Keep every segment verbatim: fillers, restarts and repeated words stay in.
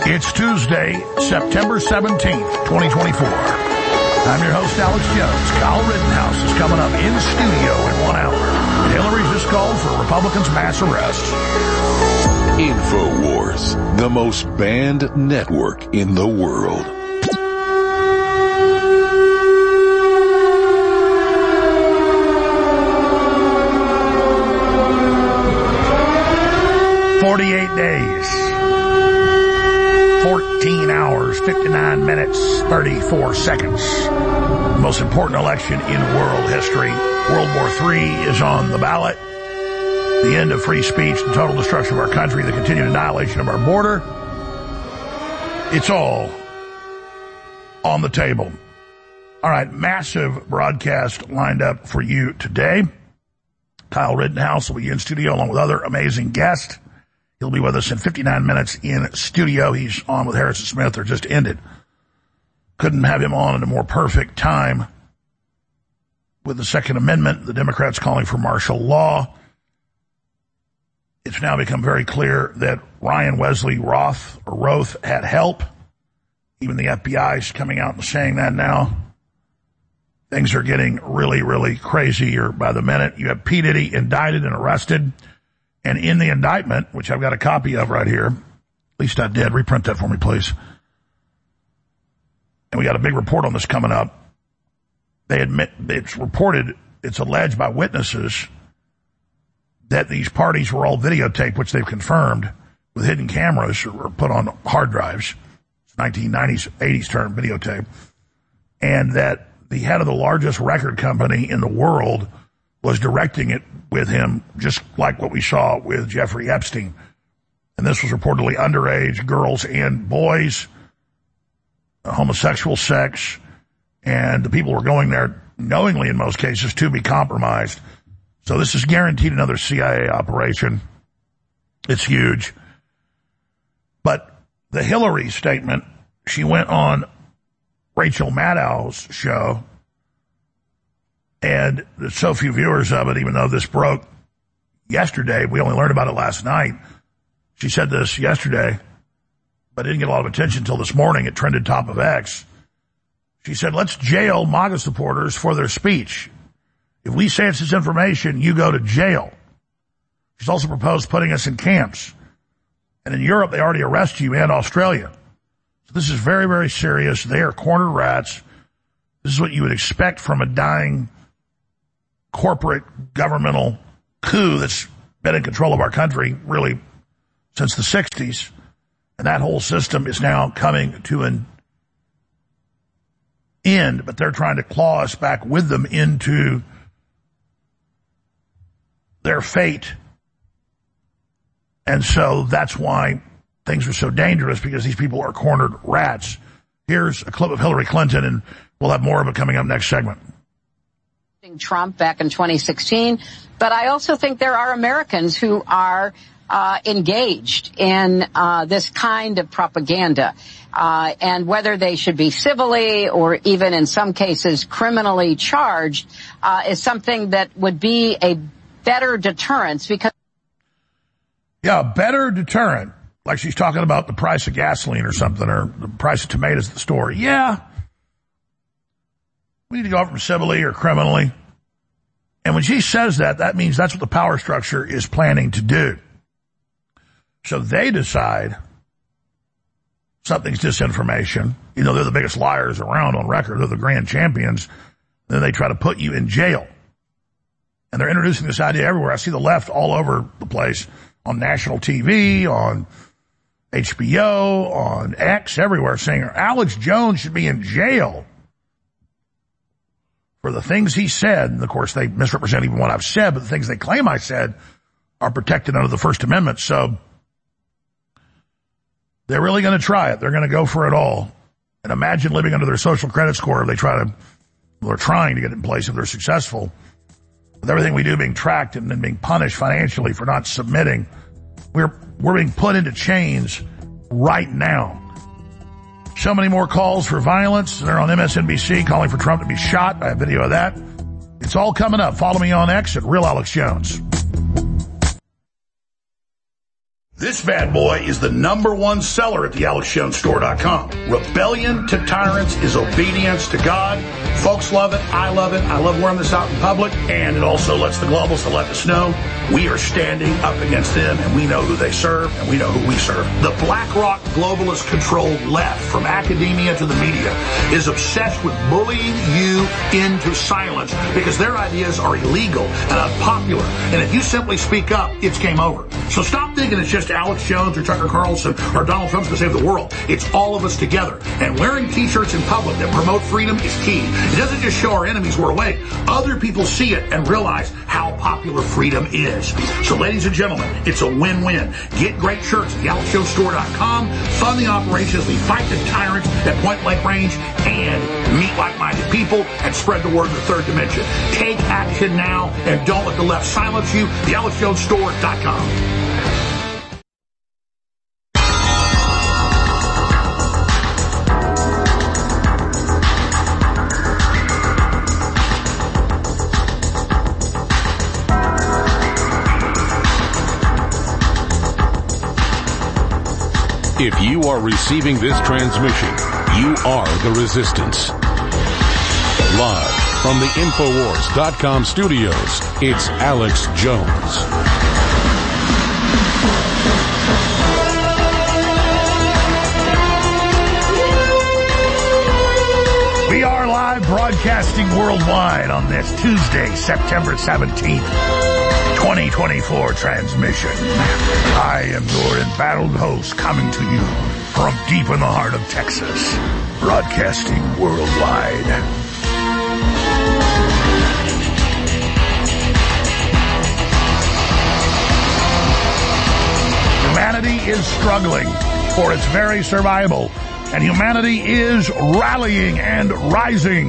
It's Tuesday, September seventeenth, twenty twenty-four. I'm your host, Alex Jones. Kyle Rittenhouse is coming up in studio in one hour. Hillary's just called for Republicans' mass arrests. InfoWars, the most banned network in the world. forty-eight days, fourteen hours, fifty-nine minutes, thirty-four seconds. The most important election in world history. World War Three is on the ballot. The end of free speech, the total destruction of our country, the continued annihilation of our border. It's all on the table. All right, massive broadcast lined up for you today. Kyle Rittenhouse will be in studio along with other amazing guests. He'll be with us in fifty-nine minutes in studio. He's on with Harrison Smith, or just ended. Couldn't have him on at a more perfect time. With the Second Amendment, the Democrats calling for martial law. It's now become very clear that Ryan Wesley Roth, or Roth, had help. Even the F B I is coming out and saying that now. Things are getting really, really crazier by the minute. You have P. Diddy indicted and arrested. And in the indictment, which I've got a copy of right here, at least I did, reprint that for me, please. And we got a big report on this coming up. They admit, it's reported, it's alleged by witnesses that these parties were all videotaped, which they've confirmed, with hidden cameras or put on hard drives. It's nineteen nineties, eighties term, videotape. And that the head of the largest record company in the world was directing it with him, just like what we saw with Jeffrey Epstein. And this was reportedly underage girls and boys, homosexual sex, and the people were going there knowingly in most cases to be compromised. So this is guaranteed another C I A operation. It's huge. But the Hillary statement, she went on Rachel Maddow's show, and there's so few viewers of it, even though this broke yesterday. We only learned about it last night. She said this yesterday, but it didn't get a lot of attention until this morning. It trended top of X. She said, let's jail MAGA supporters for their speech. If we say it's disinformation, you go to jail. She's also proposed putting us in camps. And in Europe, they already arrest you, and Australia. So this is very, very serious. They are cornered rats. This is what you would expect from a dying corporate governmental coup that's been in control of our country really since the sixties. And that whole system is now coming to an end, but they're trying to claw us back with them into their fate. And so that's why things are so dangerous, because these people are cornered rats. Here's a clip of Hillary Clinton, and we'll have more of it coming up next segment. Trump back in twenty sixteen, but I also think there are Americans who are uh, engaged in uh, this kind of propaganda, uh, and whether they should be civilly or even in some cases criminally charged uh, is something that would be a better deterrence. Because yeah, better deterrent, like she's talking about the price of gasoline or something, or the price of tomatoes at the store. Yeah. We need to go after them civilly or criminally. And when she says that, that means that's what the power structure is planning to do. So they decide something's disinformation. You know, they're the biggest liars around on record. They're the grand champions. Then they try to put you in jail. And they're introducing this idea everywhere. I see the left all over the place, on national T V, on H B O, on X, everywhere, saying Alex Jones should be in jail for the things he said. And of course, they misrepresent even what I've said, but the things they claim I said are protected under the First Amendment. So they're really going to try it. They're going to go for it all. And imagine living under their social credit score if they try to, well, they're trying to get it in place if they're successful. With everything we do being tracked and then being punished financially for not submitting, we're, we're being put into chains right now. So many more calls for violence. They're on M S N B C calling for Trump to be shot. I have video of that. It's all coming up. Follow me on X at Real Alex Jones. This bad boy is the number one seller at the alex jones store dot com. Rebellion to tyrants is obedience to God. Folks love it. I love it. I love wearing this out in public. And it also lets the globals to let us know we are standing up against them, and we know who they serve, and we know who we serve. The BlackRock globalist-controlled left, from academia to the media, is obsessed with bullying you into silence because their ideas are illegal and unpopular. And if you simply speak up, it's game over. So stop thinking it's just Alex Jones or Tucker Carlson or Donald Trump's going to save the world. It's all of us together. And wearing T-shirts in public that promote freedom is key. It doesn't just show our enemies we're awake. Other people see it and realize how popular freedom is. So, ladies and gentlemen, it's a win-win. Get great shirts at the alex jones store dot com. Fund the operation as we fight the tyrants at point-blank range and meet like-minded people and spread the word in the third dimension. Take action now and don't let the left silence you. the alex jones store dot com. If you are receiving this transmission, you are the resistance. Live from the infowars dot com studios, it's Alex Jones. We are live broadcasting worldwide on this Tuesday, September seventeenth, twenty twenty-four transmission. I am your embattled host coming to you from deep in the heart of Texas, broadcasting worldwide. Humanity is struggling for its very survival, and humanity is rallying and rising.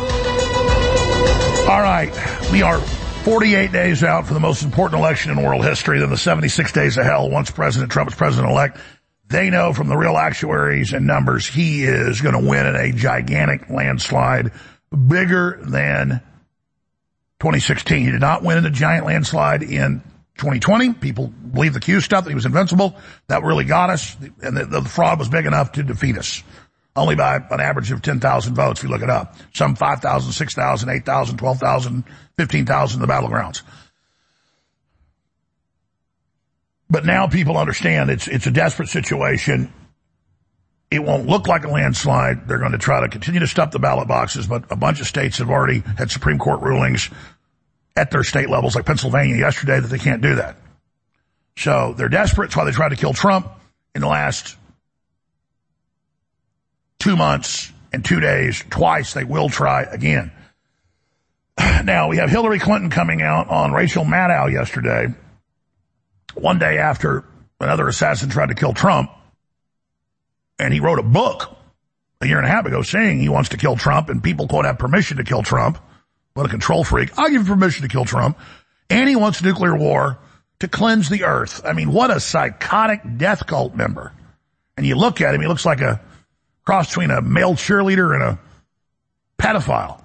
All right, we are forty-eight days out for the most important election in world history, then the seventy-six days of hell once President Trump is president-elect. They know from the real actuaries and numbers he is going to win in a gigantic landslide, bigger than twenty sixteen. He did not win in a giant landslide in twenty twenty. People believe the Q stuff, that he was invincible. That really got us, and the, the fraud was big enough to defeat us. Only by an average of ten thousand votes, if you look it up. Some five thousand, six thousand, eight thousand, twelve thousand, fifteen thousand in the battlegrounds. But now people understand it's it's a desperate situation. It won't look like a landslide. They're going to try to continue to stuff the ballot boxes, but a bunch of states have already had Supreme Court rulings at their state levels, like Pennsylvania yesterday, that they can't do that. So they're desperate. That's why they tried to kill Trump in the last two months and two days. Twice. They will try again. Now, we have Hillary Clinton coming out on Rachel Maddow yesterday, one day after another assassin tried to kill Trump, and he wrote a book a year and a half ago saying he wants to kill Trump, and people, quote, have permission to kill Trump. What a control freak. I'll give you permission to kill Trump. And he wants nuclear war to cleanse the earth. I mean, what a psychotic death cult member. And you look at him, he looks like a cross between a male cheerleader and a pedophile.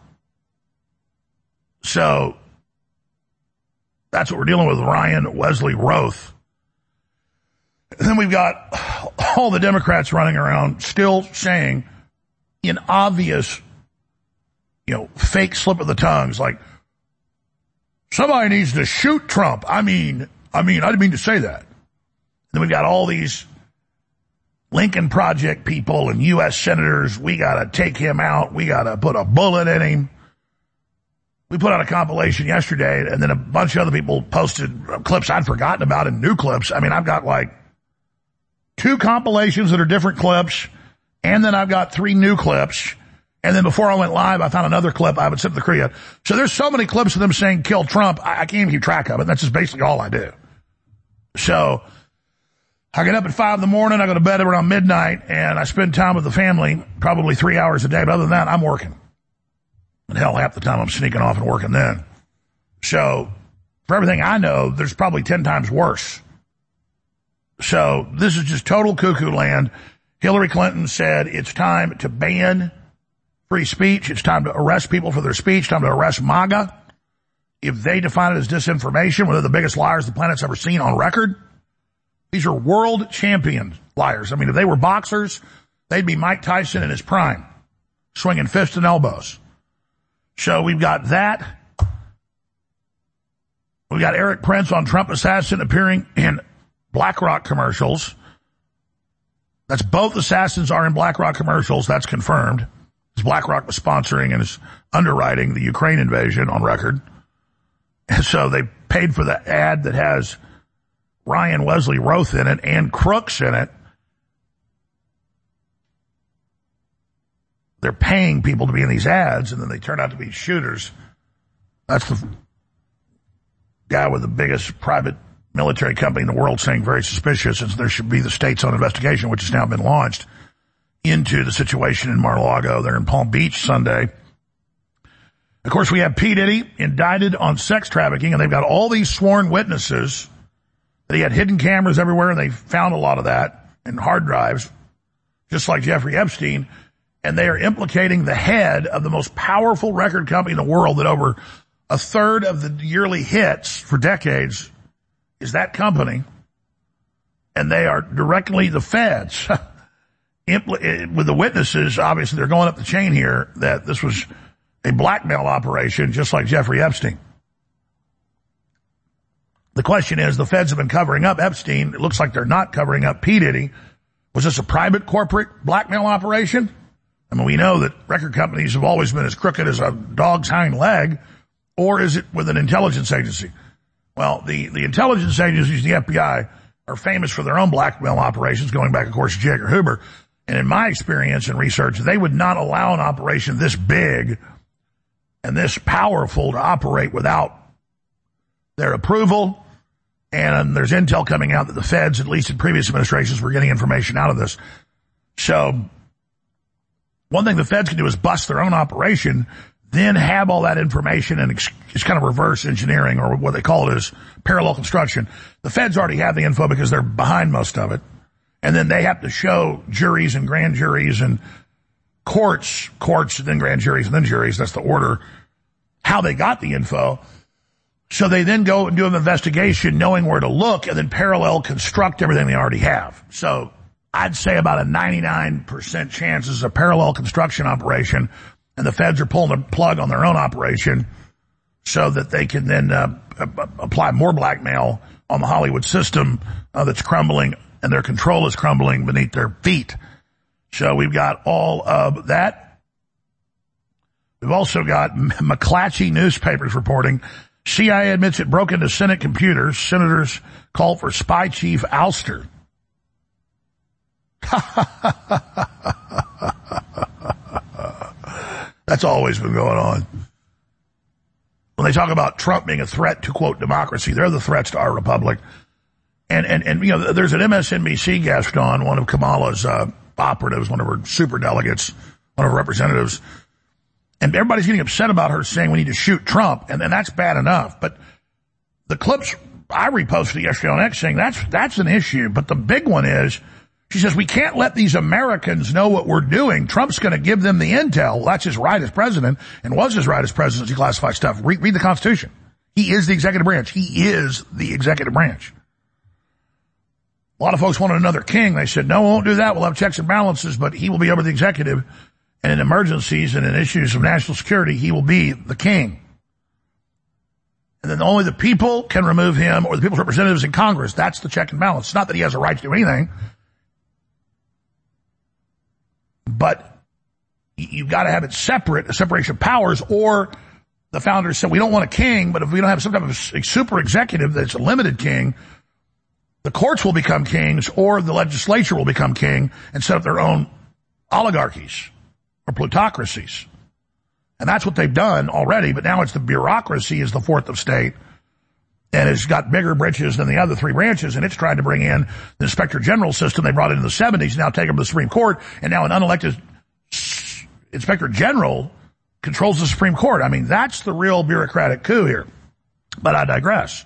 So that's what we're dealing with, Ryan Wesley Roth. And then we've got all the Democrats running around still saying in obvious, you know, fake slip of the tongues, like, somebody needs to shoot Trump. I mean, I mean, I didn't mean to say that. Then we've got all these Lincoln Project people and U S senators. We got to take him out. We got to put a bullet in him. We put out a compilation yesterday, and then a bunch of other people posted clips I'd forgotten about and new clips. I mean, I've got like two compilations that are different clips, and then I've got three new clips. And then before I went live, I found another clip I haven't sent to the crew yet. So there's so many clips of them saying kill Trump, I, I can't even keep track of it. That's just basically all I do. So I get up at five in the morning, I go to bed around midnight, and I spend time with the family, probably three hours a day. But other than that, I'm working. And hell, half the time I'm sneaking off and working then. So for everything I know, there's probably ten times worse. So this is just total cuckoo land. Hillary Clinton said it's time to ban free speech. It's time to arrest people for their speech. Time to arrest MAGA. If they define it as disinformation, well, they're the biggest liars the planet's ever seen on record. These are world champion liars. I mean, if they were boxers, they'd be Mike Tyson in his prime, swinging fists and elbows. So we've got that. We've got Eric Prince on Trump assassin appearing in BlackRock commercials. That's both assassins are in BlackRock commercials. That's confirmed. Because BlackRock was sponsoring and is underwriting the Ukraine invasion on record. And so they paid for the ad that has Ryan Wesley Roth in it and Crooks in it. They're paying people to be in these ads, and then they turn out to be shooters. That's the guy with the biggest private military company in the world saying very suspicious, and there should be the state's own investigation, which has now been launched into the situation in Mar-a-Lago. They're in Palm Beach Sunday. Of course, we have P. Diddy indicted on sex trafficking, and they've got all these sworn witnesses that he had hidden cameras everywhere, and they found a lot of that in hard drives, just like Jeffrey Epstein. And they are implicating the head of the most powerful record company in the world that over a third of the yearly hits for decades is that company. And they are directly the feds. With the witnesses, obviously they're going up the chain here that this was a blackmail operation just like Jeffrey Epstein. The question is, the feds have been covering up Epstein. It looks like they're not covering up P. Diddy. Was this a private corporate blackmail operation? I mean, we know that record companies have always been as crooked as a dog's hind leg, or is it with an intelligence agency? Well, the, the intelligence agencies, the F B I, are famous for their own blackmail operations, going back, of course, to J. Edgar Hoover. And in my experience and research, they would not allow an operation this big and this powerful to operate without their approval. And there's intel coming out that the feds, at least in previous administrations, were getting information out of this. So one thing the feds can do is bust their own operation, then have all that information, and it's kind of reverse engineering, or what they call it is parallel construction. The feds already have the info because they're behind most of it. And then they have to show juries and grand juries and courts, courts and then grand juries and then juries, that's the order, how they got the info. So they then go and do an investigation knowing where to look and then parallel construct everything they already have. So I'd say about a ninety-nine percent chance this is a parallel construction operation, and the feds are pulling the plug on their own operation so that they can then uh, apply more blackmail on the Hollywood system uh, that's crumbling, and their control is crumbling beneath their feet. So we've got all of that. We've also got McClatchy newspapers reporting C I A admits it broke into Senate computers. Senators call for spy chief ouster. That's always been going on. When they talk about Trump being a threat to, quote, democracy, they're the threats to our republic. And, and, and, you know, there's an M S N B C guest on, one of Kamala's, uh, operatives, one of her super delegates, one of her representatives. And everybody's getting upset about her saying we need to shoot Trump. And then that's bad enough. But the clips I reposted yesterday on X saying that's, that's an issue. But the big one is, she says, we can't let these Americans know what we're doing. Trump's going to give them the intel. Well, that's his right as president, and was his right as president to classify stuff. Read, read the Constitution. He is the executive branch. He is the executive branch. A lot of folks wanted another king. They said, no, we won't do that. We'll have checks and balances, but he will be over the executive. And in emergencies and in issues of national security, he will be the king. And then only the people can remove him, or the people's representatives in Congress. That's the check and balance. It's not that he has a right to do anything. But you've got to have it separate, a separation of powers, or the founders said we don't want a king, but if we don't have some type of a super executive that's a limited king, the courts will become kings, or the legislature will become king and set up their own oligarchies or plutocracies. And that's what they've done already, but now it's the bureaucracy is the fourth of state, and it's got bigger britches than the other three branches, and it's tried to bring in the Inspector General system they brought in in the seventies, now take them to the Supreme Court, and now an unelected Inspector General controls the Supreme Court. I mean, that's the real bureaucratic coup here. But I digress.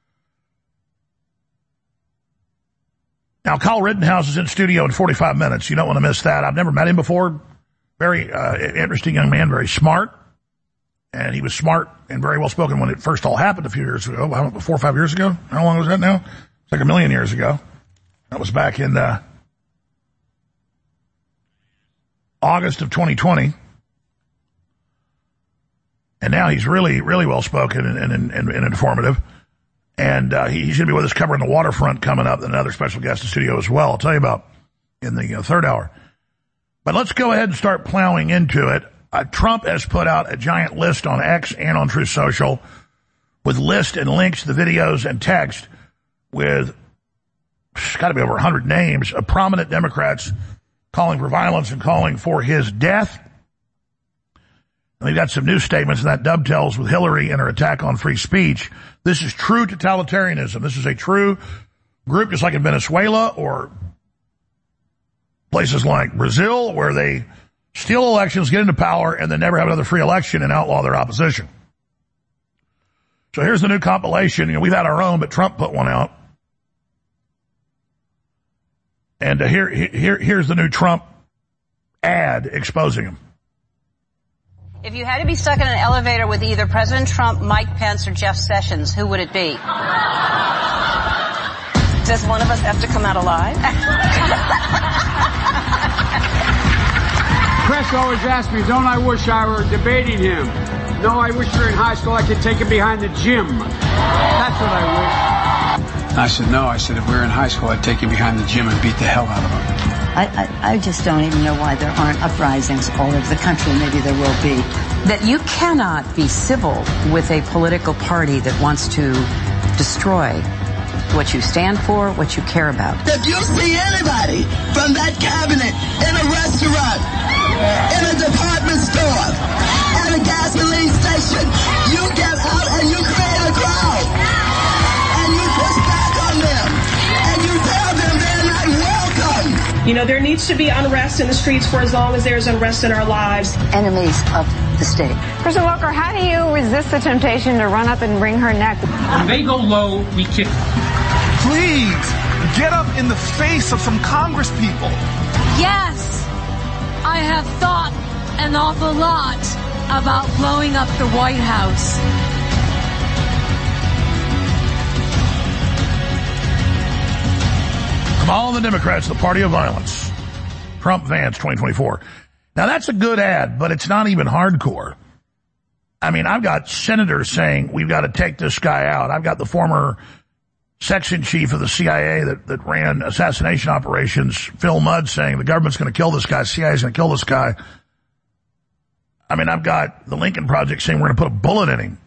Now, Kyle Rittenhouse is in studio in forty-five minutes. You don't want to miss that. I've never met him before. Very uh, interesting young man, very smart. And he was smart and very well spoken when it first all happened a few years ago. Four or five years ago? How long was that now? It's like a million years ago. That was back in uh, August of twenty twenty. And now he's really, really well-spoken and, and, and, and informative. And uh, he's going to be with us covering the waterfront coming up, and another special guest in the studio as well. I'll tell you about in the uh, third hour. But let's go ahead and start plowing into it. Uh, Trump has put out a giant list on X and on Truth Social with lists and links to the videos and text with, it's got to be over one hundred names of prominent Democrats calling for violence and calling for his death. And we've got some new statements, and that dovetails with Hillary and her attack on free speech. This is true totalitarianism. This is a true group, just like in Venezuela or places like Brazil, where they steal elections, get into power, and then never have another free election and outlaw their opposition. So here's the new compilation. You know, we've had our own, but Trump put one out. And uh, here, here, here's the new Trump ad exposing him. If you had to be stuck in an elevator with either President Trump, Mike Pence, or Jeff Sessions, who would it be? Does one of us have to come out alive? Press always asks me, don't I wish I were debating him? No, I wish we were in high school, I could take him behind the gym. That's what I wish. I said, no. I said, if we were in high school, I'd take him behind the gym and beat the hell out of him. I, I, I just don't even know why there aren't uprisings all over the country. Maybe there will be. That you cannot be civil with a political party that wants to destroy what you stand for, what you care about. If you see anybody from that cabinet in a restaurant, in a department store, at a gasoline station, you get out and you create a crowd. And you push back on them. And you tell them they're not welcome. You know, there needs to be unrest in the streets for as long as there's unrest in our lives. Enemies of the state. President Walker, how do you resist the temptation to run up and wring her neck? When they go low, we kick. Please, get up in the face of some Congress people. Yes, I have thought an awful lot about blowing up the White House. All the Democrats, the party of violence. Trump Vance twenty twenty-four. Now that's a good ad, but it's not even hardcore. I mean, I've got senators saying we've got to take this guy out. I've got the former section chief of the C I A that, that ran assassination operations, Phil Mudd, saying the government's going to kill this guy, C I A is going to kill this guy. I mean, I've got the Lincoln Project saying we're going to put a bullet in him.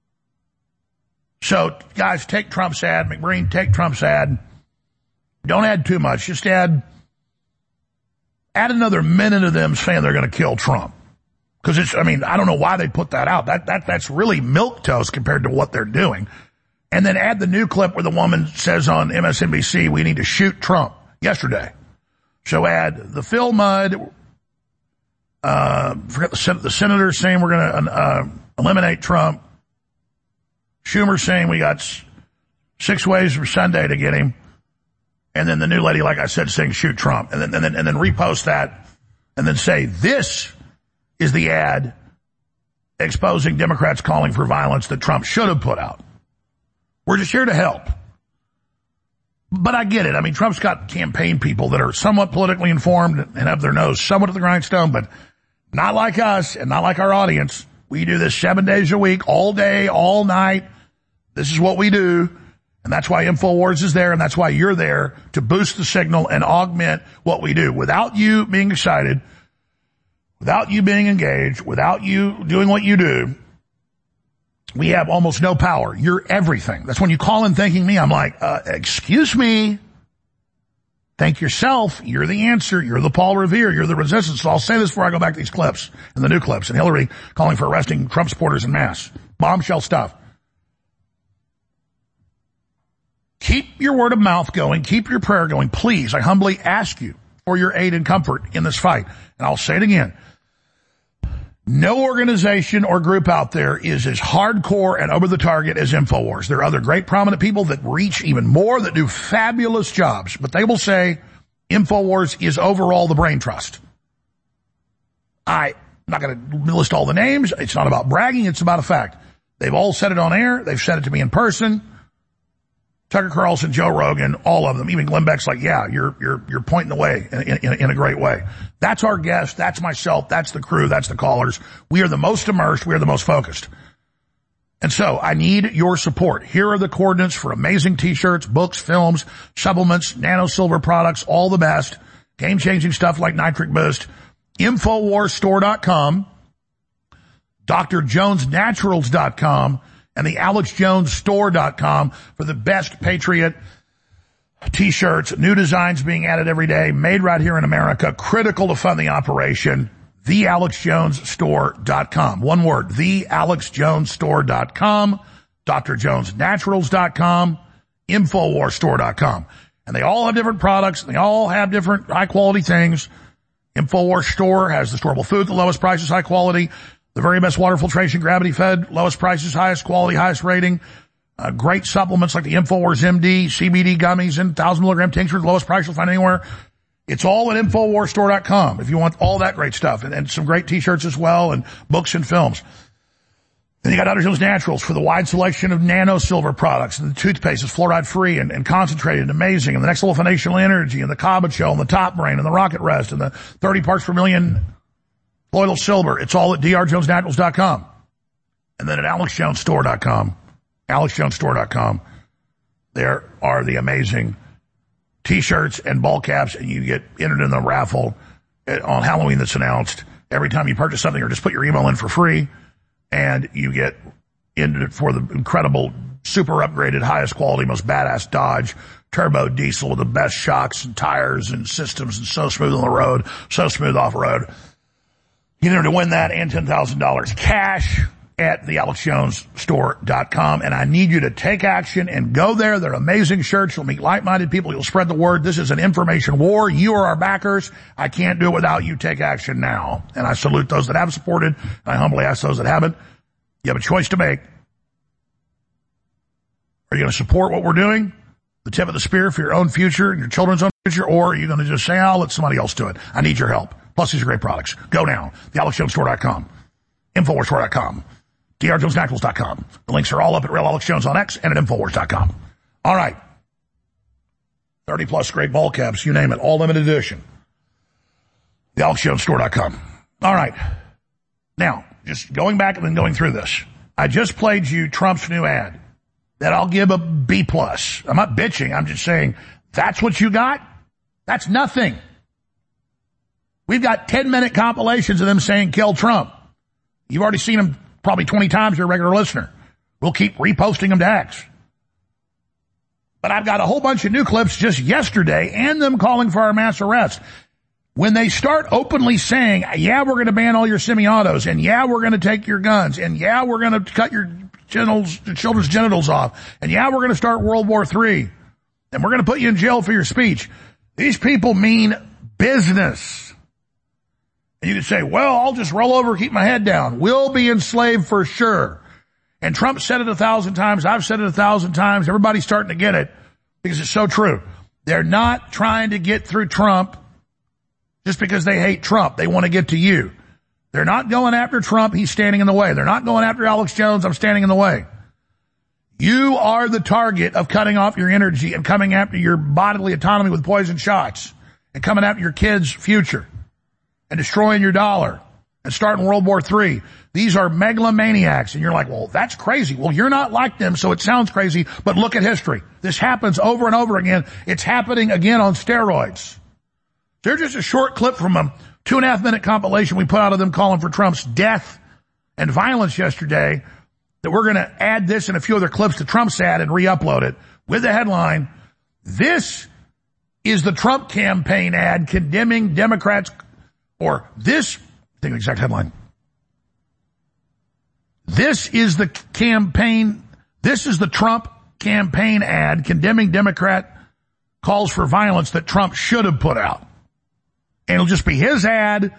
So, guys, take Trump's ad. McBreen, take Trump's ad. Don't add too much. Just add add another minute of them saying they're going to kill Trump. Because it's, I mean, I don't know why they put that out. That that that's really milquetoast compared to what they're doing. And then add the new clip where the woman says on M S N B C, we need to shoot Trump, yesterday. So add the Phil Mudd, uh, forget the, the senator saying we're going to uh, eliminate Trump. Schumer saying we got six ways for Sunday to get him. And then the new lady, like I said, saying shoot Trump. And then, and then, and then repost that and then say this is the ad exposing Democrats calling for violence that Trump should have put out. We're just here to help. But I get it. I mean, Trump's got campaign people that are somewhat politically informed and have their nose somewhat at the grindstone, but not like us and not like our audience. We do this seven days a week, all day, all night. This is what we do. And that's why InfoWars is there, and that's why you're there to boost the signal and augment what we do. Without you being excited, without you being engaged, without you doing what you do, we have almost no power. You're everything. That's when you call in thanking me, I'm like, uh, excuse me. Thank yourself. You're the answer. You're the Paul Revere. You're the resistance. So I'll say this before I go back to these clips and the new clips and Hillary calling for arresting Trump supporters en masse. Bombshell stuff. Keep your word of mouth going. Keep your prayer going. Please, I humbly ask you for your aid and comfort in this fight. And I'll say it again. No organization or group out there is as hardcore and over the target as InfoWars. There are other great prominent people that reach even more, that do fabulous jobs. But they will say InfoWars is overall the brain trust. I'm not going to list all the names. It's not about bragging. It's about a fact. They've all said it on air. They've said it to me in person. Tucker Carlson, Joe Rogan, all of them. Even Glenn Beck's like, yeah, you're, you're, you're pointing the way in, in, in a great way. That's our guest. That's myself. That's the crew. That's the callers. We are the most immersed. We are the most focused. And so I need your support. Here are the coordinates for amazing t-shirts, books, films, supplements, nano silver products, all the best. Game-changing stuff like Nitric Boost. Infowars Store dot com, Dr Jones Naturals dot com, and the Alex Jones Store dot com for the best Patriot t-shirts. New designs being added every day, made right here in America, critical to fund the operation. the Alex Jones Store dot com. One word, the Alex Jones Store dot com, Dr Jones Naturals dot com, Infowars Store dot com. And they all have different products, and they all have different high-quality things. Infowars Store has the storable food, the lowest prices, high quality, the very best water filtration, gravity-fed, lowest prices, highest quality, highest rating. Uh, great supplements like the Infowars M D, C B D gummies, and one thousand milligram tinctures, lowest price you'll find anywhere. It's all at Infowars Store dot com if you want all that great stuff, and, and some great t-shirts as well, and books and films. Then you got Doctor Jones Naturals for the wide selection of nano silver products, and the toothpaste is fluoride-free and, and concentrated and amazing, and the next level foundational energy, and the Cabocho, and the Top Brain, and the Rocket Rest, and the thirty parts per million colloidal silver. It's all at D R Jones Naturals dot com. And then at Alex Jones Store dot com, Alex Jones Store dot com, there are the amazing t-shirts and ball caps, and you get entered in the raffle on Halloween that's announced every time you purchase something, or just put your email in for free, and you get in for the incredible, super upgraded, highest quality, most badass Dodge turbo diesel with the best shocks and tires and systems, and so smooth on the road, so smooth off road. You enter to win that and ten thousand dollars cash at the Alex Jones Store dot com. And I need you to take action and go there. They're amazing shirts. You'll meet like-minded people. You'll spread the word. This is an information war. You are our backers. I can't do it without you. Take action now. And I salute those that have supported. I humbly ask those that haven't. You have a choice to make. Are you going to support what we're doing? The tip of the spear for your own future and your children's own future? Or are you going to just say, I'll let somebody else do it? I need your help. Plus, these are great products. Go now. The Alex Jones Store dot com. Infowars Store dot com. D R Jones Naturals dot com. The links are all up at Real Alex Jones on X and at Infowars dot com. All right. thirty plus great ball caps, you name it. All limited edition. The Alex Jones Store dot com. All right. Now, just going back and then going through this. I just played you Trump's new ad that I'll give a B plus. I'm not bitching. I'm just saying that's what you got? That's nothing. We've got ten minute compilations of them saying kill Trump. You've already seen them probably twenty times, you're a regular listener. We'll keep reposting them to X. But I've got a whole bunch of new clips just yesterday and them calling for our mass arrest. When they start openly saying, yeah, we're going to ban all your semi-autos, and yeah, we're going to take your guns, and yeah, we're going to cut your genitals, children's genitals off, and yeah, we're going to start World War Three, and we're going to put you in jail for your speech. These people mean business. And you could say, well, I'll just roll over and keep my head down. We'll be enslaved for sure. And Trump said it a thousand times. I've said it a thousand times. Everybody's starting to get it because it's so true. They're not trying to get through Trump just because they hate Trump. They want to get to you. They're not going after Trump. He's standing in the way. They're not going after Alex Jones. I'm standing in the way. You are the target of cutting off your energy and coming after your bodily autonomy with poison shots and coming after your kids' future and destroying your dollar and starting World War Three. These are megalomaniacs. And you're like, well, that's crazy. Well, you're not like them, so it sounds crazy, but look at history. This happens over and over again. It's happening again on steroids. They're just a short clip from a two and a half minute compilation we put out of them calling for Trump's death and violence yesterday, that we're going to add this and a few other clips to Trump's ad and re-upload it with the headline, this is the Trump campaign ad condemning Democrats. Or this, I think the exact headline. This is the campaign, this is the Trump campaign ad condemning Democrat calls for violence that Trump should have put out. And it'll just be his ad.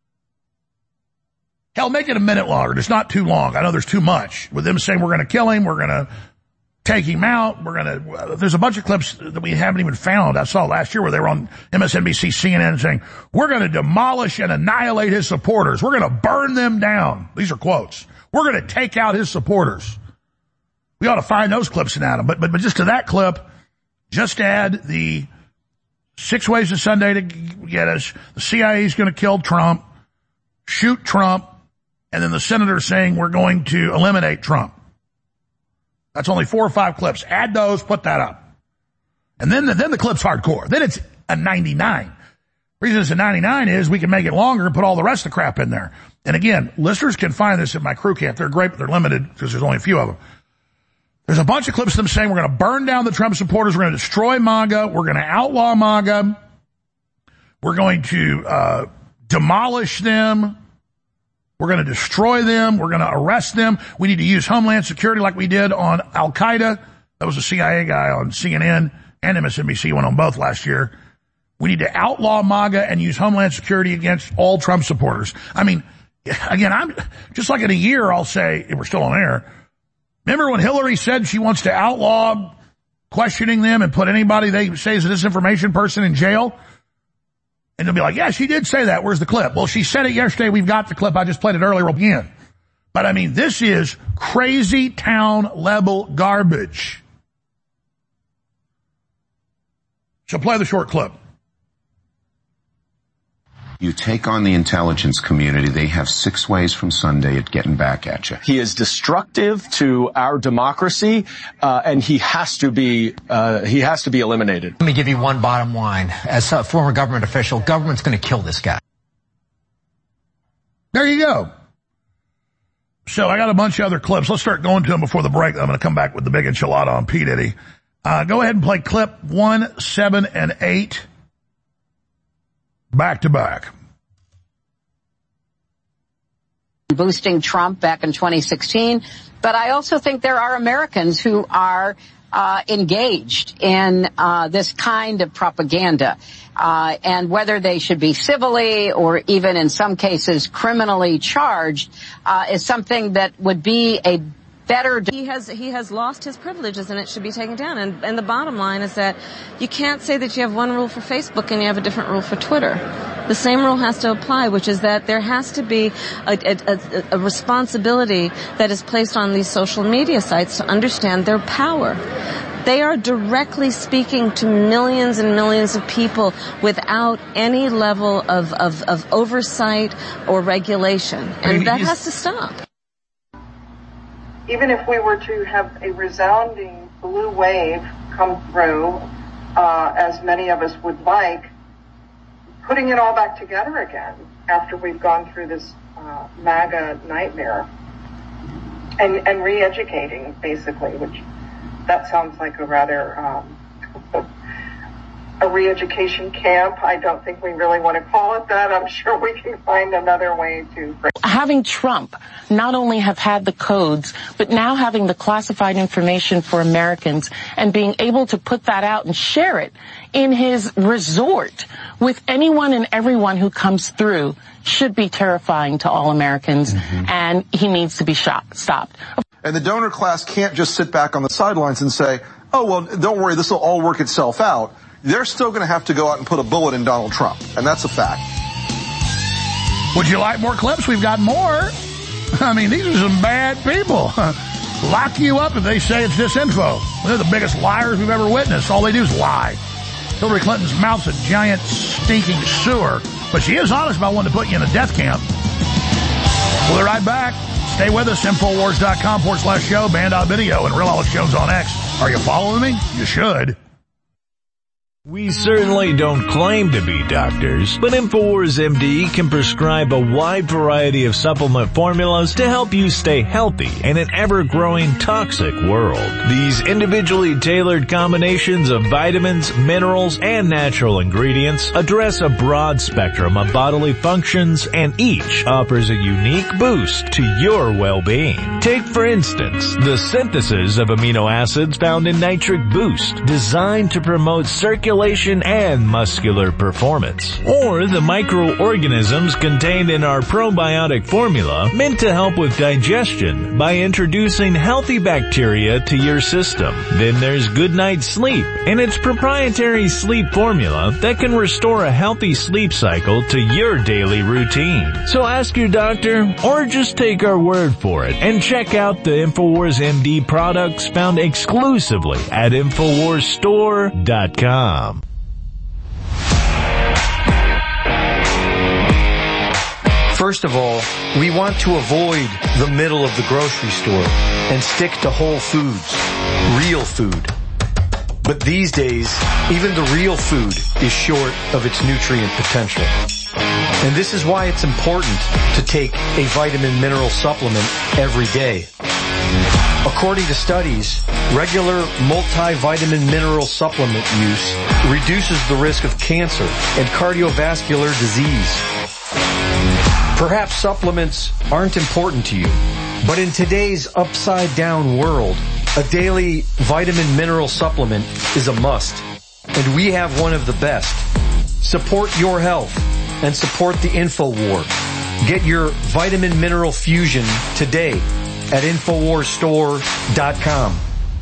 Hell, make it a minute longer. It's not too long. I know there's too much. With them saying we're going to kill him, we're going to take him out, we're going to, there's a bunch of clips that we haven't even found. I saw last year where they were on M S N B C, C N N saying, we're going to demolish and annihilate his supporters. We're going to burn them down. These are quotes. We're going to take out his supporters. We ought to find those clips and add them. But, but, but just to that clip, just add the six ways to Sunday to get us. The C I A is going to kill Trump, shoot Trump, and then the senator saying we're going to eliminate Trump. That's only four or five clips. Add those, put that up. And then the, then the clip's hardcore. Then it's a ninety-nine. The reason it's a ninety-nine is we can make it longer and put all the rest of the crap in there. And again, listeners can find this at my crew camp. They're great, but they're limited because there's only a few of them. There's a bunch of clips of them saying we're going to burn down the Trump supporters. We're going to destroy MAGA. We're going to outlaw MAGA. We're going to uh demolish them. We're going to destroy them. We're going to arrest them. We need to use Homeland Security like we did on Al-Qaeda. That was a C I A guy on C N N and M S N B C, went on both last year. We need to outlaw MAGA and use Homeland Security against all Trump supporters. I mean, again, I'm just like in a year, I'll say, if we're still on air, remember when Hillary said she wants to outlaw questioning them and put anybody they say is a disinformation person in jail? And they'll be like, yeah, she did say that. Where's the clip? Well, she said it yesterday. We've got the clip. I just played it earlier again. But I mean, this is crazy town level garbage. So play the short clip. You take on the intelligence community, they have six ways from Sunday at getting back at you. He is destructive to our democracy, uh, and he has to be, uh, he has to be eliminated. Let me give you one bottom line. As a former government official, government's going to kill this guy. There you go. So I got a bunch of other clips. Let's start going to them before the break. I'm going to come back with the big enchilada on P. Diddy. Uh, go ahead and play clip one, seven, and eight. Back to back. Boosting Trump back in twenty sixteen. But I also think there are Americans who are uh, engaged in uh, this kind of propaganda. Uh, and whether they should be civilly or even in some cases criminally charged uh, is something that would be a better. He has he has lost his privileges and it should be taken down. And, and the bottom line is that you can't say that you have one rule for Facebook and you have a different rule for Twitter. The same rule has to apply, which is that there has to be a, a, a responsibility that is placed on these social media sites to understand their power. They are directly speaking to millions and millions of people without any level of, of, of oversight or regulation. And that has to stop. Even if we were to have a resounding blue wave come through, uh, as many of us would like, putting it all back together again after we've gone through this uh, MAGA nightmare and, and re-educating, basically, which that sounds like a rather um, a re-education camp. I don't think we really want to call it that. I'm sure we can find another way to... Having Trump not only have had the codes, but now having the classified information for Americans and being able to put that out and share it in his resort with anyone and everyone who comes through should be terrifying to all Americans, mm-hmm. and he needs to be shot, stopped. And the donor class can't just sit back on the sidelines and say, oh, well, don't worry, this will all work itself out. They're still going to have to go out and put a bullet in Donald Trump, and that's a fact. Would you like more clips? We've got more. I mean, these are some bad people. Lock you up if they say it's disinfo. They're the biggest liars we've ever witnessed. All they do is lie. Hillary Clinton's mouth's a giant stinking sewer, but she is honest about wanting to put you in a death camp. We'll be right back. Stay with us, Infowars.com forward slash show, Band.video, and Real Alex Jones on X. Are you following me? You should. We certainly don't claim to be doctors, but InfoWars M D can prescribe a wide variety of supplement formulas to help you stay healthy in an ever-growing toxic world. These individually tailored combinations of vitamins, minerals, and natural ingredients address a broad spectrum of bodily functions, and each offers a unique boost to your well-being. Take, for instance, the synthesis of amino acids found in Nitric Boost, designed to promote circulation circulation and muscular performance. Or the microorganisms contained in our probiotic formula meant to help with digestion by introducing healthy bacteria to your system. Then there's Good Night Sleep and its proprietary sleep formula that can restore a healthy sleep cycle to your daily routine. So ask your doctor or just take our word for it and check out the InfoWars M D products found exclusively at InfoWars Store dot com. First of all, we want to avoid the middle of the grocery store and stick to whole foods, real food. But these days, even the real food is short of its nutrient potential. And this is why it's important to take a vitamin mineral supplement every day. According to studies, regular multivitamin mineral supplement use reduces the risk of cancer and cardiovascular disease. Perhaps supplements aren't important to you, but in today's upside-down world, a daily vitamin mineral supplement is a must, and we have one of the best. Support your health and support the InfoWar. Get your vitamin mineral fusion today at InfoWars Store dot com.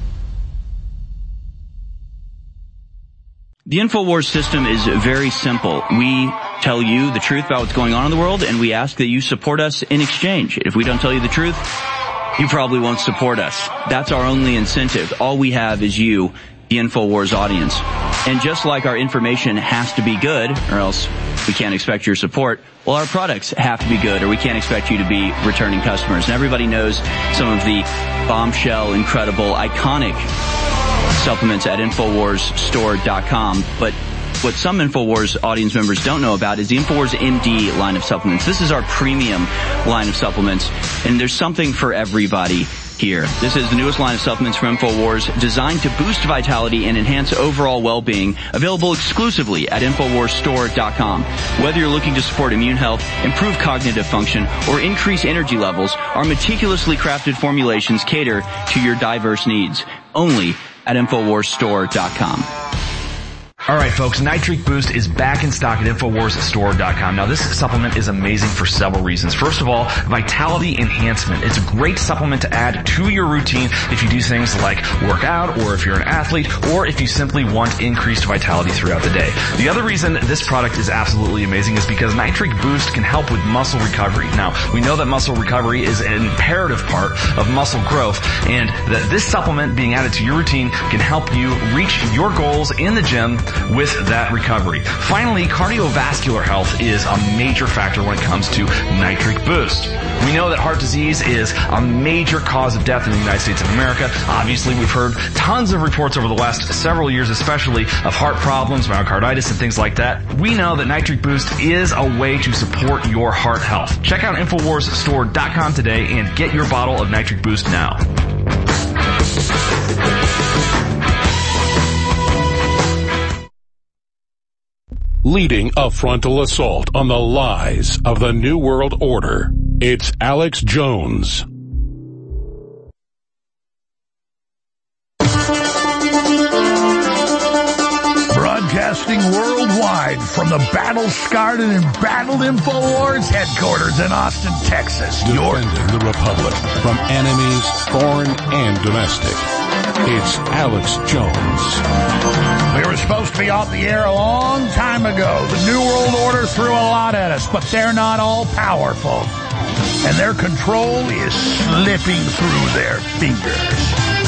The InfoWars system is very simple. We tell you the truth about what's going on in the world, and we ask that you support us in exchange. If we don't tell you the truth, you probably won't support us. That's our only incentive. All we have is you, the InfoWars audience. And just like our information has to be good, or else we can't expect your support, well, our products have to be good, or we can't expect you to be returning customers. And everybody knows some of the bombshell, incredible, iconic supplements at InfoWars Store dot com, but what some InfoWars audience members don't know about is the InfoWars M D line of supplements. This is our premium line of supplements, and there's something for everybody here. This is the newest line of supplements from InfoWars, designed to boost vitality and enhance overall well-being, available exclusively at InfoWars Store dot com. Whether you're looking to support immune health, improve cognitive function, or increase energy levels, our meticulously crafted formulations cater to your diverse needs. Only at InfoWars Store dot com. All right, folks, Nitric Boost is back in stock at InfoWars Store dot com. Now, this supplement is amazing for several reasons. First of all, vitality enhancement. It's a great supplement to add to your routine if you do things like work out, or if you're an athlete, or if you simply want increased vitality throughout the day. The other reason this product is absolutely amazing is because Nitric Boost can help with muscle recovery. Now, we know that muscle recovery is an imperative part of muscle growth, and that this supplement being added to your routine can help you reach your goals in the gym with that recovery. Finally, cardiovascular health is a major factor when it comes to Nitric Boost. We know that heart disease is a major cause of death in the United States of America. Obviously, we've heard tons of reports over the last several years, especially of heart problems, myocarditis, and things like that. We know that Nitric Boost is a way to support your heart health. Check out InfoWars Store dot com today and get your bottle of Nitric Boost now. Leading a frontal assault on the lies of the New World Order, it's Alex Jones. Broadcasting worldwide from the battle-scarred and embattled InfoWars headquarters in Austin, Texas. Defending the Republic from enemies, foreign and domestic. It's Alex Jones. We were supposed to be off the air a long time ago. The New World Order threw a lot at us, but they're not all powerful. And their control is slipping through their fingers.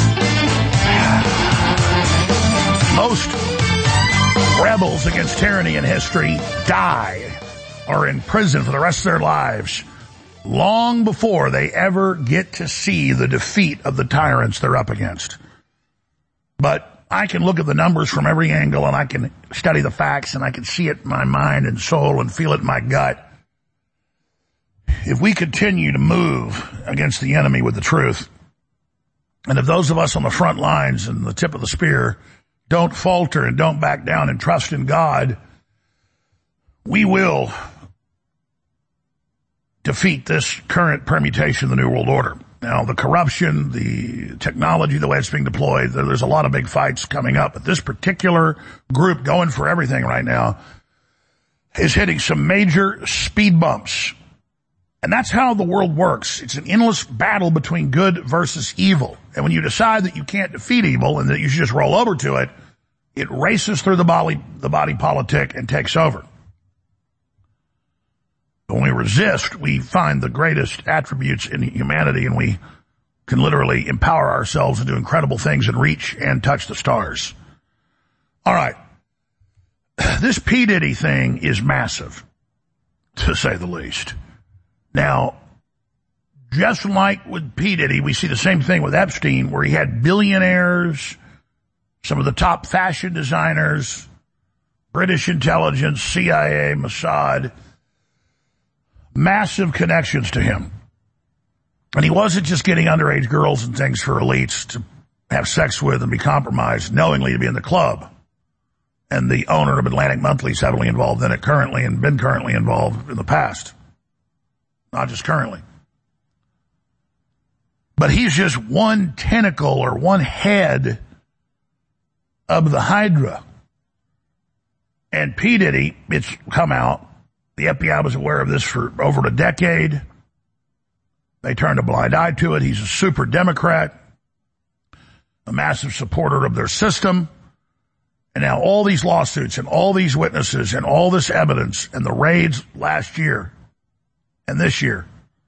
Most rebels against tyranny in history die or in prison for the rest of their lives long before they ever get to see the defeat of the tyrants they're up against. But I can look at the numbers from every angle, and I can study the facts, and I can see it in my mind and soul and feel it in my gut. If we continue to move against the enemy with the truth, and if those of us on the front lines and the tip of the spear don't falter and don't back down and trust in God, we will defeat this current permutation of the New World Order. Now, the corruption, the technology, the way it's being deployed, there's a lot of big fights coming up. But this particular group going for everything right now is hitting some major speed bumps. And that's how the world works. It's an endless battle between good versus evil. And when you decide that you can't defeat evil and that you should just roll over to it, it races through the body, the body politic and takes over. When we resist, we find the greatest attributes in humanity, and we can literally empower ourselves to do incredible things and reach and touch the stars. All right. This P. Diddy thing is massive, to say the least. Now, just like with P. Diddy, we see the same thing with Epstein, where he had billionaires, some of the top fashion designers, British intelligence, C I A, Mossad, massive connections to him. And he wasn't just getting underage girls and things for elites to have sex with and be compromised knowingly to be in the club. And the owner of Atlantic Monthly is heavily involved in it currently and been currently involved in the past. Not just currently. But he's just one tentacle or one head of the Hydra. And P. Diddy, it's come out, the F B I was aware of this for over a decade. They turned a blind eye to it. He's a super Democrat, a massive supporter of their system. And now all these lawsuits and all these witnesses and all this evidence and the raids last year and this year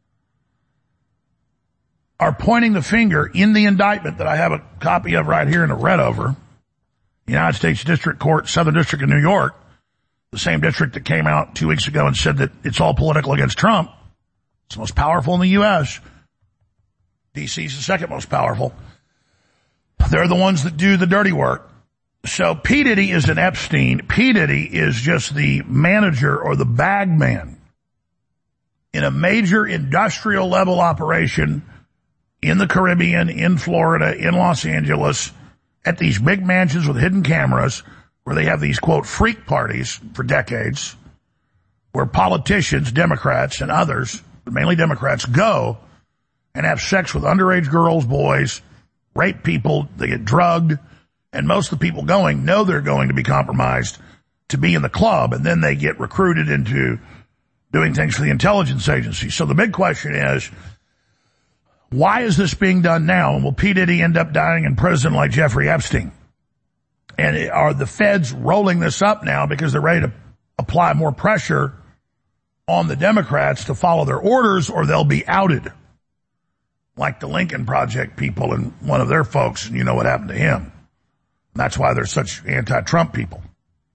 are pointing the finger in the indictment that I have a copy of right here and a read over. United States District Court, Southern District of New York, the same district that came out two weeks ago and said that it's all political against Trump. It's the most powerful in the U S D C's the second most powerful. They're the ones that do the dirty work. So P. Diddy is an Epstein. P. Diddy is just the manager or the bag man in a major industrial level operation in the Caribbean, in Florida, in Los Angeles, at these big mansions with hidden cameras where they have these, quote, freak parties for decades, where politicians, Democrats and others, but mainly Democrats, go and have sex with underage girls, boys, rape people, they get drugged, and most of the people going know they're going to be compromised to be in the club, and then they get recruited into doing things for the intelligence agency. So the big question is, why is this being done now? And will P. Diddy end up dying in prison like Jeffrey Epstein? And are the feds rolling this up now because they're ready to apply more pressure on the Democrats to follow their orders, or they'll be outed? Like the Lincoln Project people and one of their folks, and you know what happened to him. That's why they're such anti-Trump people.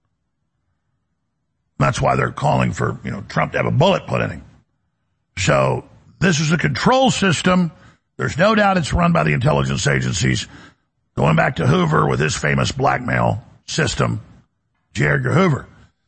That's why they're calling for, you know, Trump to have a bullet put in him. So this is a control system. There's no doubt it's run by the intelligence agencies. Going back to Hoover with his famous blackmail system, J. Edgar Hoover.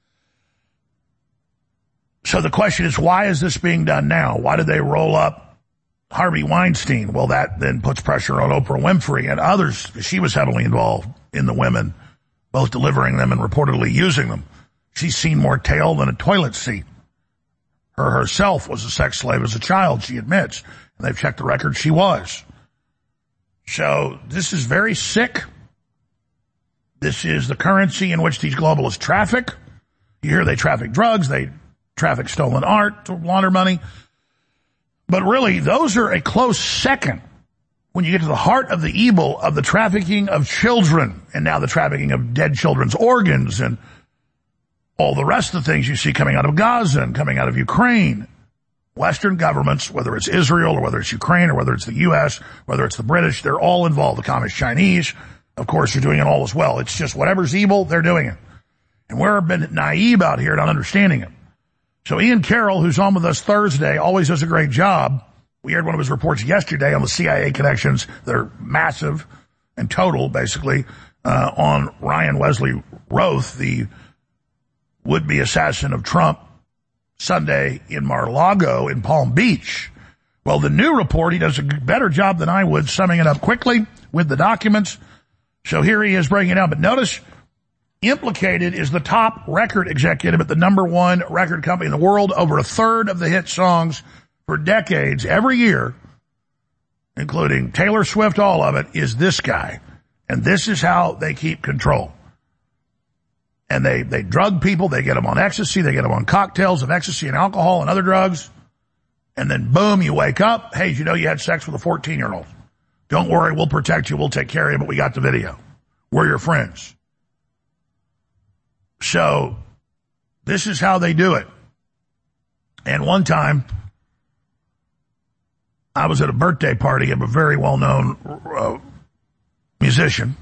So the question is, why is this being done now? Why did they roll up Harvey Weinstein? Well, that then puts pressure on Oprah Winfrey and others. She was heavily involved in the women, both delivering them and reportedly using them. She's seen more tail than a toilet seat. Her herself was a sex slave as a child, she admits. And they've checked the record, she was. So this is very sick. This is the currency in which these globalists traffic. You hear they traffic drugs, they traffic stolen art to launder money. But really, those are a close second when you get to the heart of the evil of the trafficking of children, and now the trafficking of dead children's organs and all the rest of the things you see coming out of Gaza and coming out of Ukraine. Western governments, whether it's Israel or whether it's Ukraine or whether it's the U S, whether it's the British, they're all involved. The Communist Chinese, of course, are doing it all as well. It's just whatever's evil, they're doing it. And we're a bit naive out here not understanding it. So Ian Carroll, who's on with us Thursday, always does a great job. We heard one of his reports yesterday on the C I A connections that are massive and total, basically, uh, on Ryan Wesley Roth, the would-be assassin of Trump, Sunday in Mar-a-Lago in Palm Beach. Well, the new report, he does a better job than I would summing it up quickly with the documents. So here he is breaking it down. But notice, implicated is the top record executive at the number one record company in the world. Over a third of the hit songs for decades, every year, including Taylor Swift, all of it, is this guy. And this is how they keep control. And they, they drug people, they get them on ecstasy, they get them on cocktails of ecstasy and alcohol and other drugs. And then boom, you wake up, hey, you know you had sex with a fourteen-year-old. Don't worry, we'll protect you, we'll take care of you, but we got the video. We're your friends. So, this is how they do it. And one time, I was at a birthday party of a very well-known uh, musician,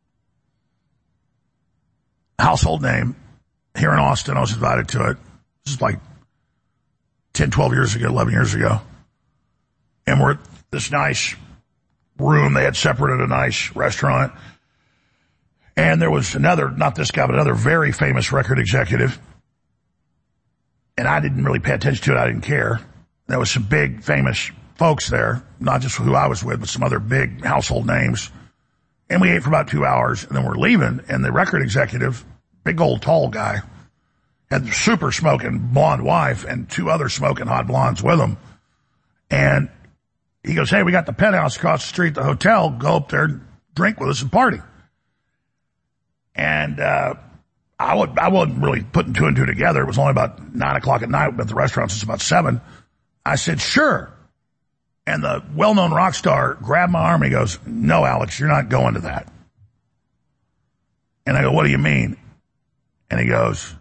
household name, here in Austin. I was invited to it. This is like ten, twelve years ago, eleven years ago. And we're at this nice room. They had separated a nice restaurant. And there was another, not this guy, but another very famous record executive. And I didn't really pay attention to it. I didn't care. There was some big, famous folks there, not just who I was with, but some other big household names. And we ate for about two hours, and then we're leaving, and the record executive, big old tall guy, had the super smoking blonde wife and two other smoking hot blondes with him. And he goes, hey, we got the penthouse across the street at the hotel. Go up there, drink with us, and party. And uh I, would, I wasn't really putting two and two together. It was only about nine o'clock at night. We've been at the restaurant since about seven. I said, sure. And the well-known rock star grabbed my arm and he goes, no, Alex, you're not going to that. And I go, what do you mean? And he goes,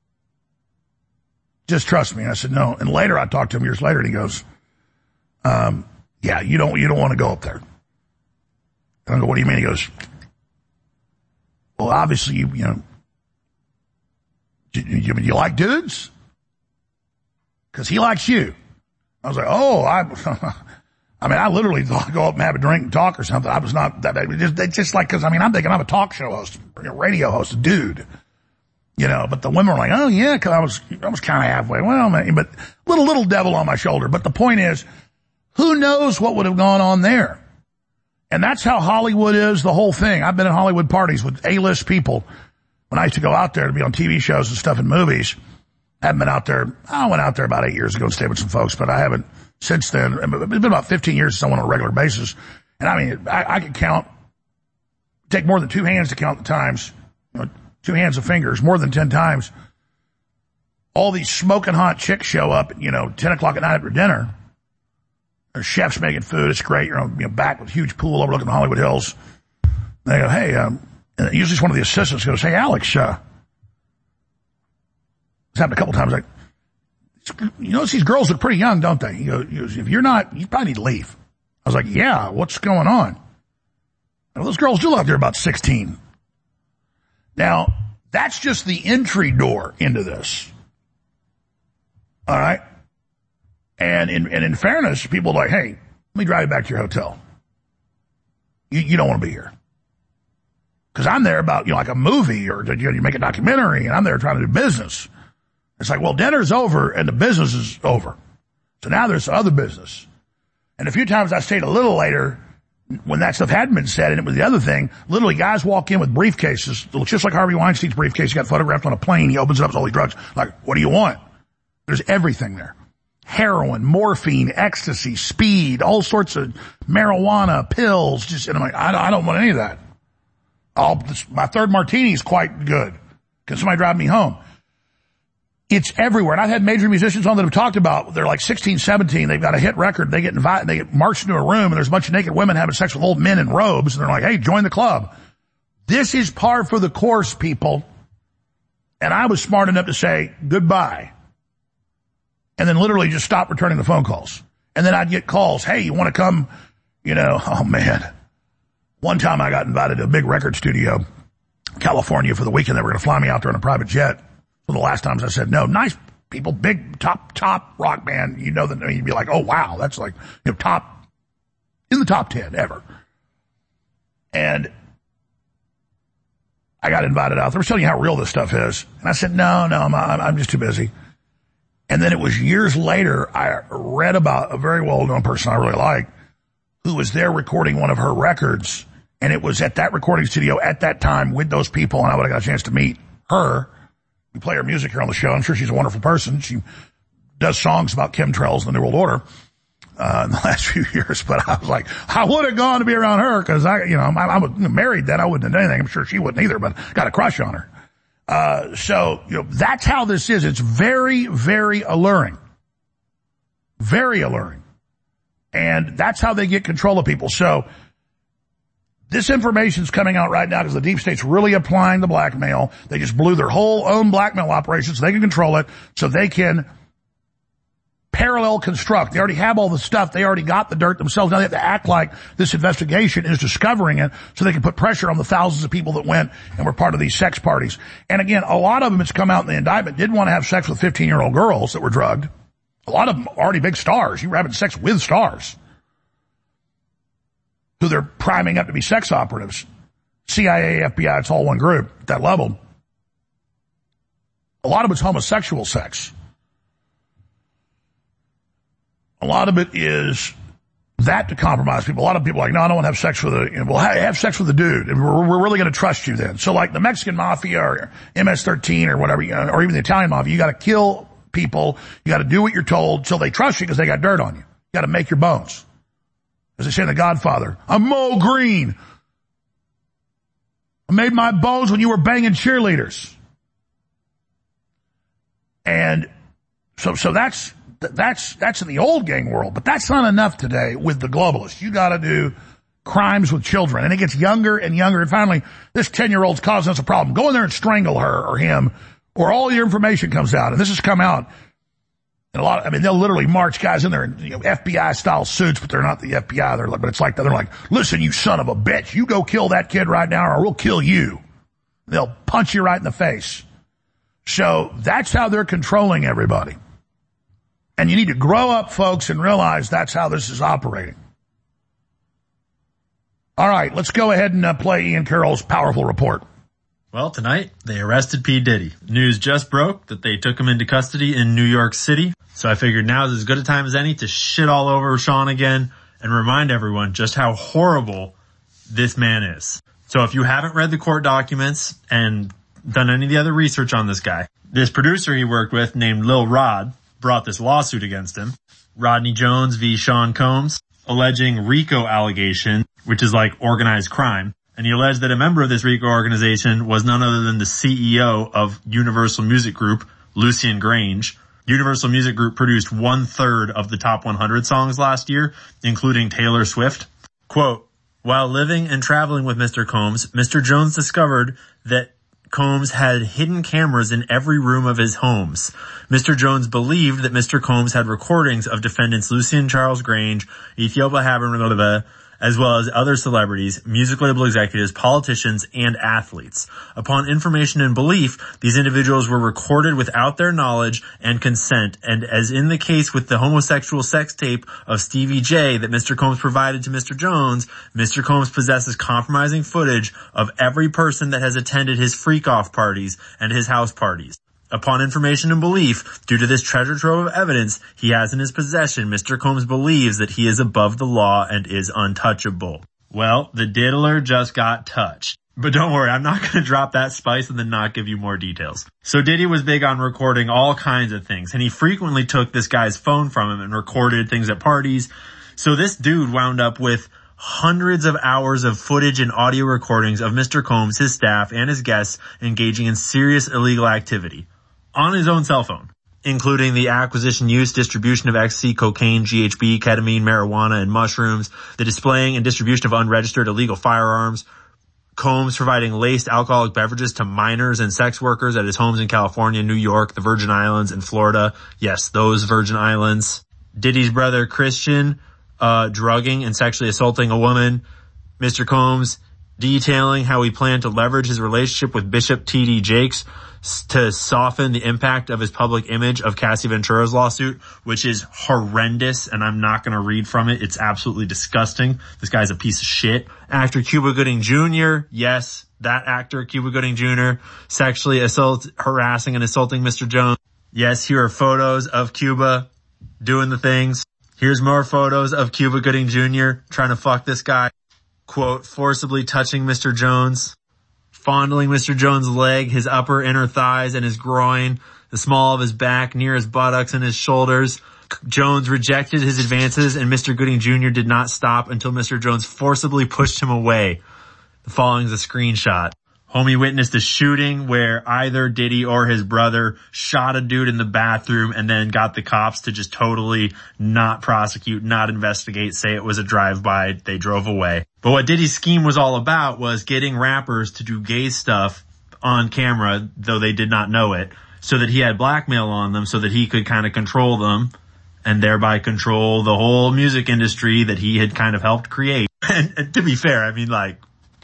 just trust me. And I said, no. And later I talked to him years later and he goes, um, yeah, you don't, you don't want to go up there. And I go, what do you mean? He goes, well, obviously, you, you know, do you, you like dudes? Because he likes you. I was like, oh, I, I mean, I literally thought go up and have a drink and talk or something. I was not that bad. Just, it's just like, because I mean, I'm thinking I'm a talk show host, a radio host, a dude, you know. But the women were like, oh yeah, because I was, I was kind of halfway. Well, man, but little little devil on my shoulder. But the point is, who knows what would have gone on there? And that's how Hollywood is. The whole thing. I've been at Hollywood parties with A-list people. When I used to go out there to be on T V shows and stuff and movies, I haven't been out there. I went out there about eight years ago and stayed with some folks, but I haven't since then. It's been about fifteen years since I went on a regular basis. And I mean, I, I could count, take more than two hands to count the times, you know, two hands of fingers, more than ten times. All these smoking hot chicks show up at, you know, ten o'clock at night after dinner. There's chefs making food. It's great. You're on, you know, back with a huge pool overlooking the Hollywood Hills. And they go, hey, um, and usually it's one of the assistants goes, hey, Alex, uh, it's happened a couple times. Like, you notice these girls look pretty young, don't they? He goes, he goes, if you're not, you probably need to leave. I was like, yeah, what's going on? Well, those girls do look like they're about sixteen. Now, that's just the entry door into this. All right? And in, and in fairness, people are like, hey, let me drive you back to your hotel. You, you don't want to be here. Because I'm there about, you know, like a movie or, you know, you make a documentary and I'm there trying to do business. It's like, well, dinner's over and the business is over. So now there's other business. And a few times I stayed a little later when that stuff hadn't been said, and it was the other thing. Literally, guys walk in with briefcases. It looks just like Harvey Weinstein's briefcase. He got photographed on a plane. He opens it up, it's all these drugs. Like, what do you want? There's everything there. Heroin, morphine, ecstasy, speed, all sorts of marijuana, pills. Just, and I'm like, I, I don't want any of that. I'll, this, my third martini is quite good. Can somebody drive me home? It's everywhere. And I've had major musicians on that have talked about, they're like sixteen, seventeen, they've got a hit record, they get invited, they get marched into a room and there's a bunch of naked women having sex with old men in robes and they're like, hey, join the club. This is par for the course, people. And I was smart enough to say goodbye. And then literally just stop returning the phone calls. And then I'd get calls, hey, you want to come? You know, oh man. One time I got invited to a big record studio, California, for the weekend. They were going to fly me out there on a private jet. One of the last times I said no. Nice people, big top top rock band. You know that, I mean, you'd be like, oh wow, that's like, you know, top in the top ten ever. And I got invited out there. I was telling you how real this stuff is, and I said no, no, I'm I'm just too busy. And then it was years later I read about a very well known person I really like who was there recording one of her records, and it was at that recording studio at that time with those people, and I would have got a chance to meet her. We play her music here on the show. I'm sure she's a wonderful person. She does songs about chemtrails and the New World Order. uh, in the last few years, but I was like, I would have gone to be around her because I, you know, I, I was married then. I wouldn't have done anything. I'm sure she wouldn't either, but got a crush on her. Uh, so, you know, that's how this is. It's very, very alluring. Very alluring. And that's how they get control of people. So this information's coming out right now because the deep state's really applying the blackmail. They just blew their whole own blackmail operation so they can control it, so they can parallel construct. They already have all the stuff. They already got the dirt themselves. Now they have to act like this investigation is discovering it so they can put pressure on the thousands of people that went and were part of these sex parties. And again, a lot of them, it's come out in the indictment, didn't want to have sex with fifteen-year-old girls that were drugged. A lot of them are already big stars. You were having sex with stars who they're priming up to be sex operatives. C I A, F B I, it's all one group at that level. A lot of it's homosexual sex. A lot of it is that to compromise people. A lot of people are like, no, I don't want to have sex with a, you know, well, have sex with a dude, and we're, we're really going to trust you then. So like the Mexican mafia or M S thirteen or whatever, you know, or even the Italian mafia, you got to kill people. You got to do what you're told so they trust you because they got dirt on you. You got to make your bones. As they say in The Godfather, I'm Mo Green. I made my bones when you were banging cheerleaders. And so, so that's, that's, that's in the old gang world, but that's not enough today with the globalists. You got to do crimes with children, and it gets younger and younger. And finally, this ten-year-old's causing us a problem. Go in there and strangle her or him, or all your information comes out. And this has come out in a lot of, I mean, they'll literally march guys in there in, you know, F B I-style suits, but they're not the F B I. They're like, but it's like, they're like, listen, you son of a bitch, you go kill that kid right now or we'll kill you. They'll punch you right in the face. So that's how they're controlling everybody. And you need to grow up, folks, and realize that's how this is operating. All right, let's go ahead and uh, play Ian Carroll's powerful report. Well, tonight, they arrested P. Diddy. News just broke that they took him into custody in New York City. So I figured now is as good a time as any to shit all over Sean again and remind everyone just how horrible this man is. So if you haven't read the court documents and done any of the other research on this guy, this producer he worked with named Lil Rod brought this lawsuit against him. Rodney Jones v. Sean Combs, alleging RICO allegation, which is like organized crime. And he alleged that a member of this RICO organization was none other than the C E O of Universal Music Group, Lucian Grange. Universal Music Group produced one third of the top one hundred songs last year, including Taylor Swift. Quote, while living and traveling with Mister Combs, Mister Jones discovered that Combs had hidden cameras in every room of his homes. Mister Jones believed that Mister Combs had recordings of defendants Lucian Charles Grange, Ethiopia Haber, as well as other celebrities, music label executives, politicians, and athletes. Upon information and belief, these individuals were recorded without their knowledge and consent, and as in the case with the homosexual sex tape of Stevie J that Mister Combs provided to Mister Jones, Mister Combs possesses compromising footage of every person that has attended his freak-off parties and his house parties. Upon information and belief, due to this treasure trove of evidence he has in his possession, Mister Combs believes that he is above the law and is untouchable. Well, the diddler just got touched. But don't worry, I'm not going to drop that spice and then not give you more details. So Diddy was big on recording all kinds of things, and he frequently took this guy's phone from him and recorded things at parties. So this dude wound up with hundreds of hours of footage and audio recordings of Mister Combs, his staff, and his guests engaging in serious illegal activity on his own cell phone, including the acquisition, use, distribution of ecstasy, cocaine, G H B, ketamine, marijuana, and mushrooms, the displaying and distribution of unregistered illegal firearms, Combs providing laced alcoholic beverages to minors and sex workers at his homes in California, New York, the Virgin Islands, and Florida. Yes, those Virgin Islands. Diddy's brother Christian, uh, drugging and sexually assaulting a woman. Mister Combs detailing how he planned to leverage his relationship with Bishop T D Jakes to soften the impact of his public image of Cassie Ventura's lawsuit, which is horrendous, and I'm not going to read from it. It's absolutely disgusting. This guy's a piece of shit. Actor Cuba Gooding Junior, yes, that actor, Cuba Gooding Junior, sexually assault, harassing and assaulting Mister Jones. Yes, here are photos of Cuba doing the things. Here's more photos of Cuba Gooding Junior trying to fuck this guy. Quote, forcibly touching Mister Jones, fondling Mister Jones' leg, his upper inner thighs and his groin, the small of his back, near his buttocks and his shoulders, Jones rejected his advances, and Mister Gooding Junior did not stop until Mister Jones forcibly pushed him away. The following is a screenshot. Homie witnessed a shooting where either Diddy or his brother shot a dude in the bathroom and then got the cops to just totally not prosecute, not investigate, say it was a drive-by. They drove away. But what Diddy's scheme was all about was getting rappers to do gay stuff on camera, though they did not know it, so that he had blackmail on them so that he could kind of control them and thereby control the whole music industry that he had kind of helped create. And, and to be fair, I mean, like,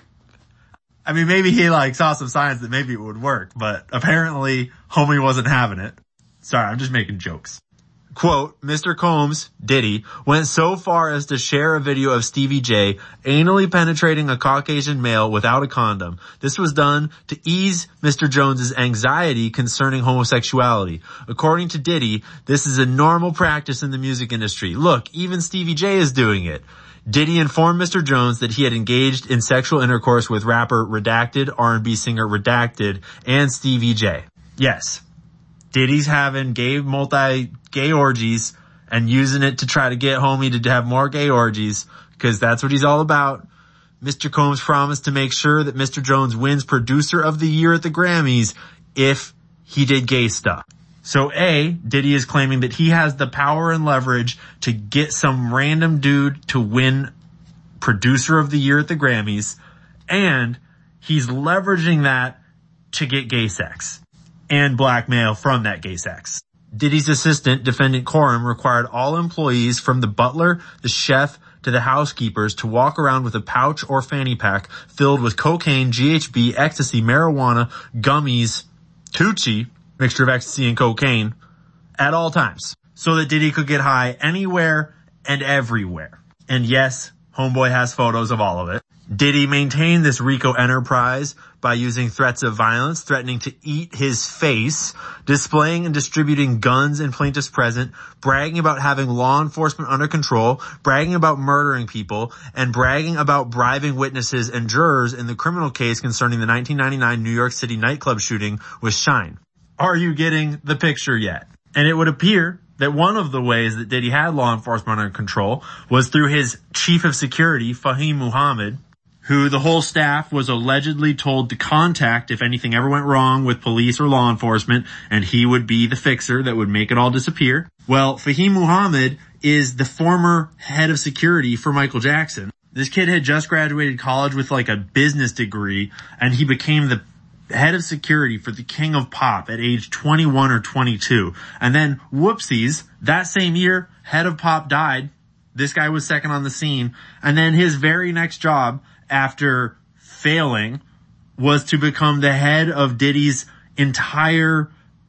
I mean, maybe he like saw some signs that maybe it would work, but apparently homie wasn't having it. Sorry, I'm just making jokes. Quote, Mister Combs, Diddy, went so far as to share a video of Stevie J anally penetrating a Caucasian male without a condom. This was done to ease Mister Jones's anxiety concerning homosexuality. According to Diddy, this is a normal practice in the music industry. Look, even Stevie J is doing it. Diddy informed Mister Jones that he had engaged in sexual intercourse with rapper Redacted, R and B singer Redacted, and Stevie J. Yes, Diddy's having gay multi-gay orgies and using it to try to get homie to have more gay orgies because that's what he's all about. Mister Combs promised to make sure that Mister Jones wins Producer of the Year at the Grammys if he did gay stuff. So A, Diddy is claiming that he has the power and leverage to get some random dude to win Producer of the Year at the Grammys, and he's leveraging that to get gay sex and blackmail from that gay sex. Diddy's assistant, Defendant Coram, required all employees from the butler, the chef, to the housekeepers to walk around with a pouch or fanny pack filled with cocaine, G H B, ecstasy, marijuana, gummies, Tucci, mixture of ecstasy and cocaine, at all times, so that Diddy could get high anywhere and everywhere. And yes, homeboy has photos of all of it. Diddy maintained this RICO enterprise by using threats of violence, threatening to eat his face, displaying and distributing guns in plaintiffs' present, bragging about having law enforcement under control, bragging about murdering people, and bragging about bribing witnesses and jurors in the criminal case concerning the nineteen ninety-nine New York City nightclub shooting with Shine. Are you getting the picture yet? And it would appear that one of the ways that Diddy had law enforcement under control was through his chief of security, Fahim Muhammad, who the whole staff was allegedly told to contact if anything ever went wrong with police or law enforcement, and he would be the fixer that would make it all disappear. Well, Fahim Muhammad is the former head of security for Michael Jackson. This kid had just graduated college with like a business degree, and he became the head of security for the King of Pop at age twenty-one or twenty-two. And then, whoopsies, that same year, head of Pop died. This guy was second on the scene. And then his very next job, after failing, was to become the head of Diddy's entire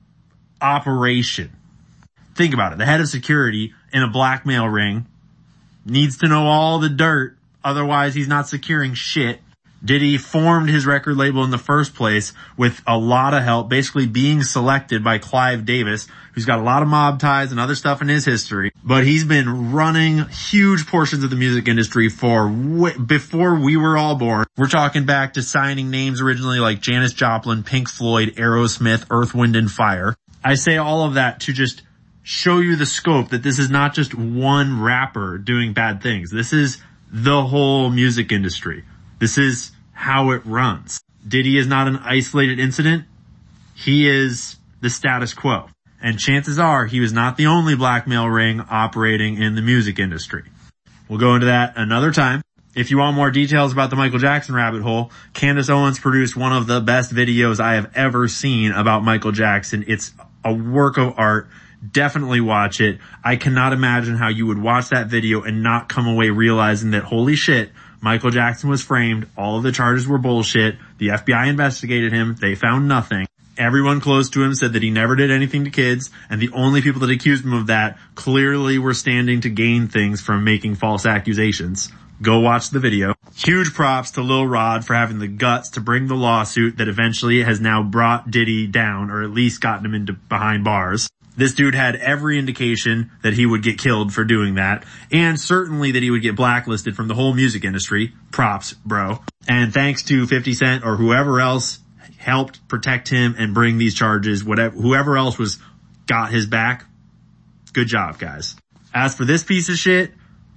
operation. Think about it. The head of security in a blackmail ring needs to know all the dirt. Otherwise, he's not securing shit. Diddy formed his record label in the first place with a lot of help, basically being selected by Clive Davis, who's got a lot of mob ties and other stuff in his history. But he's been running huge portions of the music industry for w- before we were all born. We're talking back to signing names originally like Janis Joplin, Pink Floyd, Aerosmith, Earth, Wind and Fire. I say all of that to just show you the scope that this is not just one rapper doing bad things. This is the whole music industry. This is how it runs. Diddy is not an isolated incident. He is the status quo. And chances are he was not the only blackmail ring operating in the music industry. We'll go into that another time. If you want more details about the Michael Jackson rabbit hole, Candace Owens produced one of the best videos I have ever seen about Michael Jackson. It's a work of art. Definitely watch it. I cannot imagine how you would watch that video and not come away realizing that, holy shit, Michael Jackson was framed. All of the charges were bullshit. The F B I investigated him. They found nothing. Everyone close to him said that he never did anything to kids, and the only people that accused him of that clearly were standing to gain things from making false accusations. Go watch the video. Huge props to Lil Rod for having the guts to bring the lawsuit that eventually has now brought Diddy down, or at least gotten him into behind bars. This dude had every indication that he would get killed for doing that, and certainly that he would get blacklisted from the whole music industry. Props, bro. And thanks to fifty Cent or whoever else helped protect him and bring these charges, whatever, whoever else was got his back, Good job, guys. As for this piece of shit,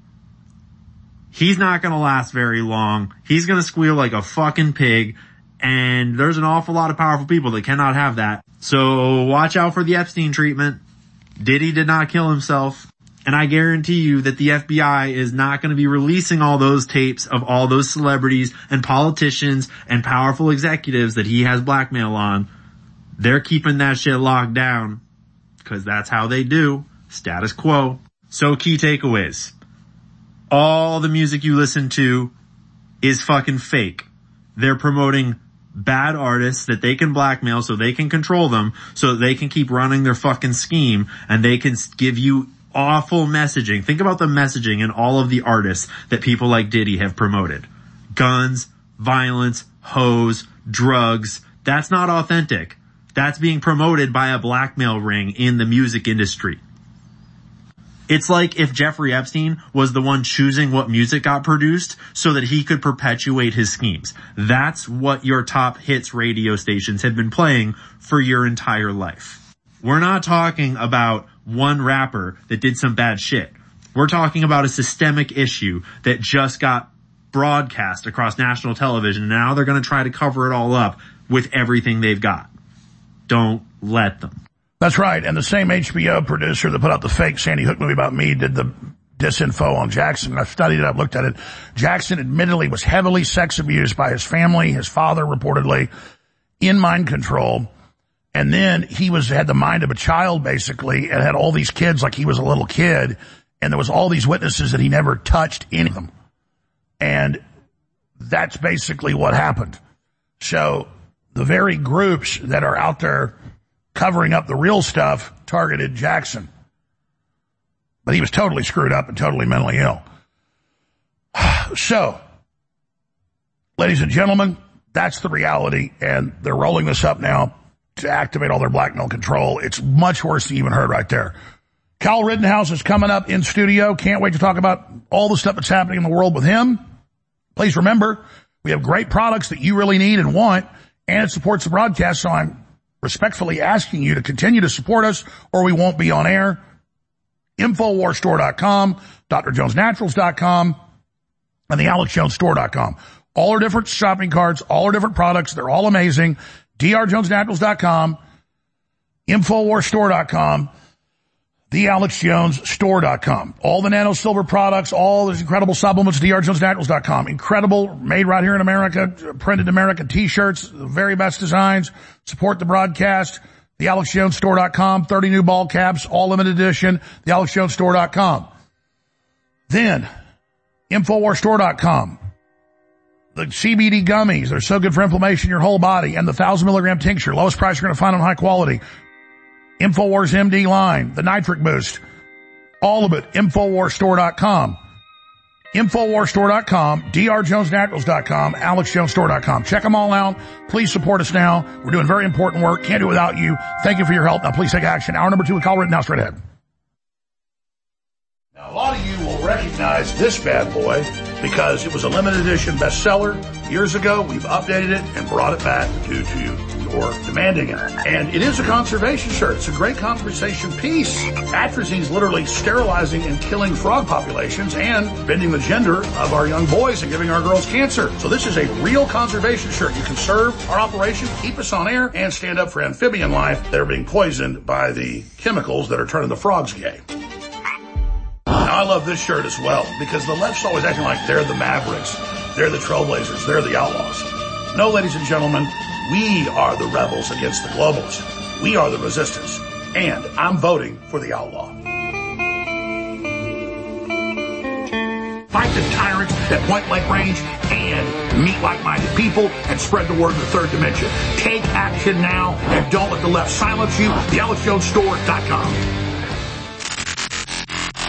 he's not gonna last very long. He's gonna squeal like a fucking pig, and there's an awful lot of powerful people that cannot have that. So watch out for the Epstein treatment. Diddy did not kill himself, and I guarantee you that the F B I is not going to be releasing all those tapes of all those celebrities and politicians and powerful executives that he has blackmail on. They're keeping that shit locked down, because that's how they do. Status quo. So key takeaways. All the music you listen to is fucking fake. They're promoting bad artists that they can blackmail so they can control them, so that they can keep running their fucking scheme, and they can give you awful messaging. Think about the messaging in all of the artists that people like Diddy have promoted. Guns, violence, hoes, drugs. That's not authentic. That's being promoted by a blackmail ring in the music industry. It's like if Jeffrey Epstein was the one choosing what music got produced so that he could perpetuate his schemes. That's what your top hits radio stations have been playing for your entire life. We're not talking about one rapper that did some bad shit. We're talking about a systemic issue that just got broadcast across national television, and now they're going to try to cover it all up with everything they've got. Don't let them. That's right. And the same H B O producer that put out the fake Sandy Hook movie about me did the disinfo on Jackson. I've studied it. I've looked at it. Jackson admittedly was heavily sex abused by his family, his father reportedly, in mind control. And then he was, had the mind of a child basically, and had all these kids like he was a little kid. And there was all these witnesses that he never touched any of them. And that's basically what happened. So the very groups that are out there covering up the real stuff targeted Jackson. But he was totally screwed up and totally mentally ill. So, ladies and gentlemen, that's the reality, and they're rolling this up now to activate all their blackmail control. It's much worse than you even heard right there. Kyle Rittenhouse is coming up in studio. Can't wait to talk about all the stuff that's happening in the world with him. Please remember, we have great products that you really need and want, and it supports the broadcast, so I'm respectfully asking you to continue to support us or we won't be on air. Infowars Store dot com, Dr Jones Naturals dot com, and the Alex Jones Store dot com. All are different shopping carts, all are different products. They're all amazing. D R Jones Naturals dot com, Infowars Store dot com, the Alex Jones Store dot com. All the nano silver products, all these incredible supplements, D R Jones Naturals dot com. Incredible, made right here in America, printed in America t-shirts, the very best designs. Support the broadcast. The Alex Jones Store dot com, thirty new ball caps, all limited edition. The Alex Jones Store dot com. Then, Infowars Store dot com. The C B D gummies, they're so good for inflammation in your whole body. And the one thousand milligram tincture, lowest price you're going to find on high quality. Infowars M D line, the nitric boost, all of it, Infowars Store dot com. Infowars Store dot com, D R Jones Naturals dot com, Alex Jones Store dot com. Check them all out. Please support us now. We're doing very important work. Can't do it without you. Thank you for your help. Now please take action. Hour number two with Kyle Rittenhouse right ahead. Now a lot of you will recognize this bad boy because it was a limited edition bestseller years ago. We've updated it and brought it back due to your demanding it. And it is a conservation shirt. It's a great conversation piece. Atrazine's literally sterilizing and killing frog populations and bending the gender of our young boys and giving our girls cancer. So this is a real conservation shirt. You can serve our operation, keep us on air, and stand up for amphibian life that are being poisoned by the chemicals that are turning the frogs gay. Now, I love this shirt as well because the left's always acting like they're the Mavericks, they're the Trailblazers, they're the Outlaws. No, ladies and gentlemen, we are the rebels against the globalists. We are the resistance. And I'm voting for the outlaw. Fight the tyrants at point blank range and meet like-minded people and spread the word in the third dimension. Take action now and don't let the left silence you. The Alex Jones Store dot com.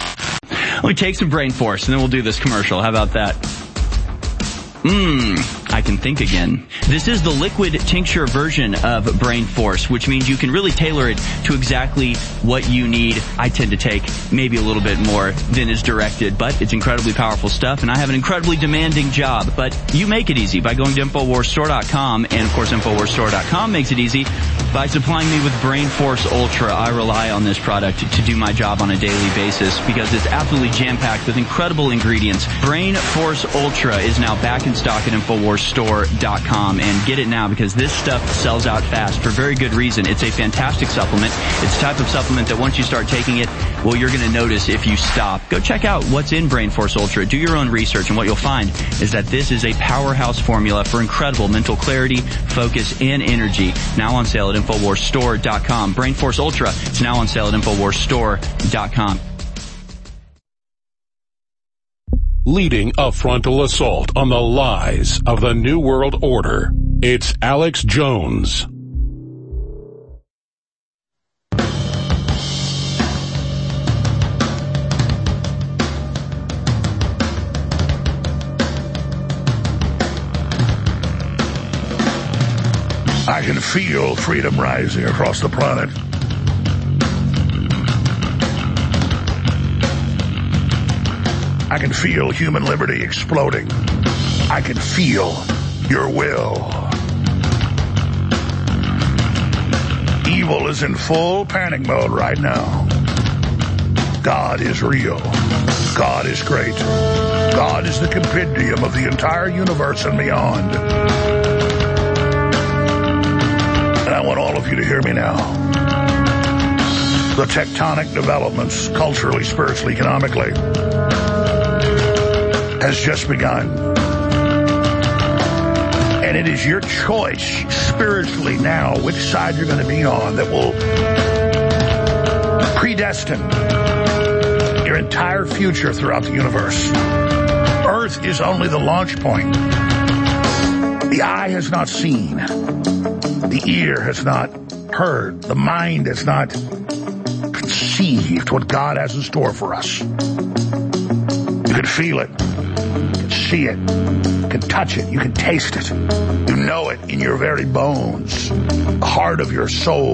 Let me take some brain force and then we'll do this commercial. How about that? Mmm. I can think again. This is the liquid tincture version of Brain Force, which means you can really tailor it to exactly what you need. I tend to take maybe a little bit more than is directed, but it's incredibly powerful stuff, and I have an incredibly demanding job. But you make it easy by going to Infowars Store dot com, and of course Infowars Store dot com makes it easy by supplying me with Brain Force Ultra. I rely on this product to do my job on a daily basis because it's absolutely jam-packed with incredible ingredients. Brain Force Ultra is now back in stock at Infowars Store dot com, and get it now because this stuff sells out fast for very good reason. It's a fantastic supplement. It's the type of supplement that once you start taking it, well, you're going to notice if you stop. Go check out what's in Brain Force Ultra. Do your own research, and what you'll find is that this is a powerhouse formula for incredible mental clarity, focus, and energy. Now on sale at Infowars Store dot com. Brain Force Ultra is now on sale at Infowars Store dot com. Leading a frontal assault on the lies of the New World Order, it's Alex Jones. I can feel freedom rising across the planet. I can feel human liberty exploding. I can feel your will. Evil is in full panic mode right now. God is real. God is great. God is the compendium of the entire universe and beyond. And I want all of you to hear me now. The tectonic developments, culturally, spiritually, economically, has just begun. And it is your choice spiritually now which side you're going to be on that will predestine your entire future throughout the universe. Earth is only the launch point. The eye has not seen. The ear has not heard. The mind has not conceived what God has in store for us. You can feel it. See it, you can touch it, you can taste it, you know it in your very bones, the heart of your soul.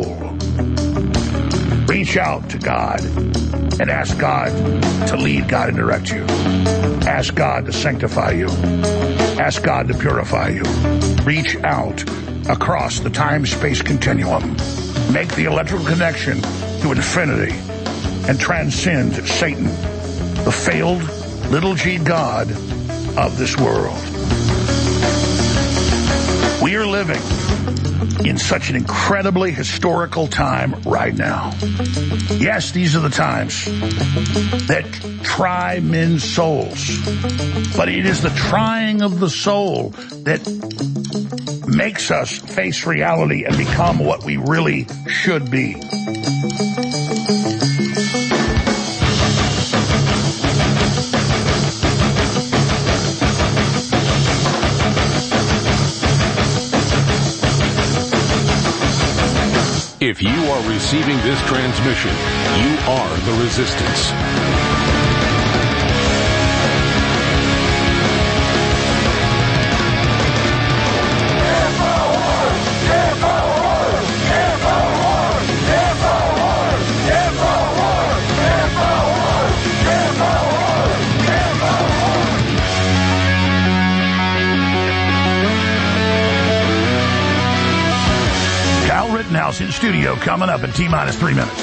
Reach out to God and ask God to lead, God, and direct you. Ask God to sanctify you. Ask God to purify you. Reach out across the time-space continuum. Make the electrical connection to infinity and transcend Satan, the failed little g God of this world. We are living in such an incredibly historical time right now. Yes, these are the times that try men's souls. But it is the trying of the soul that makes us face reality and become what we really should be. If you are receiving this transmission, you are the resistance. Rittenhouse in studio coming up in T-minus three minutes.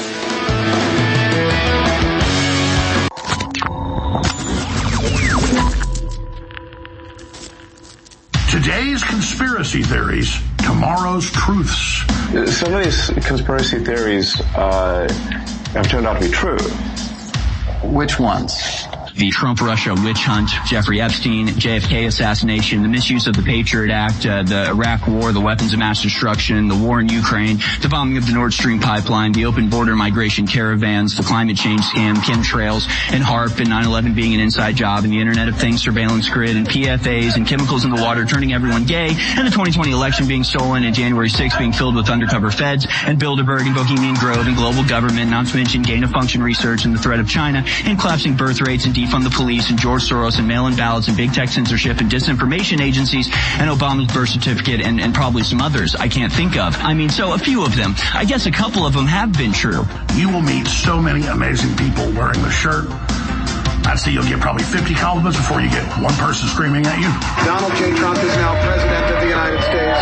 Today's conspiracy theories, tomorrow's truths. Some of these conspiracy theories uh, have turned out to be true. Which ones? The Trump-Russia witch hunt, Jeffrey Epstein, J F K assassination, the misuse of the Patriot Act, uh, the Iraq War, the weapons of mass destruction, the war in Ukraine, the bombing of the Nord Stream pipeline, the open border migration caravans, the climate change scam, chemtrails, and HARP, and nine eleven being an inside job, and the Internet of Things surveillance grid, and P F As, and chemicals in the water turning everyone gay, and the twenty twenty election being stolen, and January sixth being filled with undercover feds, and Bilderberg, and Bohemian Grove, and global government, not to mention gain-of-function research, and the threat of China, and collapsing birth rates, and defund the police and George Soros and mail-in ballots and big tech censorship and disinformation agencies and Obama's birth certificate and, and probably some others I can't think of. I mean, so a few of them. I guess a couple of them have been true. You will meet so many amazing people wearing the shirt. I'd say you'll get probably fifty compliments before you get one person screaming at you. Donald J. Trump is now president of the United States.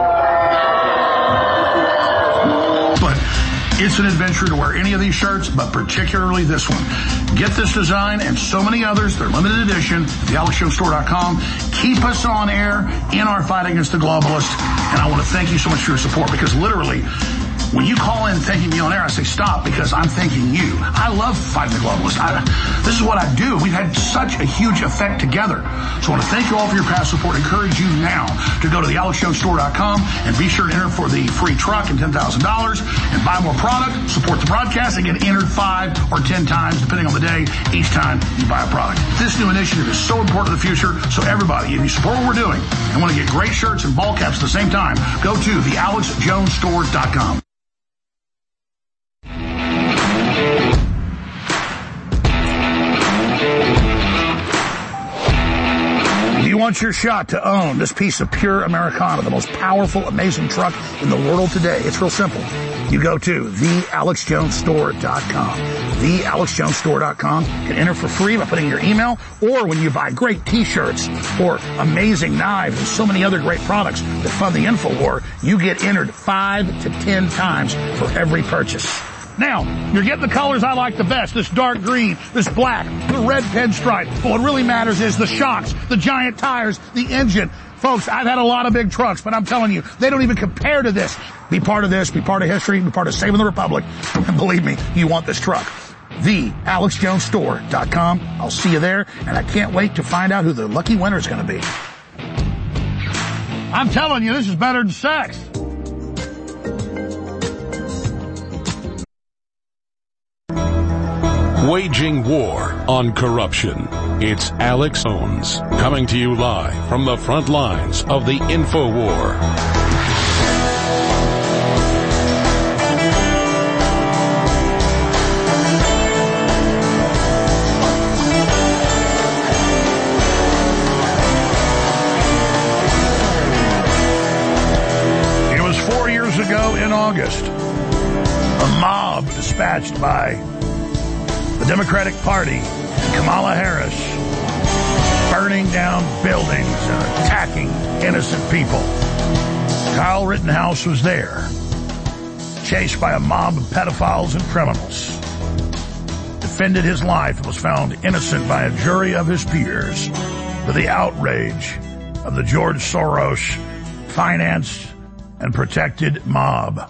But it's an adventure to wear any of these shirts, but particularly this one. Get this design and so many others. They're limited edition at the alex jones store dot com. Keep us on air in our fight against the globalists. And I want to thank you so much for your support, because literally, when you call in thanking me on air, I say stop, because I'm thanking you. I love fighting the globalists. I, this is what I do. We've had such a huge effect together. So I want to thank you all for your past support. Encourage you now to go to the alex jones store dot com and be sure to enter for the free truck and ten thousand dollars and buy more product, support the broadcast, and get entered five or ten times, depending on the day, each time you buy a product. This new initiative is so important to the future. So everybody, if you support what we're doing and want to get great shirts and ball caps at the same time, go to the alex jones store dot com. You want your shot to own this piece of pure Americana, the most powerful, amazing truck in the world today. It's real simple. You go to the alex jones store dot com. the alex jones store dot com. You can enter for free by putting your email, or when you buy great t-shirts or amazing knives and so many other great products that fund the InfoWar, you get entered five to ten times for every purchase. Now, you're getting the colors I like the best, this dark green, this black, the red pinstripe. But what really matters is the shocks, the giant tires, the engine. Folks, I've had a lot of big trucks, but I'm telling you, they don't even compare to this. Be part of this, be part of history, be part of saving the Republic, and believe me, you want this truck. the alex jones store dot com. I'll see you there, and I can't wait to find out who the lucky winner is going to be. I'm telling you, this is better than sex. Waging war on corruption. It's Alex Jones, coming to you live from the front lines of the InfoWar. It was four years ago in August. A mob dispatched by the Democratic Party, Kamala Harris, burning down buildings and attacking innocent people. Kyle Rittenhouse was there, chased by a mob of pedophiles and criminals. Defended his life and was found innocent by a jury of his peers for the outrage of the George Soros financed and protected mob.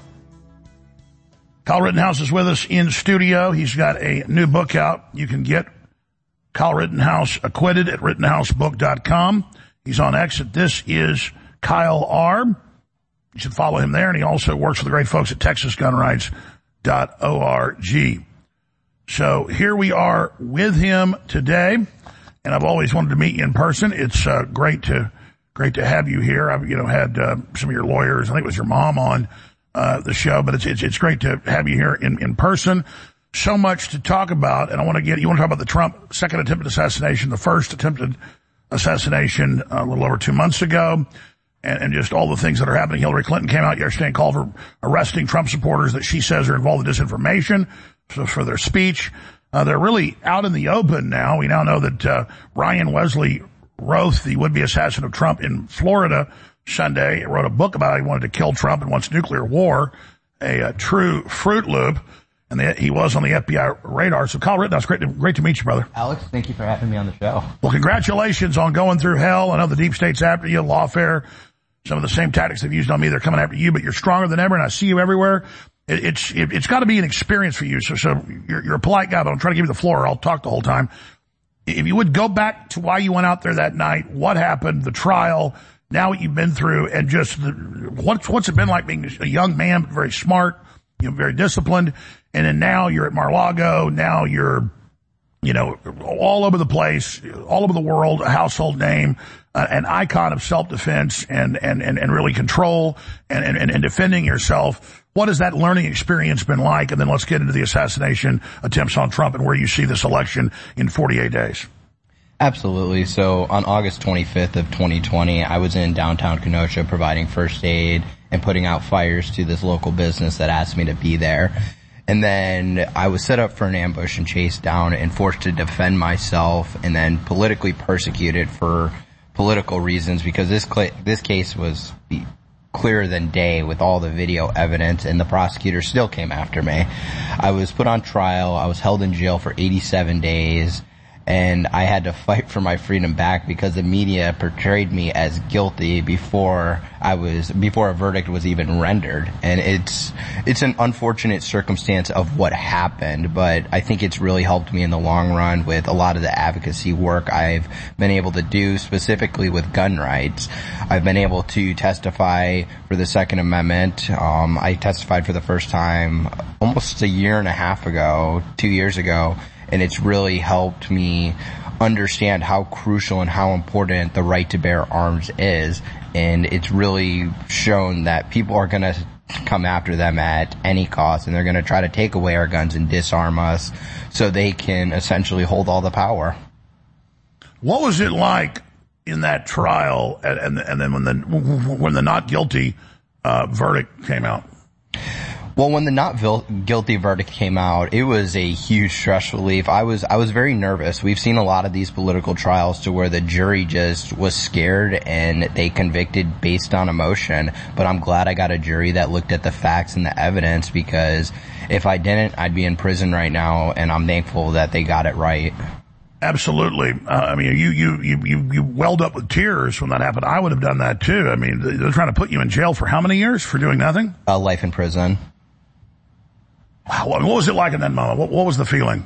Kyle Rittenhouse is with us in studio. He's got a new book out. You can get Kyle Rittenhouse Acquitted at rittenhouse book dot com. He's on X at This Is Kyle R. You should follow him there. And he also works with the great folks at texas gun rights dot org. So here we are with him today. And I've always wanted to meet you in person. It's uh, great to great to have you here. I've you know had uh, some of your lawyers. I think it was your mom on Uh, the show, but it's, it's, it's great to have you here in, in person. So much to talk about, and I want to get, you want to talk about the Trump second attempted assassination, the first attempted assassination uh, a little over two months ago, and, and just all the things that are happening. Hillary Clinton came out yesterday and called for arresting Trump supporters that she says are involved in disinformation so for their speech. Uh, they're really out in the open now. We now know that uh, Ryan Wesley Roth, the would-be assassin of Trump in Florida, Sunday, wrote a book about how he wanted to kill Trump and wants nuclear war, a, a true Fruit Loop, and the, he was on the F B I radar. So, Kyle Rittenhouse, great to, great to meet you, brother. Alex, thank you for having me on the show. Well, congratulations on going through hell. I know the deep state's after you, lawfare, some of the same tactics they've used on me, they're coming after you, but you're stronger than ever, and I see you everywhere. It, it's it, it's got to be an experience for you. So, so you're, you're a polite guy, but I'm trying to give you the floor. I'll talk the whole time. If you would go back to why you went out there that night, what happened, the trial, now what you've been through, and just the, what's what's it been like being a young man, very smart, you know, very disciplined, and then now you're at Mar-a-Lago, now you're, you know, all over the place, all over the world, a household name, uh, an icon of self-defense and and and, and really control and, and and defending yourself. What has that learning experience been like? And then let's get into the assassination attempts on Trump and where you see this election in forty-eight days. Absolutely. So on August twenty-fifth of twenty twenty, I was in downtown Kenosha providing first aid and putting out fires to this local business that asked me to be there. And then I was set up for an ambush and chased down and forced to defend myself and then politically persecuted for political reasons because this cl- this case was clearer than day with all the video evidence, and the prosecutor still came after me. I was put on trial. I was held in jail for eighty-seven days. And I had to fight for my freedom back because the media portrayed me as guilty before I was, before a verdict was even rendered. And it's, it's an unfortunate circumstance of what happened, but I think it's really helped me in the long run with a lot of the advocacy work I've been able to do, specifically with gun rights. I've been able to testify for the Second Amendment. Um, I testified for the first time almost a year and a half ago, two years ago. And it's really helped me understand how crucial and how important the right to bear arms is. And it's really shown that people are going to come after them at any cost, and they're going to try to take away our guns and disarm us so they can essentially hold all the power. What was it like in that trial, and, and, and then when the when the not guilty uh, verdict came out? Well, when the not guilty verdict came out, it was a huge stress relief. I was, I was very nervous. We've seen a lot of these political trials to where the jury just was scared and they convicted based on emotion. But I'm glad I got a jury that looked at the facts and the evidence, because if I didn't, I'd be in prison right now, and I'm thankful that they got it right. Absolutely. Uh, I mean, you, you, you, you, you welled up with tears when that happened. I would have done that too. I mean, they're trying to put you in jail for how many years for doing nothing? Uh, life in prison. Wow, what was it like in that moment? What, what was the feeling?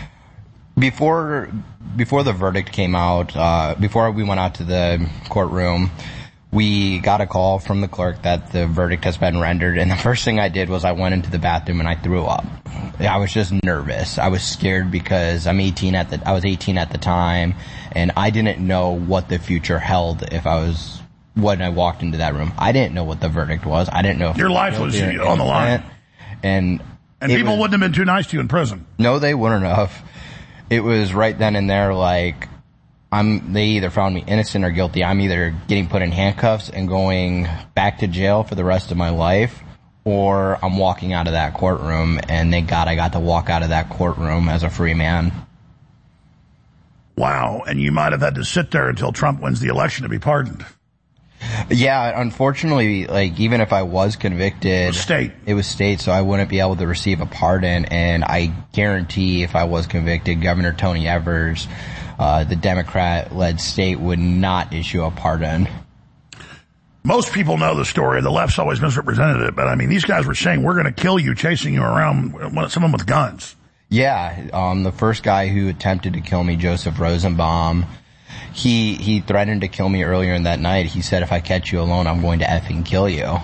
Before, before the verdict came out, uh, before we went out to the courtroom, we got a call from the clerk that the verdict has been rendered, and the first thing I did was I went into the bathroom and I threw up. I was just nervous. I was scared because I'm eighteen at the, I was eighteen at the time, and I didn't know what the future held if I was, when I walked into that room. I didn't know what the verdict was. I didn't know if your life was on the line. And, And people was, wouldn't have been too nice to you in prison. No, they wouldn't have. It was right then and there, like, I'm, they either found me innocent or guilty. I'm either getting put in handcuffs and going back to jail for the rest of my life, or I'm walking out of that courtroom, and thank God I got to walk out of that courtroom as a free man. Wow, and you might have had to sit there until Trump wins the election to be pardoned. Yeah, unfortunately, like, even if I was convicted, it was state. It was state, so I wouldn't be able to receive a pardon. And I guarantee if I was convicted, Governor Tony Evers, uh, the Democrat-led state, would not issue a pardon. Most people know the story. The left's always misrepresented it. But, I mean, these guys were saying, we're going to kill you, chasing you around, someone with guns. Yeah, um, the first guy who attempted to kill me, Joseph Rosenbaum, He, he threatened to kill me earlier in that night. He said, if I catch you alone, I'm going to effing kill you.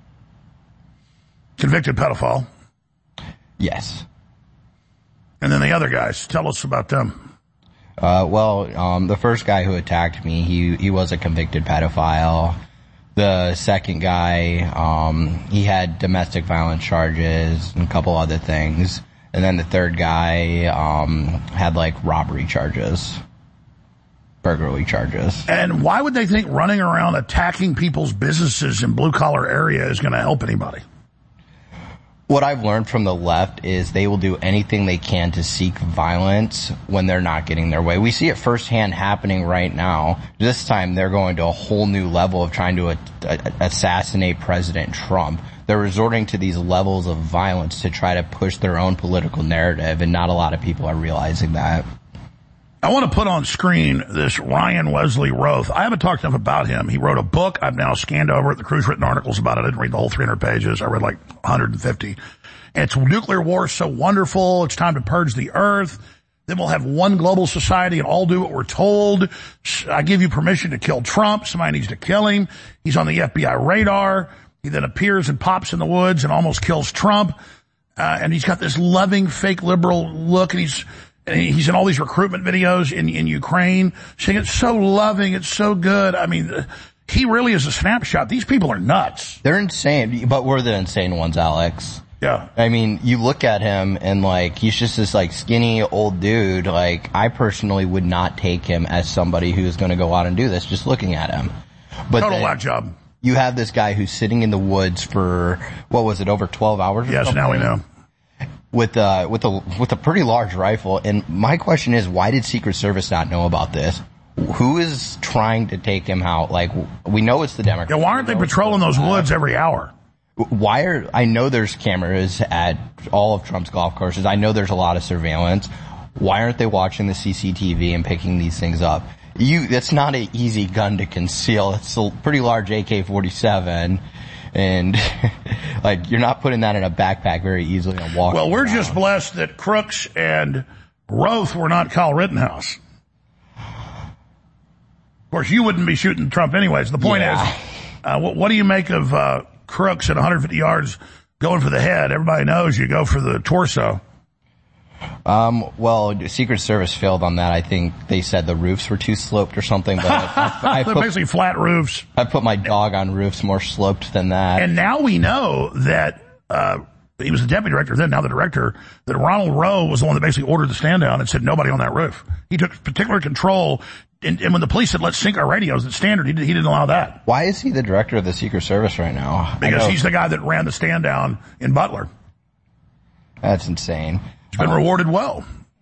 Convicted pedophile. Yes. And then the other guys, tell us about them. Uh, well, um, the first guy who attacked me, he, he was a convicted pedophile. The second guy, um, he had domestic violence charges and a couple other things. And then the third guy, um, had like robbery charges. Burglary charges. And why would they think running around attacking people's businesses in blue-collar area is going to help anybody? What I've learned from the left is they will do anything they can to seek violence when they're not getting their way. We see it firsthand happening right now. This time they're going to a whole new level of trying to a- a- assassinate President Trump. They're resorting to these levels of violence to try to push their own political narrative, and not a lot of people are realizing that. I want to put on screen this Ryan Wesley Roth. I haven't talked enough about him. He wrote a book. I've now scanned over it. The crew's written articles about it. I didn't read the whole three hundred pages. I read like one hundred fifty. And it's nuclear war is so wonderful. It's time to purge the earth. Then we'll have one global society and all do what we're told. I give you permission to kill Trump. Somebody needs to kill him. He's on the F B I radar. He then appears and pops in the woods and almost kills Trump. Uh, and he's got this loving fake liberal look, and he's And he's in all these recruitment videos in, in Ukraine, saying it's so loving, it's so good. I mean, he really is a snapshot. These people are nuts. They're insane, but we're the insane ones, Alex. Yeah. I mean, you look at him and like, he's just this like skinny old dude. Like, I personally would not take him as somebody who's going to go out and do this just looking at him. But total whack job. You have this guy who's sitting in the woods for, what was it, over twelve hours? Yes, now we know. With uh with a with a pretty large rifle. And my question is, why did Secret Service not know about this? Who is trying to take him out? Like, we know it's the Democrats. Yeah, why aren't they patrolling those woods every hour? Why are, I know there's cameras at all of Trump's golf courses. I know there's a lot of surveillance. Why aren't they watching the C C T V and picking these things up? You, that's not an easy gun to conceal. It's a pretty large A K forty-seven. And, like, you're not putting that in a backpack very easily and walking Well, we're around. just blessed that Crooks and Roth were not Kyle Rittenhouse. Of course, you wouldn't be shooting Trump anyways. The point Yeah. is, uh, what, what do you make of uh, Crooks at one hundred fifty yards going for the head? Everybody knows you go for the torso. Um, well, Secret Service failed on that. I think they said the roofs were too sloped or something, but I, I They're put, basically flat roofs. I put my dog on roofs more sloped than that. And now we know that uh he was the deputy director then, now the director, that Ronald Rowe was the one that basically ordered the stand down and said nobody on that roof. He took particular control, and, and when the police said let's sync our radios, it's standard, he, did, he didn't allow that. Why is he the director of the Secret Service right now? Because he's the guy that ran the stand down in Butler. That's insane. He's been uh, rewarded well.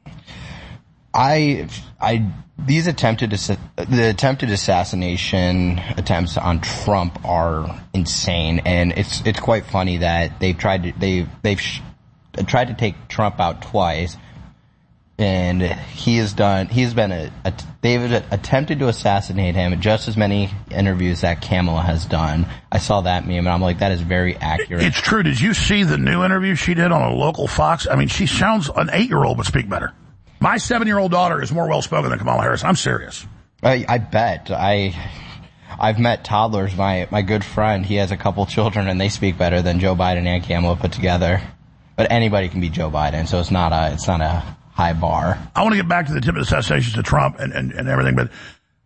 I, I, these attempted, the attempted assassination attempts on Trump are insane, and it's, it's quite funny that they've tried to, they've, they've sh- tried to take Trump out twice, and he has done, he's been a, a, they've attempted to assassinate him just as many interviews that Kamala has done. I saw that meme, and I'm like, that is very accurate. It's true. Did you see the new interview she did on a local Fox? I mean, she sounds an eight-year-old but speak better. My seven-year-old daughter is more well-spoken than Kamala Harris. I'm serious. I, I bet. I, I've met toddlers. My, my good friend, he has a couple children, and they speak better than Joe Biden and Kamala put together. But anybody can be Joe Biden, so it's not a, it's not a high bar. I want to get back to the attempted assassinations to Trump and, and, and everything, but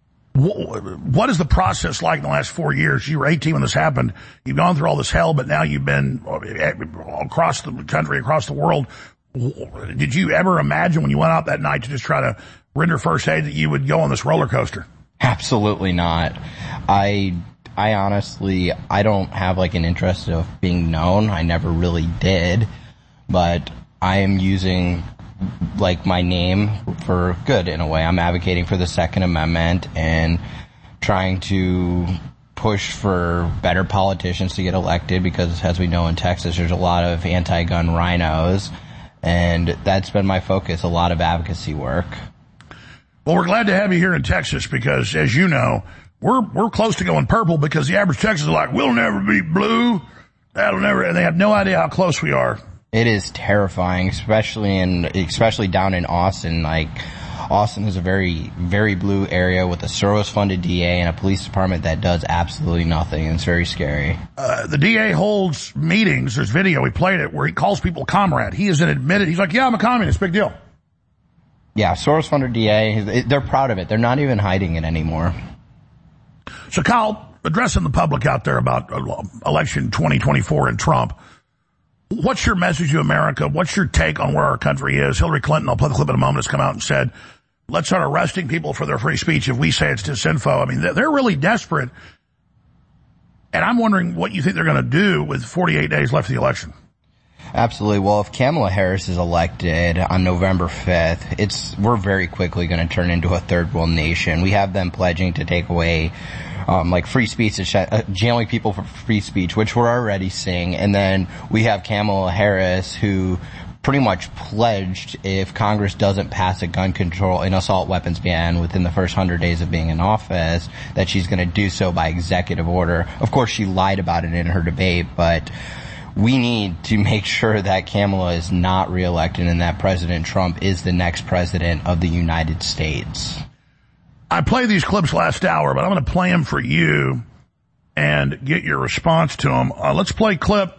what is the process like in the last four years? You were eighteen when this happened. You've gone through all this hell, but now you've been across the country, across the world. Did you ever imagine when you went out that night to just try to render first aid that you would go on this roller coaster? Absolutely not. I, I honestly, I don't have like an interest of being known. I never really did, but I am using like my name for good in a way. I'm advocating for the Second Amendment and trying to push for better politicians to get elected because, as we know in Texas, there's a lot of anti-gun rhinos. And that's been my focus, a lot of advocacy work. Well, we're glad to have you here in Texas because, as you know, we're we're close to going purple because the average Texan is like, we'll never be blue. That'll never, and they have no idea how close we are. It is terrifying, especially in, especially down in Austin. Like, Austin is a very, very blue area with a Soros-funded D A and a police department that does absolutely nothing. And it's very scary. Uh, the D A holds meetings. There's video. We played it where he calls people comrade. He isn't admitted. He's like, yeah, I'm a communist. Big deal. Yeah, Soros-funded D A. They're proud of it. They're not even hiding it anymore. So, Kyle, addressing the public out there about election twenty twenty-four and Trump, what's your message to America? What's your take on where our country is? Hillary Clinton, I'll play the clip in a moment, has come out and said, let's start arresting people for their free speech if we say it's disinfo. I mean, they're really desperate. And I'm wondering what you think they're going to do with forty-eight days left of the election. Absolutely. Well, if Kamala Harris is elected on November fifth, it's, we're very quickly going to turn into a third world nation. We have them pledging to take away Um, like free speech, uh, jailing people for free speech, which we're already seeing. And then we have Kamala Harris, who pretty much pledged if Congress doesn't pass a gun control and assault weapons ban within the first hundred days of being in office, that she's going to do so by executive order. Of course, she lied about it in her debate, but we need to make sure that Kamala is not reelected and that President Trump is the next president of the United States. I played these clips last hour, but I'm going to play them for you and get your response to them. Uh, let's play clip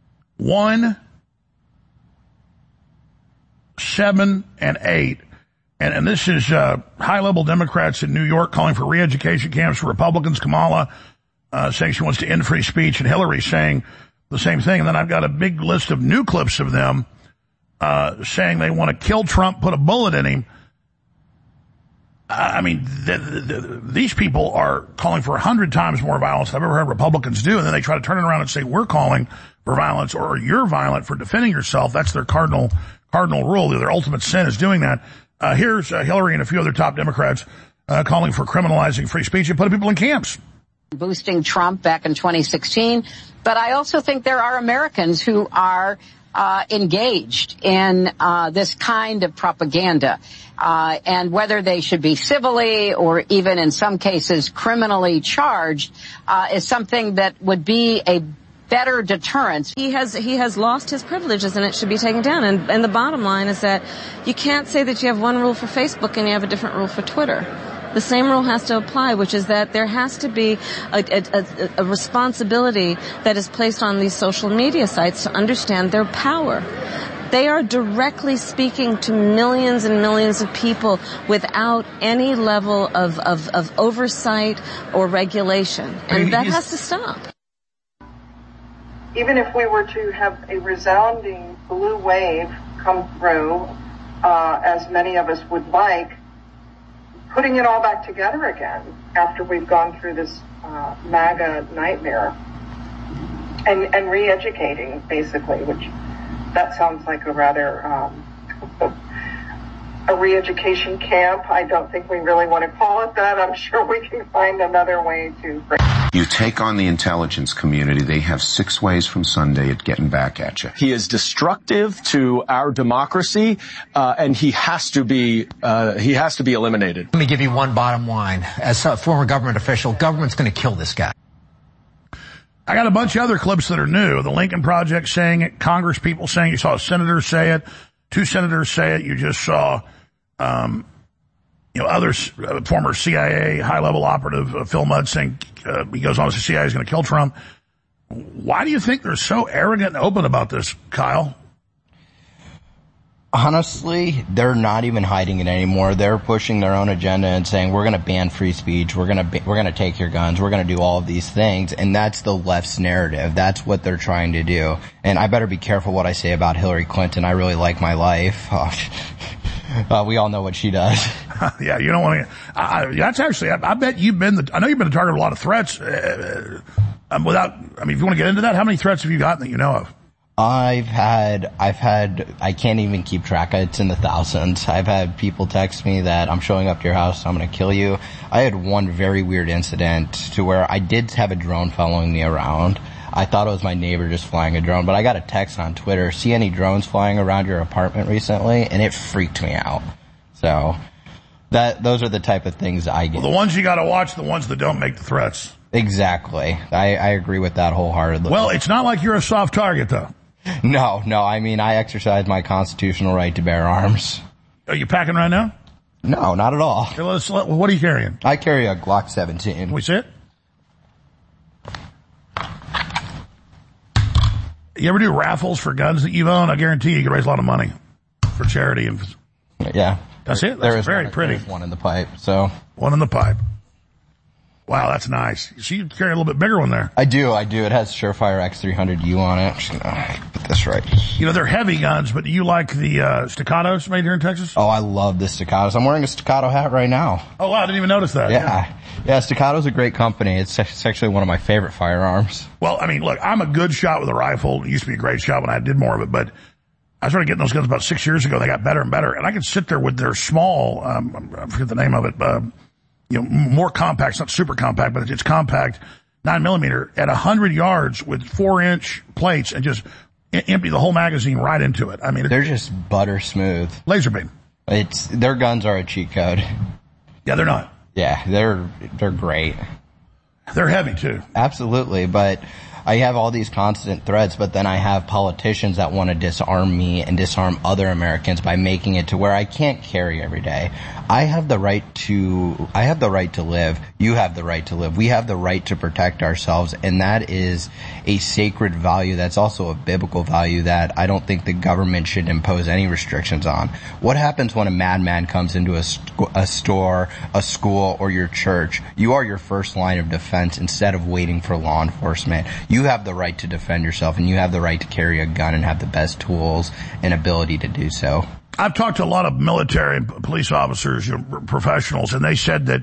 one, seven, and eight. And, and this is uh, high-level Democrats in New York calling for re-education camps for Republicans. Kamala uh, saying she wants to end free speech, and Hillary saying the same thing. And then I've got a big list of new clips of them uh, saying they want to kill Trump, put a bullet in him. I mean, the, the, the, these people are calling for a hundred times more violence than I've ever heard Republicans do, and then they try to turn it around and say we're calling for violence or you're violent for defending yourself. That's their cardinal cardinal rule. Their ultimate sin is doing that. Uh, here's uh, Hillary and a few other top Democrats uh, calling for criminalizing free speech and putting people in camps. Boosting Trump back in twenty sixteen, but I also think there are Americans who are uh engaged in uh this kind of propaganda, uh and whether they should be civilly or even in some cases criminally charged uh is something that would be a better deterrence. He has he has lost his privileges and it should be taken down. And, and the bottom line is that you can't say that you have one rule for Facebook and you have a different rule for Twitter. The same rule has to apply, which is that there has to be a, a, a responsibility that is placed on these social media sites to understand their power. They are directly speaking to millions and millions of people without any level of, of, of oversight or regulation. And that has to stop. Even if we were to have a resounding blue wave come through, uh, as many of us would like, putting it all back together again after we've gone through this uh, MAGA nightmare and, and re-educating, basically, which that sounds like a rather um, a re-education camp. I don't think we really want to call it that. I'm sure we can find another way to... You take on the intelligence community, they have six ways from Sunday at getting back at you. He is destructive to our democracy, uh, and he has to be uh, he has to be eliminated. Let me give you one bottom line. As a former government official, government's going to kill this guy. I got a bunch of other clips that are new. The Lincoln Project saying it, Congress people saying it. You saw a senator say it, two senators say it. You just saw, um, you know, others, uh, former C I A high-level operative uh, Phil Mudd saying, uh, he goes on to say C I A is going to kill Trump. Why do you think they're so arrogant and open about this, Kyle? Honestly, they're not even hiding it anymore. They're pushing their own agenda and saying, we're going to ban free speech. We're going to, we're going to take your guns. We're going to do all of these things. And that's the left's narrative. That's what they're trying to do. And I better be careful what I say about Hillary Clinton. I really like my life. Oh, uh, we all know what she does. Yeah, you don't want to, I, that's actually, I, I bet you've been the, I know you've been the target of a lot of threats, uh, um, without, I mean, if you want to get into that, how many threats have you gotten that you know of? I've had, I've had, I can't even keep track. It's in the thousands. I've had people text me that I'm showing up to your house, I'm going to kill you. I had one very weird incident to where I did have a drone following me around. I thought it was my neighbor just flying a drone, but I got a text on Twitter, see any drones flying around your apartment recently? And it freaked me out. So, that, those are the type of things I get. Well, the ones you got to watch, the ones that don't make the threats. Exactly. I, I agree with that wholeheartedly. Well, it's not like you're a soft target, though. No, no, I mean, I exercise my constitutional right to bear arms. Are you packing right now? No, not at all. Okay, let's, let, what are you carrying? I carry a Glock seventeen. Can we see it? You ever do raffles for guns that you've owned? I guarantee you can raise a lot of money for charity. And yeah. That's it? That's there is very one, pretty. There's one in the pipe, so. One in the pipe. Wow, that's nice. So you carry a little bit bigger one there. I do, I do. It has Surefire X three hundred U on it. Just gonna put this right. You know, they're heavy guns, but do you like the uh staccatos made here in Texas? Oh, I love the staccatos. I'm wearing a staccato hat right now. Oh, wow, I didn't even notice that. Yeah. Yeah, yeah Staccato's a great company. It's, it's actually one of my favorite firearms. Well, I mean, look, I'm a good shot with a rifle. It used to be a great shot when I did more of it, but I started getting those guns about six years ago. They got better and better. And I could sit there with their small, um I forget the name of it, uh, you know, more compact. It's not super compact, but it's compact, nine millimeter at a hundred yards with four inch plates and just empty the whole magazine right into it. I mean, they're just butter smooth. Laser beam. It's, their guns are a cheat code. Yeah, they're not. Yeah, they're, they're great. They're heavy too. Absolutely, but I have all these constant threats, but then I have politicians that want to disarm me and disarm other Americans by making it to where I can't carry every day. I have the right to, I have the right to live. You have the right to live. We have the right to protect ourselves, and that is a sacred value. That's also a biblical value that I don't think the government should impose any restrictions on. What happens when a madman comes into a, st- a store, a school, or your church? You are your first line of defense instead of waiting for law enforcement. You have the right to defend yourself, and you have the right to carry a gun and have the best tools and ability to do so. I've talked to a lot of military and police officers, you know, professionals, and they said that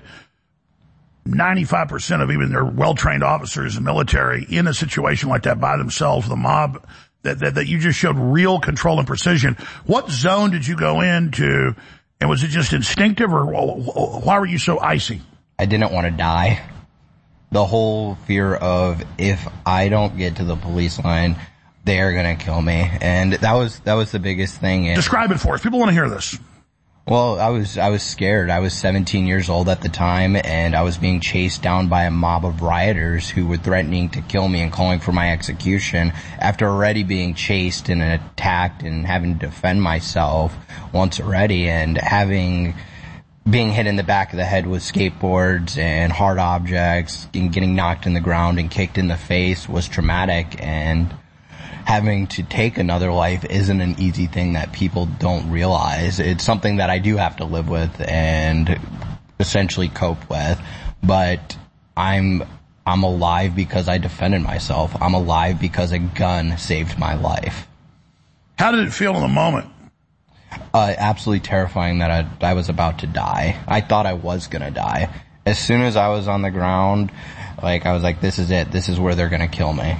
ninety-five percent of even their well-trained officers in the military in a situation like that by themselves, the mob, that, that, that you just showed real control and precision. What zone did you go into, and was it just instinctive, or why were you so icy? I didn't want to die. The whole fear of, if I don't get to the police line, they're gonna kill me. And that was, that was the biggest thing. And describe it for us. People want to hear this. Well, I was, I was scared. I was seventeen years old at the time, and I was being chased down by a mob of rioters who were threatening to kill me and calling for my execution after already being chased and attacked and having to defend myself once already, and having, being hit in the back of the head with skateboards and hard objects and getting knocked in the ground and kicked in the face was traumatic. And having to take another life isn't an easy thing that people don't realize. It's something that I do have to live with and essentially cope with. But I'm, I'm alive because I defended myself. I'm alive because a gun saved my life. How did it feel in the moment? Uh, absolutely terrifying that I, I was about to die. I thought I was gonna die. As soon as I was on the ground, like, I was like, this is it. This is where they're gonna kill me.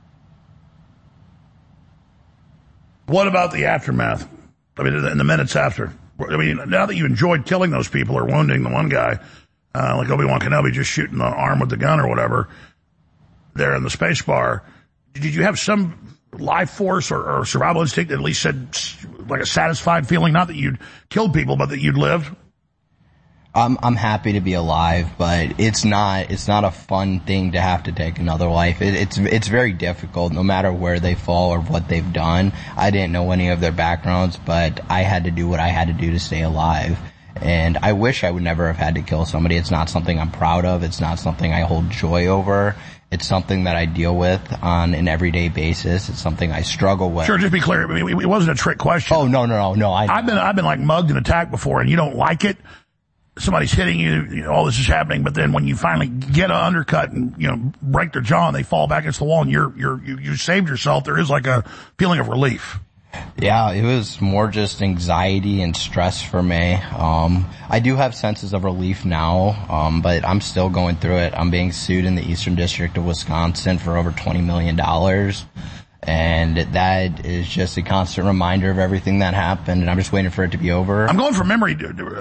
What about the aftermath? I mean, in the minutes after. I mean, now that you enjoyed killing those people or wounding the one guy, uh, like Obi-Wan Kenobi just shooting the arm with the gun or whatever, there in the space bar, did you have some life force or, or survival instinct that at least said, like, a satisfied feeling? Not that you'd killed people, but that you'd lived? I'm, I'm happy to be alive, but it's not, it's not a fun thing to have to take another life. It, it's, it's very difficult no matter where they fall or what they've done. I didn't know any of their backgrounds, but I had to do what I had to do to stay alive. And I wish I would never have had to kill somebody. It's not something I'm proud of. It's not something I hold joy over. It's something that I deal with on an everyday basis. It's something I struggle with. Sure, just be clear. I mean, it wasn't a trick question. Oh, no, no, no, no. I, I've been, I've been like mugged and attacked before, and you don't like it. Somebody's hitting you, you know, all this is happening, but then when you finally get an undercut and, you know, break their jaw and they fall back against the wall and you're, you're, you, you saved yourself, there is like a feeling of relief. Yeah, it was more just anxiety and stress for me. Um, I do have senses of relief now, um, but I'm still going through it. I'm being sued in the Eastern District of Wisconsin for over twenty million dollars. And that is just a constant reminder of everything that happened, and I'm just waiting for it to be over. I'm going from memory.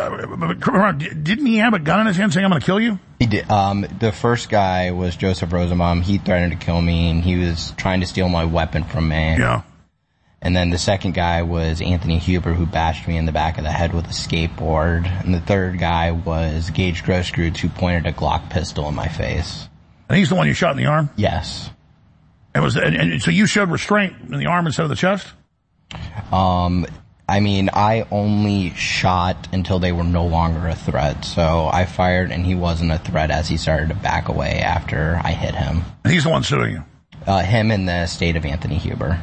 Didn't he have a gun in his hand saying, I'm going to kill you? He did. Um, the first guy was Joseph Rosenbaum. He threatened to kill me, and he was trying to steal my weapon from me. Yeah. And then the second guy was Anthony Huber, who bashed me in the back of the head with a skateboard. And the third guy was Gage Grosskreutz, who pointed a Glock pistol in my face. And he's the one you shot in the arm? Yes. And was and, and so you showed restraint in the arm instead of the chest? Um, I mean, I only shot until they were no longer a threat. So I fired, and he wasn't a threat as he started to back away after I hit him. And he's the one suing you? Uh, him and the state of Anthony Huber.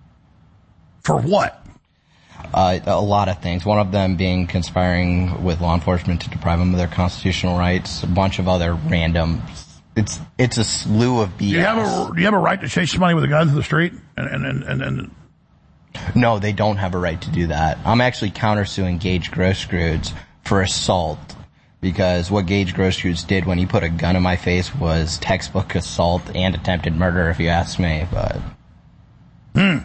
For what? Uh, a lot of things. One of them being conspiring with law enforcement to deprive them of their constitutional rights. A bunch of other random. It's it's a slew of B S. Do you have a do you have a right to chase somebody with a gun through the street? And and and, and no, they don't have a right to do that. I'm actually countersuing Gage Grosskreutz for assault, because what Gage Grosskreutz did when he put a gun in my face was textbook assault and attempted murder, if you ask me. But hmm.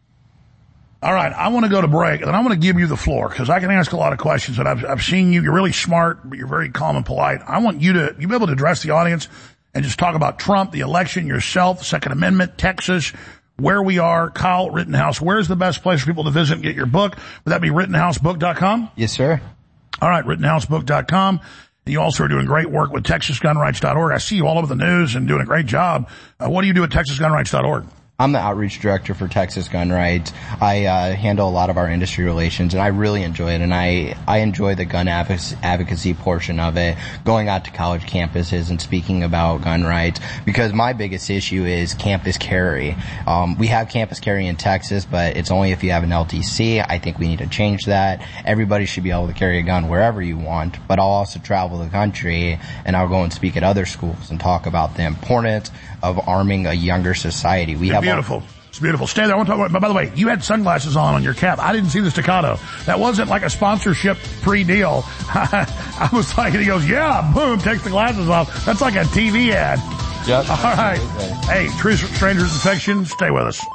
All right, I want to go to break, and I want to give you the floor, because I can ask a lot of questions, and I've, I've seen you. You're really smart, but you're very calm and polite. I want you to you be able to address the audience and just talk about Trump, the election, yourself, the Second Amendment, Texas, where we are. Kyle Rittenhouse, where's the best place for people to visit and get your book? Would that be rittenhouse book dot com? Yes, sir. All right, rittenhouse book dot com. You also are doing great work with Texas Gun Rights dot org. I see you all over the news and doing a great job. Uh, what do you do at Texas Gun Rights dot org? I'm the outreach director for Texas Gun Rights. I uh, handle a lot of our industry relations, and I really enjoy it. And I I enjoy the gun advocacy, advocacy portion of it, going out to college campuses and speaking about gun rights. Because my biggest issue is campus carry. Um, we have campus carry in Texas, but it's only if you have an L T C. I think we need to change that. Everybody should be able to carry a gun wherever you want. But I'll also travel the country, and I'll go and speak at other schools and talk about the importance of arming a younger society. We It's have beautiful. All- It's beautiful. Stay there. I want to talk about, by the way, you had sunglasses on on your cap. I didn't see the staccato. That wasn't like a sponsorship pre-deal. I was like, and he goes, yeah, boom, takes the glasses off. That's like a T V ad. Yep. All right. Hey, True Strangers Infection, stay with us.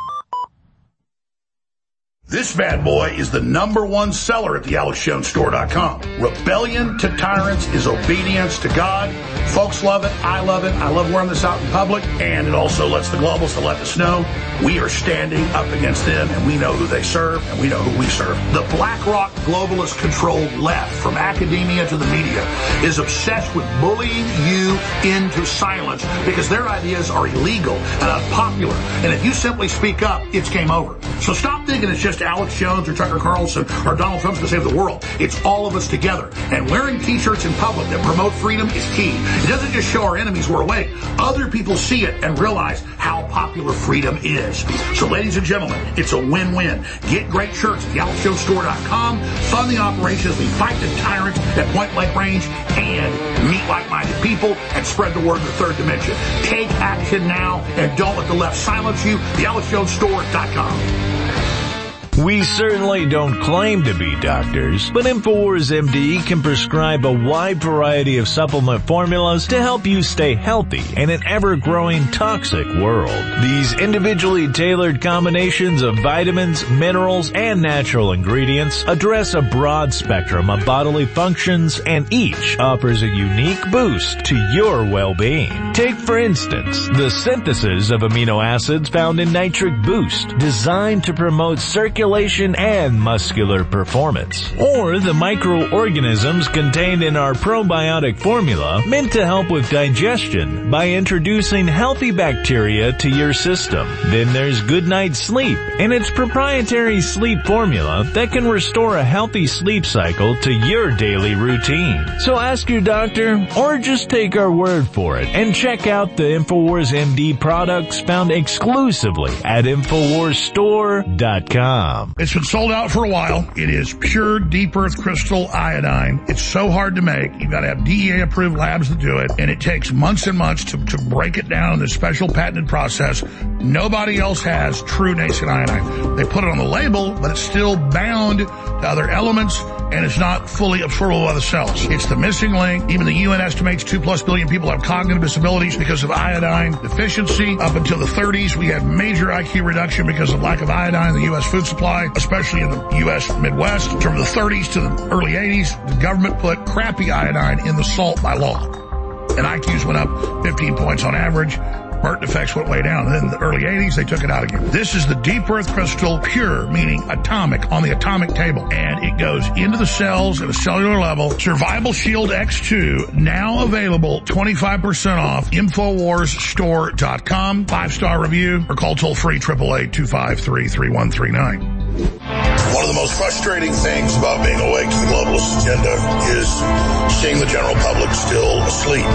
This bad boy is the number one seller at the alex jones store dot com. Rebellion to tyrants is obedience to God. Folks love it. I love it. I love wearing this out in public. And it also lets the globals to let us know we are standing up against them, and we know who they serve, and we know who we serve. The BlackRock globalist-controlled left, from academia to the media, is obsessed with bullying you into silence because their ideas are illegal and unpopular. And if you simply speak up, it's game over. So stop thinking it's just Alex Jones or Tucker Carlson or Donald Trump's going to save the world. It's all of us together. And wearing T-shirts in public that promote freedom is key. It doesn't just show our enemies we're awake. Other people see it and realize how popular freedom is. So ladies and gentlemen, it's a win-win. Get great shirts at the alex jones store dot com. Fund the operation as we fight the tyrants at point-blank range and meet like-minded people and spread the word in the third dimension. Take action now and don't let the left silence you. the alex jones store dot com. We certainly don't claim to be doctors, but InfoWars M D can prescribe a wide variety of supplement formulas to help you stay healthy in an ever-growing toxic world. These individually tailored combinations of vitamins, minerals, and natural ingredients address a broad spectrum of bodily functions, and each offers a unique boost to your well-being. Take, for instance, the synthesis of amino acids found in Nitric Boost, designed to promote circulation and muscular performance. Or the microorganisms contained in our probiotic formula, meant to help with digestion by introducing healthy bacteria to your system. Then there's Good Night Sleep and its proprietary sleep formula that can restore a healthy sleep cycle to your daily routine. So ask your doctor or just take our word for it and check out the InfoWars M D products found exclusively at infowars store dot com. It's been sold out for a while. It is pure deep earth crystal iodine. It's so hard to make. You've got to have D E A approved labs that do it, and it takes months and months to, to break it down in this special patented process. Nobody else has true nascent iodine. They put it on the label, but it's still bound to other elements, and it's not fully absorbable by the cells. It's the missing link. Even the U N estimates two plus billion people have cognitive disabilities because of iodine deficiency. Up until the thirties, we had major I Q reduction because of lack of iodine in the U S food supply, especially in the U S Midwest. From the thirties to the early eighties, the government put crappy iodine in the salt by law. And I Qs went up fifteen points on average. Burnt effects went way down. And then in the early eighties, they took it out again. This is the deep earth crystal, pure, meaning atomic, on the atomic table. And it goes into the cells at a cellular level. Survival Shield X two, now available, twenty-five percent off, infowars store dot com. Five-star review, or call toll-free, eight eight eight, two five three, three one three nine. One of the most frustrating things about being awake to the globalist agenda is seeing the general public still asleep.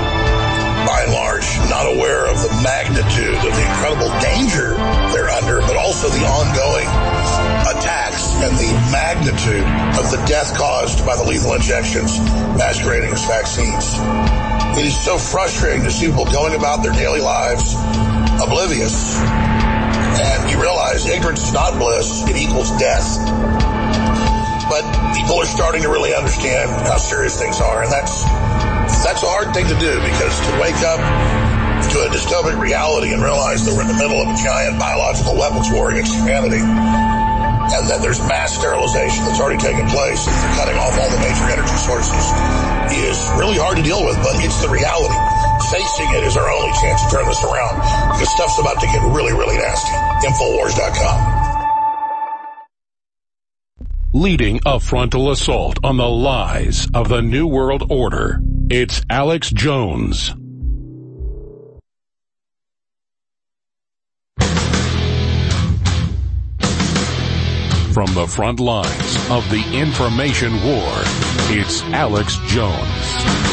By and large, not aware of the magnitude of the incredible danger they're under, but also the ongoing attacks and the magnitude of the death caused by the lethal injections masquerading as vaccines. It is so frustrating to see people going about their daily lives oblivious. And you realize ignorance is not bliss, it equals death. But people are starting to really understand how serious things are, and that's That's a hard thing to do, because to wake up to a dystopic reality and realize that we're in the middle of a giant biological weapons war against humanity, and that there's mass sterilization that's already taken place, and they're cutting off all the major energy sources, is really hard to deal with, but it's the reality. Facing it is our only chance to turn this around, because stuff's about to get really, really nasty. infowars dot com. Leading a frontal assault on the lies of the New World Order. It's Alex Jones. From the front lines of the information war, it's Alex Jones.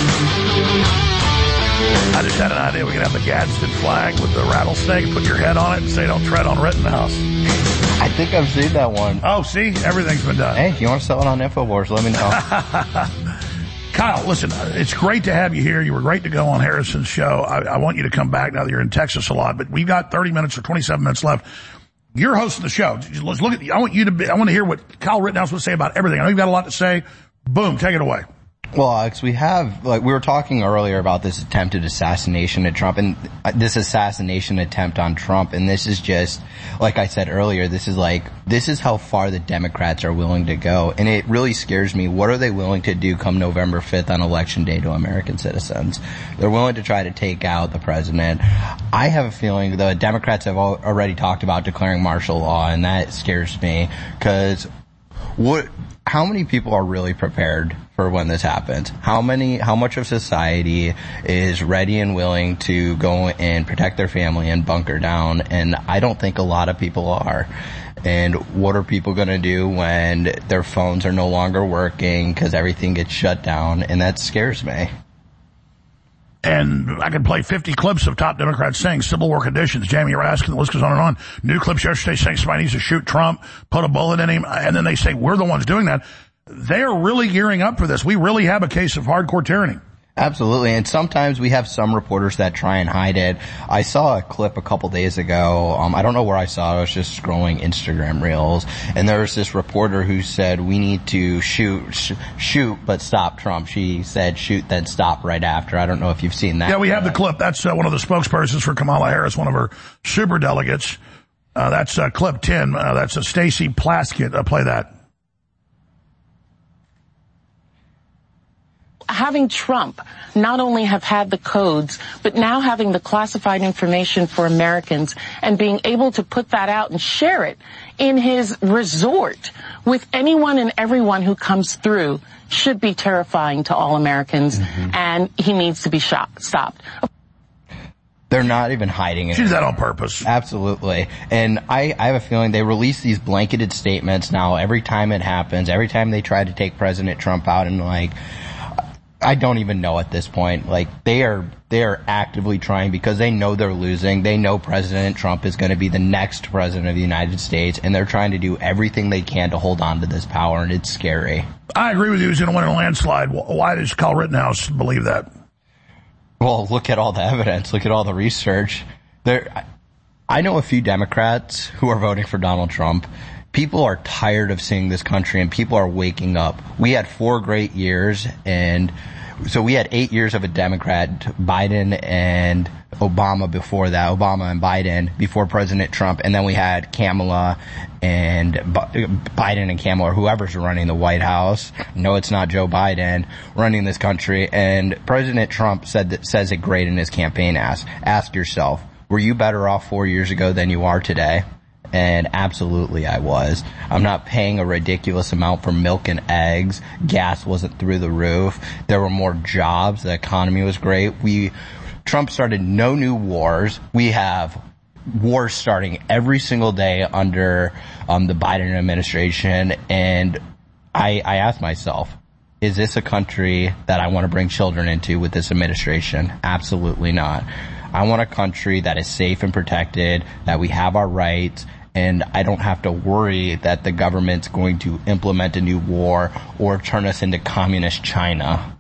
I just had an idea we could have the Gadsden flag with the rattlesnake, put your head on it and say don't tread on Rittenhouse. I think I've seen that one. Oh, see? Everything's been done. Hey, if you want to sell it on InfoWars, let me know. Kyle, listen, it's great to have you here. You were great to go on Harrison's show. I, I want you to come back now that you're in Texas a lot, but we've got thirty minutes or twenty-seven minutes left. You're hosting the show. Let's look at, I want you to be, I want to hear what Kyle Rittenhouse would say about everything. I know you've got a lot to say. Boom, take it away. Well, Alex, we have, like, we were talking earlier about this attempted assassination of Trump, and this assassination attempt on Trump, and this is just, like I said earlier, this is like, this is how far the Democrats are willing to go, and it really scares me. What are they willing to do come November fifth on Election Day to American citizens? They're willing to try to take out the president. I have a feeling the Democrats have already talked about declaring martial law, and that scares me, because what, how many people are really prepared for when this happens? How many, how much of society is ready and willing to go and protect their family and bunker down? And I don't think a lot of people are. And what are people going to do when their phones are no longer working because everything gets shut down? And that scares me. And I could play fifty clips of top Democrats saying Civil War conditions. Jamie Raskin, the list goes on and on. New clips yesterday saying somebody needs to shoot Trump, put a bullet in him, and then they say we're the ones doing that. They are really gearing up for this. We really have a case of hardcore tyranny. Absolutely, and sometimes we have some reporters that try and hide it. I saw a clip a couple days ago. Um, I don't know where I saw it. I was just scrolling Instagram reels, and there was this reporter who said, we need to shoot, sh- shoot, but stop Trump. She said, shoot, then stop right after. I don't know if you've seen that. Yeah, we have the clip. That's uh, one of the spokespersons for Kamala Harris, one of her super delegates. Uh, that's uh, clip ten. Uh, that's a Stacey Plaskett. Uh, play that. Having Trump not only have had the codes, but now having the classified information for Americans and being able to put that out and share it in his resort with anyone and everyone who comes through should be terrifying to all Americans, mm-hmm. and he needs to be shot, stopped. They're not even hiding it. She did that on purpose. Absolutely. And I, I have a feeling they release these blanketed statements now every time it happens, every time they try to take President Trump out, and like, I don't even know at this point. Like, they are, they are actively trying because they know they're losing. They know President Trump is going to be the next president of the United States, and they're trying to do everything they can to hold on to this power, and it's scary. I agree with you. He's going to win a landslide. Why does Kyle Rittenhouse believe that? Well, look at all the evidence. Look at all the research. There, I know a few Democrats who are voting for Donald Trump. People are tired of seeing this country, and people are waking up. We had four great years, and so we had eight years of a Democrat, Biden and Obama before that, Obama and Biden before President Trump, and then we had Kamala and Biden and Kamala, or whoever's running the White House. No, it's not Joe Biden running this country. And President Trump said that, says it great in his campaign. Ask, ask yourself, were you better off four years ago than you are today? And absolutely I was. I'm not paying a ridiculous amount for milk and eggs. Gas wasn't through the roof. There were more jobs. The economy was great. We, Trump started no new wars. We have wars starting every single day under um, the Biden administration. And I, I asked myself, is this a country that I want to bring children into with this administration? Absolutely not. I want a country that is safe and protected, that we have our rights, and I don't have to worry that the government's going to implement a new war or turn us into communist China.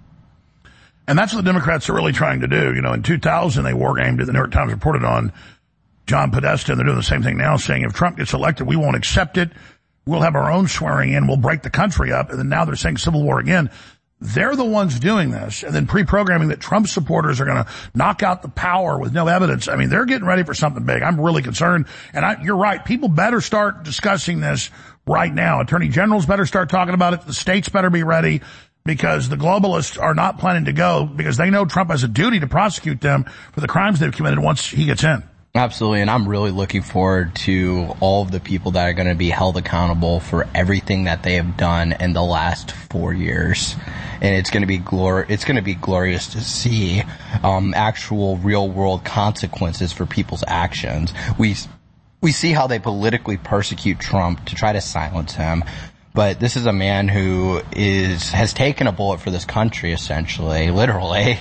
And that's what the Democrats are really trying to do. You know, in two thousand, they war gamed it. The New York Times reported on John Podesta, and they're doing the same thing now, saying if Trump gets elected, we won't accept it. We'll have our own swearing in. We'll break the country up. And then now they're saying civil war again. They're the ones doing this, and then pre-programming that Trump supporters are going to knock out the power with no evidence. I mean, they're getting ready for something big. I'm really concerned. And I, you're right. People better start discussing this right now. Attorney generals better start talking about it. The states better be ready, because the globalists are not planning to go, because they know Trump has a duty to prosecute them for the crimes they've committed once he gets in. Absolutely, and I'm really looking forward to all of the people that are going to be held accountable for everything that they have done in the last four years. and it's going to be glor- it's going to be glorious to see um, actual real world consequences for people's actions. We we see how they politically persecute Trump to try to silence him. But this is a man who is has taken a bullet for this country, essentially, literally,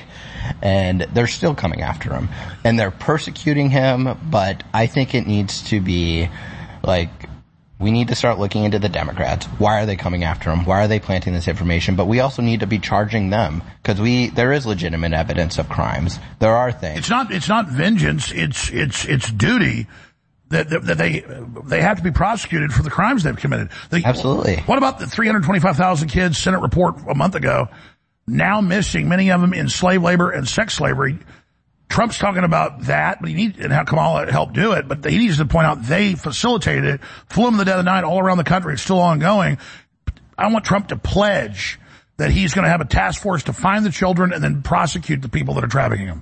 and they're still coming after him. And they're persecuting him, but I think it needs to be, like, we need to start looking into the Democrats. Why are they coming after him? Why are they planting this information? But we also need to be charging them, because we there is legitimate evidence of crimes. There are things. It's not it's not vengeance. It's it's it's duty. That, that they they have to be prosecuted for the crimes they've committed. They, Absolutely. What about the three hundred twenty-five thousand kids, Senate report a month ago, now missing, many of them in slave labor and sex slavery? Trump's talking about that, but he needs, and how Kamala helped do it, but he needs to point out they facilitated it, flew them in the dead of the night all around the country. It's still ongoing. I want Trump to pledge that he's going to have a task force to find the children and then prosecute the people that are trafficking them.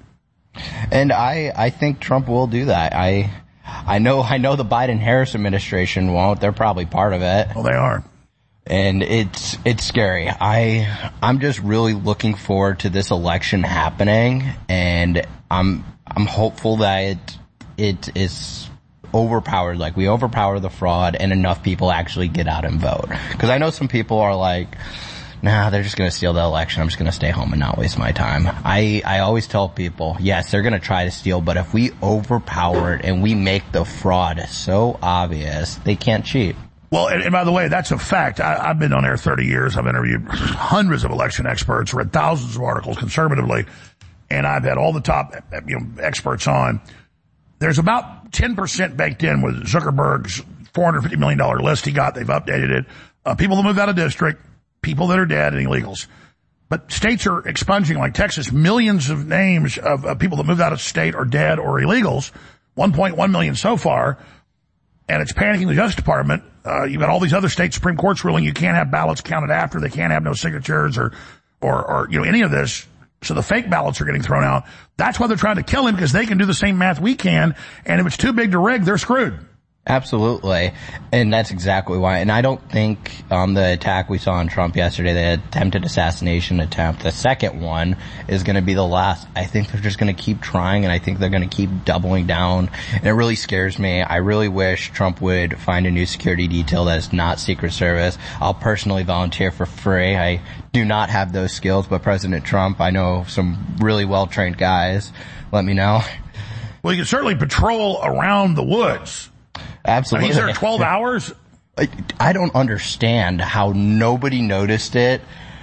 And I, I think Trump will do that. I... I know, I know the Biden-Harris administration won't. They're probably part of it. Well, they are. And it's, it's scary. I, I'm just really looking forward to this election happening, and I'm, I'm hopeful that it, it is overpowered, like we overpower the fraud and enough people actually get out and vote. Cause I know some people are like, nah, they're just going to steal the election. I'm just going to stay home and not waste my time. I, I always tell people, yes, they're going to try to steal, but if we overpower it and we make the fraud so obvious, they can't cheat. Well, and, and by the way, that's a fact. I, I've been on air thirty years. I've interviewed hundreds of election experts, read thousands of articles conservatively, and I've had all the top you know, experts on. There's about ten percent baked in with Zuckerberg's four hundred fifty million dollars list he got. They've updated it. Uh, people that moved out of district, people that are dead, and illegals. But states are expunging, like Texas, millions of names of, of people that moved out of state or dead or illegals, one point one million so far, and it's panicking the Justice Department. Uh, you've got all these other state Supreme Courts ruling you can't have ballots counted after, they can't have no signatures or, or, or, you know, any of this. So the fake ballots are getting thrown out. That's why they're trying to kill him, because they can do the same math we can, and if it's too big to rig, they're screwed. Absolutely. And that's exactly why. And I don't think um the attack we saw on Trump yesterday, the attempted assassination attempt, the second one, is going to be the last. I think they're just going to keep trying, and I think they're going to keep doubling down. And it really scares me. I really wish Trump would find a new security detail that is not Secret Service. I'll personally volunteer for free. I do not have those skills, but President Trump, I know some really well-trained guys. Let me know. Well, you can certainly patrol around the woods. Absolutely. He's there twelve hours? I, I don't understand how nobody noticed it.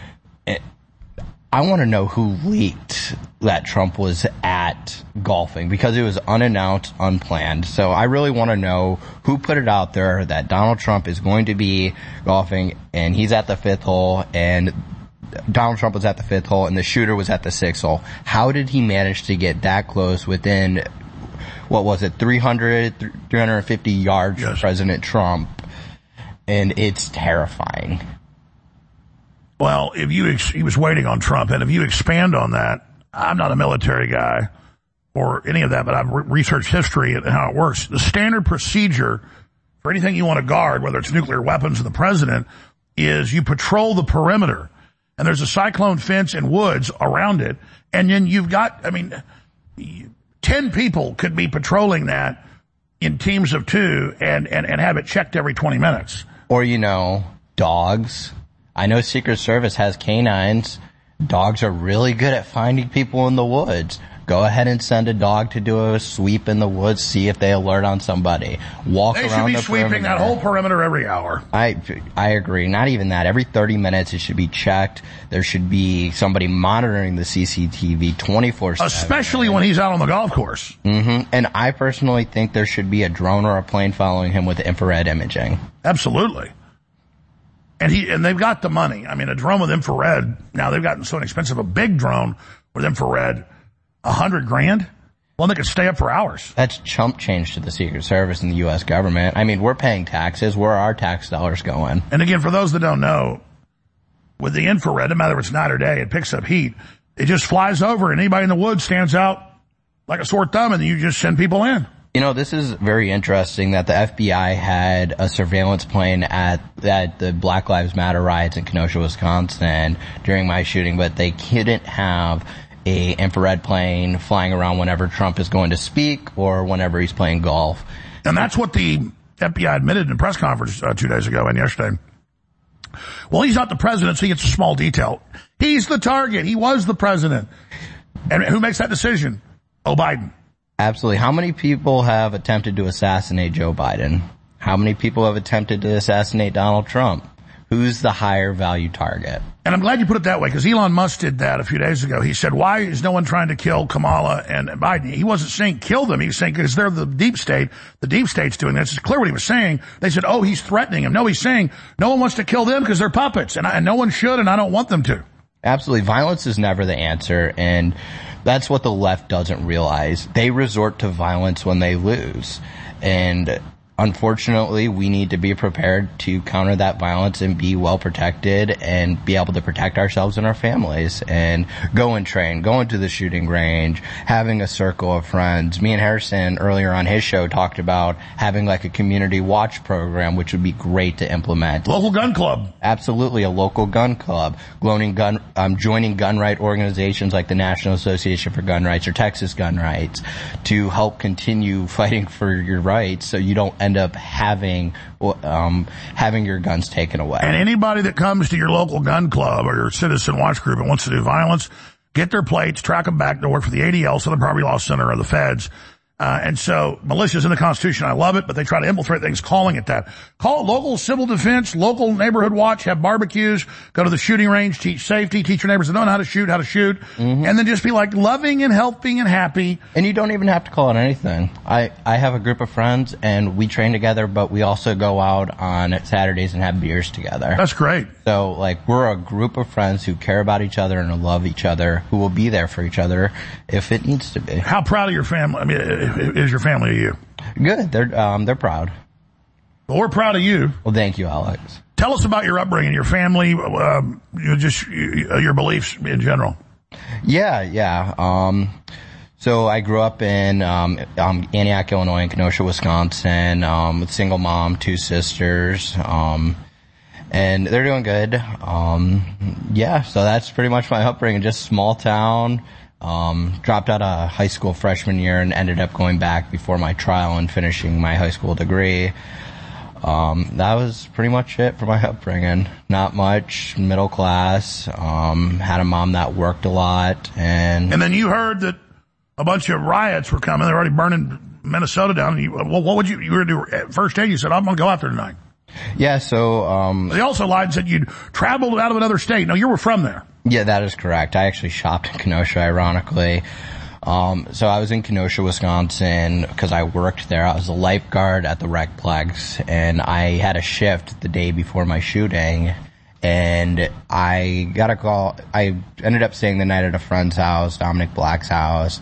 it I want to know who leaked that Trump was at golfing, because it was unannounced, unplanned. So I really want to know who put it out there that Donald Trump is going to be golfing, and he's at the fifth hole, and Donald Trump was at the fifth hole, and the shooter was at the sixth hole. How did he manage to get that close within, what was it, three hundred, three hundred fifty yards yes. from President Trump? And it's terrifying. Well, if you, ex- he was waiting on Trump, and if you expand on that, I'm not a military guy or any of that, but I've re- researched history and how it works. The standard procedure for anything you want to guard, whether it's nuclear weapons or the president, is you patrol the perimeter. And there's a cyclone fence and woods around it. And then you've got, I mean, ten people could be patrolling that in teams of two and, and, and have it checked every twenty minutes. Or, you know, dogs. I know Secret Service has canines. Dogs are really good at finding people in the woods. Go ahead and send a dog to do a sweep in the woods, see if they alert on somebody. Walk they around the perimeter. They should be sweeping that whole perimeter every hour. I, I agree. Not even that. Every thirty minutes it should be checked. There should be somebody monitoring the C C T V twenty-four seven. Especially when he's out on the golf course. Mm-hmm. And I personally think there should be a drone or a plane following him with infrared imaging. Absolutely. And he, and they've got the money. I mean, a drone with infrared, now they've gotten so inexpensive, a big drone with infrared, a hundred grand? Well, they could stay up for hours. That's chump change to the Secret Service and the U S government. I mean, we're paying taxes. Where are our tax dollars going? And again, for those that don't know, with the infrared, no matter if it's night or day, it picks up heat. It just flies over, and anybody in the woods stands out like a sore thumb, and you just send people in. You know, this is very interesting that the F B I had a surveillance plane at, at the Black Lives Matter riots in Kenosha, Wisconsin during my shooting, but they couldn't have a infrared plane flying around whenever Trump is going to speak or whenever he's playing golf. And that's what the F B I admitted in a press conference uh, two days ago and yesterday. Well, he's not the president, so he gets a small detail. He's the target. He was the president. And who makes that decision? Oh, Biden. Absolutely. How many people have attempted to assassinate Joe Biden? How many people have attempted to assassinate Donald Trump? Who's the higher value target? And I'm glad you put it that way, because Elon Musk did that a few days ago. He said, why is no one trying to kill Kamala and Biden? He wasn't saying kill them. He was saying because they're the deep state. The deep state's doing this. It's clear what he was saying. They said, oh, he's threatening him. No, he's saying no one wants to kill them because they're puppets, and, I, and no one should, and I don't want them to. Absolutely. Violence is never the answer, and that's what the left doesn't realize. They resort to violence when they lose. And unfortunately, we need to be prepared to counter that violence and be well protected and be able to protect ourselves and our families and go and train, go into the shooting range, having a circle of friends. Me and Harrison earlier on his show talked about having like a community watch program, which would be great to implement. Local gun club. Absolutely, a local gun club. Joining gun, um, joining gun right organizations like the National Association for Gun Rights or Texas Gun Rights to help continue fighting for your rights so you don't end up having um having your guns taken away. And anybody that comes to your local gun club or your citizen watch group and wants to do violence, get their plates, track them back to work for the A D L, Southern Poverty Law Center, or the feds. Uh, and so militia's in the Constitution. I love it, but they try to infiltrate things calling it that. Call it local civil defense, local neighborhood watch, have barbecues, go to the shooting range, teach safety, teach your neighbors that don't know how to shoot, how to shoot, mm-hmm. and then just be like loving and helping and happy. And you don't even have to call it anything. I, I have a group of friends and we train together, but we also go out on Saturdays and have beers together. That's great. So like we're a group of friends who care about each other and love each other, who will be there for each other if it needs to be. How proud of your family? I mean, is your family of you? Good. They're um they're proud. Well, we're proud of you. Well, thank you, Alex. Tell us about your upbringing, your family, um, you know, just you, your beliefs in general. Yeah, yeah. Um, so I grew up in um, um Antioch, Illinois, and Kenosha, Wisconsin. Um, with single mom, two sisters. Um, and they're doing good. Um, yeah. So that's pretty much my upbringing. Just small town. Um, dropped out of high school freshman year and ended up going back before my trial and finishing my high school degree. Um, that was pretty much it for my upbringing. Not much, middle class, um, had a mom that worked a lot, and... And then you heard that a bunch of riots were coming. They're already burning Minnesota down. You, well, what would you, you were going to do at first aid? You said, I'm going to go out there tonight. Yeah, so, um... They also lied and said you'd traveled out of another state. No, you were from there. Yeah, that is correct. I actually shopped in Kenosha, ironically. Um, so I was in Kenosha, Wisconsin, because I worked there. I was a lifeguard at the Recplex, and I had a shift the day before my shooting, and I got a call. I ended up staying the night at a friend's house, Dominic Black's house,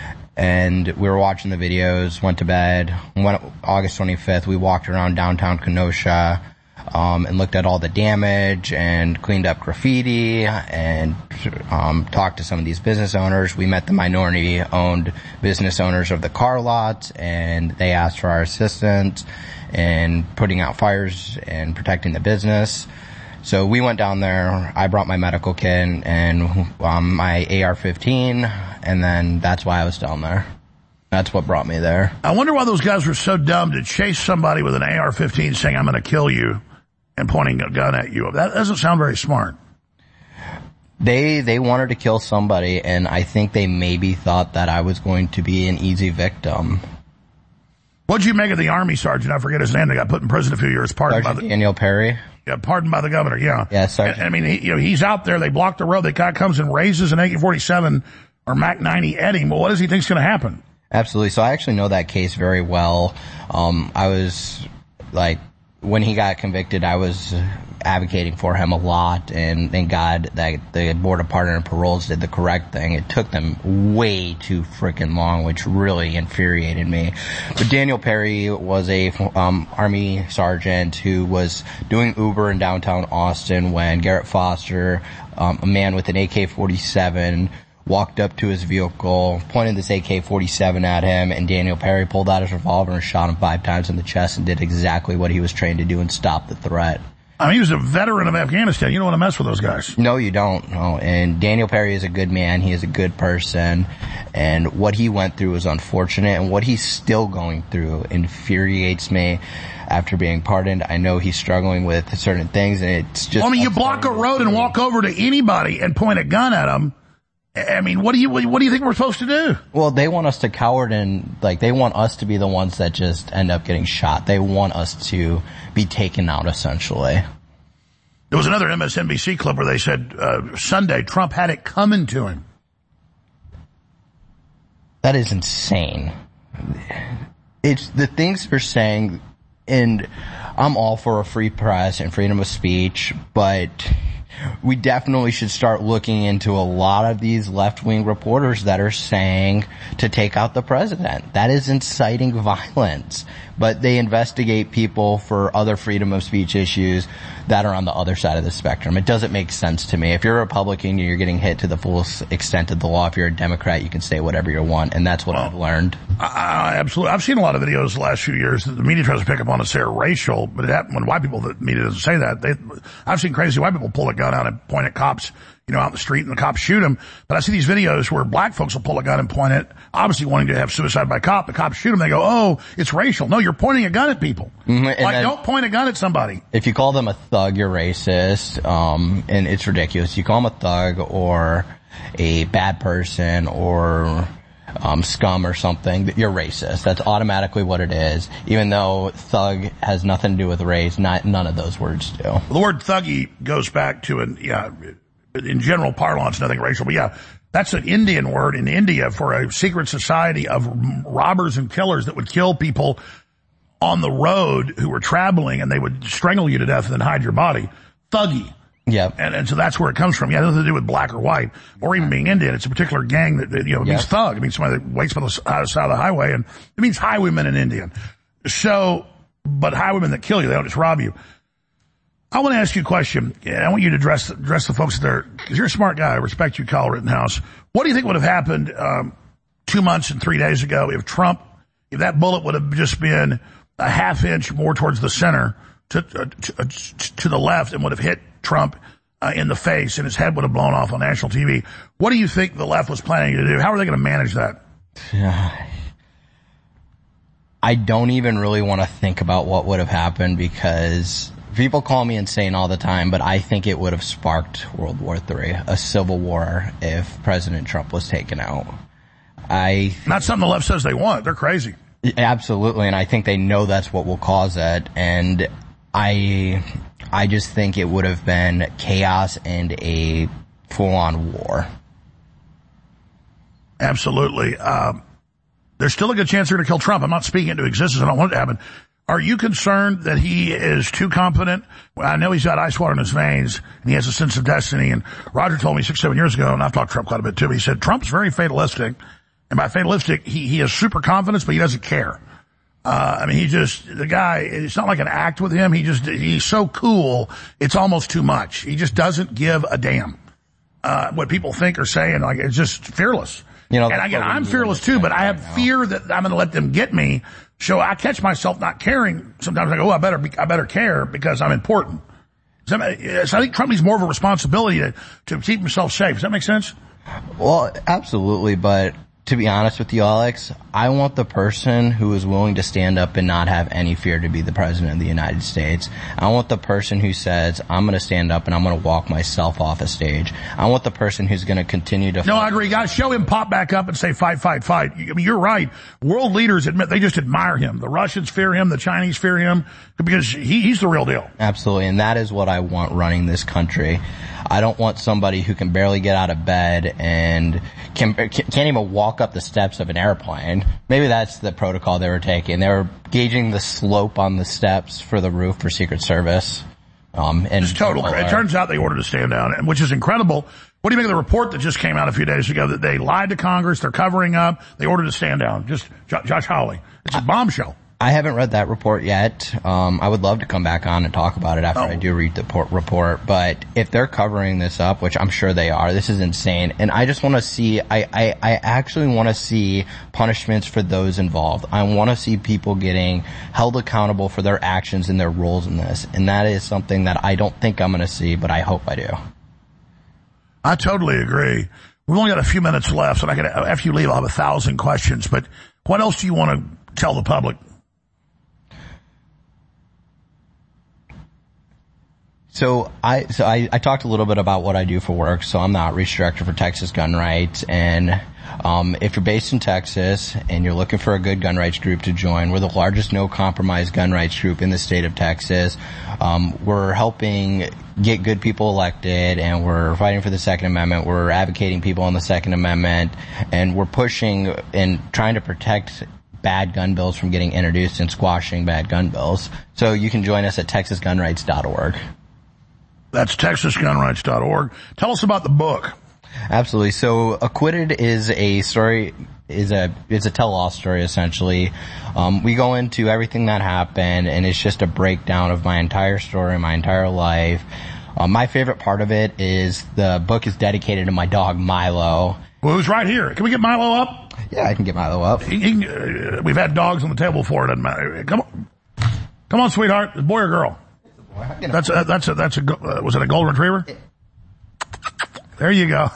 and we were watching the videos, went to bed. Went, August twenty-fifth, we walked around downtown Kenosha, Um, and looked at all the damage and cleaned up graffiti and um, talked to some of these business owners. We met the minority-owned business owners of the car lots, and they asked for our assistance in putting out fires and protecting the business. So we went down there. I brought my medical kit and um, my A R fifteen, and then that's why I was down there. That's what brought me there. I wonder why those guys were so dumb to chase somebody with an A R fifteen saying, I'm going to kill you, and pointing a gun at you. That doesn't sound very smart. They they wanted to kill somebody, and I think they maybe thought that I was going to be an easy victim. What'd you make of the Army sergeant? I forget his name. They got put in prison a few years. Pardoned Sergeant by the, Daniel Perry. Yeah, pardoned by the governor, yeah. Yeah, Sergeant. I mean, he, you know, he's out there. They block the road. The guy comes and raises an A K forty-seven or Mac ninety at him. Well, what does he think's going to happen? Absolutely. So I actually know that case very well. Um, I was, like, when he got convicted, I was advocating for him a lot, and thank God that the Board of Pardon and Paroles did the correct thing. It took them way too freaking long, which really infuriated me. But Daniel Perry was a um, Army sergeant who was doing Uber in downtown Austin when Garrett Foster, um, a man with an A K forty-seven, walked up to his vehicle, pointed this A K forty-seven at him, and Daniel Perry pulled out his revolver and shot him five times in the chest and did exactly what he was trained to do and stop the threat. I mean, he was a veteran of Afghanistan. You don't want to mess with those guys. No, you don't. No. And Daniel Perry is a good man. He is a good person. And what he went through was unfortunate. And what he's still going through infuriates me after being pardoned. I know he's struggling with certain things, and it's just... I mean, you block a road and walk over to anybody and point a gun at them. I mean, what do you what do you think we're supposed to do? Well, they want us to coward and, like, they want us to be the ones that just end up getting shot. They want us to be taken out, essentially. There was another M S N B C clip where they said uh, Sunday Trump had it coming to him. That is insane. It's the things they're saying, and I'm all for a free press and freedom of speech, but we definitely should start looking into a lot of these left-wing reporters that are saying to take out the president. That is inciting violence. But they investigate people for other freedom of speech issues that are on the other side of the spectrum. It doesn't make sense to me. If you're a Republican, you're getting hit to the full extent of the law. If you're a Democrat, you can say whatever you want, and that's what well, I've learned. I, I, absolutely. I've seen a lot of videos the last few years that the media tries to pick up on as say are racial, but it happened when white people, the media doesn't say that. They, I've seen crazy white people pull a gun out and point at cops, you know, out in the street, and the cops shoot them. But I see these videos where black folks will pull a gun and point it, obviously wanting to have suicide by cop. The cops shoot them. They go, oh, it's racial. No, you're pointing a gun at people. Mm-hmm. Like, then, don't point a gun at somebody. If you call them a thug, you're racist. Um, and it's ridiculous. You call them a thug or a bad person or um, scum or something, you're racist. That's automatically what it is. Even though thug has nothing to do with race, not, none of those words do. Well, the word thuggy goes back to an, yeah, in general parlance, nothing racial, but yeah, that's an Indian word in India for a secret society of robbers and killers that would kill people on the road who were traveling, and they would strangle you to death and then hide your body. Thuggy. Yeah. And, and so that's where it comes from. Yeah, it has nothing to do with black or white or even being Indian. It's a particular gang that, that you know, it means thug. It means somebody that waits by the side of the highway, and it means highwaymen in Indian. So, but highwaymen that kill you, they don't just rob you. I want to ask you a question. Yeah, I want you to address, address the folks there, because you're a smart guy. I respect you, Kyle Rittenhouse. What do you think would have happened um, two months and three days ago if Trump, if that bullet would have just been a half inch more towards the center to uh, to, uh, to the left and would have hit Trump uh, in the face and his head would have blown off on national T V? What do you think the left was planning to do? How are they going to manage that? I don't even really want to think about what would have happened, because people call me insane all the time, but I think it would have sparked World War Three, a civil war, if President Trump was taken out. I Not something the left says they want. They're crazy. Absolutely, and I think they know that's what will cause it, and I I just think it would have been chaos and a full-on war. Absolutely. Um, there's still a good chance they're going to kill Trump. I'm not speaking into existence. I don't want it to happen. Are you concerned that he is too confident? Well, I know he's got ice water in his veins, and he has a sense of destiny. And Roger told me six, seven years ago, and I've talked to Trump quite a bit too, but he said Trump's very fatalistic. And by fatalistic, he, he has super confidence, but he doesn't care. Uh, I mean, he just, the guy, it's not like an act with him. He just, he's so cool, it's almost too much. He just doesn't give a damn, uh, what people think or say, and like, it's just fearless. You know, and again, I'm fearless too, but I have right fear that I'm going to let them get me. So I catch myself not caring. Sometimes I go, oh, I better, be, I better care because I'm important. So I think Trump needs more of a responsibility to, to keep himself safe. Does that make sense? Well, absolutely, but to be honest with you, Alex, I want the person who is willing to stand up and not have any fear to be the president of the United States. I want the person who says, I'm going to stand up and I'm going to walk myself off a stage. I want the person who's going to continue to... No, I agree. Guys, show him pop back up and say, fight, fight, fight. I mean, you're right. World leaders admit, they just admire him. The Russians fear him. The Chinese fear him because he, he's the real deal. Absolutely. And that is what I want running this country. I don't want somebody who can barely get out of bed and can, can't even walk up the steps of an airplane. Maybe that's the protocol they were taking. They were gauging the slope on the steps for the roof for Secret Service. Um, and it's total. It turns out they ordered to stand down, which is incredible. What do you make of the report that just came out a few days ago that they lied to Congress? They're covering up. They ordered to stand down. Just Josh Hawley. It's a bombshell. I haven't read that report yet. Um, I would love to come back on and talk about it after Oh. I do read the por- report. But if they're covering this up, which I'm sure they are, this is insane. And I just want to see, I, I, I actually want to see punishments for those involved. I want to see people getting held accountable for their actions and their roles in this. And that is something that I don't think I'm going to see, but I hope I do. I totally agree. We've only got a few minutes left, and I gotta, after you leave, I'll have a thousand questions. But what else do you want to tell the public? So I, so I, I talked a little bit about what I do for work. So I'm the outreach director for Texas Gun Rights. And, um, if you're based in Texas and you're looking for a good gun rights group to join, we're the largest no compromise gun rights group in the state of Texas. Um, we're helping get good people elected, and we're fighting for the Second Amendment. We're advocating people on the Second Amendment, and we're pushing and trying to protect bad gun bills from getting introduced and squashing bad gun bills. So you can join us at texas gun rights dot org. That's texas gun rights dot org. Tell us about the book. Absolutely. So Acquitted is a story, is a, it's a tell-all story essentially. Um, we go into everything that happened, and it's just a breakdown of my entire story, my entire life. Uh, my favorite part of it is the book is dedicated to my dog Milo. Well, who's right here? Can we get Milo up? Yeah, I can get Milo up. He, he, uh, we've had dogs on the table before. It doesn't matter. Come on, come on, sweetheart. Boy or girl? That's a, that's a, that's a, uh, was it a golden retriever? There you go.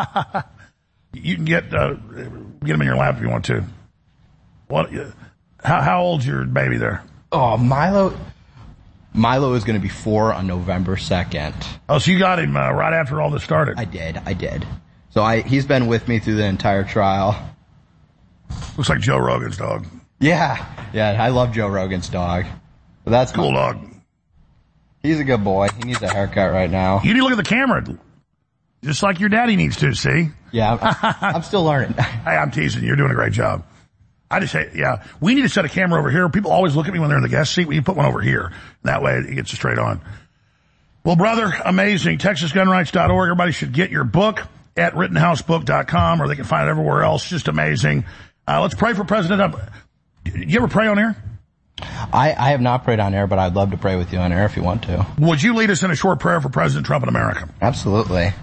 You can get, uh, get him in your lap if you want to. What, uh, how, how old's your baby there? Oh, Milo, Milo is going to be four on November second. Oh, so you got him, uh, right after all this started? I did, I did. So I, he's been with me through the entire trial. Looks like Joe Rogan's dog. Yeah, yeah, I love Joe Rogan's dog. But that's cool my, dog. He's a good boy. He needs a haircut right now. You need to look at the camera. Just like your daddy needs to, see? Yeah, I'm, I'm still learning. Hey, I'm teasing you. You're doing a great job. I just say, yeah, we need to set a camera over here. People always look at me when they're in the guest seat. We need to put one over here. That way it gets straight on. Well, brother, amazing. texas gun rights dot org. Everybody should get your book at rittenhouse book dot com, or they can find it everywhere else. Just amazing. Uh, let's pray for President Trump. You ever pray on air? I, I have not prayed on air, but I'd love to pray with you on air if you want to. Would you lead us in a short prayer for President Trump in America? Absolutely.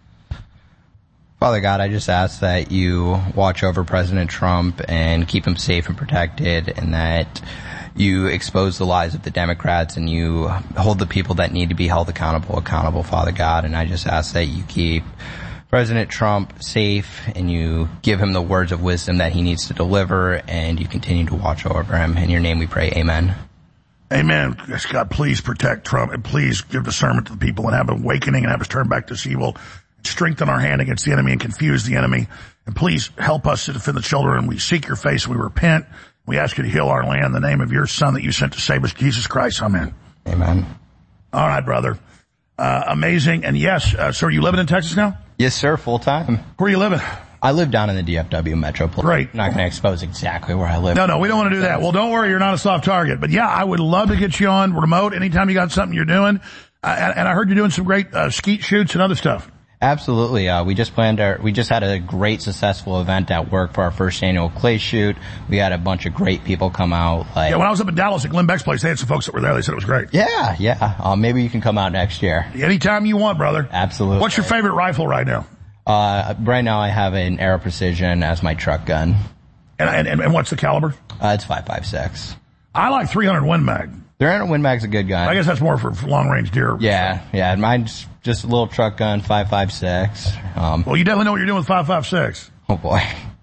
Father God, I just ask that you watch over President Trump and keep him safe and protected, and that you expose the lies of the Democrats and you hold the people that need to be held accountable accountable, Father God. And I just ask that you keep President Trump safe and you give him the words of wisdom that he needs to deliver, and you continue to watch over him. In your name we pray, amen. Amen. Yes, God, please protect Trump, and please give discernment to the people and have an awakening and have us turn back to this evil. Strengthen our hand against the enemy and confuse the enemy. And please help us to defend the children. We seek your face. We repent. We ask you to heal our land in the name of your Son that you sent to save us, Jesus Christ. Amen. Amen. All right, brother. Uh, amazing. And yes, uh, so are you living in Texas now? Yes, sir. Full time. Where are you living? I live down in the D F W metro. Great. I'm not going to expose exactly where I live. No, no, we don't want to do that. Well, don't worry. You're not a soft target. But yeah, I would love to get you on remote anytime you got something you're doing. Uh, and, and I heard you're doing some great uh, skeet shoots and other stuff. Absolutely. Uh, we just planned our, we just had a great successful event at work for our first annual clay shoot. We had a bunch of great people come out. Like, yeah, when I was up in Dallas at Glenn Beck's place, they had some folks that were there. They said it was great. Yeah, yeah. Uh, maybe you can come out next year. Anytime you want, brother. Absolutely. What's your favorite rifle right now? Uh, right now I have an Aero Precision as my truck gun. And, and, and what's the caliber? Uh, it's five five six. I like three hundred Win Mag. three hundred Win Mag's a good gun. I guess that's more for, for long range deer. Yeah, yeah. Mine's just a little truck gun, five five six. Um, well, you definitely know what you're doing with five five six. Oh boy.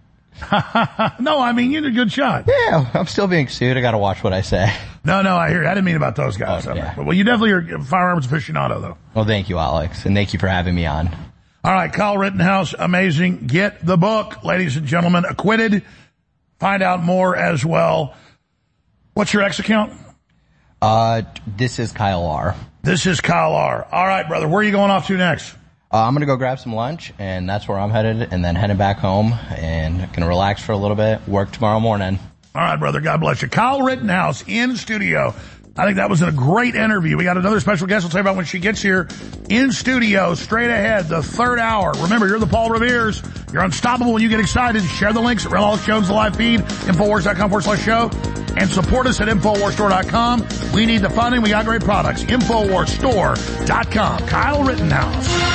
No, I mean, you did a good shot. Yeah, I'm still being sued. I gotta watch what I say. No, no, I hear you. I didn't mean about those guys. Oh, yeah. Well, you definitely are a firearms aficionado, though. Well, thank you, Alex. And thank you for having me on. All right, Kyle Rittenhouse, amazing. Get the book, ladies and gentlemen. Acquitted. Find out more as well. What's your X account? Uh, this is Kyle R. This is Kyle R. All right, brother. Where are you going off to next? Uh, I'm going to go grab some lunch, and that's where I'm headed, and then heading back home, and going to relax for a little bit, work tomorrow morning. All right, brother. God bless you. Kyle Rittenhouse in studio. I think that was a great interview. We got another special guest. We'll tell you about when she gets here in studio, straight ahead, the third hour. Remember, you're the Paul Revere's. You're unstoppable when you get excited. Share the links at Real Alex Jones, the live feed, Infowars dot com forward slash show. and support us at Infowars Store dot com. We need the funding. We got great products. Infowars Store dot com. Kyle Rittenhouse.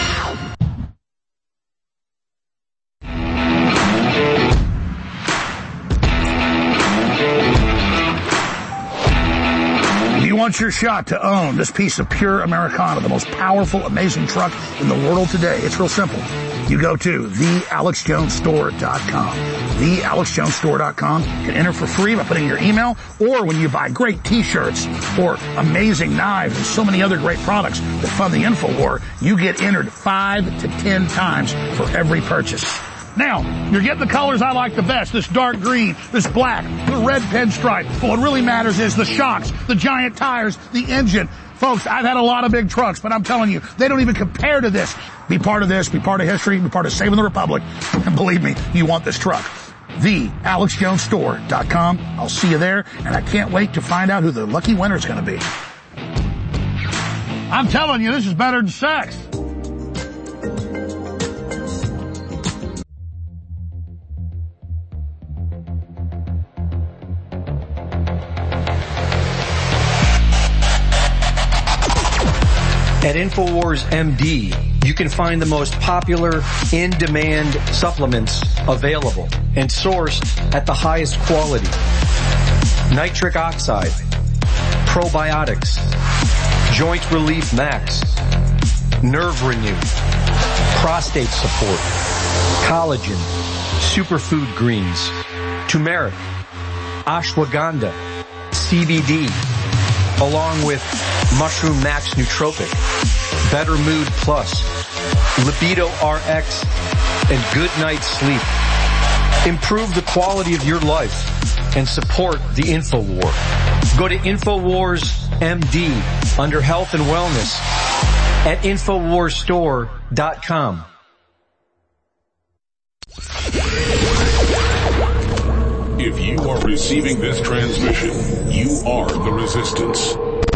You want your shot to own this piece of pure Americana, the most powerful, amazing truck in the world today. It's real simple. You go to the Alex Jones Store dot com. the Alex Jones Store dot com. You can enter for free by putting your email, or when you buy great t-shirts or amazing knives and so many other great products that fund the InfoWar, you get entered five to ten times for every purchase. Now, you're getting the colors I like the best, this dark green, this black, the red pinstripe. But what really matters is the shocks, the giant tires, the engine. Folks, I've had a lot of big trucks, but I'm telling you, they don't even compare to this. Be part of this, be part of history, be part of saving the Republic, and believe me, you want this truck. the Alex Jones Store dot com. I'll see you there, and I can't wait to find out who the lucky winner is going to be. I'm telling you, this is better than sex. At InfoWars M D, you can find the most popular in-demand supplements available and sourced at the highest quality. Nitric oxide, probiotics, joint relief max, nerve renew, prostate support, collagen, superfood greens, turmeric, ashwagandha, C B D, along with Mushroom Max Nootropic, Better Mood Plus, Libido R X, and Good Night Sleep. Improve the quality of your life and support the InfoWar. Go to InfoWars M D under Health and Wellness at Infowars Store dot com. If you are receiving this transmission, you are the Resistance.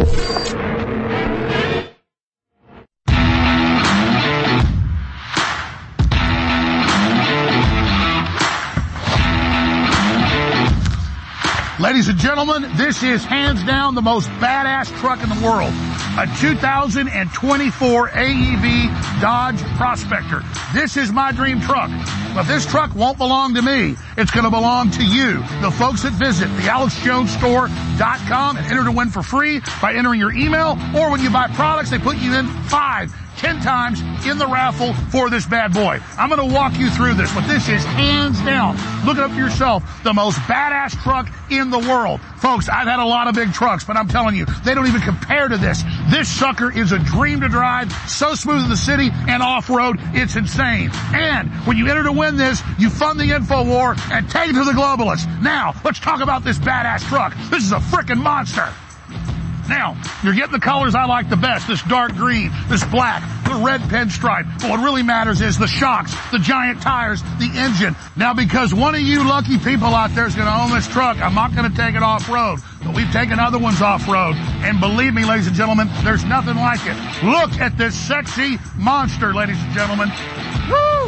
Ladies and gentlemen, this is hands down the most badass truck in the world. A two thousand twenty-four A E V Dodge Prospector. This is my dream truck. But this truck won't belong to me. It's going to belong to you, the folks that visit the Alex Jones Store dot com and enter to win for free by entering your email, or when you buy products, they put you in five, ten times in the raffle for this bad boy. I'm going to walk you through this, but this is hands down, look it up for yourself, the most badass truck in the world. Folks, I've had a lot of big trucks, but I'm telling you, they don't even compare to this. This sucker is a dream to drive, so smooth in the city and off-road, it's insane. And when you enter to win this, you fund the InfoWar and take it to the globalists. Now, let's talk about this badass truck. This is a frickin' monster. Now, you're getting the colors I like the best, this dark green, this black, the red pinstripe. But what really matters is the shocks, the giant tires, the engine. Now, because one of you lucky people out there is going to own this truck, I'm not going to take it off-road. But we've taken other ones off-road. And believe me, ladies and gentlemen, there's nothing like it. Look at this sexy monster, ladies and gentlemen. Woo!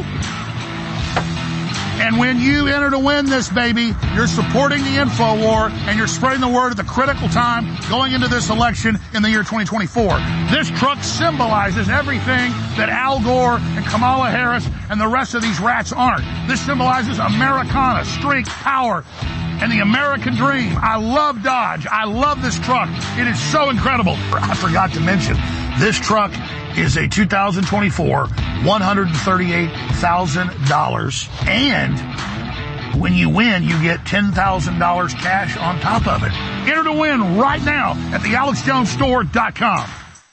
And when you enter to win this baby, you're supporting the InfoWar and you're spreading the word at the critical time going into this election in the year twenty twenty-four. This truck symbolizes everything that Al Gore and Kamala Harris and the rest of these rats aren't. This symbolizes Americana, strength, power, and the American dream. I love Dodge. I love this truck. It is so incredible. I forgot to mention, this truck is a two thousand twenty-four, one hundred thirty-eight thousand dollars. And when you win, you get ten thousand dollars cash on top of it. Enter to win right now at the Alex Jones Store dot com.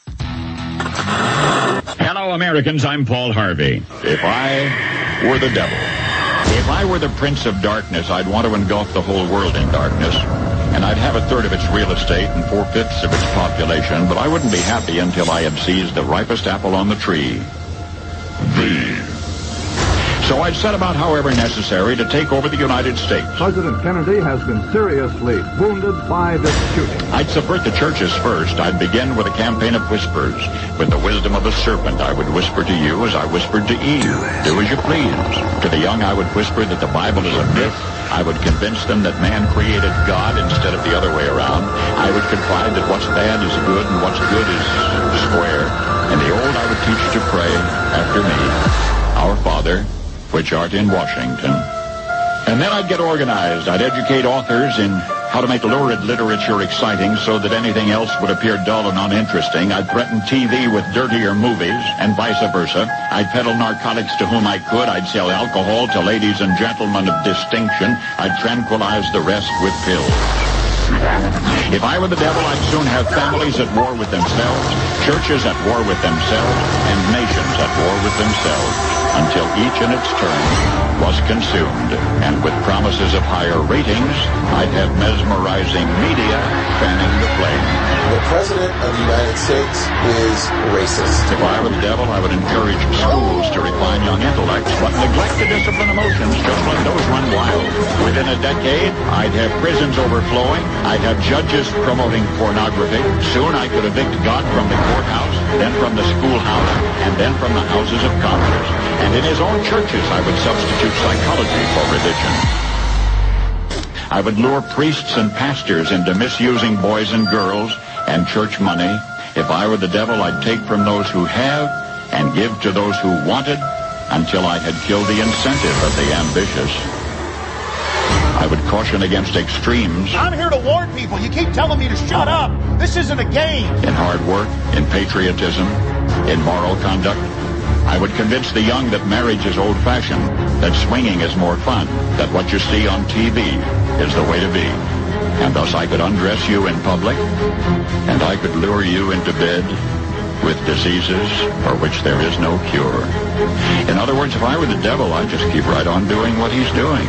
Hello, Americans. I'm Paul Harvey. If I were the devil, if I were the Prince of Darkness, I'd want to engulf the whole world in darkness. And I'd have a third of its real estate and four-fifths of its population, but I wouldn't be happy until I had seized the ripest apple on the tree. The So I'd set about, however necessary, to take over the United States. President Kennedy has been seriously wounded by this shooting. I'd subvert the churches first. I'd begin with a campaign of whispers. With the wisdom of the serpent, I would whisper to you as I whispered to Eve. Do, Do as you please. To the young, I would whisper that the Bible is a myth. I would convince them that man created God instead of the other way around. I would confide that what's bad is good and what's good is square. And the old I would teach to pray after me, Our Father, which art in Washington. And then I'd get organized. I'd educate authors in how to make lurid literature exciting so that anything else would appear dull and uninteresting. I'd threaten T V with dirtier movies and vice versa. I'd peddle narcotics to whom I could. I'd sell alcohol to ladies and gentlemen of distinction. I'd tranquilize the rest with pills. If I were the devil, I'd soon have families at war with themselves, churches at war with themselves, and nations at war with themselves, until each in its turn was consumed. And with promises of higher ratings, I'd have mesmerizing media fanning the flame. The President of the United States is racist. If I were the devil, I would encourage schools to refine young intellects, but neglect to discipline emotions, just let those run wild. Within a decade, I'd have prisons overflowing. I'd have judges promoting pornography. Soon I could evict God from the courthouse, then from the schoolhouse, and then from the houses of Congress. And in his own churches, I would substitute psychology for religion. I would lure priests and pastors into misusing boys and girls and church money. If I were the devil, I'd take from those who have and give to those who wanted until I had killed the incentive of the ambitious. I would caution against extremes. I'm here to warn people. You keep telling me to shut up. This isn't a game. In hard work, in patriotism, in moral conduct. I would convince the young that marriage is old-fashioned, that swinging is more fun, that what you see on T V is the way to be. And thus I could undress you in public, and I could lure you into bed with diseases for which there is no cure. In other words, if I were the devil, I'd just keep right on doing what he's doing.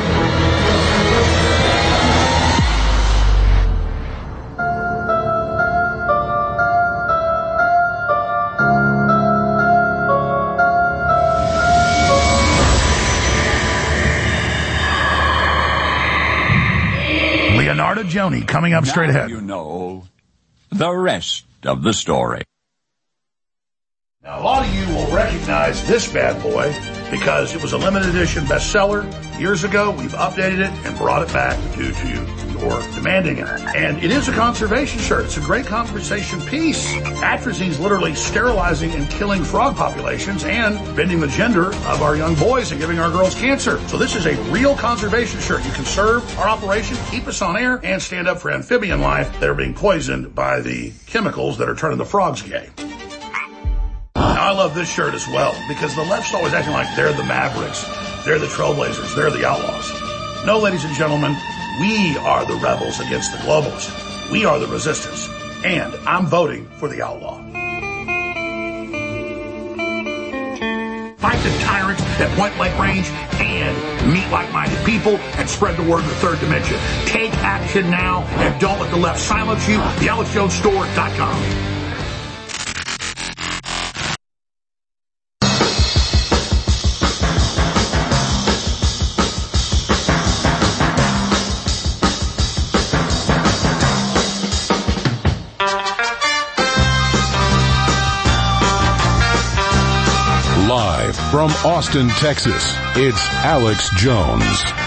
Leonardo Joni coming up straight now ahead. You know the rest of the story. Now, a lot of you will recognize this bad boy because it was a limited edition bestseller years ago. We've updated it and brought it back due to your demanding it. And it is a conservation shirt. It's a great conversation piece. Atrazine's literally sterilizing and killing frog populations and bending the gender of our young boys and giving our girls cancer. So this is a real conservation shirt. You can serve our operation, keep us on air, and stand up for amphibian life that are being poisoned by the chemicals that are turning the frogs gay. Now, I love this shirt as well because the left's always acting like they're the Mavericks, they're the Trailblazers, they're the Outlaws. No, ladies and gentlemen, we are the rebels against the globalists. We are the resistance, and I'm voting for the outlaw. Fight the tyrants at point blank range and meet like-minded people and spread the word in the third dimension. Take action now and don't let the left silence you. the alex jones store dot com. Live from Austin, Texas, it's Alex Jones.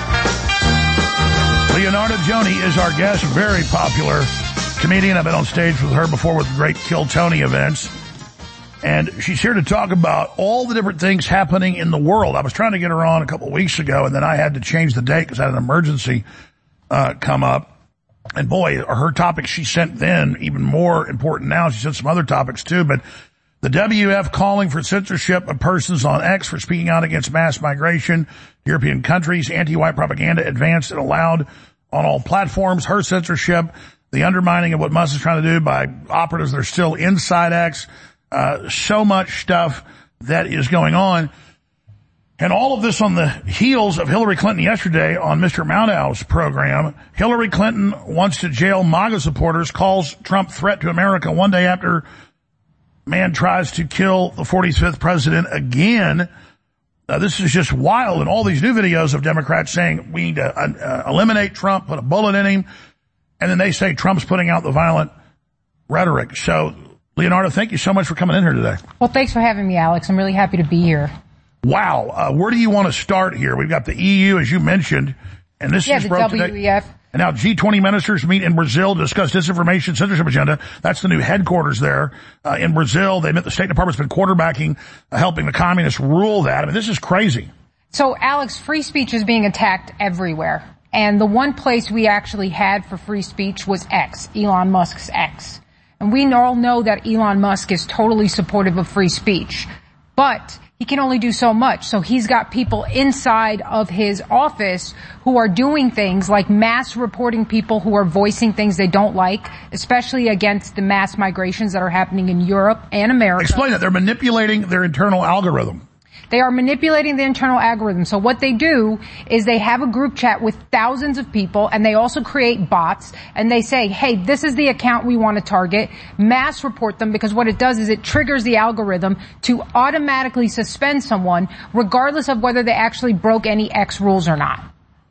Leonardo Joni is our guest, very popular comedian. I've been on stage with her before with great Kill Tony events. And she's here to talk about all the different things happening in the world. I was trying to get her on a couple of weeks ago, and then I had to change the date because I had an emergency uh come up. And boy, her topics she sent then, even more important now. She sent some other topics too, but the W F calling for censorship of persons on X for speaking out against mass migration, European countries, anti-white propaganda advanced and allowed on all platforms, her censorship, the undermining of what Musk is trying to do by operatives that are still inside X, uh, so much stuff that is going on. And all of this on the heels of Hillary Clinton yesterday on Mister Moundow's program. Hillary Clinton wants to jail MAGA supporters, calls Trump threat to America one day after man tries to kill the forty-fifth president again. Uh, this is just wild, and all these new videos of Democrats saying we need to uh, eliminate Trump, put a bullet in him, and then they say Trump's putting out the violent rhetoric. So, Leonardo, thank you so much for coming in here today. Well, thanks for having me, Alex. I'm really happy to be here. Wow. Uh, where do you want to start here? We've got the E U, as you mentioned, and this yeah, is the broke W E F. Today. And now G twenty ministers meet in Brazil to discuss disinformation censorship agenda. That's the new headquarters there uh, in Brazil. They admit the State Department's been quarterbacking, uh, helping the communists rule that. I mean, this is crazy. So, Alex, free speech is being attacked everywhere. And the one place we actually had for free speech was X, Elon Musk's X. And we all know that Elon Musk is totally supportive of free speech. But he can only do so much. So he's got people inside of his office who are doing things like mass reporting people who are voicing things they don't like, especially against the mass migrations that are happening in Europe and America. Explain it. They're manipulating their internal algorithm. They are manipulating the internal algorithm. So what they do is they have a group chat with thousands of people, and they also create bots, and they say, hey, this is the account we want to target, mass report them, because what it does is it triggers the algorithm to automatically suspend someone regardless of whether they actually broke any X rules or not.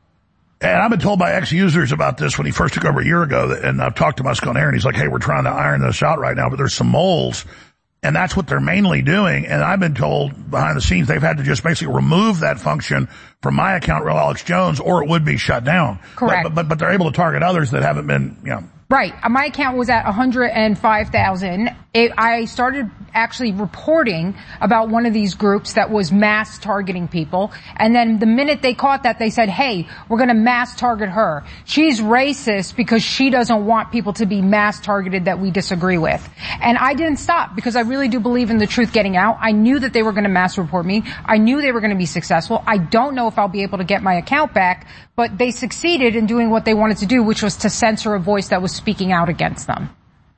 And I've been told by ex-users about this when he first took over a year ago, and I've talked to Musk on air, and he's like, hey, we're trying to iron this out right now, but there's some moles. And that's what they're mainly doing. And I've been told behind the scenes they've had to just basically remove that function from my account, Real Alex Jones, or it would be shut down. Correct. But, but, but they're able to target others that haven't been, you know. Right. My account was at one hundred five thousand. It, I started actually reporting about one of these groups that was mass targeting people. And then the minute they caught that, they said, hey, we're going to mass target her. She's racist because she doesn't want people to be mass targeted that we disagree with. And I didn't stop because I really do believe in the truth getting out. I knew that they were going to mass report me. I knew they were going to be successful. I don't know if I'll be able to get my account back, but they succeeded in doing what they wanted to do, which was to censor a voice that was speaking out against them.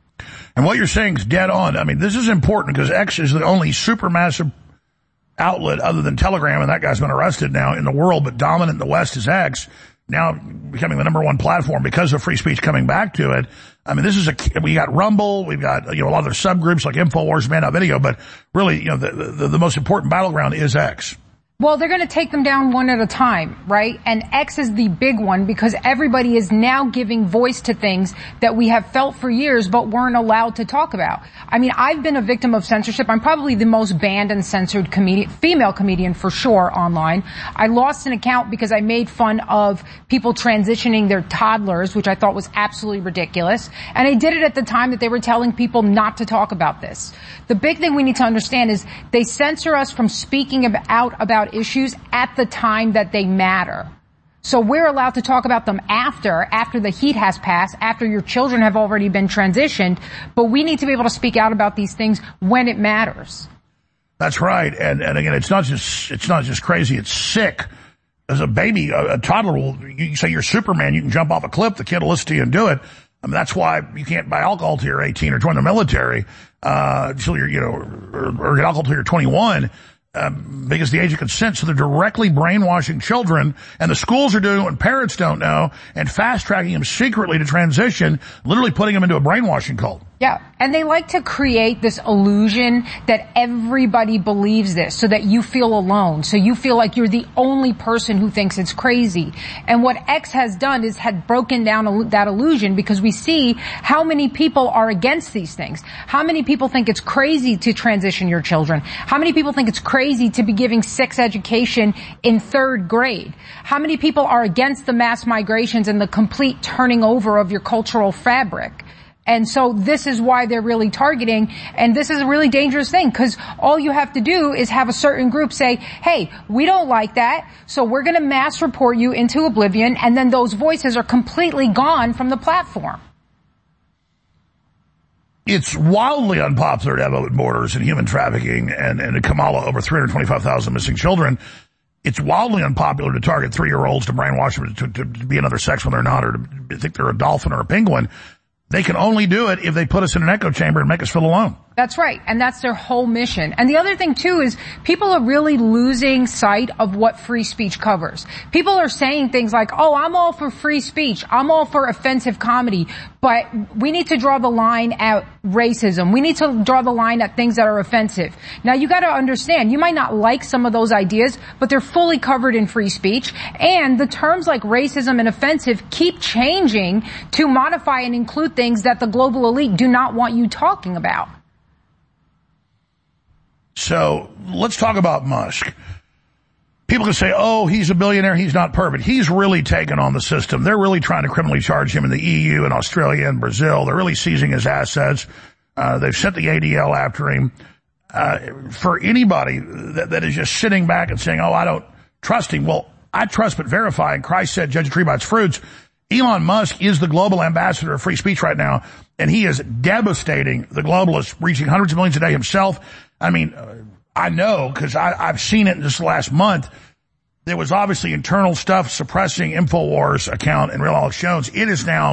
And what you're saying is dead on. I mean, this is important because X is the only supermassive outlet other than Telegram, and that guy's been arrested now in the world, but dominant in the West is X, now becoming the number one platform because of free speech coming back to it. I mean, this is a, we got Rumble, we've got, you know, a lot of their subgroups like InfoWars, Man Up Video, but really, you know, the, the, the most important battleground is X. Well, they're going to take them down one at a time, right? And X is the big one because everybody is now giving voice to things that we have felt for years but weren't allowed to talk about. I mean, I've been a victim of censorship. I'm probably the most banned and censored comedian, female comedian for sure online. I lost an account because I made fun of people transitioning their toddlers, which I thought was absolutely ridiculous. And I did it at the time that they were telling people not to talk about this. The big thing we need to understand is they censor us from speaking out about issues at the time that they matter. So we're allowed to talk about them after, after the heat has passed, after your children have already been transitioned, but we need to be able to speak out about these things when it matters. That's right. And, and again, it's not just, it's not just crazy, it's sick. As a baby, a, a toddler will, you say you're Superman, you can jump off a cliff, the kid will listen to you and do it. I mean, that's why you can't buy alcohol till you're eighteen or join the military, uh, until you're, you know, or, or get alcohol till you're twenty-one. Um, because the age of consent, so they're directly brainwashing children, and the schools are doing it when parents don't know, and fast-tracking them secretly to transition, literally putting them into a brainwashing cult. Yeah, and they like to create this illusion that everybody believes this so that you feel alone, so you feel like you're the only person who thinks it's crazy. And what X has done is had broken down that illusion because we see how many people are against these things. How many people think it's crazy to transition your children? How many people think it's crazy to be giving sex education in third grade? How many people are against the mass migrations and the complete turning over of your cultural fabric? And so this is why they're really targeting, and this is a really dangerous thing, because all you have to do is have a certain group say, hey, we don't like that, so we're going to mass report you into oblivion, and then those voices are completely gone from the platform. It's wildly unpopular to have open borders and human trafficking, and, and in Kamala, over three hundred twenty-five thousand missing children. It's wildly unpopular to target three-year-olds to brainwash them to, to, to be another sex when they're not, or to think they're a dolphin or a penguin. They can only do it if they put us in an echo chamber and make us feel alone. That's right. And that's their whole mission. And the other thing too is people are really losing sight of what free speech covers. People are saying things like, oh, I'm all for free speech. I'm all for offensive comedy. But we need to draw the line at racism. We need to draw the line at things that are offensive. Now you gotta understand, you might not like some of those ideas, but they're fully covered in free speech. And the terms like racism and offensive keep changing to modify and include things that the global elite do not want you talking about. So let's talk about Musk. People can say, oh, he's a billionaire, he's not perfect. He's really taken on the system. They're really trying to criminally charge him in the E U and Australia and Brazil. They're really seizing his assets. Uh, they've sent the A D L after him. Uh, for anybody that, that is just sitting back and saying, oh, I don't trust him. Well, I trust but verify. And Christ said, judge a tree by its fruits. Elon Musk is the global ambassador of free speech right now, and he is devastating the globalists, reaching hundreds of millions a day himself. I mean, I know because I've seen it in this last month. There was obviously internal stuff suppressing InfoWars account and Real Alex Jones. It is now,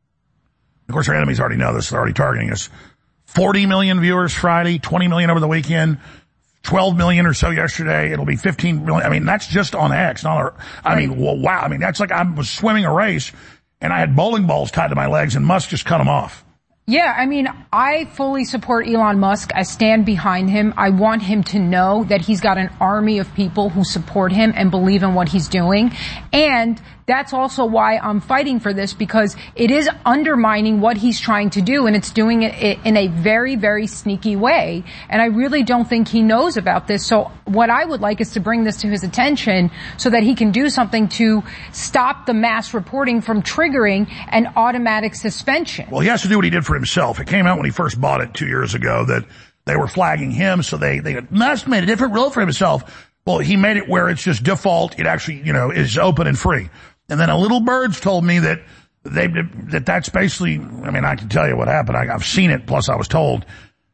of course, our enemies already know this. They're already targeting us. forty million viewers Friday, twenty million over the weekend, twelve million or so yesterday. It'll be fifteen million. I mean, that's just on X. Not our, I mean, well, wow. I mean, that's like I was swimming a race and I had bowling balls tied to my legs and Musk just cut them off. Yeah, I mean, I fully support Elon Musk. I stand behind him. I want him to know that he's got an army of people who support him and believe in what he's doing. And that's also why I'm fighting for this, because it is undermining what he's trying to do, and it's doing it in a very, very sneaky way. And I really don't think he knows about this. So what I would like is to bring this to his attention so that he can do something to stop the mass reporting from triggering an automatic suspension. Well, he has to do what he did for himself. It came out when he first bought it two years ago that they were flagging him, so they, they Musk made a different rule for himself. Well, he made it where it's just default. It actually, you know, is open and free. And then a little bird's told me that they, that that's basically, I mean, I can tell you what happened. I, I've seen it, plus I was told,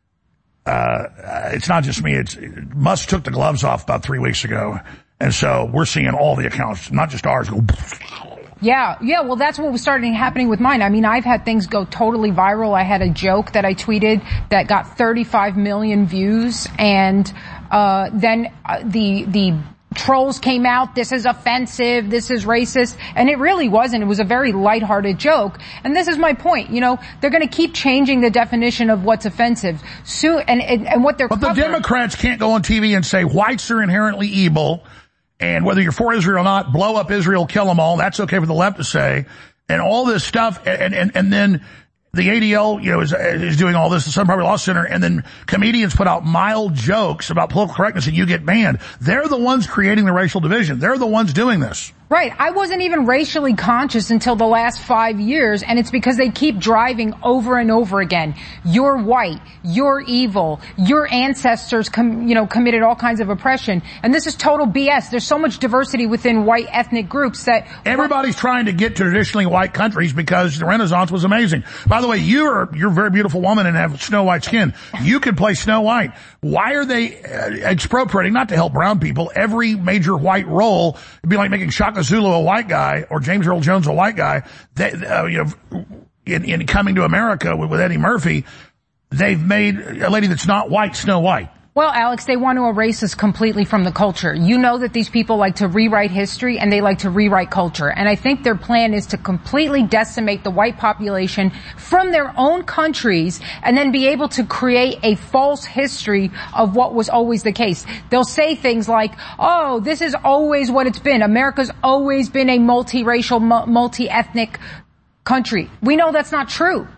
uh, it's not just me, it's, Musk took the gloves off about three weeks ago. And so we're seeing all the accounts, not just ours, go. Yeah, yeah, well that's what was starting happening with mine. I mean, I've had things go totally viral. I had a joke that I tweeted that got thirty-five million views, and, uh, then uh, the, the, trolls came out, this is offensive, this is racist, and it really wasn't. It was a very lighthearted joke. And this is my point. You know, they're going to keep changing the definition of what's offensive. So, and, and, and what they're But the covering- Democrats can't go on T V and say whites are inherently evil, and whether you're for Israel or not, blow up Israel, kill them all. That's okay for the left to say. And all this stuff, and, and, and then the A D L, you know, is, is doing all this, the Southern Poverty Law Center, and then comedians put out mild jokes about political correctness and you get banned. They're the ones creating the racial division. They're the ones doing this. Right. I wasn't even racially conscious until the last five years, and it's because they keep driving over and over again. You're white. You're evil. Your ancestors, com- you know, committed all kinds of oppression. And this is total B S. There's so much diversity within white ethnic groups that... Everybody's trying to get to traditionally white countries because the Renaissance was amazing. By the way, you're, you're a very beautiful woman and have snow white skin. You could play Snow White. Why are they uh, expropriating, not to help brown people, every major white role? It'd be like making Shaka Zulu a white guy or James Earl Jones a white guy. They, uh, you know, in, in Coming to America with, with Eddie Murphy, they've made a lady that's not white Snow White. Well, Alex, they want to erase us completely from the culture. You know that these people like to rewrite history and they like to rewrite culture. And I think their plan is to completely decimate the white population from their own countries and then be able to create a false history of what was always the case. They'll say things like, oh, this is always what it's been. America's always been a multiracial, multi-ethnic country. We know that's not true.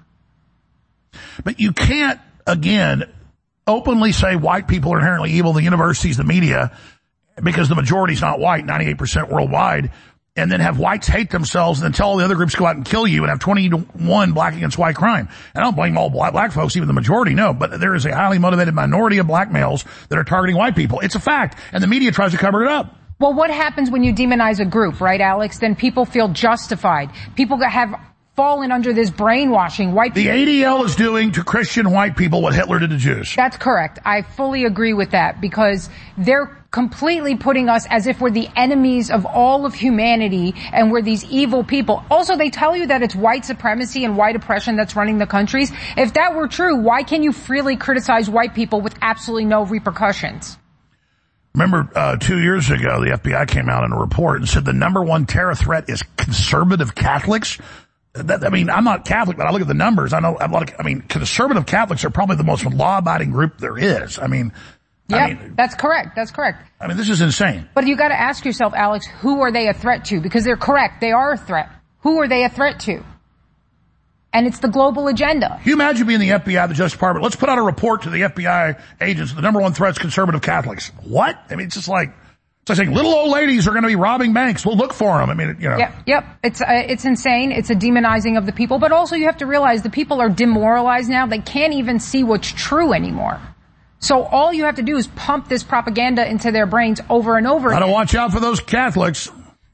But you can't, again, openly say white people are inherently evil, the universities, the media, because the majority's not white, ninety-eight percent worldwide, and then have whites hate themselves and then tell all the other groups to go out and kill you and have twenty to one black against white crime. And I don't blame all black, black folks, even the majority, no, but there is a highly motivated minority of black males that are targeting white people. It's a fact, and the media tries to cover it up. Well, what happens when you demonize a group, right, Alex? Then people feel justified. People have fallen under this brainwashing. White people. The A D L is doing to Christian white people what Hitler did to Jews. That's correct. I fully agree with that because they're completely putting us as if we're the enemies of all of humanity and we're these evil people. Also, they tell you that it's white supremacy and white oppression that's running the countries. If that were true, why can you freely criticize white people with absolutely no repercussions? Remember, uh, two years ago, the F B I came out in a report and said the number one terror threat is conservative Catholics. That, I mean, I'm not Catholic, but I look at the numbers. I know a lot of, I mean, conservative Catholics are probably the most law-abiding group there is. I mean, Yeah, I mean, that's correct. That's correct. I mean, this is insane. But you got to ask yourself, Alex, who are they a threat to? Because they're correct. They are a threat. Who are they a threat to? And it's the global agenda. Can you imagine being the F B I, the Justice Department? Let's put out a report to the F B I agents. The number one threat is conservative Catholics. What? I mean, it's just like, it's like saying little old ladies are going to be robbing banks. We'll look for them. I mean, you know. Yep, yep. It's, uh, it's insane. It's a demonizing of the people. But also you have to realize the people are demoralized now. They can't even see what's true anymore. So all you have to do is pump this propaganda into their brains over and over again. Gotta watch out for those Catholics.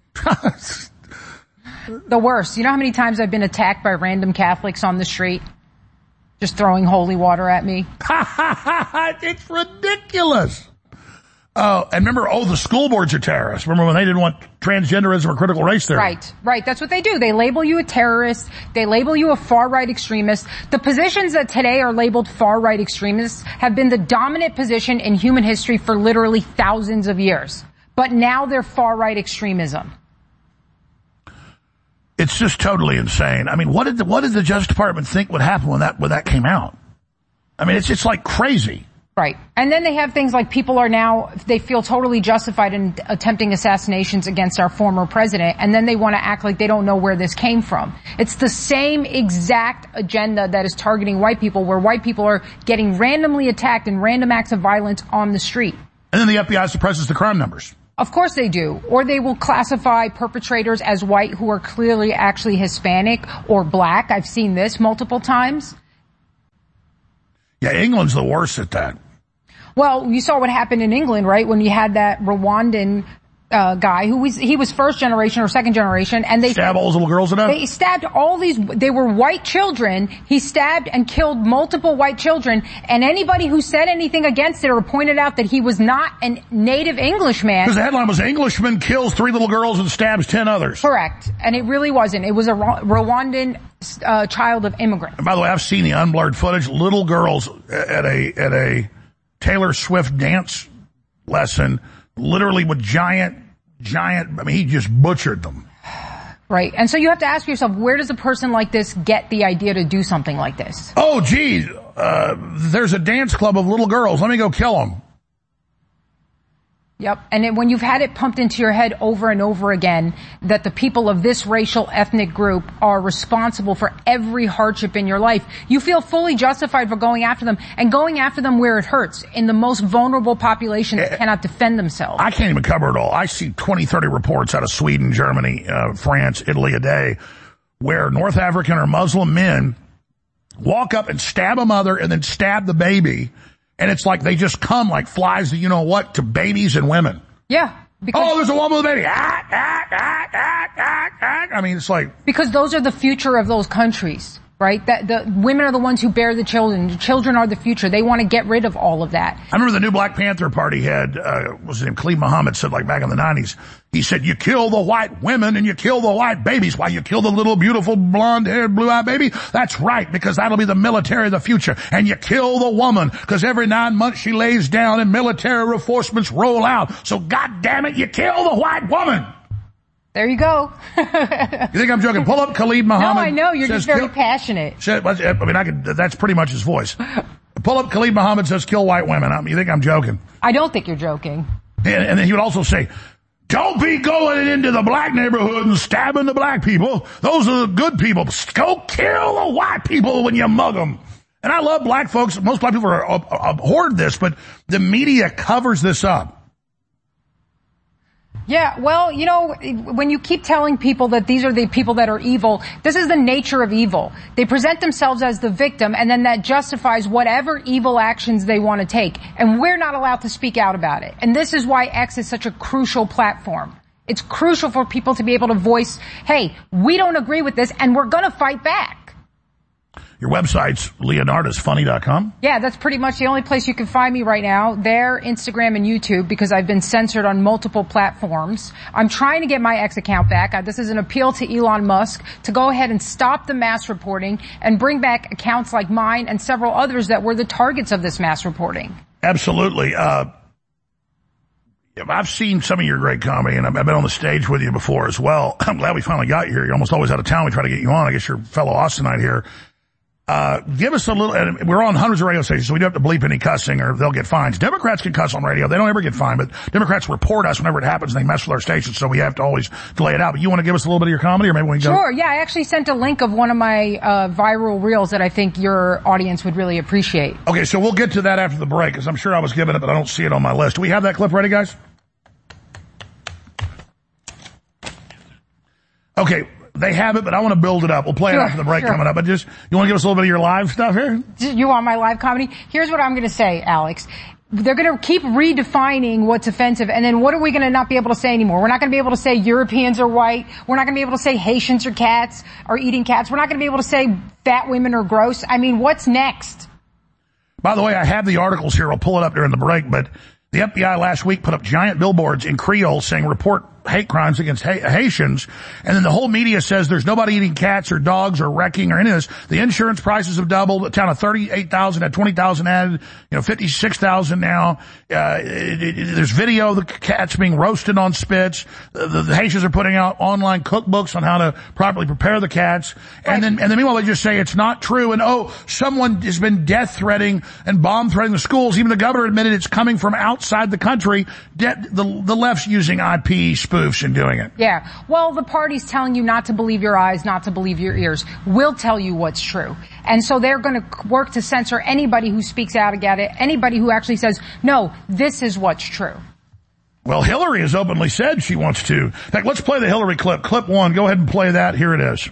The worst. You know how many times I've been attacked by random Catholics on the street? Just throwing holy water at me. It's ridiculous. Oh, and remember, oh, the school boards are terrorists. Remember when they didn't want transgenderism or critical race theory? Right, right. That's what they do. They label you a terrorist. They label you a far-right extremist. The positions that today are labeled far-right extremists have been the dominant position in human history for literally thousands of years. But now they're far-right extremism. It's just totally insane. I mean, what did the, what did the Justice Department think would happen when that, when that came out? I mean, it's, it's like crazy. Right. And then they have things like people are now, they feel totally justified in attempting assassinations against our former president, and then they want to act like they don't know where this came from. It's the same exact agenda that is targeting white people, where white people are getting randomly attacked in random acts of violence on the street. And then the F B I suppresses the crime numbers. Of course they do. Or they will classify perpetrators as white who are clearly actually Hispanic or black. I've seen this multiple times. Yeah, England's the worst at that. Well, you saw what happened in England, right? When you had that Rwandan uh guy who was, he was first generation or second generation, and they stabbed all those little girls to death? They stabbed all these, they were white children. He stabbed and killed multiple white children, and anybody who said anything against it or pointed out that he was not a native Englishman. Because the headline was, Englishman kills three little girls and stabs ten others. Correct. And it really wasn't. It was a Rwandan uh child of immigrants. And by the way, I've seen the unblurred footage. Little girls at a, at a Taylor Swift dance lesson, literally with giant, giant, I mean, he just butchered them. Right. And so you have to ask yourself, where does a person like this get the idea to do something like this? Oh, geez, uh, there's a dance club of little girls. Let me go kill them. Yep. And it, when you've had it pumped into your head over and over again that the people of this racial ethnic group are responsible for every hardship in your life, you feel fully justified for going after them, and going after them where it hurts, in the most vulnerable population that cannot defend themselves. I can't even cover it all. I see twenty, thirty reports out of Sweden, Germany, uh, France, Italy a day where North African or Muslim men walk up and stab a mother and then stab the baby. And it's like they just come like flies to you know what to babies and women. Yeah. Because oh, there's a woman with a baby. Ah, ah, ah, ah, ah, ah. I mean, it's like... Because those are the future of those countries, right? That the women are the ones who bear the children. The children are the future. They want to get rid of all of that. I remember the new Black Panther Party had, uh, what was his name, Khalid Muhammad said like back in the nineties, he said, you kill the white women and you kill the white babies. Why, you kill the little beautiful blonde-haired, blue-eyed baby? That's right, because that'll be the military of the future. And you kill the woman, because every nine months she lays down and military reinforcements roll out. So God damn it, you kill the white woman. There you go. You think I'm joking? Pull up Khalid Muhammad. No, I know. You're just very kill, passionate. Said, I mean, I could, that's pretty much his voice. Pull up Khalid Muhammad says kill white women. I mean, you think I'm joking? I don't think you're joking. And, and then he would also say, don't be going into the black neighborhood and stabbing the black people. Those are the good people. Go kill the white people when you mug them. And I love black folks. Most black people are abhorred this, but the media covers this up. Yeah, well, you know, when you keep telling people that these are the people that are evil, this is the nature of evil. They present themselves as the victim, and then that justifies whatever evil actions they want to take. And we're not allowed to speak out about it. And this is why X is such a crucial platform. It's crucial for people to be able to voice, hey, we don't agree with this and we're going to fight back. Your website's leonardus funny dot com? Yeah, that's pretty much the only place you can find me right now. There, Instagram and YouTube, because I've been censored on multiple platforms. I'm trying to get my X account back. Uh, this is an appeal to Elon Musk to go ahead and stop the mass reporting and bring back accounts like mine and several others that were the targets of this mass reporting. Absolutely. Uh, I've seen some of your great comedy, and I've been on the stage with you before as well. I'm glad we finally got you here. You're almost always out of town. We try to get you on. I guess you're a fellow Austinite here. Uh, give us a little, and we're on hundreds of radio stations, so we don't have to bleep any cussing or they'll get fines. Democrats can cuss on radio. They don't ever get fined, but Democrats report us whenever it happens and they mess with our stations, so we have to always delay it out. But you want to give us a little bit of your comedy, or maybe we can go? Sure, yeah, I actually sent a link of one of my, uh, viral reels that I think your audience would really appreciate. Okay, so we'll get to that after the break, because I'm sure I was given it, but I don't see it on my list. Do we have that clip ready, guys? Okay. They have it, but I want to build it up. We'll play sure, it after the break sure. coming up. But just, you want to give us a little bit of your live stuff here? You want my live comedy? Here's what I'm going to say, Alex. They're going to keep redefining what's offensive, and then what are we going to not be able to say anymore? We're not going to be able to say Europeans are white. We're not going to be able to say Haitians are cats, or eating cats. We're not going to be able to say fat women are gross. I mean, what's next? By the way, I have the articles here. I'll pull it up during the break, but the F B I last week put up giant billboards in Creole saying report hate crimes against ha- Haitians, and then the whole media says there's nobody eating cats or dogs or wrecking or any of this. The insurance prices have doubled. A town of thirty-eight thousand had twenty thousand added, you know, fifty-six thousand now. Uh, it, it, there's video of the cats being roasted on spits. The, the, the Haitians are putting out online cookbooks on how to properly prepare the cats. And then, and then meanwhile they just say it's not true, and oh, someone has been death threatening and bomb threatening the schools. Even the governor admitted it's coming from outside the country. De- the, the left's using I P spoofs and doing it. Yeah. Well, the party's telling you not to believe your eyes, not to believe your ears. We'll tell you what's true. And so they're going to work to censor anybody who speaks out against it, anybody who actually says, no, this is what's true. Well, Hillary has openly said she wants to. In fact, let's play the Hillary clip. Clip one. Go ahead and play that. Here it is.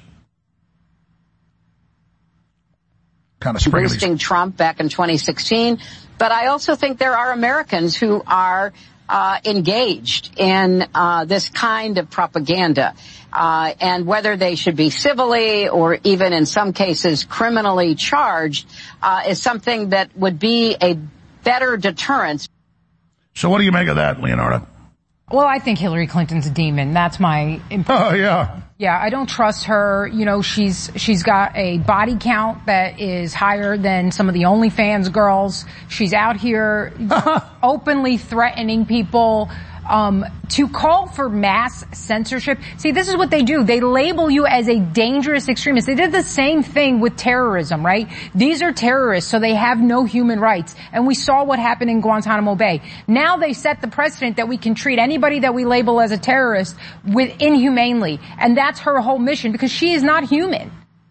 Kind of boosting Trump back in twenty sixteen. But I also think there are Americans who are uh engaged in uh this kind of propaganda. Uh and whether they should be civilly or even in some cases criminally charged uh is something that would be a better deterrence. So what do you make of that, Leonardo? Well, I think Hillary Clinton's a demon. That's my impression. Oh, yeah. Yeah, I don't trust her. You know, she's she's got a body count that is higher than some of the OnlyFans girls. She's out here openly threatening people. Um, to call for mass censorship. See, this is what they do. They label you as a dangerous extremist. They did the same thing with terrorism, right? These are terrorists, so they have no human rights. And we saw what happened in Guantanamo Bay. Now they set the precedent that we can treat anybody that we label as a terrorist with inhumanely. And that's her whole mission, because she is not human.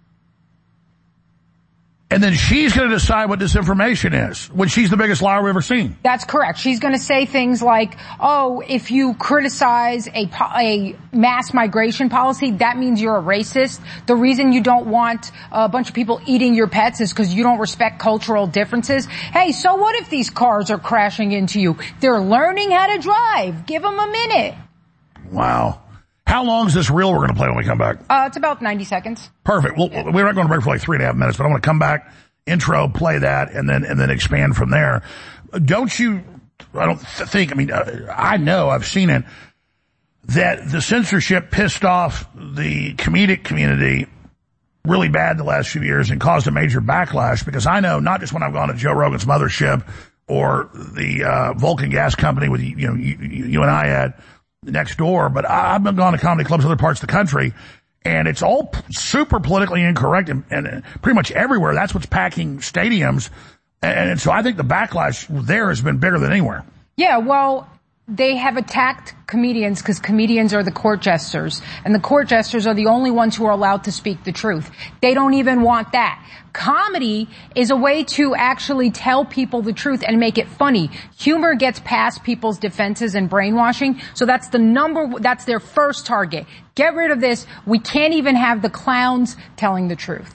And then she's going to decide what disinformation is, when she's the biggest liar we've ever seen. That's correct. She's going to say things like, oh, if you criticize a, a mass migration policy, that means you're a racist. The reason you don't want a bunch of people eating your pets is because you don't respect cultural differences. Hey, so what if these cars are crashing into you? They're learning how to drive. Give them a minute. Wow. How long is this reel we're going to play when we come back? Uh, it's about ninety seconds. Perfect. Well, we're not going to break for like three and a half minutes, but I want to come back, intro, play that, and then, and then expand from there. Don't you, I don't th- think, I mean, uh, I know, I've seen it, that the censorship pissed off the comedic community really bad the last few years and caused a major backlash, because I know, not just when I've gone to Joe Rogan's mothership or the, uh, Vulcan Gas Company with, you know, you, you and I had next door, but I've been gone to comedy clubs in other parts of the country, and it's all p- super politically incorrect, and, and pretty much everywhere that's what's packing stadiums, and, and so I think the backlash there has been bigger than anywhere. Yeah, well, they have attacked comedians because comedians are the court jesters, and the court jesters are the only ones who are allowed to speak the truth. They don't even want that. Comedy is a way to actually tell people the truth and make it funny. Humor gets past people's defenses and brainwashing, so that's the number, that's their first target. Get rid of this. We can't even have the clowns telling the truth.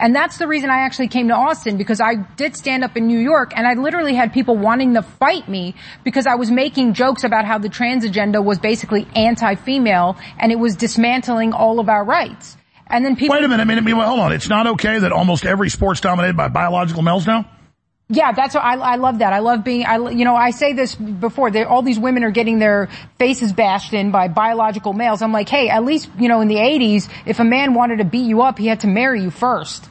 And that's the reason I actually came to Austin, because I did stand up in New York and I literally had people wanting to fight me because I was making jokes about how the trans agenda was basically anti-female and it was dismantling all of our rights. And then people... Wait a minute, a minute, wait, hold on. It's not okay that almost every sport's dominated by biological males now? Yeah, that's what I, I love that. I love being, I, you know, I say this before, all these women are getting their faces bashed in by biological males. I'm like, hey, at least, you know, in the eighties, if a man wanted to beat you up, he had to marry you first.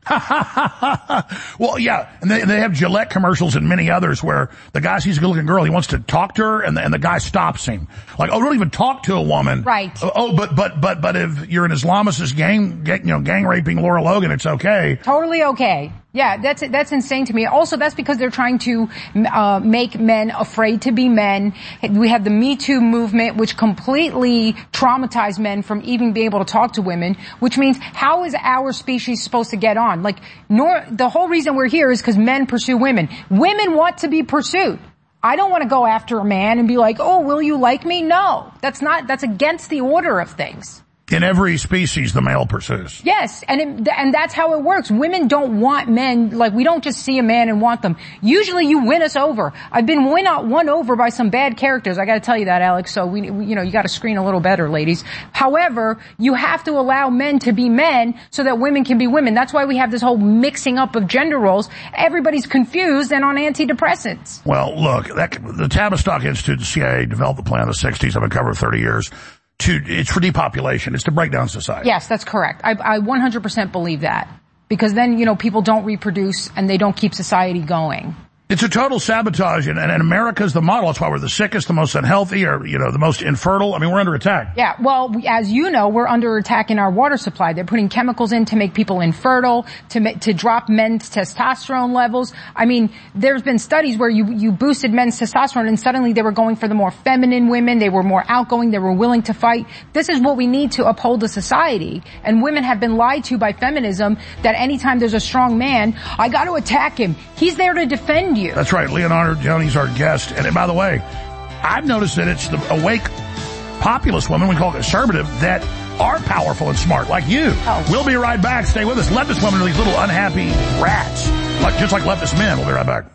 Well, yeah, and they, they have Gillette commercials and many others where the guy sees a good-looking girl, he wants to talk to her, and the, and the guy stops him. Like, oh, don't even talk to a woman. Right. Oh, but but but but if you're an Islamist gang, gang, you know, gang raping Laura Logan, it's okay. Totally okay. Yeah, that's that's insane to me. Also, that's because they're trying to uh make men afraid to be men. We have the Me Too movement, which completely traumatized men from even being able to talk to women, which means how is our species supposed to get on? Like, nor the whole reason we're here is because men pursue women. Women want to be pursued. I don't want to go after a man and be like, oh, will you like me? No, that's not, that's against the order of things. In every species, the male pursues. Yes, and it, and that's how it works. Women don't want men, like, we don't just see a man and want them. Usually you win us over. I've been win won over by some bad characters. I gotta tell you that, Alex, so we, we you know, you gotta screen a little better, ladies. However, you have to allow men to be men so that women can be women. That's why we have this whole mixing up of gender roles. Everybody's confused and on antidepressants. Well, look, that, the Tavistock Institute, the C I A, developed the plan in the sixties. I've been covering for thirty years. To, it's for depopulation. It's to break down society. Yes, that's correct. I, I one hundred percent believe that. Because then, you know, people don't reproduce and they don't keep society going. It's a total sabotage, and, and America's the model. That's why we're the sickest, the most unhealthy, or, you know, the most infertile. I mean, we're under attack. Yeah, well, we, as you know, we're under attack in our water supply. They're putting chemicals in to make people infertile, to ma- to drop men's testosterone levels. I mean, there's been studies where you, you boosted men's testosterone and suddenly they were going for the more feminine women. They were more outgoing. They were willing to fight. This is what we need to uphold the society. And women have been lied to by feminism that anytime there's a strong man, I got to attack him. He's there to defend you. That's right. Leonardo Joni's our guest. And by the way, I've noticed that it's the awake populist women, we call conservative, that are powerful and smart, like you. Oh. We'll be right back. Stay with us. Leftist women are these little unhappy rats, like just like leftist men. We'll be right back.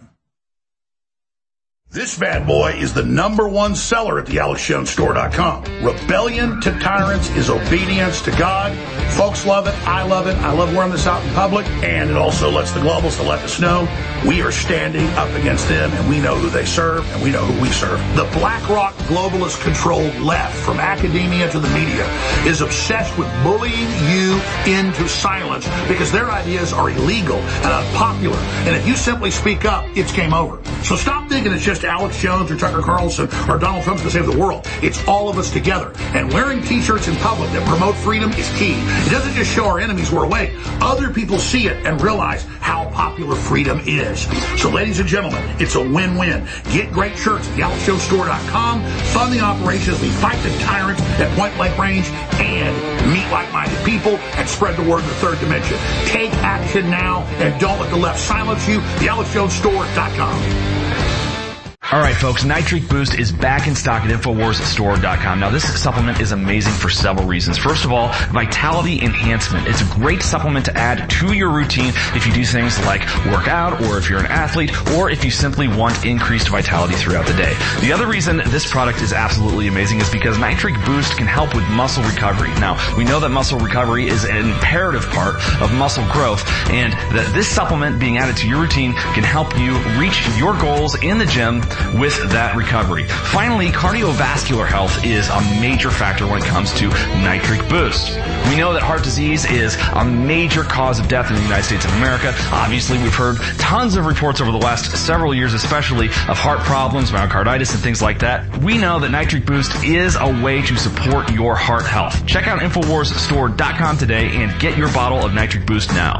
This bad boy is the number one seller at the alex jones store dot com. Rebellion to tyrants is obedience to God. Folks love it. I love it. I love wearing this out in public. And it also lets the globalists to let us know we are standing up against them, and we know who they serve, and we know who we serve. The BlackRock globalist-controlled left, from academia to the media, is obsessed with bullying you into silence because their ideas are illegal and unpopular. And if you simply speak up, it's game over. So stop thinking it's just Alex Jones or Tucker Carlson or Donald Trump's going to save the world. It's all of us together. And wearing T-shirts in public that promote freedom is key. It doesn't just show our enemies we're awake. Other people see it and realize how popular freedom is. So, ladies and gentlemen, it's a win-win. Get great shirts at the alex jones store dot com. Fund the operation as we fight the tyrants at point blank range and meet like-minded people and spread the word in the third dimension. Take action now and don't let the left silence you. the alex jones store dot com. All right, folks, Nitric Boost is back in stock at infowars store dot com. Now, this supplement is amazing for several reasons. First of all, vitality enhancement. It's a great supplement to add to your routine if you do things like work out, or if you're an athlete, or if you simply want increased vitality throughout the day. The other reason this product is absolutely amazing is because Nitric Boost can help with muscle recovery. Now, we know that muscle recovery is an imperative part of muscle growth, and that this supplement being added to your routine can help you reach your goals in the gym with that recovery. Finally, cardiovascular health is a major factor when it comes to Nitric Boost. We know that heart disease is a major cause of death in the United States of America. Obviously, we've heard tons of reports over the last several years, especially of heart problems, myocarditis, and things like that. We know that Nitric Boost is a way to support your heart health. Check out infowars store dot com today and get your bottle of Nitric Boost now.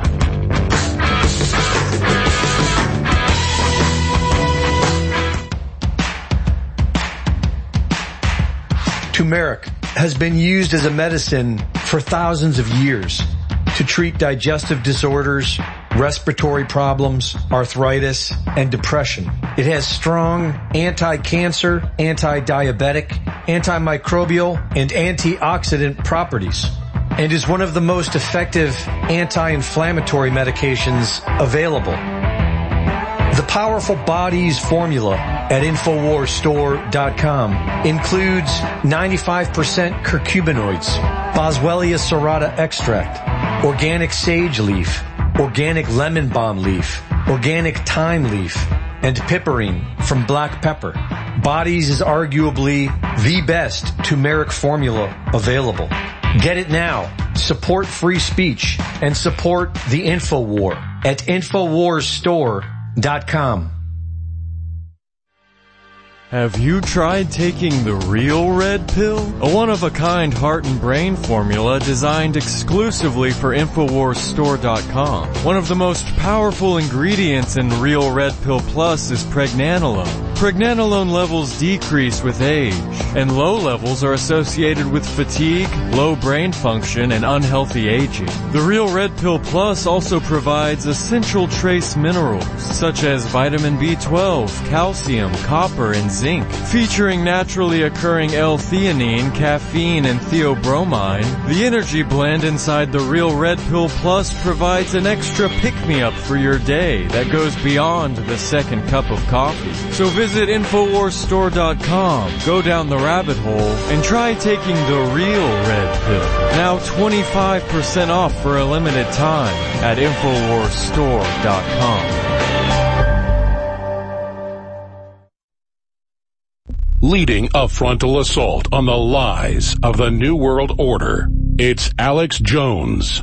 Turmeric has been used as a medicine for thousands of years to treat digestive disorders, respiratory problems, arthritis, and depression. It has strong anti-cancer, anti-diabetic, antimicrobial, and antioxidant properties. and is one of the most effective anti-inflammatory medications available. The Powerful Bodies formula at Infowars Store dot com includes ninety-five percent curcuminoids, Boswellia serrata extract, organic sage leaf, organic lemon balm leaf, organic thyme leaf, and piperine from black pepper. Bodies is arguably the best turmeric formula available. Get it now. Support free speech and support the InfoWar at Infowars Store dot com. Have you tried taking the real red pill? A one-of-a-kind heart and brain formula designed exclusively for Infowars Store dot com. One of the most powerful ingredients in Real Red Pill Plus is pregnenolone. Pregnenolone levels decrease with age, and low levels are associated with fatigue, low brain function, and unhealthy aging. The Real Red Pill Plus also provides essential trace minerals, such as vitamin B twelve, calcium, copper, and zinc. Zinc. Featuring naturally occurring L-theanine, caffeine, and theobromine, the energy blend inside the Real Red Pill Plus provides an extra pick-me-up for your day that goes beyond the second cup of coffee. So visit Infowars Store dot com, go down the rabbit hole, and try taking the real red pill. Now twenty-five percent off for a limited time at Infowars Store dot com. Leading a frontal assault on the lies of the New World Order, it's Alex Jones.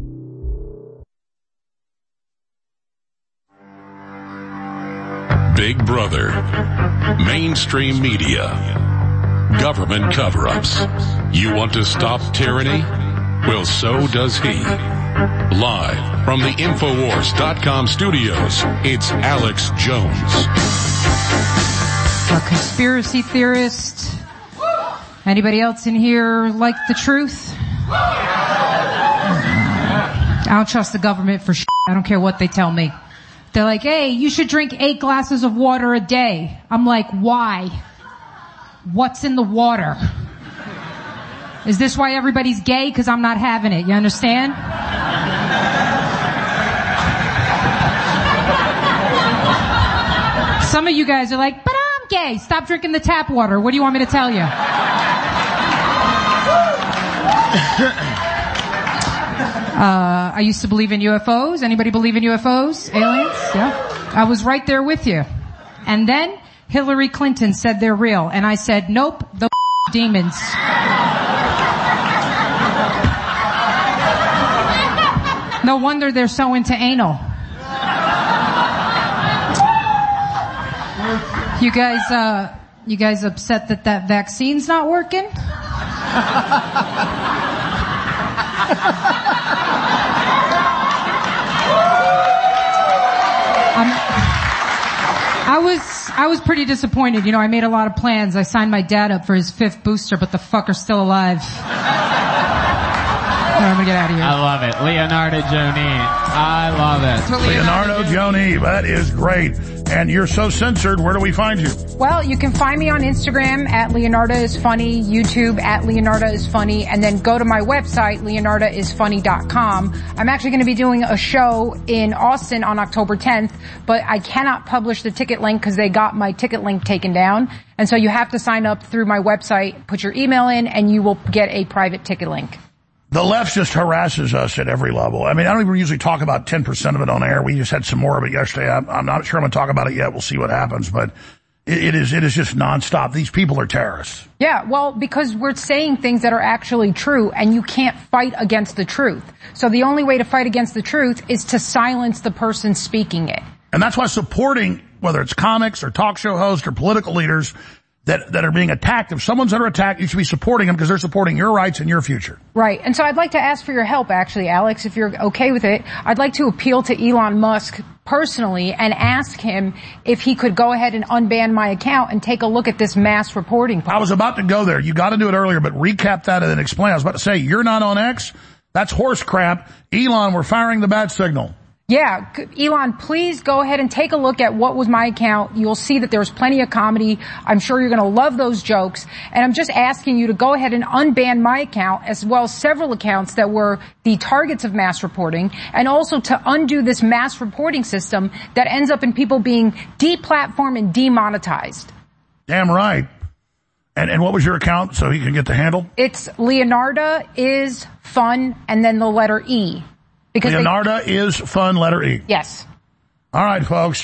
Big Brother, mainstream media, government cover-ups. You want to stop tyranny? Well, so does he. Live from the Infowars dot com studios, it's Alex Jones. A conspiracy theorist. Anybody else in here like the truth? I don't trust the government for shit. I don't care what they tell me. They're like, hey, you should drink eight glasses of water a day. I'm like, why? What's in the water? Is this why everybody's gay? Because I'm not having it. You understand? Some of you guys are like, but I'm gay. Stop drinking the tap water. What do you want me to tell you? Uh, I used to believe in U F Os. Anybody believe in U F Os? Aliens? Yeah. I was right there with you. And then Hillary Clinton said they're real. And I said, nope, the demons. No wonder they're so into anal. You guys, uh, you guys upset that that vaccine's not working? Um, I was, I was pretty disappointed. You know, I made a lot of plans. I signed my dad up for his fifth booster, but the fucker's still alive. All right, I'm gonna get out of here. I love it. Leonardo Jonie. I love it. Leonardo Jonie, that is great. And you're so censored, where do we find you? Well, you can find me on Instagram at Leonardo is Funny, YouTube at Leonardo is Funny, and then go to my website, leonardo is funny dot com. I'm actually going to be doing a show in Austin on October tenth, but I cannot publish the ticket link because they got my ticket link taken down. And so you have to sign up through my website, put your email in, and you will get a private ticket link. The left just harasses us at every level. I mean, I don't even usually talk about ten percent of it on air. We just had some more of it yesterday. I'm, I'm not sure I'm going to talk about it yet. We'll see what happens. But it, it is it is just nonstop. These people are terrorists. Yeah, well, because we're saying things that are actually true, and you can't fight against the truth. So the only way to fight against the truth is to silence the person speaking it. And that's why supporting, whether it's comics or talk show hosts or political leaders that, that are being attacked, if someone's under attack, you should be supporting them because they're supporting your rights and your future. Right. And so I'd like to ask for your help, actually, Alex, if you're okay with it. I'd like to appeal to Elon Musk personally and ask him if he could go ahead and unban my account and take a look at this mass reporting policy. I was about to go there. You got to do it earlier, but recap that and then explain. I was about to say, you're not on X? That's horse crap. Elon, we're firing the bat signal. Yeah, Elon, please go ahead and take a look at what was my account. You'll see that there's plenty of comedy. I'm sure you're going to love those jokes. And I'm just asking you to go ahead and unban my account, as well as several accounts that were the targets of mass reporting, and also to undo this mass reporting system that ends up in people being deplatformed and demonetized. Damn right. And and what was your account so he can get the handle? It's Leonarda is fun and then the letter E. Because Leonarda they, is fun, letter E. Yes. All right, folks.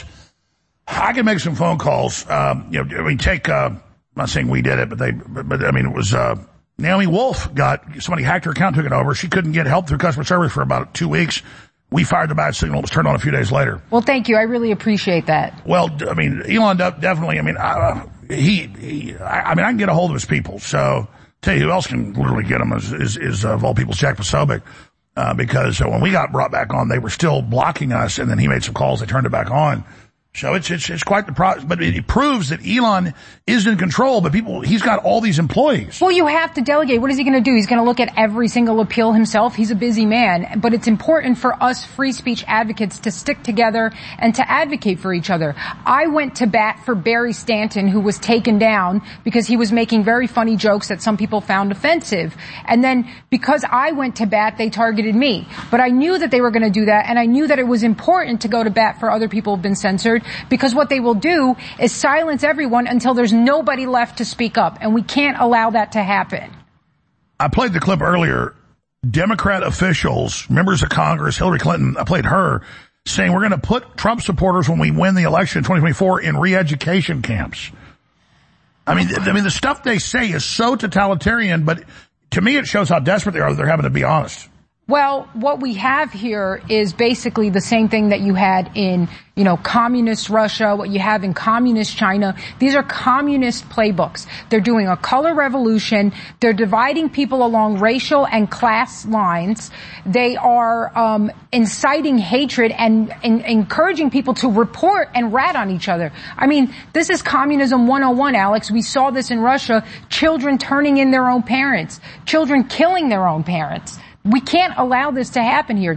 I can make some phone calls. Um, you know, I mean, take, uh, I'm not saying we did it, but they, but, but I mean, it was, uh, Naomi Wolf got, somebody hacked her account, took it over. She couldn't get help through customer service for about two weeks. We fired the bad signal. It was turned on a few days later. Well, thank you. I really appreciate that. Well, I mean, Elon definitely, I mean, uh, he, he I, I mean, I can get a hold of his people. So, tell you who else can literally get him is, is, is uh, of all people, Jack Posobiec. Uh, because uh, when we got brought back on, they were still blocking us, and then he made some calls. They turned it back on. So it's it's it's quite the process, but it proves that Elon is in control. But people, he's got all these employees. Well, you have to delegate. What is he going to do? He's going to look at every single appeal himself. He's a busy man. But it's important for us free speech advocates to stick together and to advocate for each other. I went to bat for Barry Stanton, who was taken down because he was making very funny jokes that some people found offensive. And then because I went to bat, they targeted me. But I knew that they were going to do that, and I knew that it was important to go to bat for other people who have been censored. Because what they will do is silence everyone until there's nobody left to speak up. And we can't allow that to happen. I played the clip earlier. Democrat officials, members of Congress, Hillary Clinton, I played her, saying we're going to put Trump supporters when we win the election in twenty twenty-four in re-education camps. I mean, I mean, the stuff they say is so totalitarian, but to me it shows how desperate they are that they're having to be honest. Well, what we have here is basically the same thing that you had in, you know, communist Russia, what you have in communist China. These are communist playbooks. They're doing a color revolution. They're dividing people along racial and class lines. They are um inciting hatred and, and encouraging people to report and rat on each other. I mean, this is communism one oh one, Alex. We saw this in Russia. Children turning in their own parents. Children killing their own parents. We can't allow this to happen here.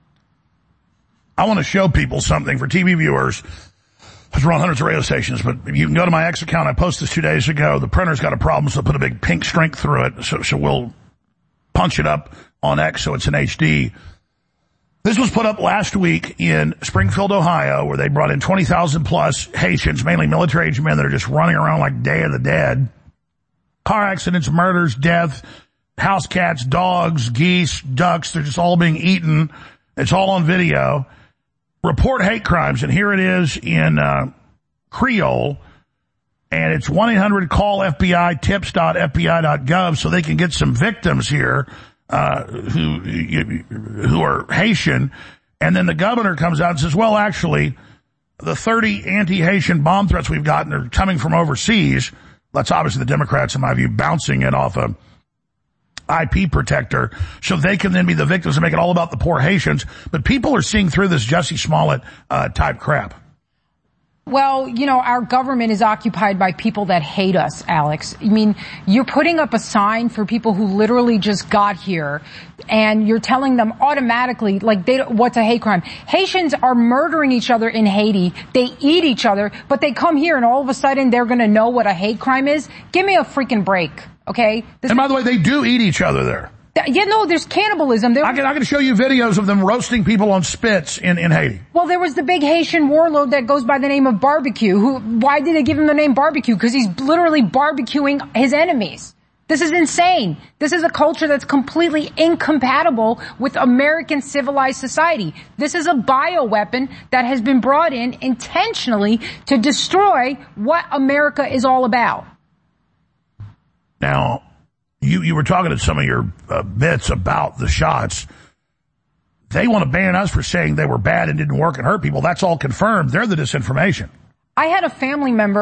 I want to show people something for T V viewers. We're on hundreds of radio stations, but you can go to my X account. I posted this two days ago. The printer's got a problem, so I put a big pink string through it. So, so we'll punch it up on X so it's in H D. This was put up last week in Springfield, Ohio, where they brought in twenty thousand plus Haitians, mainly military-age men that are just running around like Day of the Dead. Car accidents, murders, death. House cats, dogs, geese, ducks, they're just all being eaten. It's all on video. Report hate crimes, and here it is in uh, Creole, and it's one eight hundred call F B I, tips dot F B I dot gov, so they can get some victims here uh, who who are Haitian. And then the governor comes out and says, well, actually, the thirty anti-Haitian bomb threats we've gotten are coming from overseas. That's obviously the Democrats, in my view, bouncing it off a I P protector, so they can then be the victims and make it all about the poor Haitians. But people are seeing through this Jussie Smollett uh, type crap. Well, you know, our government is occupied by people that hate us, Alex. I mean, you're putting up a sign for people who literally just got here, and you're telling them automatically, like, they don't, what's a hate crime? Haitians are murdering each other in Haiti. They eat each other, but they come here and all of a sudden they're going to know what a hate crime is? Give me a freaking break. Okay. This and by the way, they do eat each other there. Yeah, no, there's cannibalism. There, I can, I can show you videos of them roasting people on spits in, in Haiti. Well, there was the big Haitian warlord that goes by the name of Barbecue. Who? Why did they give him the name Barbecue? Because he's literally barbecuing his enemies. This is insane. This is a culture that's completely incompatible with American civilized society. This is a bioweapon that has been brought in intentionally to destroy what America is all about. Now, you, you were talking to some of your uh, bits about the shots. They want to ban us for saying they were bad and didn't work and hurt people. That's all confirmed. They're the disinformation. I had a family member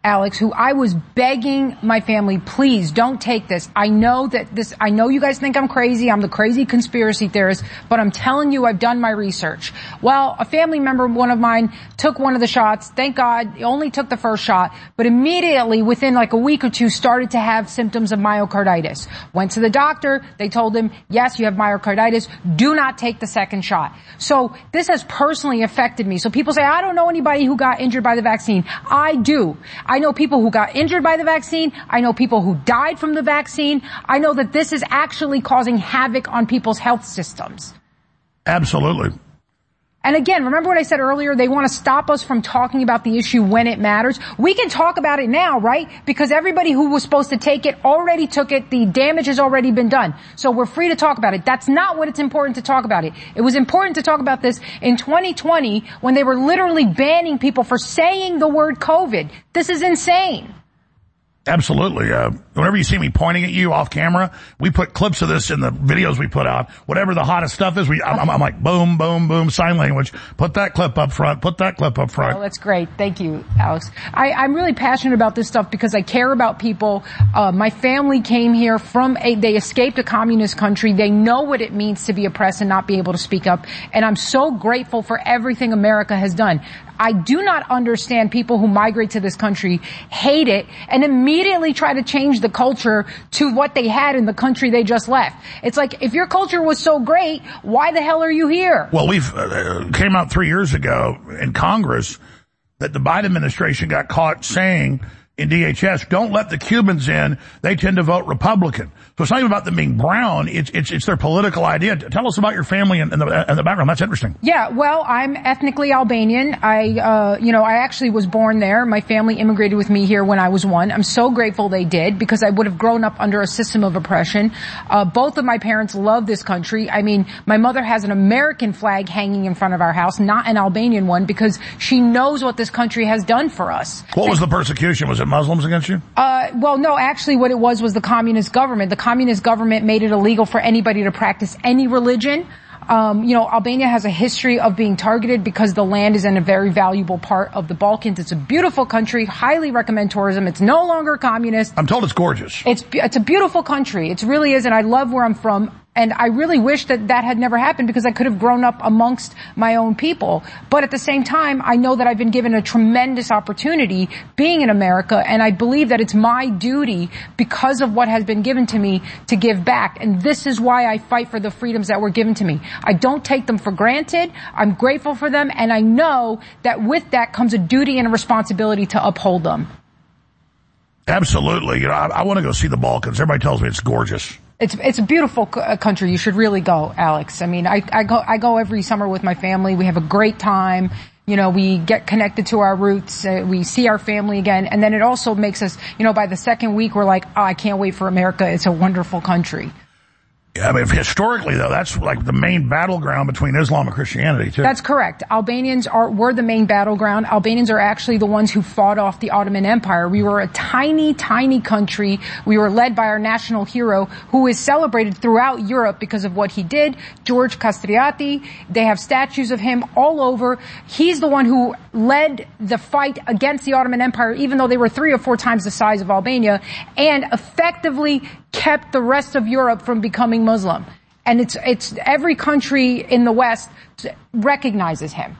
Alex, who I was begging my family, please don't take this. I know that this, I know you guys think I'm crazy. I'm the crazy conspiracy theorist, but I'm telling you I've done my research. Well, a family member, one of mine, took one of the shots. Thank God, he only took the first shot, but immediately within like a week or two started to have symptoms of myocarditis. Went to the doctor. They told him, yes, you have myocarditis. Do not take the second shot. So this has personally affected me. So people say, I don't know anybody who got injured by the vaccine. I do. I know people who got injured by the vaccine. I know people who died from the vaccine. I know that this is actually causing havoc on people's health systems. Absolutely. And again, remember what I said earlier? They want to stop us from talking about the issue when it matters. We can talk about it now, right? Because everybody who was supposed to take it already took it. The damage has already been done. So we're free to talk about it. That's not what it's important to talk about it. It was important to talk about this in twenty twenty when they were literally banning people for saying the word COVID. This is insane. Absolutely. Uh, whenever you see me pointing at you off camera, we put clips of this in the videos we put out. Whatever the hottest stuff is, we, I'm, I'm like, boom, boom, boom, sign language. Put that clip up front. Put that clip up front. Oh, that's great. Thank you, Alex. I, I'm really passionate about this stuff because I care about people. Uh, my family came here from a, they escaped a communist country. They know what it means to be oppressed and not be able to speak up. And I'm so grateful for everything America has done. I do not understand people who migrate to this country, hate it, and immediately try to change the culture to what they had in the country they just left. It's like, if your culture was so great, why the hell are you here? Well, we've uh, came out three years ago in Congress that the Biden administration got caught saying in D H S, don't let the Cubans in. They tend to vote Republican. So it's not even about them being brown. It's, it's, it's their political idea. Tell us about your family and, and, the, and the background. That's interesting. Yeah, well, I'm ethnically Albanian. I, uh, you know, I actually was born there. My family immigrated with me here when I was one. I'm so grateful they did because I would have grown up under a system of oppression. Uh, both of my parents love this country. I mean, my mother has an American flag hanging in front of our house, not an Albanian one, because she knows what this country has done for us. What was the persecution? Was it Muslims against you? Uh, well, no, actually what it was was the communist government. The communist government made it illegal for anybody to practice any religion. Um, you know, Albania has a history of being targeted because the land is in a very valuable part of the Balkans. It's a beautiful country. Highly recommend tourism. It's no longer communist. I'm told it's gorgeous. It's, it's a beautiful country. It really is. And I love where I'm from. And I really wish that that had never happened because I could have grown up amongst my own people. But at the same time, I know that I've been given a tremendous opportunity being in America, and I believe that it's my duty because of what has been given to me to give back. And this is why I fight for the freedoms that were given to me. I don't take them for granted. I'm grateful for them, and I know that with that comes a duty and a responsibility to uphold them. Absolutely. You know, I, I want to go see the Balkans. Everybody tells me it's gorgeous. It's it's a beautiful c- country. You should really go, Alex. I mean, I, I go I go every summer with my family. We have a great time. You know, we get connected to our roots. Uh, we see our family again, and then it also makes us. You know, by the second week, we're like, oh, I can't wait for America. It's a wonderful country. Yeah, I mean, historically, though, that's like the main battleground between Islam and Christianity, too. That's correct. Albanians are, were the main battleground. Albanians are actually the ones who fought off the Ottoman Empire. We were a tiny, tiny country. We were led by our national hero, who is celebrated throughout Europe because of what he did, George Kastriati. They have statues of him all over. He's the one who led the fight against the Ottoman Empire, even though they were three or four times the size of Albania, and effectively kept the rest of Europe from becoming Muslim. And it's, it's, every country in the West recognizes him.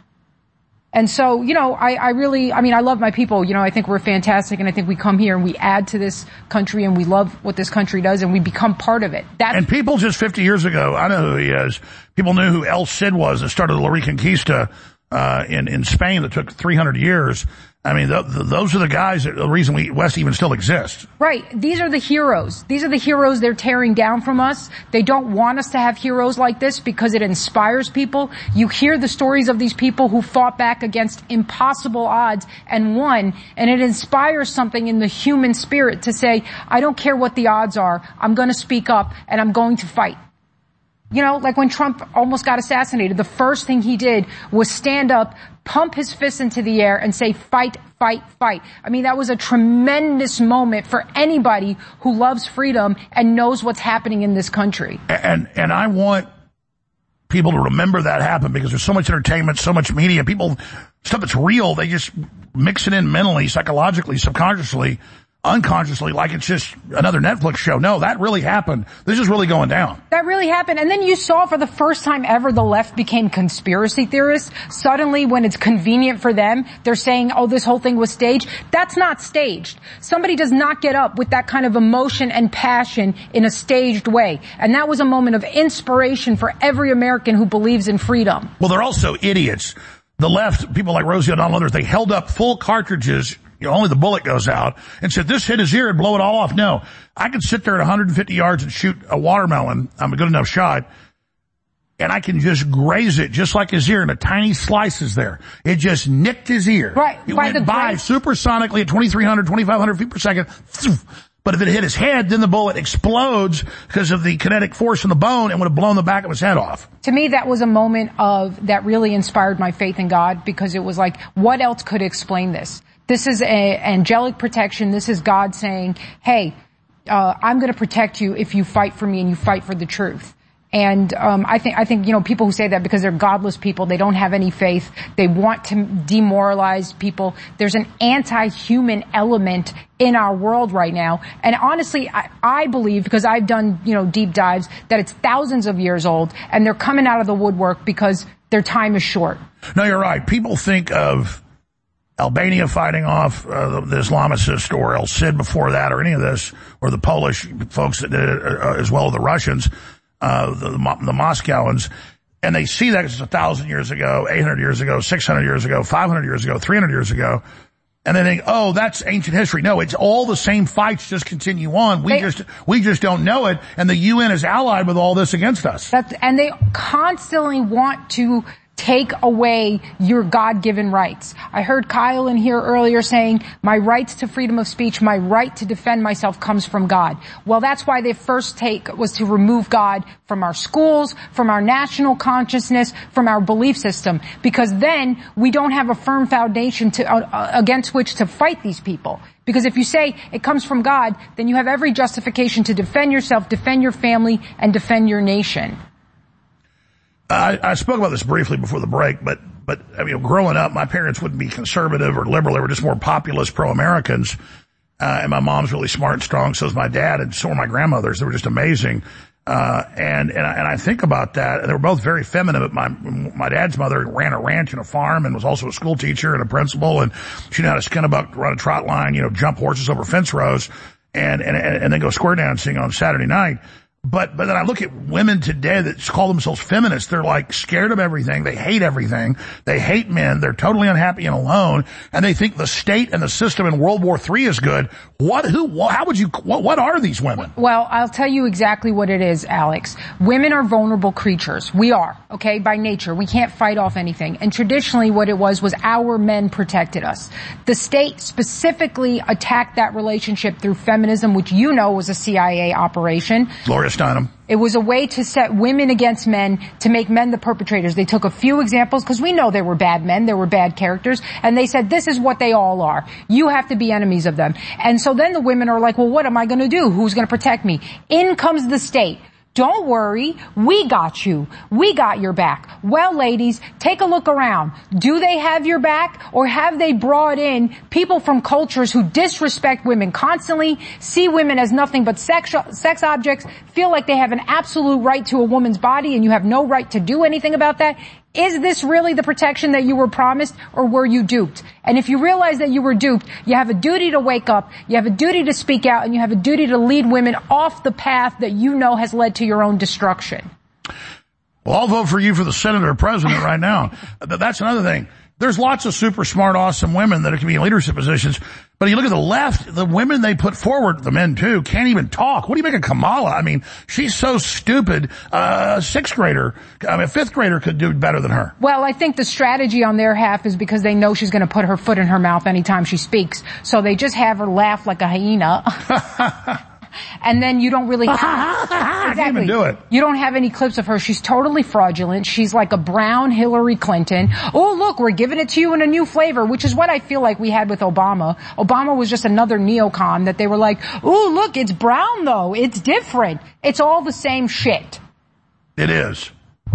And so, you know, I, I really, I mean, I love my people. You know, I think we're fantastic, and I think we come here and we add to this country, and we love what this country does, and we become part of it. That's and people just fifty years ago, I know who he is. People knew who El Cid was that started La Reconquista, uh, in, in Spain that took three hundred years. I mean, th- th- those are the guys that the reason we West even still exists. Right. These are the heroes. These are the heroes they're tearing down from us. They don't want us to have heroes like this because it inspires people. You hear the stories of these people who fought back against impossible odds and won, and it inspires something in the human spirit to say, I don't care what the odds are. I'm going to speak up, and I'm going to fight. You know, like when Trump almost got assassinated, the first thing he did was stand up, pump his fist into the air, and say, fight, fight, fight. I mean, that was a tremendous moment for anybody who loves freedom and knows what's happening in this country. And, and I want people to remember that happened because there's so much entertainment, so much media. People, stuff that's real, they just mix it in mentally, psychologically, subconsciously, unconsciously, like it's just another Netflix show. No, that really happened. This is really going down. That really happened. And then you saw for the first time ever the left became conspiracy theorists. Suddenly, when it's convenient for them, they're saying, oh, this whole thing was staged. That's not staged. Somebody does not get up with that kind of emotion and passion in a staged way. And that was a moment of inspiration for every American who believes in freedom. Well, they're also idiots. The left, people like Rosie O'Donnell and others, they held up full cartridges, you know, only the bullet goes out, and said, this hit his ear and blow it all off. No, I can sit there at one hundred fifty yards and shoot a watermelon. I'm a good enough shot. And I can just graze it just like his ear, and a tiny slices there. It just nicked his ear. Right. It by went the by great- supersonically at twenty-three hundred, twenty-five hundred feet per second. But if it hit his head, then the bullet explodes because of the kinetic force in the bone and would have blown the back of his head off. To me, that was a moment of, that really inspired my faith in God, because it was like, what else could explain this? This is a angelic protection. This is God saying, hey, uh, I'm going to protect you if you fight for me and you fight for the truth. And um I think, I think, you know, people who say that because they're godless people, they don't have any faith, they want to demoralize people. There's an anti-human element in our world right now. And honestly, I, I believe, because I've done, you know, deep dives, that it's thousands of years old, and they're coming out of the woodwork because their time is short. No, you're right. People think of Albania fighting off uh, the, the Islamicist, or El Cid before that, or any of this, or the Polish folks that did it, uh, as well as the Russians. Uh, the, the, the Moscowans, and they see that it's a thousand years ago, eight hundred years ago, six hundred years ago, five hundred years ago, three hundred years ago, and they think, oh, that's ancient history. No, it's all the same fights just continue on. We they, just, we just don't know it, and the U N is allied with all this against us. That's, and they constantly want to take away your God-given rights. I heard Kyle in here earlier saying, my rights to freedom of speech, my right to defend myself comes from God. Well, that's why their first take was to remove God from our schools, from our national consciousness, from our belief system, because then we don't have a firm foundation to, uh, against which to fight these people. Because if you say it comes from God, then you have every justification to defend yourself, defend your family, and defend your nation. I, I spoke about this briefly before the break, but, but, I mean, growing up, my parents wouldn't be conservative or liberal. They were just more populist, pro-Americans. Uh, and my mom's really smart and strong. So is my dad, and so were my grandmothers. They were just amazing. Uh, and, and I, and I think about that. And they were both very feminine, but my, my dad's mother ran a ranch and a farm and was also a school teacher and a principal. And she knew how to skin a buck, run a trot line, you know, jump horses over fence rows, and, and, and then go square dancing on Saturday night. But, but then I look at women today that call themselves feminists. They're like scared of everything. They hate everything. They hate men. They're totally unhappy and alone. And they think the state and the system in World War Three is good. What, who, how would you, what, what are these women? Well, I'll tell you exactly what it is, Alex. Women are vulnerable creatures. We are, okay, by nature. We can't fight off anything. And traditionally what it was was our men protected us. The state specifically attacked that relationship through feminism, which you know was a C I A operation. Gloria Steinem. It was a way to set women against men, to make men the perpetrators. They took a few examples, because we know there were bad men, there were bad characters, and they said, this is what they all are. You have to be enemies of them. And so then the women are like, well, what am I going to do? Who's going to protect me? In comes the state. Don't worry, we got you. We got your back. Well, ladies, take a look around. Do they have your back, or have they brought in people from cultures who disrespect women constantly, see women as nothing but sex, sex objects, feel like they have an absolute right to a woman's body and you have no right to do anything about that? Is this really the protection that you were promised, or were you duped? And if you realize that you were duped, you have a duty to wake up, you have a duty to speak out, and you have a duty to lead women off the path that you know has led to your own destruction. Well, I'll vote for you for the Senate or president right now. That's another thing. There's lots of super smart, awesome women that can be in leadership positions. But you look at the left, the women they put forward, the men too, can't even talk. What do you make of Kamala? I mean, she's so stupid. Uh, a sixth grader, I mean, a fifth grader could do better than her. Well, I think the strategy on their half is because they know she's going to put her foot in her mouth anytime she speaks. So they just have her laugh like a hyena. And then you don't really have, exactly. I can't even do it. You don't have any clips of her. She's totally fraudulent. She's like a brown Hillary Clinton. Oh, look, we're giving it to you in a new flavor, which is what I feel like we had with Obama. Obama was just another neocon that they were like, oh, look, it's brown though. It's different. It's all the same shit. It is.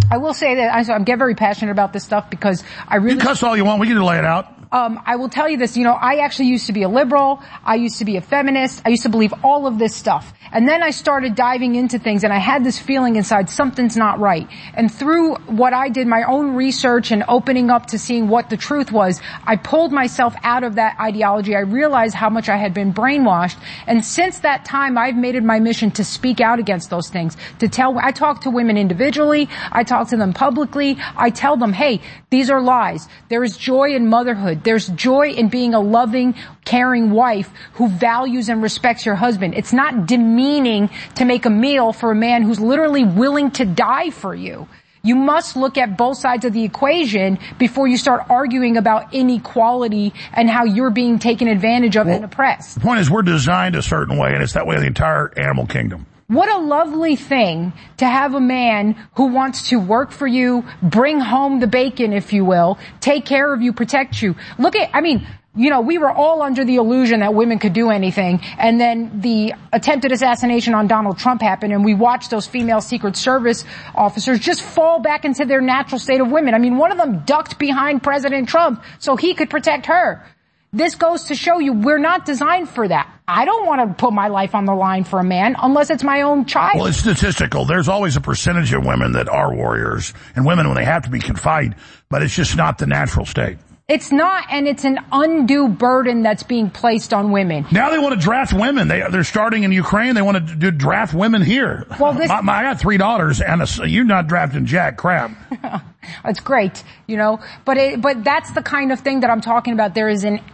I will say that I, I get very passionate about this stuff because I really... You cuss all you want. We can lay it out. Um, I will tell you this, you know, I actually used to be a liberal. I used to be a feminist. I used to believe all of this stuff. And then I started diving into things and I had this feeling inside something's not right. And through what I did, my own research and opening up to seeing what the truth was, I pulled myself out of that ideology. I realized how much I had been brainwashed. And since that time, I've made it my mission to speak out against those things, to tell, I talk to women individually. I talk to them publicly. I tell them, hey, these are lies. There is joy in motherhood. There's joy in being a loving, caring wife who values and respects your husband. It's not demeaning to make a meal for a man who's literally willing to die for you. You must look at both sides of the equation before you start arguing about inequality and how you're being taken advantage of well, and oppressed. The point is we're designed a certain way, and it's that way in the entire animal kingdom. What a lovely thing to have a man who wants to work for you, bring home the bacon, if you will, take care of you, protect you. Look at, I mean, you know, we were all under the illusion that women could do anything, and then the attempted assassination on Donald Trump happened, and we watched those female Secret Service officers just fall back into their natural state of women. I mean, one of them ducked behind President Trump so he could protect her. This goes to show you we're not designed for that. I don't want to put my life on the line for a man unless it's my own child. Well, it's statistical. There's always a percentage of women that are warriors and women when they have to be can fight, but it's just not the natural state. It's not, and it's an undue burden that's being placed on women. Now they want to draft women. They, they're starting in Ukraine. They want to do draft women here. Well, this, my, my, I got three daughters, and a, you're not drafting jack crap. It's great, you know, but it, but that's the kind of thing that I'm talking about. There is an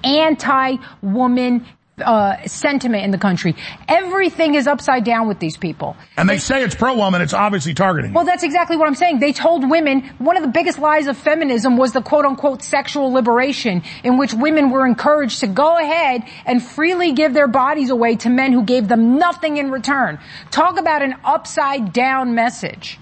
anti-woman uh sentiment in the country. Everything is upside down with these people. And they say it's pro-woman, it's obviously targeting. Well, that's exactly what I'm saying. They told women, one of the biggest lies of feminism was the quote-unquote sexual liberation, in which women were encouraged to go ahead and freely give their bodies away to men who gave them nothing in return. Talk about an upside-down message.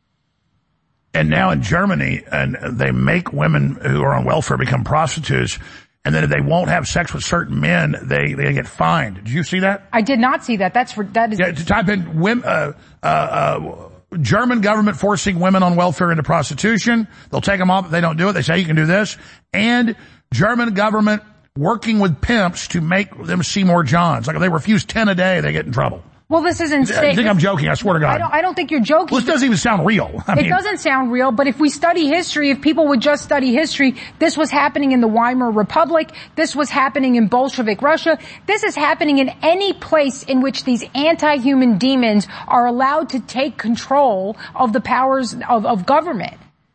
And now in Germany, and they make women who are on welfare become prostitutes. And then if they won't have sex with certain men, they, they get fined. Did you see that? I did not see that. That's for, that is. Yeah, to type in women, uh, uh, uh, German government forcing women on welfare into prostitution. They'll take them off if they don't do it. They say you can do this. And German government working with pimps to make them see more Johns. Like if they refuse ten a day, they get in trouble. Well, this is insane. You think I'm joking? I swear to God. I don't, I don't think you're joking. Well, this doesn't even sound real. I it mean, doesn't sound real, but if we study history, if people would just study history, this was happening in the Weimar Republic. This was happening in Bolshevik Russia. This is happening in any place in which these anti-human demons are allowed to take control of the powers of, of government.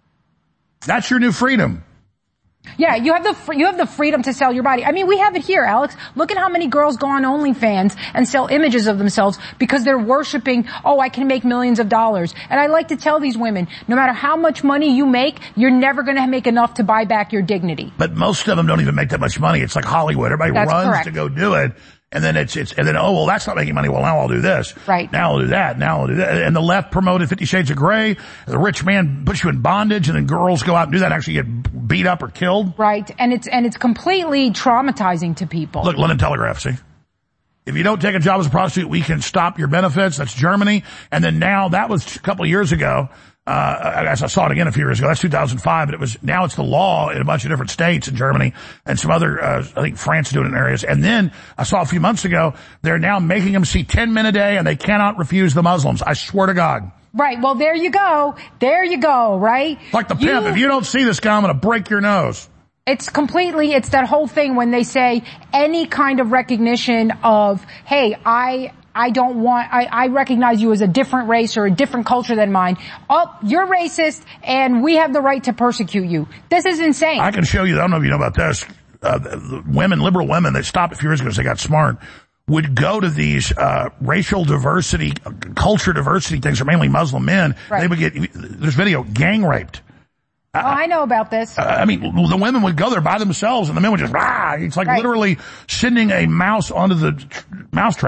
That's your new freedom. Yeah, you have the fr- you have the freedom to sell your body. I mean, we have it here, Alex. Look at how many girls go on OnlyFans and sell images of themselves because they're worshiping, oh, I can make millions of dollars. And I like to tell these women, no matter how much money you make, you're never going to make enough to buy back your dignity. But most of them don't even make that much money. It's like Hollywood. Everybody That's runs correct. to go do it. And then it's, it's, and then, oh, well, that's not making money. Well, now I'll do this. Right. Now I'll do that. Now I'll do that. And the left promoted Fifty Shades of Grey. The rich man puts you in bondage, and then girls go out and do that and actually get beat up or killed. Right. And it's, and it's completely traumatizing to people. Look, London Telegraph, see? If you don't take a job as a prostitute, we can stop your benefits. That's Germany. And then now, that was a couple of years ago. Uh, I guess I saw it again a few years ago. That's two thousand five, but it was, now it's the law in a bunch of different states in Germany and some other, uh, I think France doing it in areas. And then I saw a few months ago, they're now making them see ten men a day and they cannot refuse the Muslims. I swear to God. Right. Well, there you go. There you go, right? Like the pimp. You, if you don't see this guy, I'm going to break your nose. It's completely, it's that whole thing when they say any kind of recognition of, hey, I, I don't want, I, I recognize you as a different race or a different culture than mine. Oh, you're racist and we have the right to persecute you. This is insane. I can show you, I don't know if you know about this, uh, the women, liberal women that stopped a few years ago because they got smart, would go to these, uh, racial diversity, culture diversity things, are mainly Muslim men. Right. They would get, there's video, gang raped. Oh, I know about this. Uh, I mean, the women would go there by themselves and the men would just, rah! It's like right. literally sending a mouse onto the tr- mouse trap.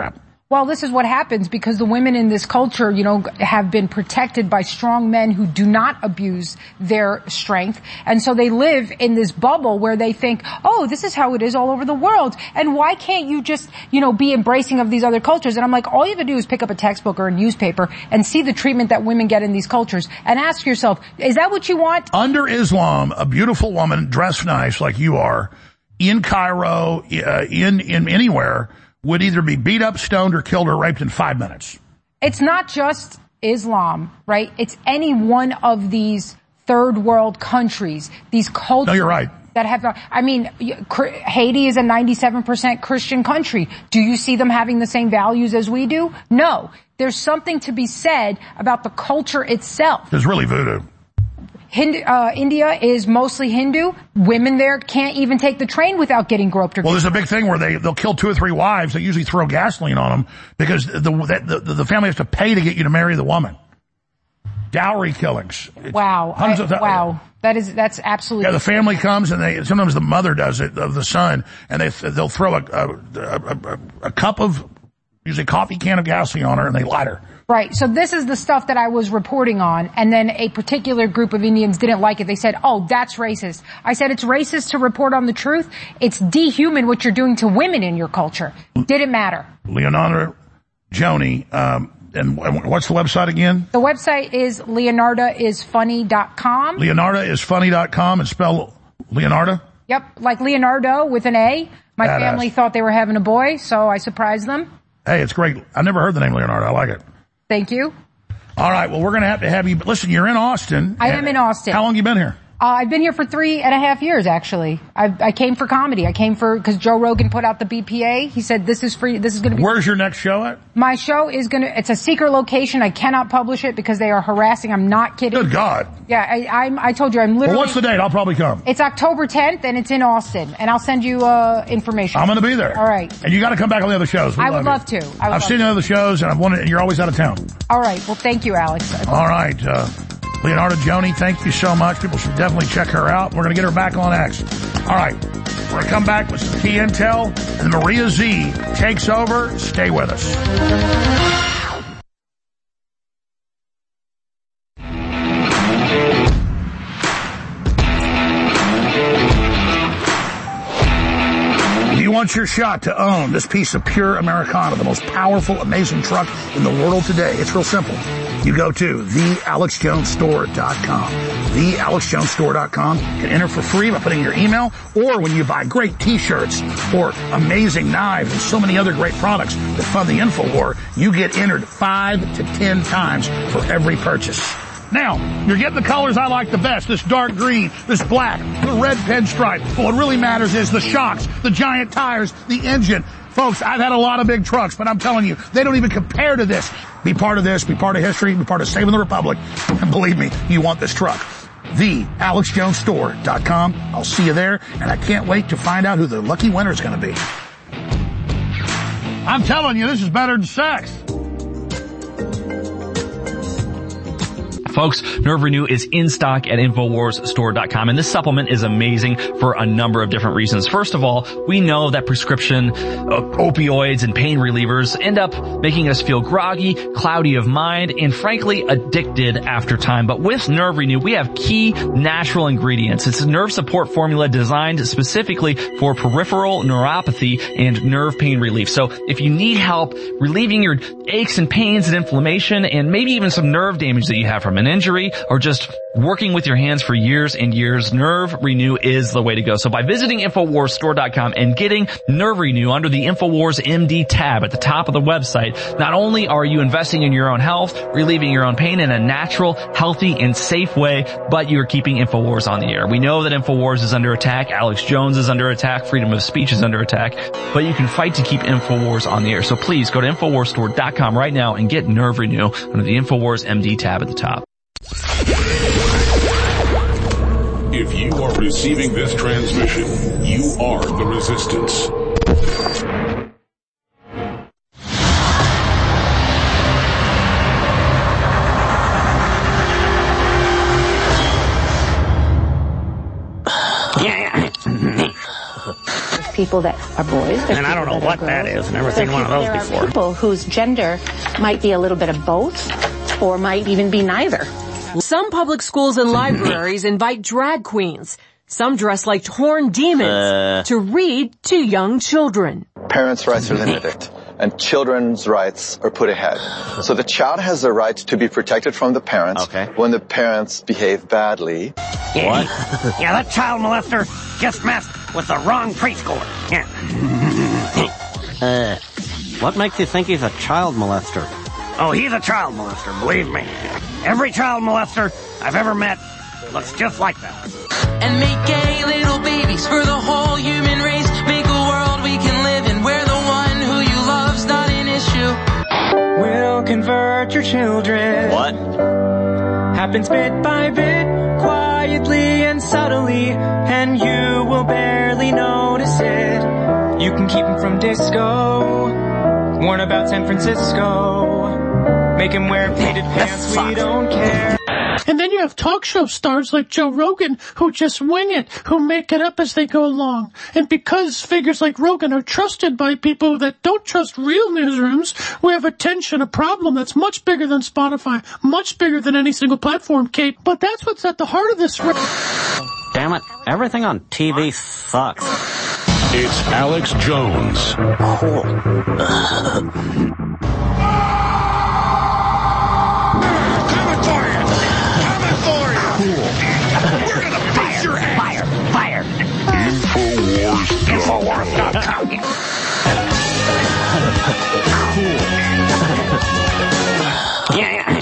Well, this is what happens because the women in this culture, you know, have been protected by strong men who do not abuse their strength. And so they live in this bubble where they think, oh, this is how it is all over the world. And why can't you just, you know, be embracing of these other cultures? And I'm like, all you have to do is pick up a textbook or a newspaper and see the treatment that women get in these cultures and ask yourself, is that what you want? Under Islam, a beautiful woman dressed nice like you are in Cairo, uh, in, in anywhere, would either be beat up, stoned, or killed or raped in five minutes. It's not just Islam, right? It's any one of these third world countries, these cultures. No, you're right. That have, I mean, Haiti is a ninety-seven percent Christian country. Do you see them having the same values as we do? No. There's something to be said about the culture itself. It's really voodoo. Hindu, uh, India is mostly Hindu. Women there can't even take the train without getting groped or Well, there's a big thing where they, they'll kill two or three wives. They usually throw gasoline on them because the, the, the, the family has to pay to get you to marry the woman. Dowry killings. Wow. I, of th- wow. That is, that's absolutely. Yeah, the family comes and they, sometimes the mother does it, of the son, and they, they'll throw a, a, a, a cup of, usually a coffee can of gasoline on her and they light her. Right. So this is the stuff that I was reporting on, and then a particular group of Indians didn't like it. They said, oh, that's racist. I said, it's racist to report on the truth. It's dehuman what you're doing to women in your culture. Didn't matter. Leonarda Joni, um, and what's the website again? The website is leonarda is funny dot com. leonarda is funny dot com, and spell Leonarda? Yep, like Leonardo with an A. My Badass. Family thought they were having a boy, so I surprised them. Hey, it's great. I never heard the name Leonardo. I like it. Thank you. All right. Well, we're going to have to have you. Listen, you're in Austin. I am in Austin. How long have you been here? Uh, I've been here for three and a half years, actually. I, I came for comedy. I came for, because Joe Rogan put out the B P A. He said, this is free, this is going to be. Where's your next show at? My show is going to, it's a secret location. I cannot publish it because they are harassing. I'm not kidding. Good God. Yeah, I, I'm, I told you, I'm literally. Well, what's the date? I'll probably come. It's October tenth and it's in Austin. And I'll send you, uh, information. I'm going to be there. All right. And you got to come back on the other shows. We I would love, love to. I would I've love seen to. the other shows and I've wanted, and you're always out of town. All right. Well, thank you, Alex. All right. Uh, Leonarda Joni, thank you so much. People should definitely check her out. We're going to get her back on X. All right. We're going to come back with some key intel, and Maria Z takes over. Stay with us. You want your shot to own this piece of pure Americana, the most powerful, amazing truck in the world today. It's real simple. You go to the alex jones store dot com. the alex jones store dot com. You can enter for free by putting your email, or when you buy great t-shirts or amazing knives and so many other great products that fund the InfoWar, you get entered five to ten times for every purchase. Now, you're getting the colors I like the best, this dark green, this black, the red pinstripe. But what really matters is the shocks, the giant tires, the engine. Folks, I've had a lot of big trucks, but I'm telling you, they don't even compare to this. Be part of this, be part of history, be part of saving the Republic. And believe me, you want this truck. the alex jones store dot com. I'll see you there, and I can't wait to find out who the lucky winner is going to be. I'm telling you, this is better than sex. Folks, Nerve Renew is in stock at infowars store dot com, and this supplement is amazing for a number of different reasons. First of all, we know that prescription uh, opioids and pain relievers end up making us feel groggy, cloudy of mind, and frankly addicted after time. But with Nerve Renew, we have key natural ingredients. It's a nerve support formula designed specifically for peripheral neuropathy and nerve pain relief. So if you need help relieving your aches and pains and inflammation, and maybe even some nerve damage that you have from an injury or just working with your hands for years and years, Nerve Renew is the way to go. So by visiting infowars store dot com and getting Nerve Renew under the InfoWars M D tab at the top of the website, not only are you investing in your own health, relieving your own pain in a natural, healthy, and safe way, but you're keeping InfoWars on the air. We know that InfoWars is under attack, Alex Jones is under attack, freedom of speech is under attack, but you can fight to keep InfoWars on the air. So please go to infowars store dot com right now and get Nerve Renew under the InfoWars M D tab at the top. If you are receiving this transmission, you are the resistance. people that are boys. There's and I don't know what that is. Never seen one of those there before. There are people whose gender might be a little bit of both or might even be neither. Some public schools and libraries invite drag queens. Some dress like horned demons uh. to read to young children. Parents' rights are limited, and children's rights are put ahead. So the child has the right to be protected from the parents okay. when the parents behave badly. Yeah, what? Yeah, that child molester just messed with the wrong preschooler. Yeah. uh, what makes you think he's a child molester? Oh, he's a child molester, believe me. Every child molester I've ever met looks just like that. And make gay little babies for the whole human race. Make a world we can live in where the one who you love's not an issue. We'll convert your children. What? Happens bit by bit, quietly and subtly, and you will barely notice it. You can keep them from disco, warn about San Francisco, make him wear pleated pants, we don't care. And then you have talk show stars like Joe Rogan who just wing it, who make it up as they go along. And because figures like Rogan are trusted by people that don't trust real newsrooms, we have a tension, a problem that's much bigger than Spotify, much bigger than any single platform, Kate. But that's what's at the heart of this. Damn it, everything on T V sucks. It's Alex Jones. We're gonna beat your ass. Fire, fire. Infowars. Infowars dot com. Cool. Yeah, yeah.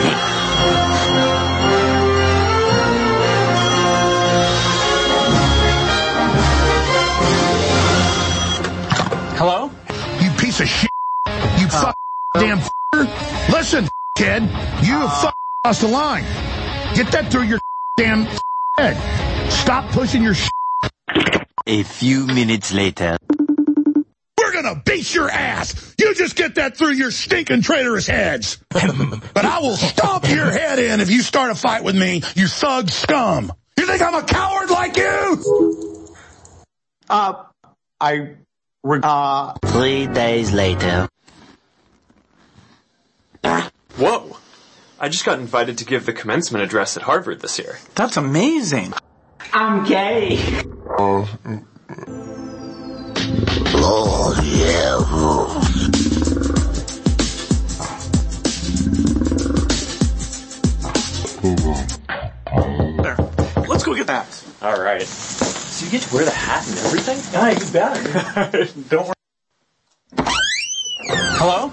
Hello? You piece of shit. You uh, fuck damn f***er. Listen, kid. You have fuck lost the line. Get that through your damn head. Stop pushing your shit. A few minutes later. We're gonna beat your ass. You just get that through your stinking traitorous heads. But I will stomp your head in if you start a fight with me, you thug scum. You think I'm a coward like you? Uh, I... Uh... Three days later. Whoa. I just got invited to give the commencement address at Harvard this year. That's amazing. I'm gay. Oh, oh yeah. There. Let's go get that. All right. So you get to wear the hat and everything? Ah, you better. Don't worry. Hello?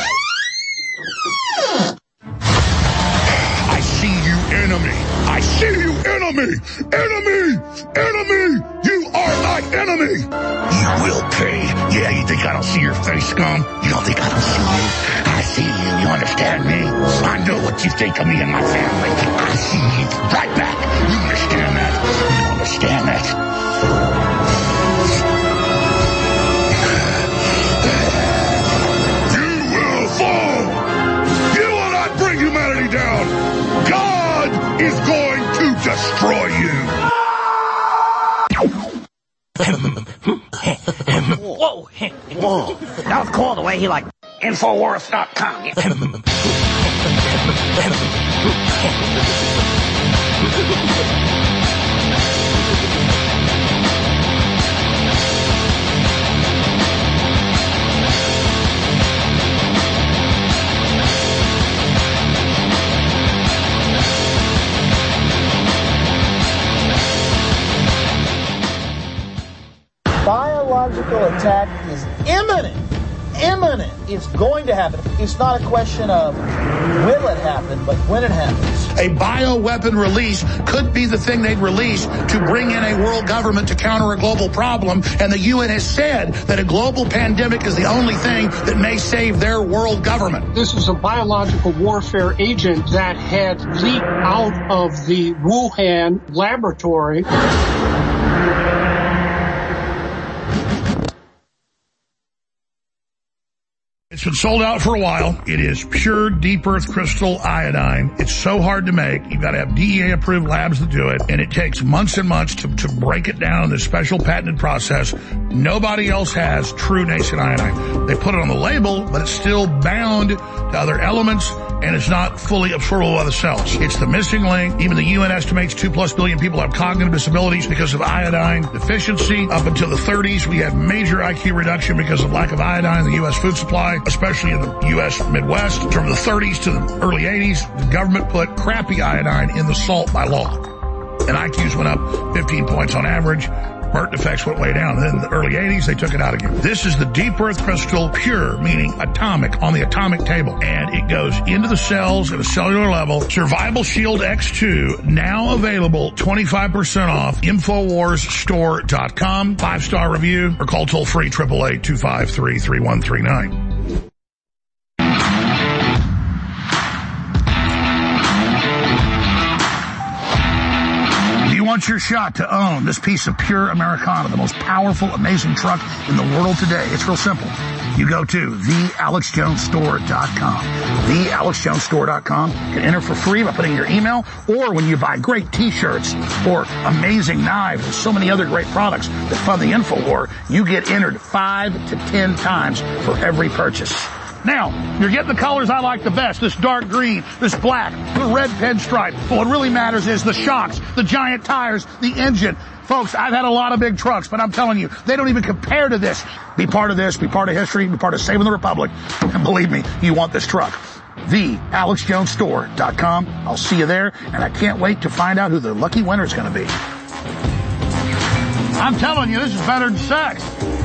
I see you, enemy. I see you, enemy. Enemy. Enemy. You are my enemy. You will pay. Yeah, you think I don't see your face, scum? You don't think I don't see you? I see you. You understand me? I know what you think of me and my family. I see you right back. You understand that? You understand that? You will fall. You will not bring humanity down. God is going to destroy you. Whoa. Whoa. That was cool the way he like Infowars dot com. Biological attack is imminent. Imminent. It's going to happen. It's not a question of will it happen, but when it happens. A bioweapon release could be the thing they'd release to bring in a world government to counter a global problem. And the U N has said that a global pandemic is the only thing that may save their world government. This is a biological warfare agent that had leaked out of the Wuhan laboratory. It's been sold out for a while. It is pure deep earth crystal iodine. It's so hard to make. You've got to have D E A approved labs that do it. And it takes months and months to, to break it down in this special patented process. Nobody else has true nascent iodine. They put it on the label, but it's still bound to other elements, and it's not fully absorbable by the cells. It's the missing link. Even the U N estimates two plus billion people have cognitive disabilities because of iodine deficiency. Up until the thirties, we had major I Q reduction because of lack of iodine in the U S food supply, especially in the U S Midwest. From the thirties to the early eighties, the government put crappy iodine in the salt by law. And I Qs went up fifteen points on average. Birth defects went way down. And then in the early eighties, they took it out again. This is the deep earth crystal, pure, meaning atomic, on the atomic table. And it goes into the cells at a cellular level. Survival Shield X two, now available, twenty-five percent off, Infowars Store dot com. Five-star review, or call toll-free, eight eight eight, two five three, three one three nine. Want your shot to own this piece of pure Americana, the most powerful, amazing truck in the world today. It's real simple. You go to the alex jones store dot com. the alex jones store dot com. You can enter for free by putting your email, or when you buy great t-shirts or amazing knives and so many other great products that fund the InfoWar, you get entered five to ten times for every purchase. Now, you're getting the colors I like the best, this dark green, this black, the red pinstripe. But what really matters is the shocks, the giant tires, the engine. Folks, I've had a lot of big trucks, but I'm telling you, they don't even compare to this. Be part of this, be part of history, be part of saving the Republic. And believe me, you want this truck. the alex jones store dot com. I'll see you there, and I can't wait to find out who the lucky winner is going to be. I'm telling you, this is better than sex.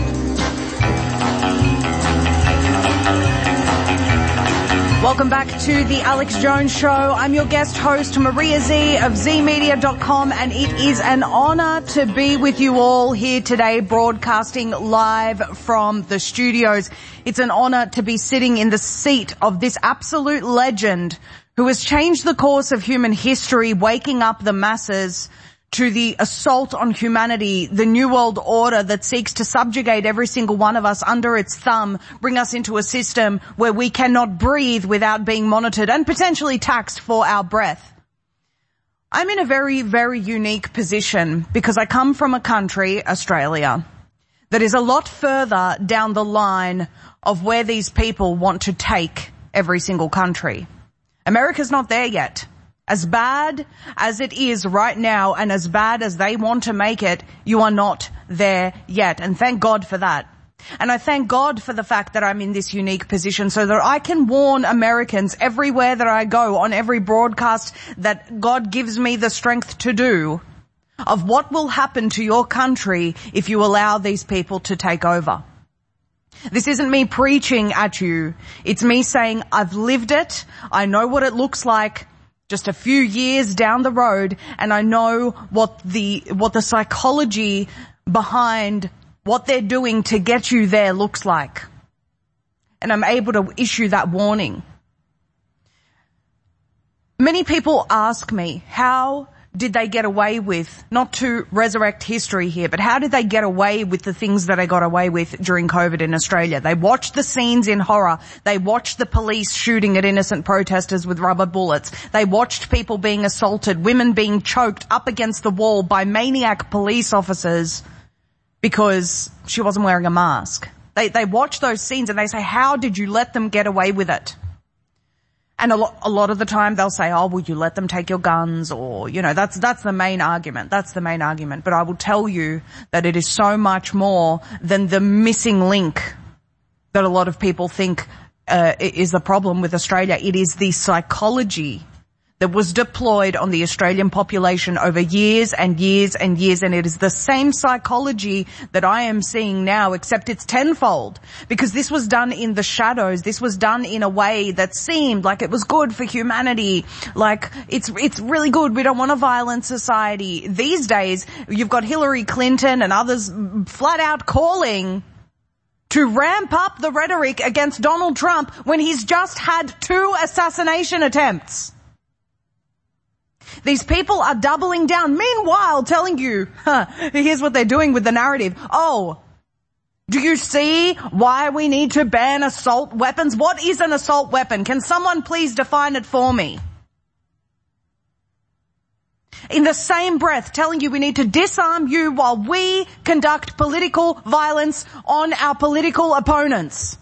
Welcome back to the Alex Jones Show. I'm your guest host, Maria Z of z media dot com, and it is an honor to be with you all here today, broadcasting live from the studios. It's an honor to be sitting in the seat of this absolute legend who has changed the course of human history, waking up the masses to the assault on humanity, the New World Order that seeks to subjugate every single one of us under its thumb, bring us into a system where we cannot breathe without being monitored and potentially taxed for our breath. I'm in a very, very unique position because I come from a country, Australia, that is a lot further down the line of where these people want to take every single country. America's not there yet. As bad as it is right now and as bad as they want to make it, you are not there yet. And thank God for that. And I thank God for the fact that I'm in this unique position so that I can warn Americans everywhere that I go, on every broadcast that God gives me the strength to do, of what will happen to your country if you allow these people to take over. This isn't me preaching at you. It's me saying I've lived it. I know what it looks like just a few years down the road, and I know what the what the psychology behind what they're doing to get you there looks like. And I'm able to issue that warning. Many people ask me, how did they get away with, not to resurrect history here, but how did they get away with the things that they got away with during COVID in Australia? They watched the scenes in horror. They watched the police shooting at innocent protesters with rubber bullets. They watched people being assaulted, women being choked up against the wall by maniac police officers because she wasn't wearing a mask. They, they watch those scenes and they say, how did you let them get away with it? And a lot, a lot of the time they'll say, oh, would you let them take your guns? Or, you know, that's, that's the main argument. That's the main argument. But I will tell you that it is so much more than the missing link that a lot of people think, uh, is the problem with Australia. It is the psychology that was deployed on the Australian population over years and years and years, and it is the same psychology that I am seeing now, except it's tenfold, because this was done in the shadows. This was done in a way that seemed like it was good for humanity, like it's it's really good. We don't want a violent society. These days, you've got Hillary Clinton and others flat out calling to ramp up the rhetoric against Donald Trump when he's just had two assassination attempts. These people are doubling down. Meanwhile, telling you, huh, here's what they're doing with the narrative. Oh, Do you see why we need to ban assault weapons? What is an assault weapon? Can someone please define it for me? In the same breath, telling you we need to disarm you while we conduct political violence on our political opponents.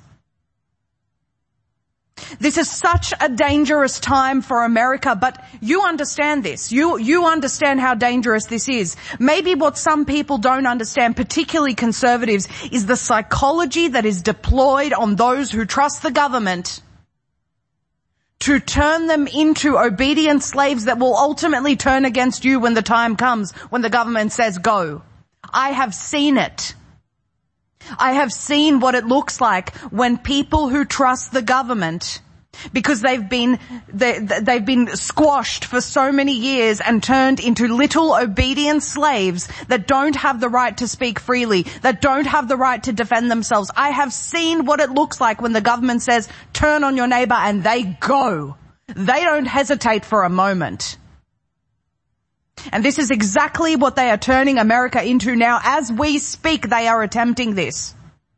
This is such a dangerous time for America, but you understand this. You, you understand how dangerous this is. Maybe what some people don't understand, particularly conservatives, is the psychology that is deployed on those who trust the government to turn them into obedient slaves that will ultimately turn against you when the time comes, when the government says go. I have seen it. I have seen what it looks like when people who trust the government, because they've been they, they've been squashed for so many years and turned into little obedient slaves that don't have the right to speak freely, that don't have the right to defend themselves. I have seen what it looks like when the government says, turn on your neighbor, and they go. They don't hesitate for a moment. And this is exactly what they are turning America into now. As we speak, they are attempting this.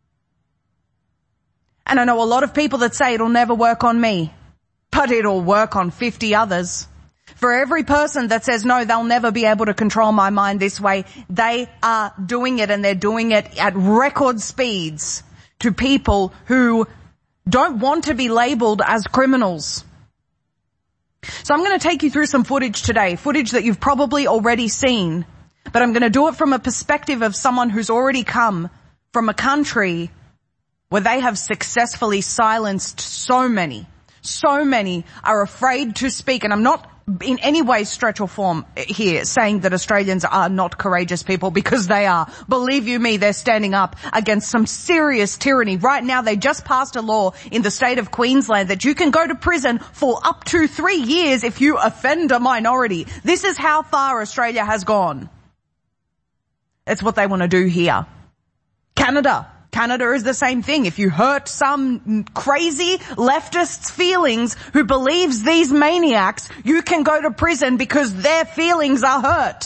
And I know a lot of people that say it'll never work on me, but it'll work on fifty others. For every person that says, no, they'll never be able to control my mind this way, they are doing it, and they're doing it at record speeds to people who don't want to be labeled as criminals. So I'm going to take you through some footage today, footage that you've probably already seen, but I'm going to do it from a perspective of someone who's already come from a country where they have successfully silenced so many. So many are afraid to speak, and I'm not in any way, stretch or form here saying that Australians are not courageous people, because they are. Believe you me, they're standing up against some serious tyranny. Right now, they just passed a law in the state of Queensland that you can go to prison for up to three years if you offend a minority. This is how far Australia has gone. That's what they want to do here. Canada. Canada is the same thing. If you hurt some crazy leftist's feelings who believes these maniacs, you can go to prison because their feelings are hurt.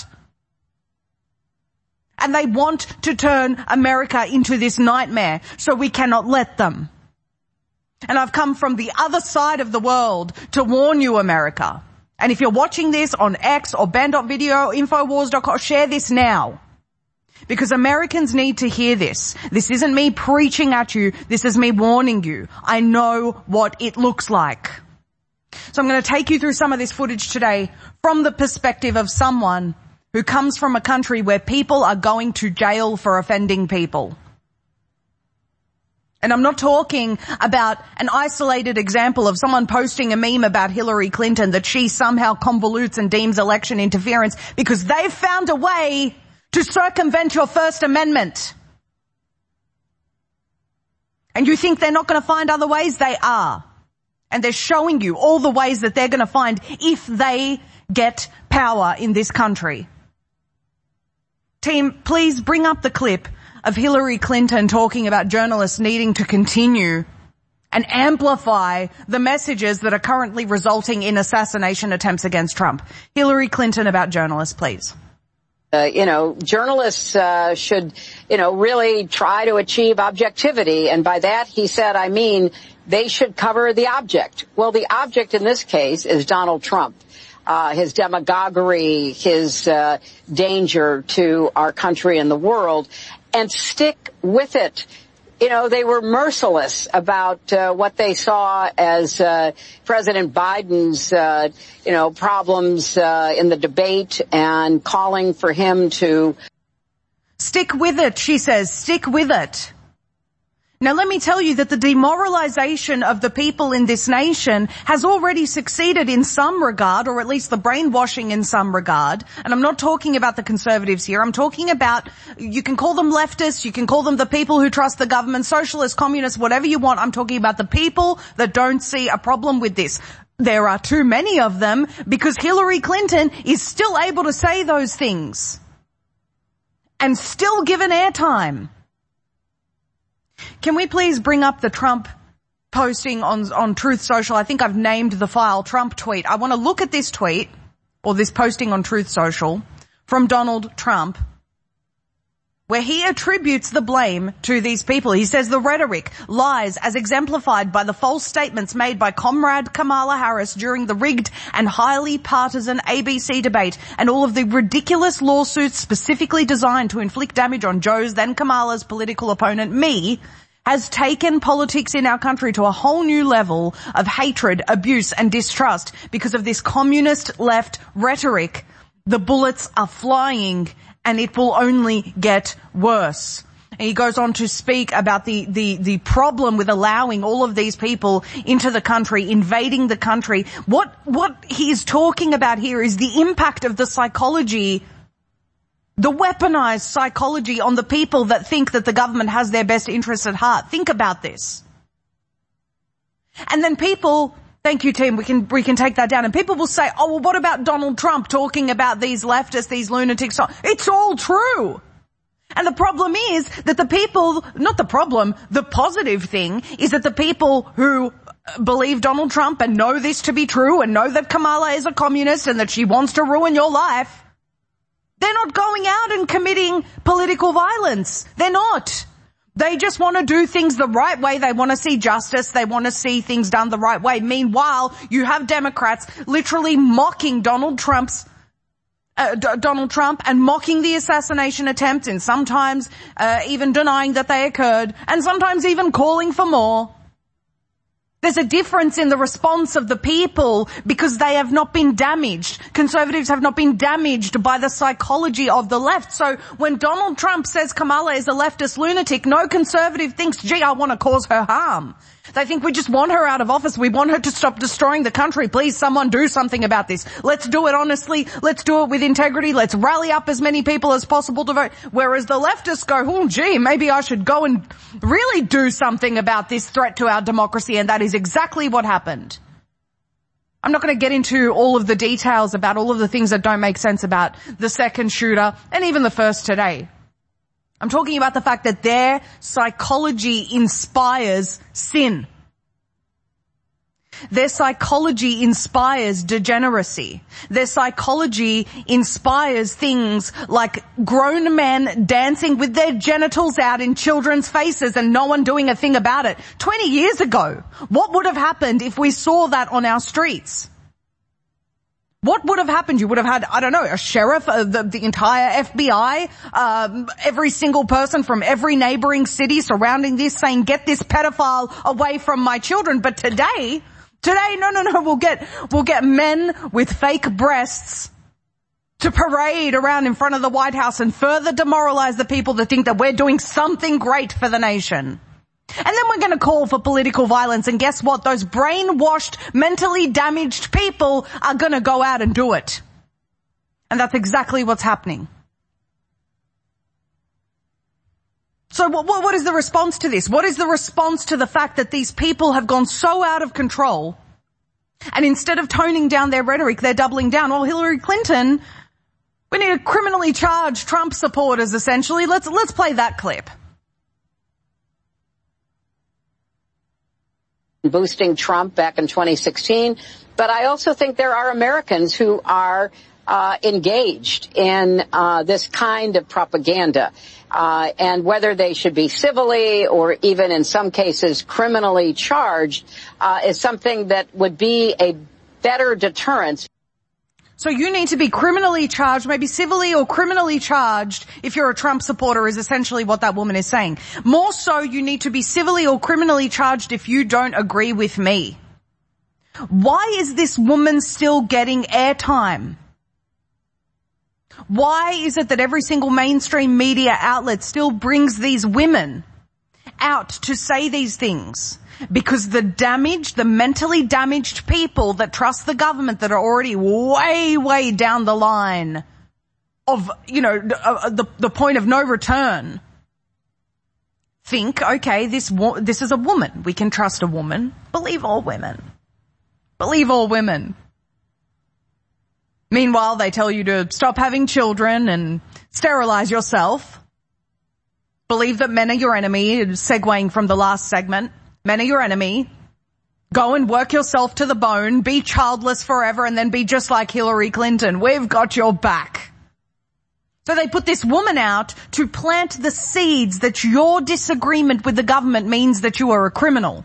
And they want to turn America into this nightmare, so we cannot let them. And I've come from the other side of the world to warn you, America. And if you're watching this on X or Ben dot video, Infowars dot com, share this now. Because Americans need to hear this. This isn't me preaching at you. This is me warning you. I know what it looks like. So I'm going to take you through some of this footage today from the perspective of someone who comes from a country where people are going to jail for offending people. And I'm not talking about an isolated example of someone posting a meme about Hillary Clinton that she somehow convolutes and deems election interference because they've found a way to circumvent your First Amendment. And you think they're not going to find other ways? They are. And they're showing you all the ways that they're going to find if they get power in this country. Team, please bring up the clip of Hillary Clinton talking about journalists needing to continue and amplify the messages that are currently resulting in assassination attempts against Trump. Hillary Clinton about journalists, please. Uh, you know, journalists uh, should, you know, really try to achieve objectivity. And by that, he said, I mean, they should cover the object. Well, the object in this case is Donald Trump, uh, his demagoguery, his uh, danger to our country and the world, and stick with it. You know, they were merciless about uh, what they saw as uh, President Biden's, uh, you know, problems uh, in the debate, and calling for him to stick with it, she says, stick with it. Now, let me tell you that the demoralization of the people in this nation has already succeeded in some regard, or at least the brainwashing in some regard. And I'm not talking about the conservatives here. I'm talking about, you can call them leftists, you can call them the people who trust the government, socialists, communists, whatever you want. I'm talking about the people that don't see a problem with this. There are too many of them because Hillary Clinton is still able to say those things and still given airtime. Can we please bring up the Trump posting on, on Truth Social? I think I've named the file Trump tweet. I want to look at this tweet, or this posting on Truth Social, from Donald Trump. where he attributes the blame to these people. He says the rhetoric, lies as exemplified by the false statements made by Comrade Kamala Harris during the rigged and highly partisan A B C debate, and all of the ridiculous lawsuits specifically designed to inflict damage on Joe's, then Kamala's political opponent, me, has taken politics in our country to a whole new level of hatred, abuse and distrust because of this communist left rhetoric. The bullets are flying and it will only get worse. And he goes on to speak about the, the, the problem with allowing all of these people into the country, invading the country. What, what he is talking about here is the impact of the psychology, the weaponized psychology on the people that think that the government has their best interests at heart. Think about this. And then people, thank you team, we can, we can take that down. And people will say, oh well, what about Donald Trump talking about these leftists, these lunatics? It's all true. And the problem is that the people, not the problem, the positive thing is that the people who believe Donald Trump and know this to be true and know that Kamala is a communist and that she wants to ruin your life, they're not going out and committing political violence. They're not. They just want to do things the right way. They want to see justice. They want to see things done the right way. Meanwhile, you have Democrats literally mocking Donald Trump's Uh, D- Donald Trump and mocking the assassination attempt, and sometimes uh, even denying that they occurred, and sometimes even calling for more. There's a difference in the response of the people because they have not been damaged. Conservatives have not been damaged by the psychology of the left. So when Donald Trump says Kamala is a leftist lunatic, no conservative thinks, gee, I want to cause her harm. They think we just want her out of office. We want her to stop destroying the country. Please, someone do something about this. Let's do it honestly. Let's do it with integrity. Let's rally up as many people as possible to vote. Whereas the leftists go, oh, gee, maybe I should go and really do something about this threat to our democracy. And that is exactly what happened. I'm not going to get into all of the details about all of the things that don't make sense about the second shooter and even the first today. I'm talking about the fact that their psychology inspires sin. Their psychology inspires degeneracy. Their psychology inspires things like grown men dancing with their genitals out in children's faces and no one doing a thing about it. twenty years ago, what would have happened if we saw that on our streets? What would have happened? You would have had, I don't know, a sheriff, uh, the, the entire F B I, um, every single person from every neighboring city surrounding this saying, get this pedophile away from my children. But today, today, no, no, no, we'll get, we'll get men with fake breasts to parade around in front of the White House and further demoralize the people that think that we're doing something great for the nation. And then we're going to call for political violence, and guess what? Those brainwashed, mentally damaged people are going to go out and do it. And that's exactly what's happening. So what, what is the response to this? What is the response to the fact that these people have gone so out of control, and instead of toning down their rhetoric, they're doubling down? Well, Hillary Clinton, we need to criminally charge Trump supporters, essentially. Let's, let's play that clip. Boosting Trump back in twenty sixteen. But I also think there are Americans who are uh engaged in uh this kind of propaganda. Uh and whether they should be civilly or even in some cases criminally charged uh is something that would be a better deterrence. So you need to be criminally charged, maybe civilly or criminally charged if you're a Trump supporter, is essentially what that woman is saying. More so, you need to be civilly or criminally charged if you don't agree with me. Why is this woman still getting airtime? Why is it that every single mainstream media outlet still brings these women out to say these things? Because the damaged, the mentally damaged people that trust the government, that are already way, way down the line of, you know, uh, the, the point of no return, think, okay, this, wo- this is a woman. We can trust a woman. Believe all women. Believe all women. Meanwhile, they tell you to stop having children and sterilize yourself. Believe that men are your enemy, segueing from the last segment. Men are your enemy. Go and work yourself to the bone. Be childless forever and then be just like Hillary Clinton. We've got your back. So they put this woman out to plant the seeds that your disagreement with the government means that you are a criminal.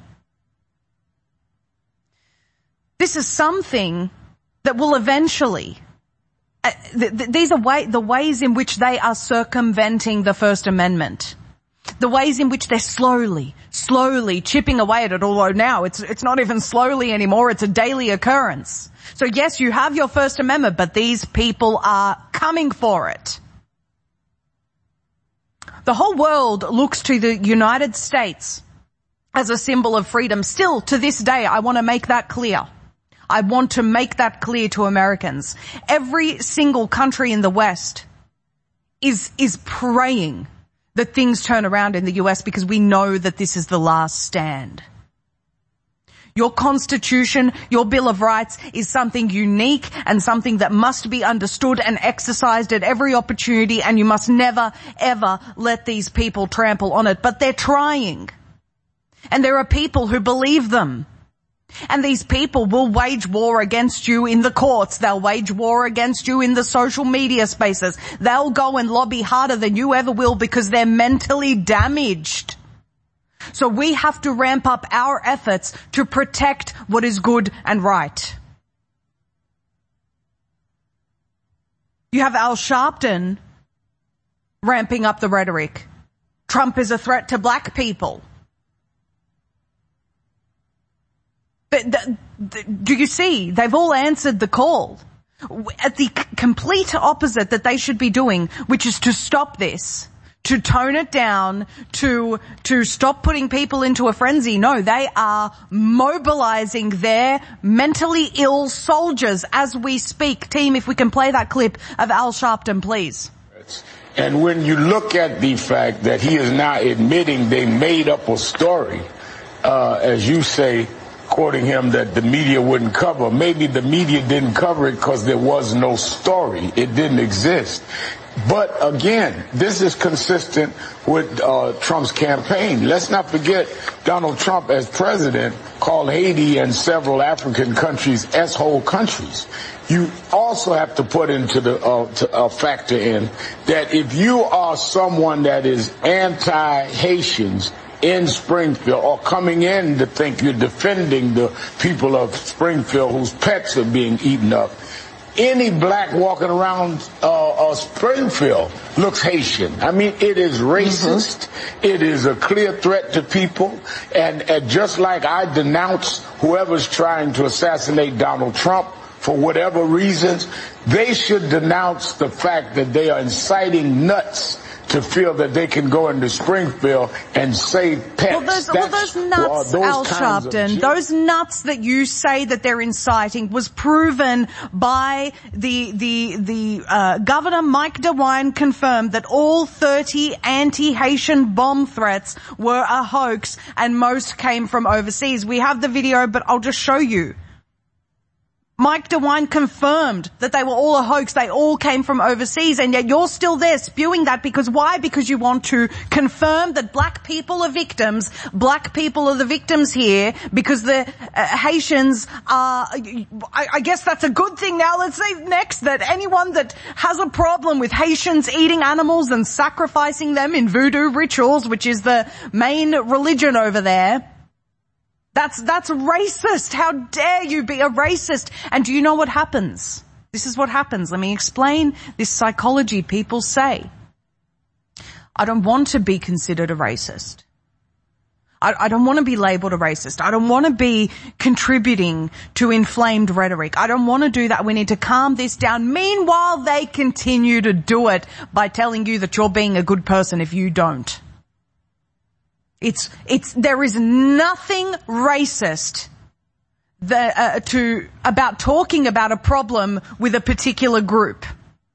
This is something that will eventually, uh, th- th- these are way, the ways in which they are circumventing the First Amendment. The ways in which they're slowly, slowly chipping away at it, although now it's, it's not even slowly anymore, it's a daily occurrence. So yes, you have your First Amendment, but these people are coming for it. The whole world looks to the United States as a symbol of freedom. Still, to this day, I want to make that clear. I want to make that clear to Americans. Every single country in the West is, is praying that things turn around in the U S because we know that this is the last stand. Your Constitution, your Bill of Rights is something unique and something that must be understood and exercised at every opportunity, and you must never, ever let these people trample on it. But they're trying. And there are people who believe them. And these people will wage war against you in the courts. They'll wage war against you in the social media spaces. They'll go and lobby harder than you ever will because they're mentally damaged. So we have to ramp up our efforts to protect what is good and right. You have Al Sharpton ramping up the rhetoric. Trump is a threat to black people. But the, the, do you see? They've all answered the call at the c- complete opposite that they should be doing, which is to stop this, to tone it down, to to stop putting people into a frenzy. No, they are mobilizing their mentally ill soldiers as we speak. Team, if we can play that clip of Al Sharpton, please. And when you look at the fact that he is now admitting they made up a story, uh, as you say, quoting him, that the media wouldn't cover. Maybe the media didn't cover it because there was no story. It didn't exist. But again, this is consistent with uh, Trump's campaign. Let's not forget Donald Trump as president called Haiti and several African countries S-hole countries. You also have to put into the uh, to, uh, factor in that if you are someone that is anti-Haitians in Springfield, or coming in to think you're defending the people of Springfield whose pets are being eaten up, any black walking around uh, uh, Springfield looks Haitian. I mean, it is racist. Mm-hmm. It is a clear threat to people. And, and just like I denounce whoever's trying to assassinate Donald Trump for whatever reasons, they should denounce the fact that they are inciting nuts to feel that they can go into Springfield and save pets. Well, those, well, those nuts, uh, those Al Sharpton, those nuts that you say that they're inciting was proven by the the the uh, Governor Mike DeWine confirmed that all thirty anti-Haitian bomb threats were a hoax and most came from overseas. We have the video, but I'll just show you. Mike DeWine confirmed that they were all a hoax. They all came from overseas, and yet you're still there spewing that because why? Because you want to confirm that black people are victims. Black people are the victims here because the uh, Haitians are, I, I guess that's a good thing now. Let's say next that anyone that has a problem with Haitians eating animals and sacrificing them in voodoo rituals, which is the main religion over there, That's, that's racist. How dare you be a racist? And do you know what happens? This is what happens. Let me explain this psychology people say. I don't want to be considered a racist. I, I don't want to be labeled a racist. I don't want to be contributing to inflamed rhetoric. I don't want to do that. We need to calm this down. Meanwhile, they continue to do it by telling you that you're being a good person if you don't. It's, it's, there is nothing racist that, uh, to, about talking about a problem with a particular group.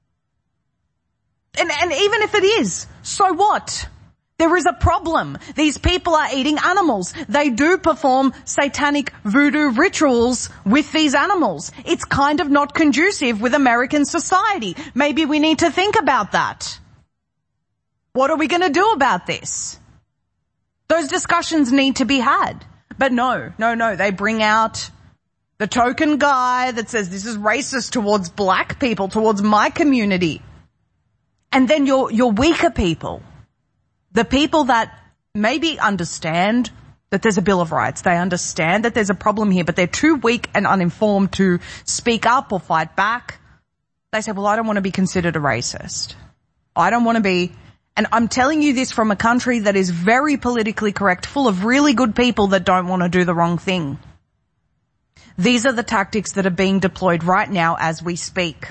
And, and even if it is, so what? There is a problem. These people are eating animals. They do perform satanic voodoo rituals with these animals. It's kind of not conducive with American society. Maybe we need to think about that. What are we going to do about this? Those discussions need to be had. But no, no, no. They bring out the token guy that says this is racist towards black people, towards my community. And then your, your weaker people, the people that maybe understand that there's a Bill of Rights, they understand that there's a problem here, but they're too weak and uninformed to speak up or fight back. They say, well, I don't want to be considered a racist. I don't want to be, and I'm telling you this from a country that is very politically correct, full of really good people that don't want to do the wrong thing. These are the tactics that are being deployed right now as we speak.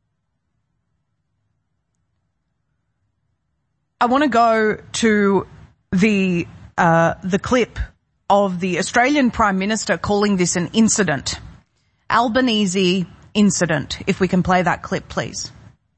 I want to go to the uh the clip of the Australian Prime Minister calling this an incident. Albanese incident. If we can play that clip, please.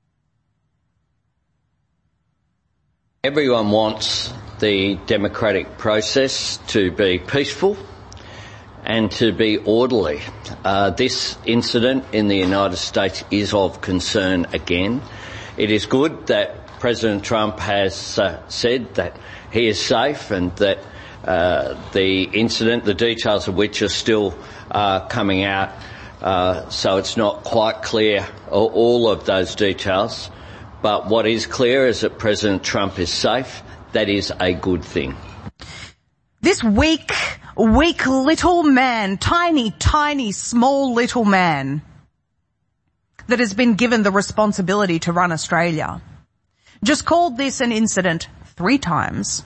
Everyone wants the democratic process to be peaceful and to be orderly. Uh, this incident in the United States is of concern again. It is good that President Trump has uh, said that he is safe and that uh, the incident, the details of which are still uh, coming out, uh, so it's not quite clear all of those details. But what is clear is that President Trump is safe. That is a good thing. This weak, weak little man, tiny, tiny, small little man that has been given the responsibility to run Australia just called this an incident three times,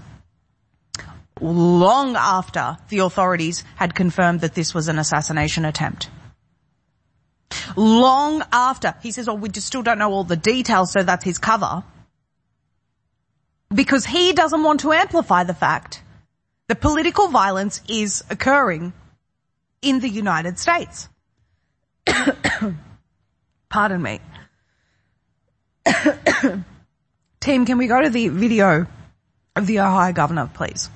long after the authorities had confirmed that this was an assassination attempt. Long after. He says, oh, we just still don't know all the details, so that's his cover. Because he doesn't want to amplify the fact that political violence is occurring in the United States. Pardon me. Team, can we go to the video of the Ohio governor, please?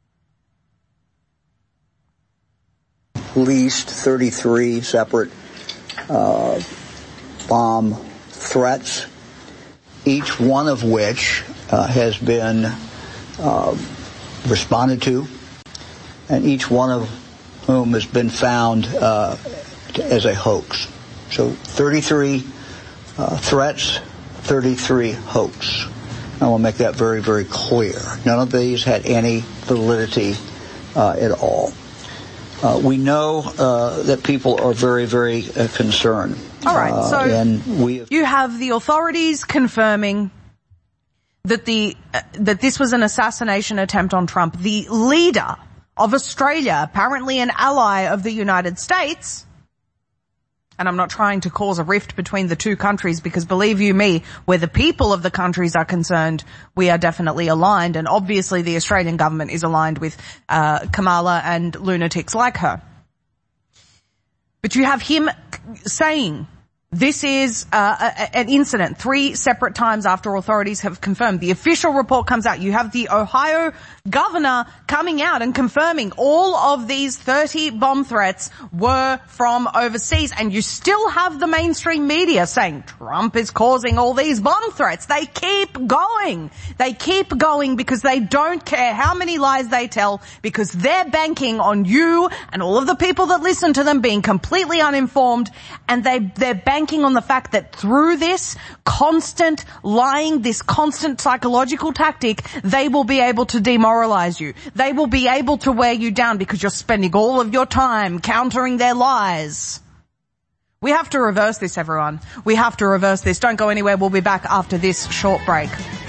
At least thirty-three separate uh, bomb threats, each one of which uh, has been uh, responded to, and each one of whom has been found uh, as a hoax. So thirty-three uh, threats, thirty-three hoax. I want to make that very, very clear. None of these had any validity uh, at all. Uh, we know uh, that people are very, very uh, concerned. All right, uh, so and we have you have the authorities confirming that the uh, that this was an assassination attempt on Trump. The leader of Australia, apparently an ally of the United States, and I'm not trying to cause a rift between the two countries because believe you me, where the people of the countries are concerned, we are definitely aligned, and obviously the Australian government is aligned with uh Kamala and lunatics like her. But you have him saying this is uh, a, an incident three separate times after authorities have confirmed. The official report comes out. You have the Ohio governor coming out and confirming all of these thirty bomb threats were from overseas. And you still have the mainstream media saying Trump is causing all these bomb threats. They keep going. They keep going because they don't care how many lies they tell, because they're banking on you and all of the people that listen to them being completely uninformed, and they, they're banking on the fact that through this constant lying, this constant psychological tactic, they will be able to demoralize you. They will be able to wear you down because you're spending all of your time countering their lies. We have to reverse this, everyone. We have to reverse this. Don't go anywhere. We'll be back after this short break.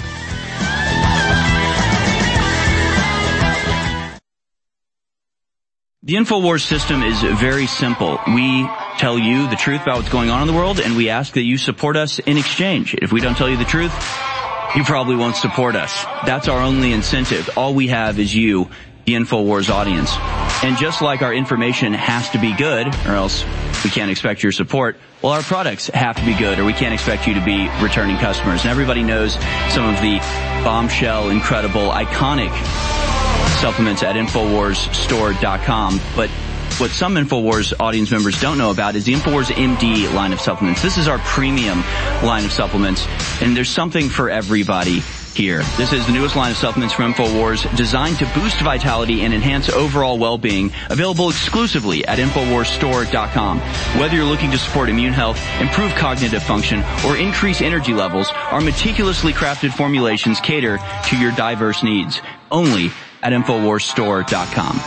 The InfoWars system is very simple. We tell you the truth about what's going on in the world, and we ask that you support us in exchange. If we don't tell you the truth, you probably won't support us. That's our only incentive. All we have is you, the InfoWars audience. And just like our information has to be good, or else we can't expect your support, well, our products have to be good, or we can't expect you to be returning customers. And everybody knows some of the bombshell, incredible, iconic supplements at InfoWars Store dot com. But what some InfoWars audience members don't know about is the InfoWars M D line of supplements. This is our premium line of supplements, and there's something for everybody here. This is the newest line of supplements from InfoWars designed to boost vitality and enhance overall well-being, available exclusively at Infowars Store dot com. Whether you're looking to support immune health, improve cognitive function, or increase energy levels, our meticulously crafted formulations cater to your diverse needs. Only at Infowars Store dot com.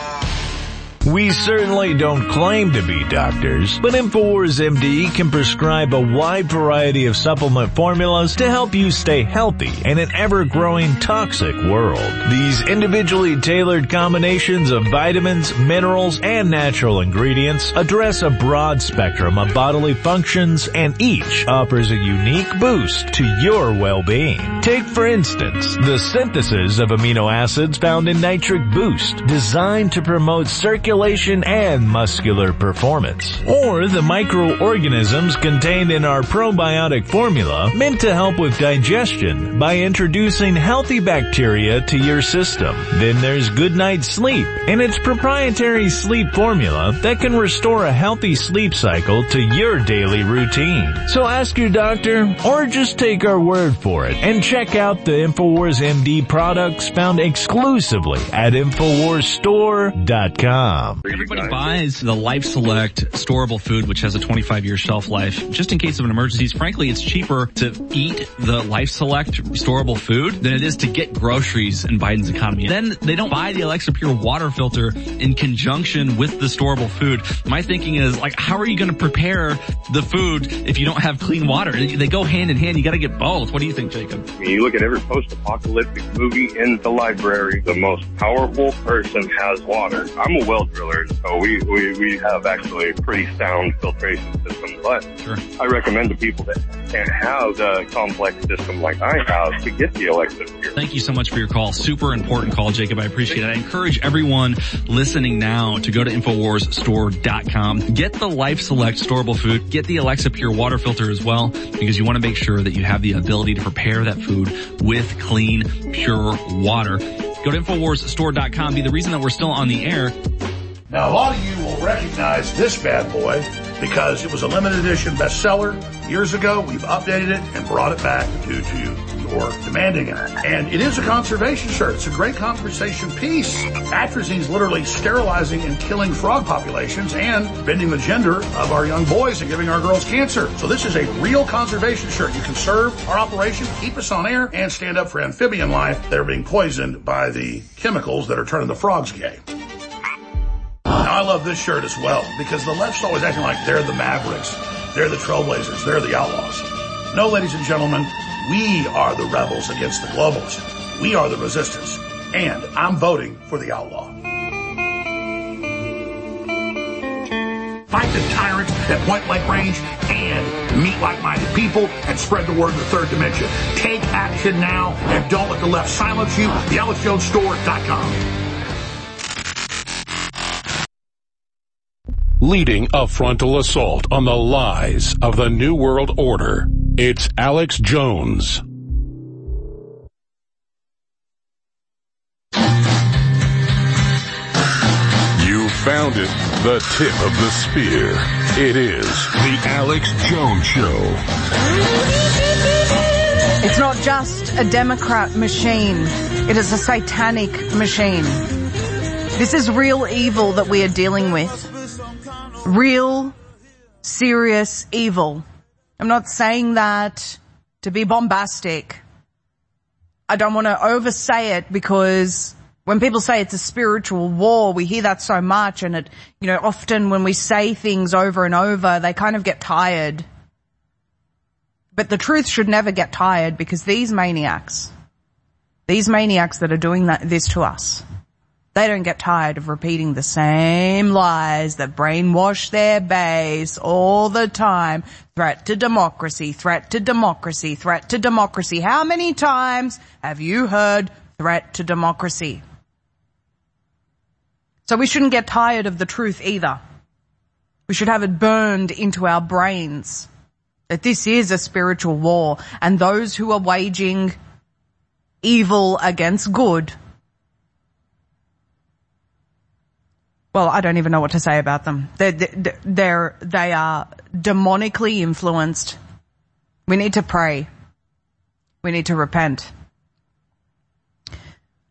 We certainly don't claim to be doctors, but InfoWars M D can prescribe a wide variety of supplement formulas to help you stay healthy in an ever-growing toxic world. These individually tailored combinations of vitamins, minerals, and natural ingredients address a broad spectrum of bodily functions, and each offers a unique boost to your well-being. Take, for instance, the synthesis of amino acids found in Nitric Boost, designed to promote circulation and muscular performance. Or the microorganisms contained in our probiotic formula, meant to help with digestion by introducing healthy bacteria to your system. Then there's Good Night Sleep and its proprietary sleep formula that can restore a healthy sleep cycle to your daily routine. So ask your doctor or just take our word for it and check out the InfoWars M D products found exclusively at Infowars Store dot com. Everybody buys the Life Select storable food, which has a twenty-five year shelf life, just in case of an emergency. Frankly, it's cheaper to eat the Life Select storable food than it is to get groceries in Biden's economy. Then they don't buy the Alexa Pure water filter in conjunction with the storable food. My thinking is, like, how are you going to prepare the food if you don't have clean water? They go hand in hand. You got to get both. What do you think, Jacob? I mean, you look at every post-apocalyptic movie in the library, the most powerful person has water. I'm a well driller, so we, we, we have actually a pretty sound filtration system, but sure. I recommend to people that can't have the complex system like I have to get the Alexa Pure. Thank you so much for your call. Super important call, Jacob. I appreciate it. I encourage everyone listening now to go to Infowars Store dot com. Get the Life Select storable food. Get the Alexa Pure water filter as well, because you want to make sure that you have the ability to prepare that food with clean, pure water. Go to Infowars Store dot com. Be the reason that we're still on the air. Now, a lot of you will recognize this bad boy because it was a limited edition bestseller years ago. We've updated it and brought it back due to your demanding it. And it is a conservation shirt. It's a great conversation piece. Atrazine's literally sterilizing and killing frog populations and bending the gender of our young boys and giving our girls cancer. So this is a real conservation shirt. You can serve our operation, keep us on air, and stand up for amphibian life that are being poisoned by the chemicals that are turning the frogs gay. Now, I love this shirt as well because the left's always acting like they're the Mavericks, they're the Trailblazers, they're the Outlaws. No, ladies and gentlemen, we are the rebels against the globalists. We are the resistance, and I'm voting for the outlaw. Fight the tyrants at point blank range and meet like-minded people and spread the word in the third dimension. Take action now and don't let the left silence you. The Alex Jones Store dot com. Leading a frontal assault on the lies of the New World Order, it's Alex Jones. You found it, the tip of the spear. It is the Alex Jones Show. It's not just a Democrat machine. It is a satanic machine. This is real evil that we are dealing with. Real, serious evil. I'm not saying that to be bombastic. I don't want to oversay it because when people say it's a spiritual war, we hear that so much, and it, you know, often when we say things over and over, they kind of get tired. But the truth should never get tired, because these maniacs, these maniacs that are doing that, this to us, they don't get tired of repeating the same lies that brainwash their base all the time. Threat to democracy, threat to democracy, threat to democracy. How many times have you heard threat to democracy? So we shouldn't get tired of the truth either. We should have it burned into our brains that this is a spiritual war, and those who are waging evil against good, well, I don't even know what to say about them. They're, they're, they are demonically influenced. We need to pray. We need to repent.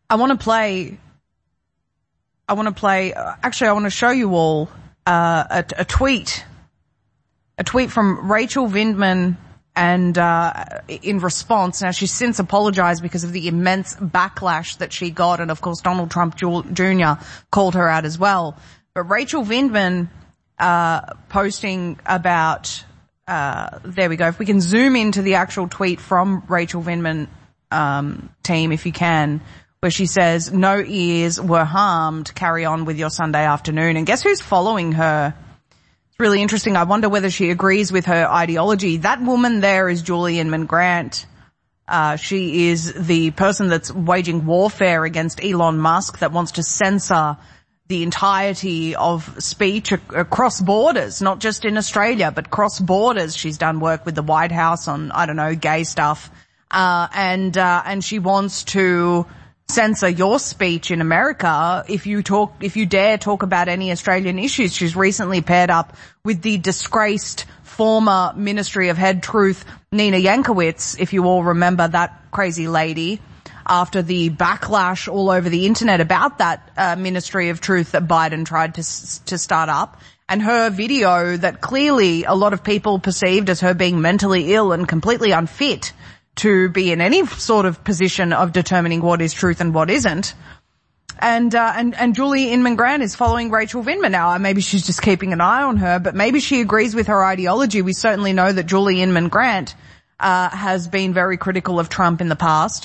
I want to play, I want to play, actually I want to show you all uh, a, a tweet, a tweet from Rachel Vindman and uh in response. Now, she's since apologized because of the immense backlash that she got, and of course Donald Trump Junior called her out as well. But Rachel Vindman uh posting about, uh there we go. If we can zoom into the actual tweet from Rachel Vindman um team, if you can, where she says, "No ears were harmed, carry on with your Sunday afternoon." And guess who's following her? Really interesting. I wonder whether she agrees with her ideology. That woman there is Julie Inman Grant. Uh, she is the person that's waging warfare against Elon Musk, that wants to censor the entirety of speech ac- across borders, not just in Australia, but cross borders. She's done work with the White House on, I don't know, gay stuff. Uh, and, uh, and she wants to censor your speech in America if you talk, if you dare talk about any Australian issues. She's recently paired up with the disgraced former Ministry of Head Truth, Nina Yankowicz, if you all remember that crazy lady, after the backlash all over the internet about that uh, Ministry of Truth that Biden tried to to start up. And her video that clearly a lot of people perceived as her being mentally ill and completely unfit to be in any sort of position of determining what is truth and what isn't. And, uh, and, and Julie Inman Grant is following Rachel Vindman now. Maybe she's just keeping an eye on her, but maybe she agrees with her ideology. We certainly know that Julie Inman Grant, uh, has been very critical of Trump in the past.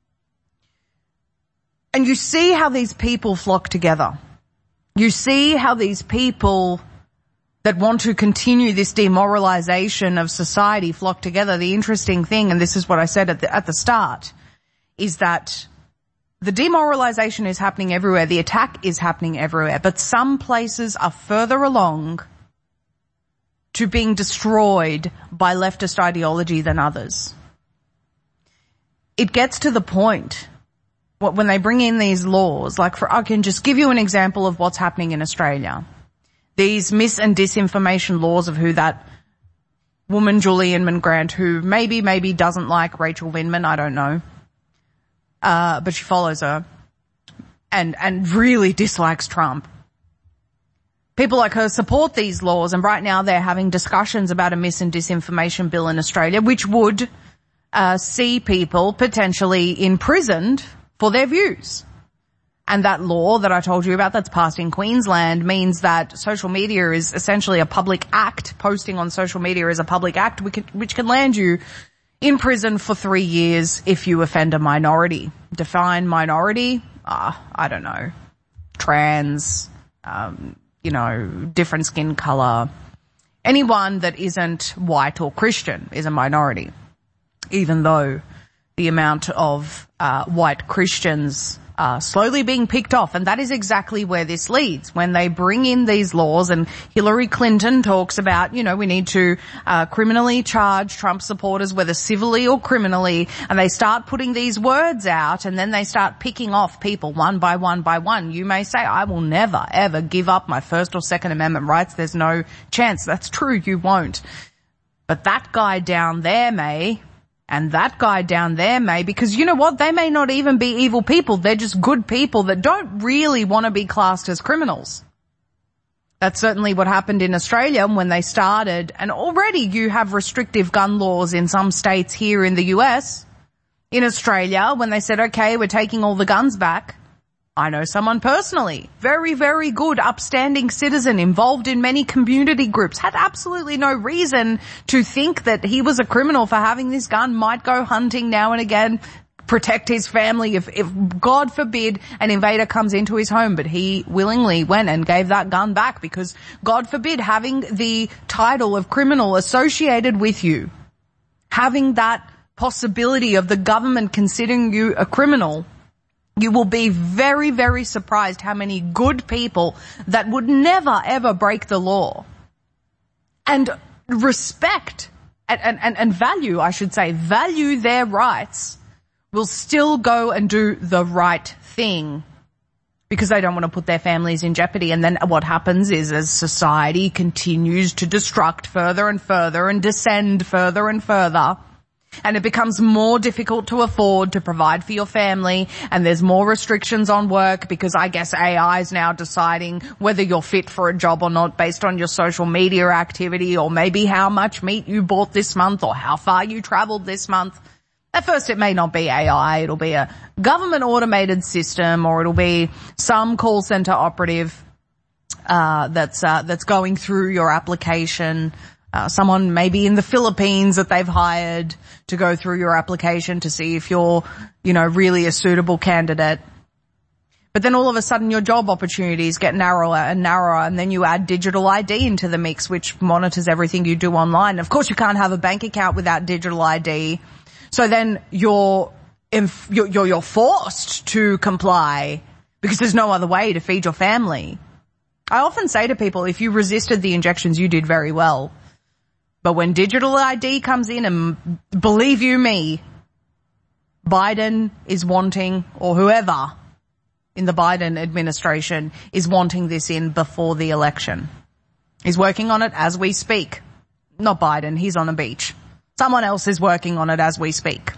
And you see how these people flock together. You see how these people that want to continue this demoralization of society flock together. The interesting thing, and this is what I said at the, at the start, is that the demoralization is happening everywhere. The attack is happening everywhere. But some places are further along to being destroyed by leftist ideology than others. It gets to the point when they bring in these laws, like for, I can just give you an example of what's happening in Australia. These mis- and disinformation laws of who that woman, Julie Inman Grant, who maybe, maybe doesn't like Rachel Vindman, I don't know, uh, but she follows her, and, and really dislikes Trump. People like her support these laws, and right now they're having discussions about a mis- and disinformation bill in Australia, which would uh, see people potentially imprisoned for their views. And that law that I told you about that's passed in Queensland means that social media is essentially a public act. Posting on social media is a public act which can land you in prison for three years if you offend a minority. Define minority? Ah, uh, I don't know. Trans, um, you know, different skin color. Anyone that isn't white or Christian is a minority, even though the amount of uh, white Christians Uh, slowly being picked off. And that is exactly where this leads. When they bring in these laws, and Hillary Clinton talks about, you know, we need to uh, criminally charge Trump supporters, whether civilly or criminally, and they start putting these words out, and then they start picking off people one by one by one. You may say, I will never, ever give up my First or Second Amendment rights. There's no chance. That's true, you won't. But that guy down there may... And that guy down there may, because you know what? They may not even be evil people. They're just good people that don't really want to be classed as criminals. That's certainly what happened in Australia when they started. And already you have restrictive gun laws in some states here in the U S. In Australia, when they said, okay, we're taking all the guns back. I know someone personally, very, very good, upstanding citizen, involved in many community groups, had absolutely no reason to think that he was a criminal for having this gun, might go hunting now and again, protect his family if, if God forbid, an invader comes into his home. But he willingly went and gave that gun back because, God forbid, having the title of criminal associated with you, having that possibility of the government considering you a criminal, you will be very, very surprised how many good people that would never, ever break the law and respect and, and, and value, I should say, value their rights, will still go and do the right thing because they don't want to put their families in jeopardy. And then what happens is, as society continues to destruct further and further and descend further and further, and it becomes more difficult to afford to provide for your family, and there's more restrictions on work because I guess A I is now deciding whether you're fit for a job or not based on your social media activity, or maybe how much meat you bought this month or how far you traveled this month. At first it may not be A I, it'll be a government automated system, or it'll be some call center operative uh that's uh that's going through your application. Uh, someone maybe in the Philippines that they've hired to go through your application to see if you're, you know, really a suitable candidate. But then all of a sudden your job opportunities get narrower and narrower, and then you add digital I D into the mix, which monitors everything you do online. Of course, you can't have a bank account without digital I D. So then you're, you're, you're forced to comply because there's no other way to feed your family. I often say to people, if you resisted the injections, you did very well. But when digital I D comes in, and believe you me, Biden is wanting, or whoever in the Biden administration is wanting this in before the election. He's working on it as we speak. Not Biden, he's on a beach. Someone else is working on it as we speak.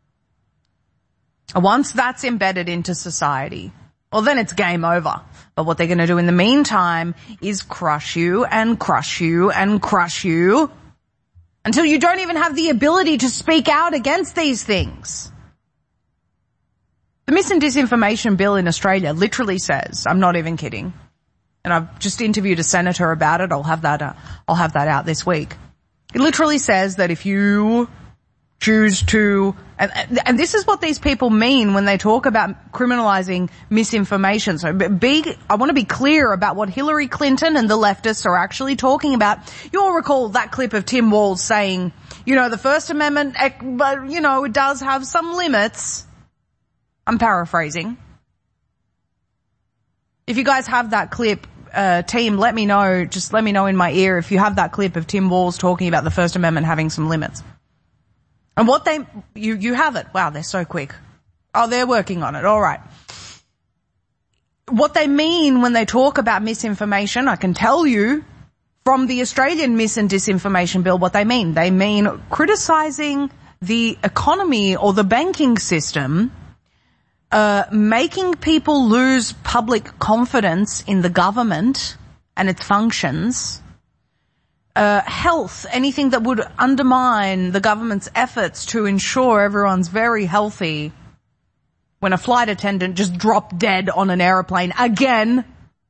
Once that's embedded into society, well, then it's game over. But what they're going to do in the meantime is crush you and crush you and crush you until you don't even have the ability to speak out against these things. The mis and disinformation bill in Australia literally says, I'm not even kidding, and I've just interviewed a senator about it. I'll have that, uh, I'll have that out this week. It literally says that if you choose to, and, and this is what these people mean when they talk about criminalizing misinformation. So be, I want to be clear about what Hillary Clinton and the leftists are actually talking about. You'll recall that clip of Tim Walz saying, you know, the First Amendment, but, you know, it does have some limits. I'm paraphrasing. If you guys have that clip, Uh, team, let me know, just let me know in my ear if you have that clip of Tim Walz talking about the First Amendment having some limits. And what they, you, you have it. Wow, they're so quick. Oh, they're working on it. All right. What they mean when they talk about misinformation, I can tell you from the Australian mis and disinformation bill what they mean. They mean criticizing the economy or the banking system, Uh, making people lose public confidence in the government and its functions, uh, health, anything that would undermine the government's efforts to ensure everyone's very healthy. When a flight attendant just dropped dead on an airplane again.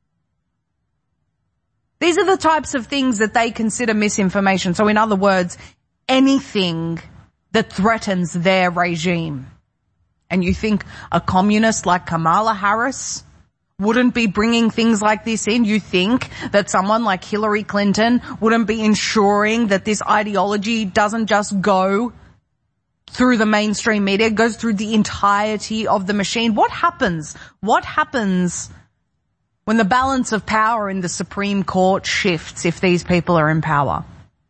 These are the types of things that they consider misinformation. So in other words, anything that threatens their regime. And you think a communist like Kamala Harris wouldn't be bringing things like this in? You think that someone like Hillary Clinton wouldn't be ensuring that this ideology doesn't just go through the mainstream media, it goes through the entirety of the machine? What happens? What happens when the balance of power in the Supreme Court shifts if these people are in power?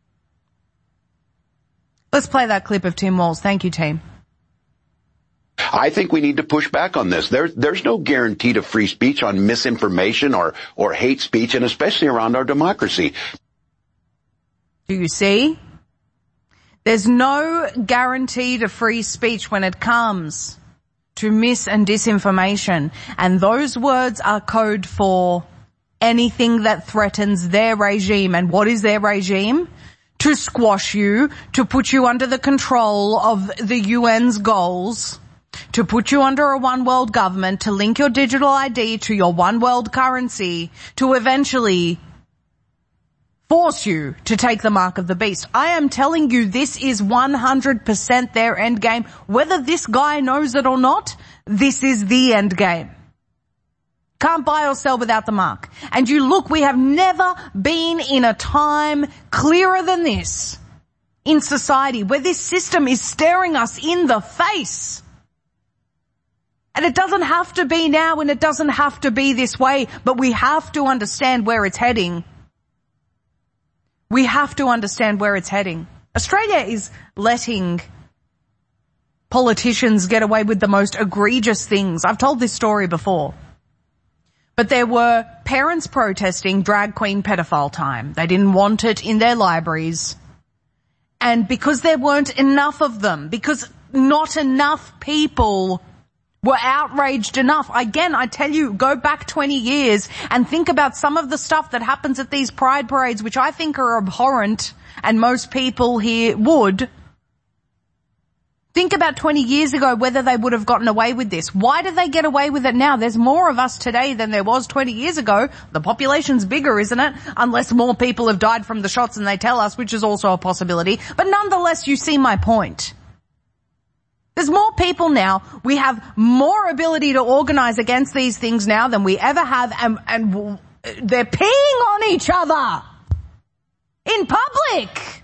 Let's play that clip of Tim Walz. Thank you, team. I think we need to push back on this. There, there's no guarantee to free speech on misinformation or, or hate speech, and especially around our democracy. Do you see? There's no guarantee to free speech when it comes to mis and disinformation. And those words are code for anything that threatens their regime. And what is their regime? To squash you, to put you under the control of the U N's goals, to put you under a one world government, to link your digital I D to your one world currency, to eventually force you to take the mark of the beast. I am telling you, this is one hundred percent their end game. Whether this guy knows it or not, this is the end game. Can't buy or sell without the mark. And you look, we have never been in a time clearer than this in society, where this system is staring us in the face. And it doesn't have to be now, and it doesn't have to be this way, but we have to understand where it's heading. We have to understand where it's heading. Australia is letting politicians get away with the most egregious things. I've told this story before. But there were parents protesting drag queen pedophile time. They didn't want it in their libraries. And because there weren't enough of them, because not enough people were outraged enough. Again, I tell you, go back twenty years and think about some of the stuff that happens at these pride parades, which I think are abhorrent, and most people here would. Think about twenty years ago whether they would have gotten away with this. Why do they get away with it now? There's more of us today than there was twenty years ago. The population's bigger, isn't it? Unless more people have died from the shots than they tell us, which is also a possibility. But nonetheless, you see my point. There's more people now. We have more ability to organize against these things now than we ever have, and, and they're peeing on each other in public.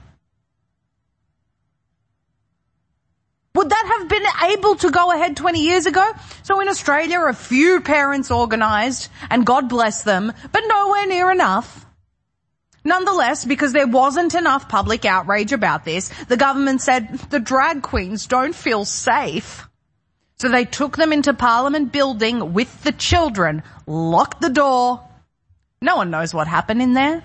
Would that have been able to go ahead twenty years ago? So in Australia, a few parents organised, and God bless them, but nowhere near enough. Nonetheless, because there wasn't enough public outrage about this, the government said the drag queens don't feel safe. So they took them into Parliament building with the children, locked the door. No one knows what happened in there.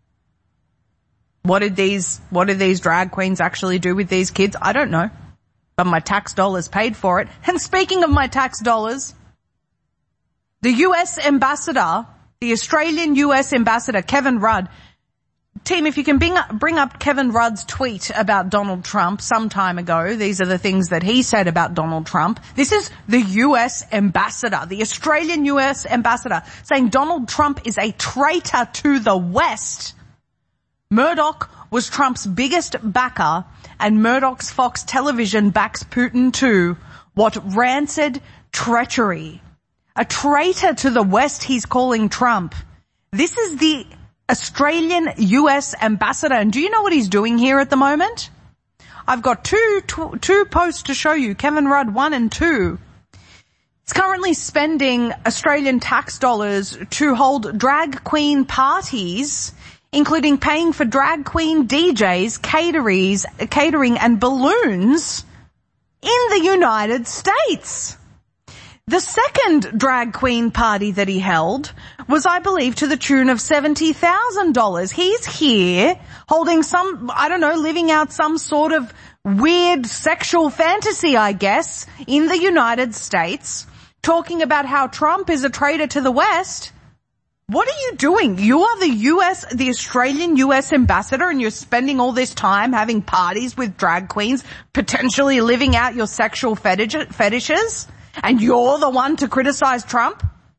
What did these, what did these drag queens actually do with these kids? I don't know. But my tax dollars paid for it. And speaking of my tax dollars, the U S ambassador, the Australian U S ambassador, Kevin Rudd. Team, if you can bring up, bring up Kevin Rudd's tweet about Donald Trump some time ago. These are the things that he said about Donald Trump. This is the U S ambassador, the Australian U S ambassador, saying Donald Trump is a traitor to the West. Murdoch was Trump's biggest backer, and Murdoch's Fox Television backs Putin too. What rancid treachery. A traitor to the West, he's calling Trump. This is the Australian U S ambassador, and do you know what he's doing here at the moment? I've got two, two, two posts to show you, Kevin Rudd one and two. He's currently spending Australian tax dollars to hold drag queen parties, including paying for drag queen D Js, caterers, catering and balloons in the United States. The second drag queen party that he held was, I believe, to the tune of seventy thousand dollars. He's here holding some, I don't know, living out some sort of weird sexual fantasy, I guess, in the United States, talking about how Trump is a traitor to the West. What are you doing? You are the U S, the Australian U S ambassador, and you're spending all this time having parties with drag queens, potentially living out your sexual fetish, fetishes, and you're the one to criticize Trump?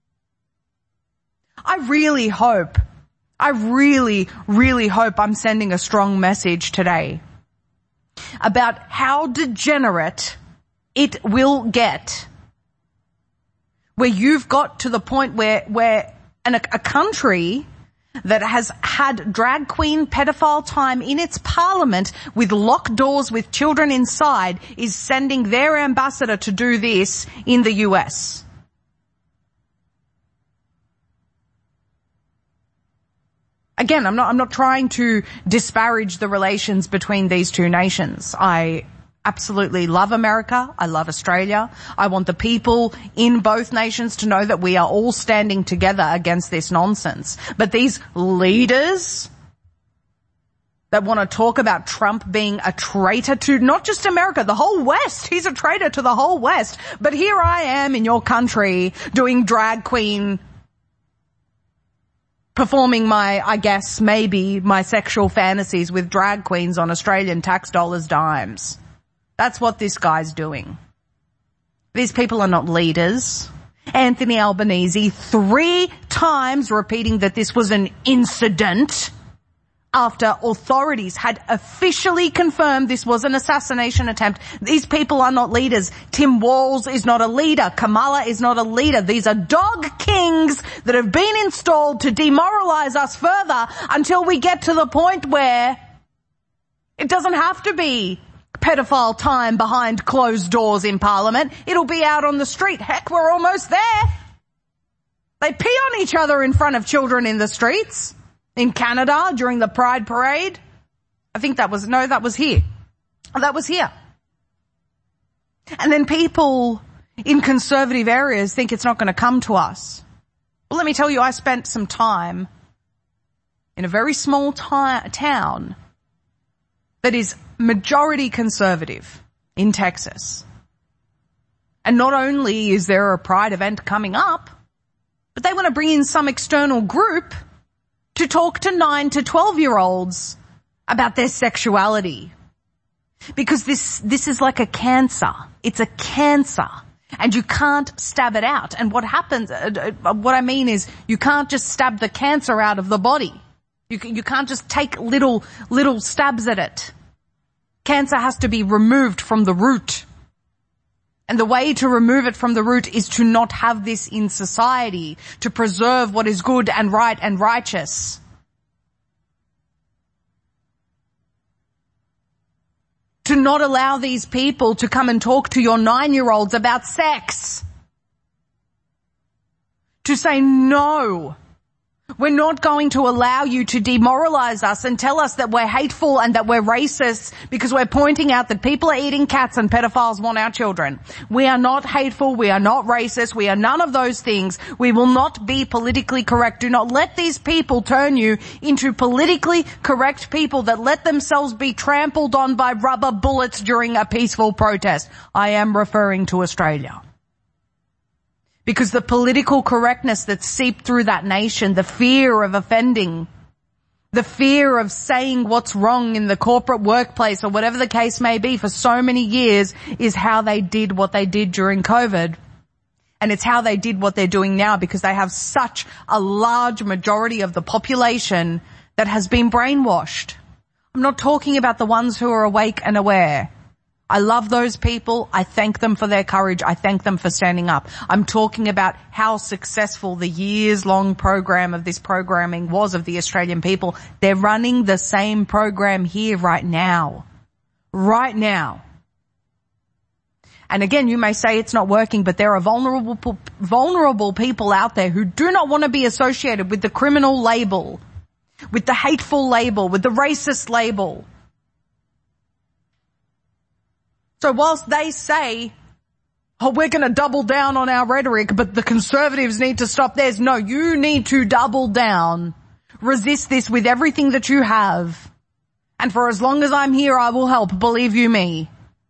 I really hope, I really, really hope I'm sending a strong message today about how degenerate it will get, where you've got to the point where, where an, a country that has had drag queen pedophile time in its parliament with locked doors with children inside is sending their ambassador to do this in the U S. Again, I'm not, I'm not trying to disparage the relations between these two nations. I absolutely love America. I love Australia. I want the people in both nations to know that we are all standing together against this nonsense. But these leaders that want to talk about Trump being a traitor to not just America, the whole West. He's a traitor to the whole West. But here I am in your country doing drag queen, performing my, I guess, maybe my sexual fantasies with drag queens on Australian tax dollars dimes. That's what this guy's doing. These people are not leaders. Anthony Albanese three times repeating that this was an incident after authorities had officially confirmed this was an assassination attempt. These people are not leaders. Tim Walz is not a leader. Kamala is not a leader. These are dog kings that have been installed to demoralize us further until we get to the point where it doesn't have to be pedophile time behind closed doors in Parliament. It'll be out on the street. Heck, we're almost there. They pee on each other in front of children in the streets. In Canada during the Pride Parade. I think that was, no, that was here. That was here. And then people in conservative areas think it's not going to come to us. Well, let me tell you, I spent some time in a very small t- town that is majority conservative in Texas. And not only is there a Pride event coming up, but they want to bring in some external group to talk to nine to twelve year olds about their sexuality. Because this, this is like a cancer. It's a cancer. And you can't stab it out. And what happens, uh, uh, what I mean is you can't just stab the cancer out of the body. You, you can't just take little, little stabs at it. Cancer has to be removed from the root. And the way to remove it from the root is to not have this in society, to preserve what is good and right and righteous. To not allow these people to come and talk to your nine-year-olds about sex. To say no. We're not going to allow you to demoralize us and tell us that we're hateful and that we're racist because we're pointing out that people are eating cats and pedophiles want our children. We are not hateful. We are not racist. We are none of those things. We will not be politically correct. Do not let these people turn you into politically correct people that let themselves be trampled on by rubber bullets during a peaceful protest. I am referring to Australia. Because the political correctness that seeped through that nation, the fear of offending, the fear of saying what's wrong in the corporate workplace or whatever the case may be for so many years is how they did what they did during COVID. And it's how they did what they're doing now because they have such a large majority of the population that has been brainwashed. I'm not talking about the ones who are awake and aware. I love those people. I thank them for their courage. I thank them for standing up. I'm talking about how successful the years-long program of this programming was of the Australian people. They're running the same program here right now. Right now. And again, you may say it's not working, but there are vulnerable, vulnerable people out there who do not want to be associated with the criminal label, with the hateful label, with the racist label. So whilst they say, oh, we're going to double down on our rhetoric, but the Conservatives need to stop theirs. No, you need to double down. Resist this with everything that you have. And for as long as I'm here, I will help, believe you me.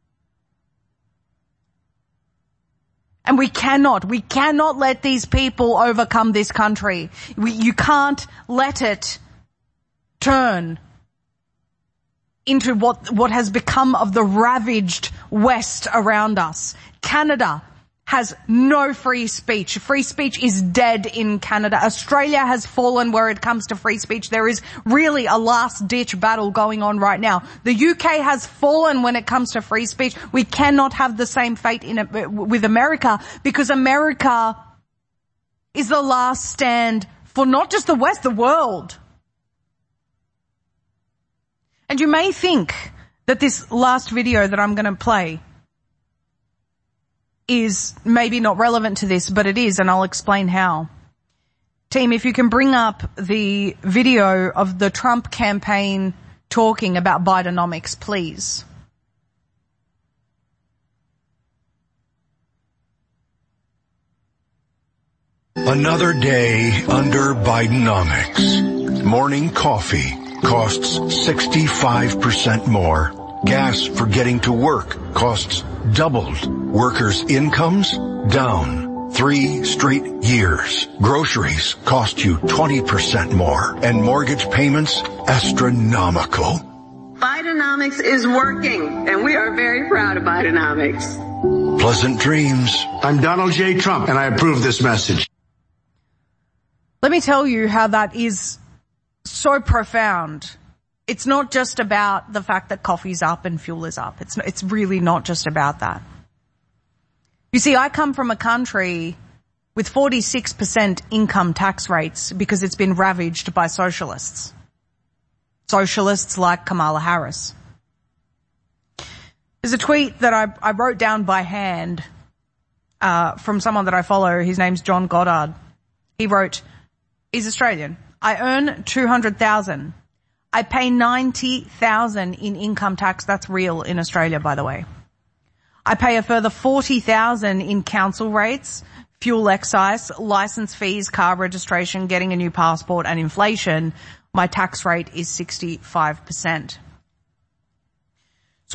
And we cannot, we cannot let these people overcome this country. We, you can't let it turn into what, what has become of the ravaged West around us. Canada has no free speech. Free speech is dead in Canada. Australia has fallen where it comes to free speech. There is really a last-ditch battle going on right now. The U K has fallen when it comes to free speech. We cannot have the same fate in it with America because America is the last stand for not just the West, the world. And you may think that this last video that I'm going to play is maybe not relevant to this, but it is, and I'll explain how. Team, if you can bring up the video of the Trump campaign talking about Bidenomics, please. Another day under Bidenomics. Morning coffee costs sixty-five percent more. Gas for getting to work costs doubled. Workers' incomes down three straight years. Groceries cost you twenty percent more. And mortgage payments astronomical. Bidenomics is working, and we are very proud of Bidenomics. Pleasant dreams. I'm Donald J. Trump, and I approve this message. Let me tell you how that is so profound. It's not just about the fact that coffee's up and fuel is up. It's it's really not just about that. You see, I come from a country with forty-six percent income tax rates because it's been ravaged by socialists. Socialists like Kamala Harris. There's a tweet that I, I wrote down by hand uh, from someone that I follow. His name's John Goddard. He wrote, he's Australian. I earn two hundred thousand dollars. I pay ninety thousand dollars in income tax. That's real in Australia, by the way. I pay a further forty thousand dollars in council rates, fuel excise, license fees, car registration, getting a new passport, and inflation. My tax rate is sixty-five percent.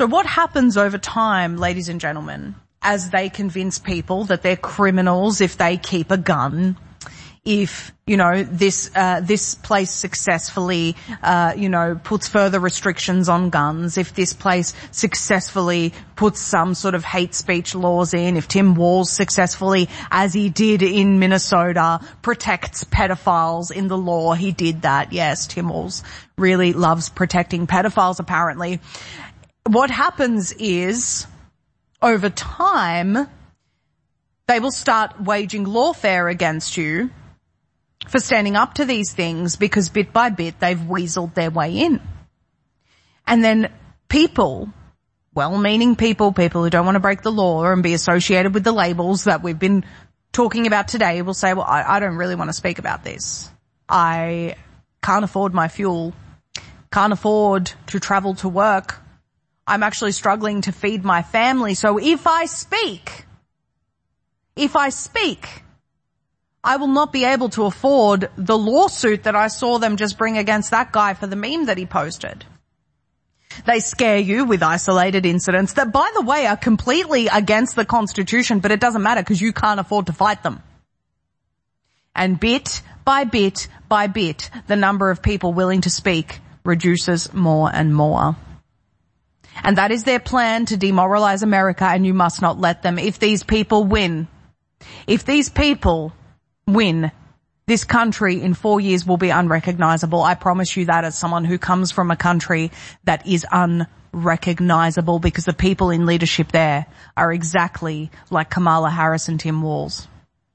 So what happens over time, ladies and gentlemen, as they convince people that they're criminals if they keep a gun, if, you know, this, uh, this place successfully, uh, you know, puts further restrictions on guns, if this place successfully puts some sort of hate speech laws in, if Tim Walz successfully, as he did in Minnesota, protects pedophiles in the law. He did that. Yes, Tim Walz really loves protecting pedophiles, apparently. What happens is, over time, they will start waging lawfare against you for standing up to these things, because bit by bit they've weaseled their way in. And then people, well-meaning people, people who don't want to break the law and be associated with the labels that we've been talking about today, will say, well, I, I don't really want to speak about this. I can't afford my fuel, can't afford to travel to work. I'm actually struggling to feed my family. So if I speak, if I speak, I will not be able to afford the lawsuit that I saw them just bring against that guy for the meme that he posted. They scare you with isolated incidents that, by the way, are completely against the Constitution, but it doesn't matter because you can't afford to fight them. And bit by bit by bit, the number of people willing to speak reduces more and more. And that is their plan to demoralize America, and you must not let them. If these people win, if these people win, this country in four years will be unrecognizable. I promise you that, as someone who comes from a country that is unrecognizable, because the people in leadership there are exactly like Kamala Harris and Tim Walz.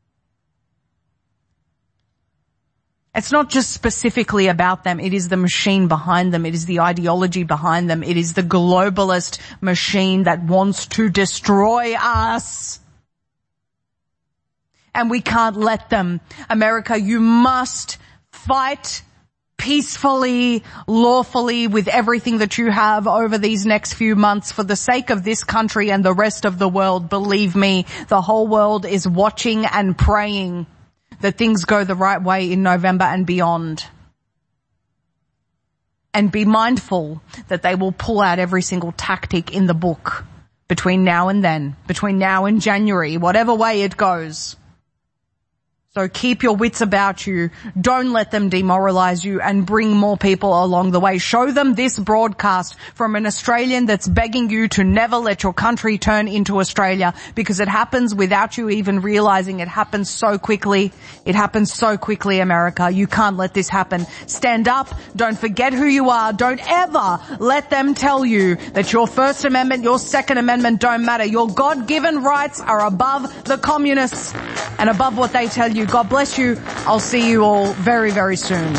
It's not just specifically about them. It is the machine behind them. It is the ideology behind them. It is the globalist machine that wants to destroy us. And we can't let them. America, you must fight peacefully, lawfully, with everything that you have over these next few months for the sake of this country and the rest of the world. Believe me, the whole world is watching and praying that things go the right way in November and beyond. And be mindful that they will pull out every single tactic in the book between now and then, between now and January, whatever way it goes. So keep your wits about you. Don't let them demoralize you, and bring more people along the way. Show them this broadcast from an Australian that's begging you to never let your country turn into Australia, because it happens without you even realizing. It happens so quickly. It happens so quickly, America. You can't let this happen. Stand up. Don't forget who you are. Don't ever let them tell you that your First Amendment, your Second Amendment don't matter. Your God-given rights are above the communists and above what they tell you. God bless you. I'll see you all very, very soon.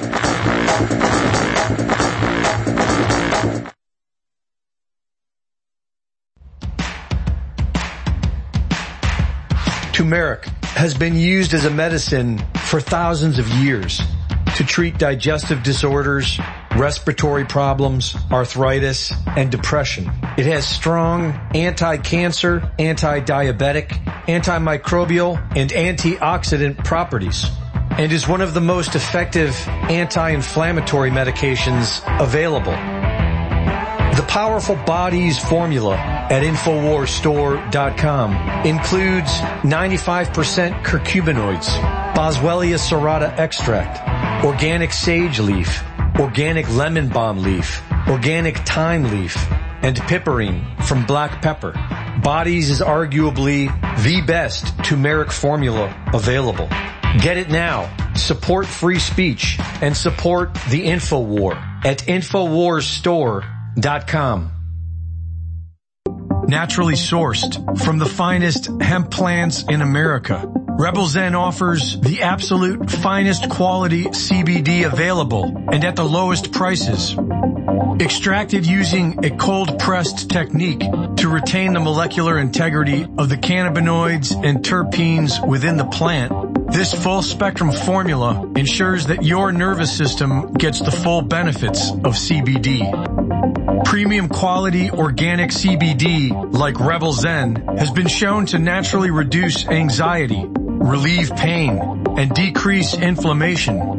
Turmeric has been used as a medicine for thousands of years to treat digestive disorders, respiratory problems, arthritis, and depression. It has strong anti-cancer, anti-diabetic, antimicrobial, and antioxidant properties, and is one of the most effective anti-inflammatory medications available. The Powerful Bodies formula at Infowars Store dot com includes ninety-five percent curcuminoids, Boswellia serrata extract, organic sage leaf, organic lemon balm leaf, organic thyme leaf, and piperine from black pepper. Bodies is arguably the best turmeric formula available. Get it now. Support free speech and support the InfoWar at Infowars Store dot com. Naturally sourced from the finest hemp plants in America, Rebel Zen offers the absolute finest quality C B D available and at the lowest prices. Extracted using a cold-pressed technique to retain the molecular integrity of the cannabinoids and terpenes within the plant, this full-spectrum formula ensures that your nervous system gets the full benefits of C B D. Premium quality organic C B D, like Rebel Zen, has been shown to naturally reduce anxiety, relieve pain, and decrease inflammation. People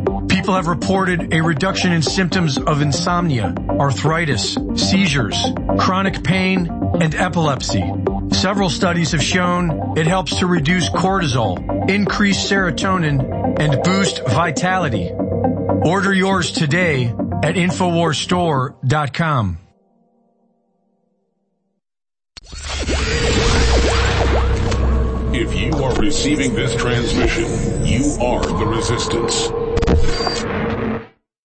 people have reported a reduction in symptoms of insomnia, arthritis, seizures, chronic pain, and epilepsy. Several studies have shown it helps to reduce cortisol, increase serotonin, and boost vitality. Order yours today at infowars store dot com. If you are receiving this transmission, you are the resistance.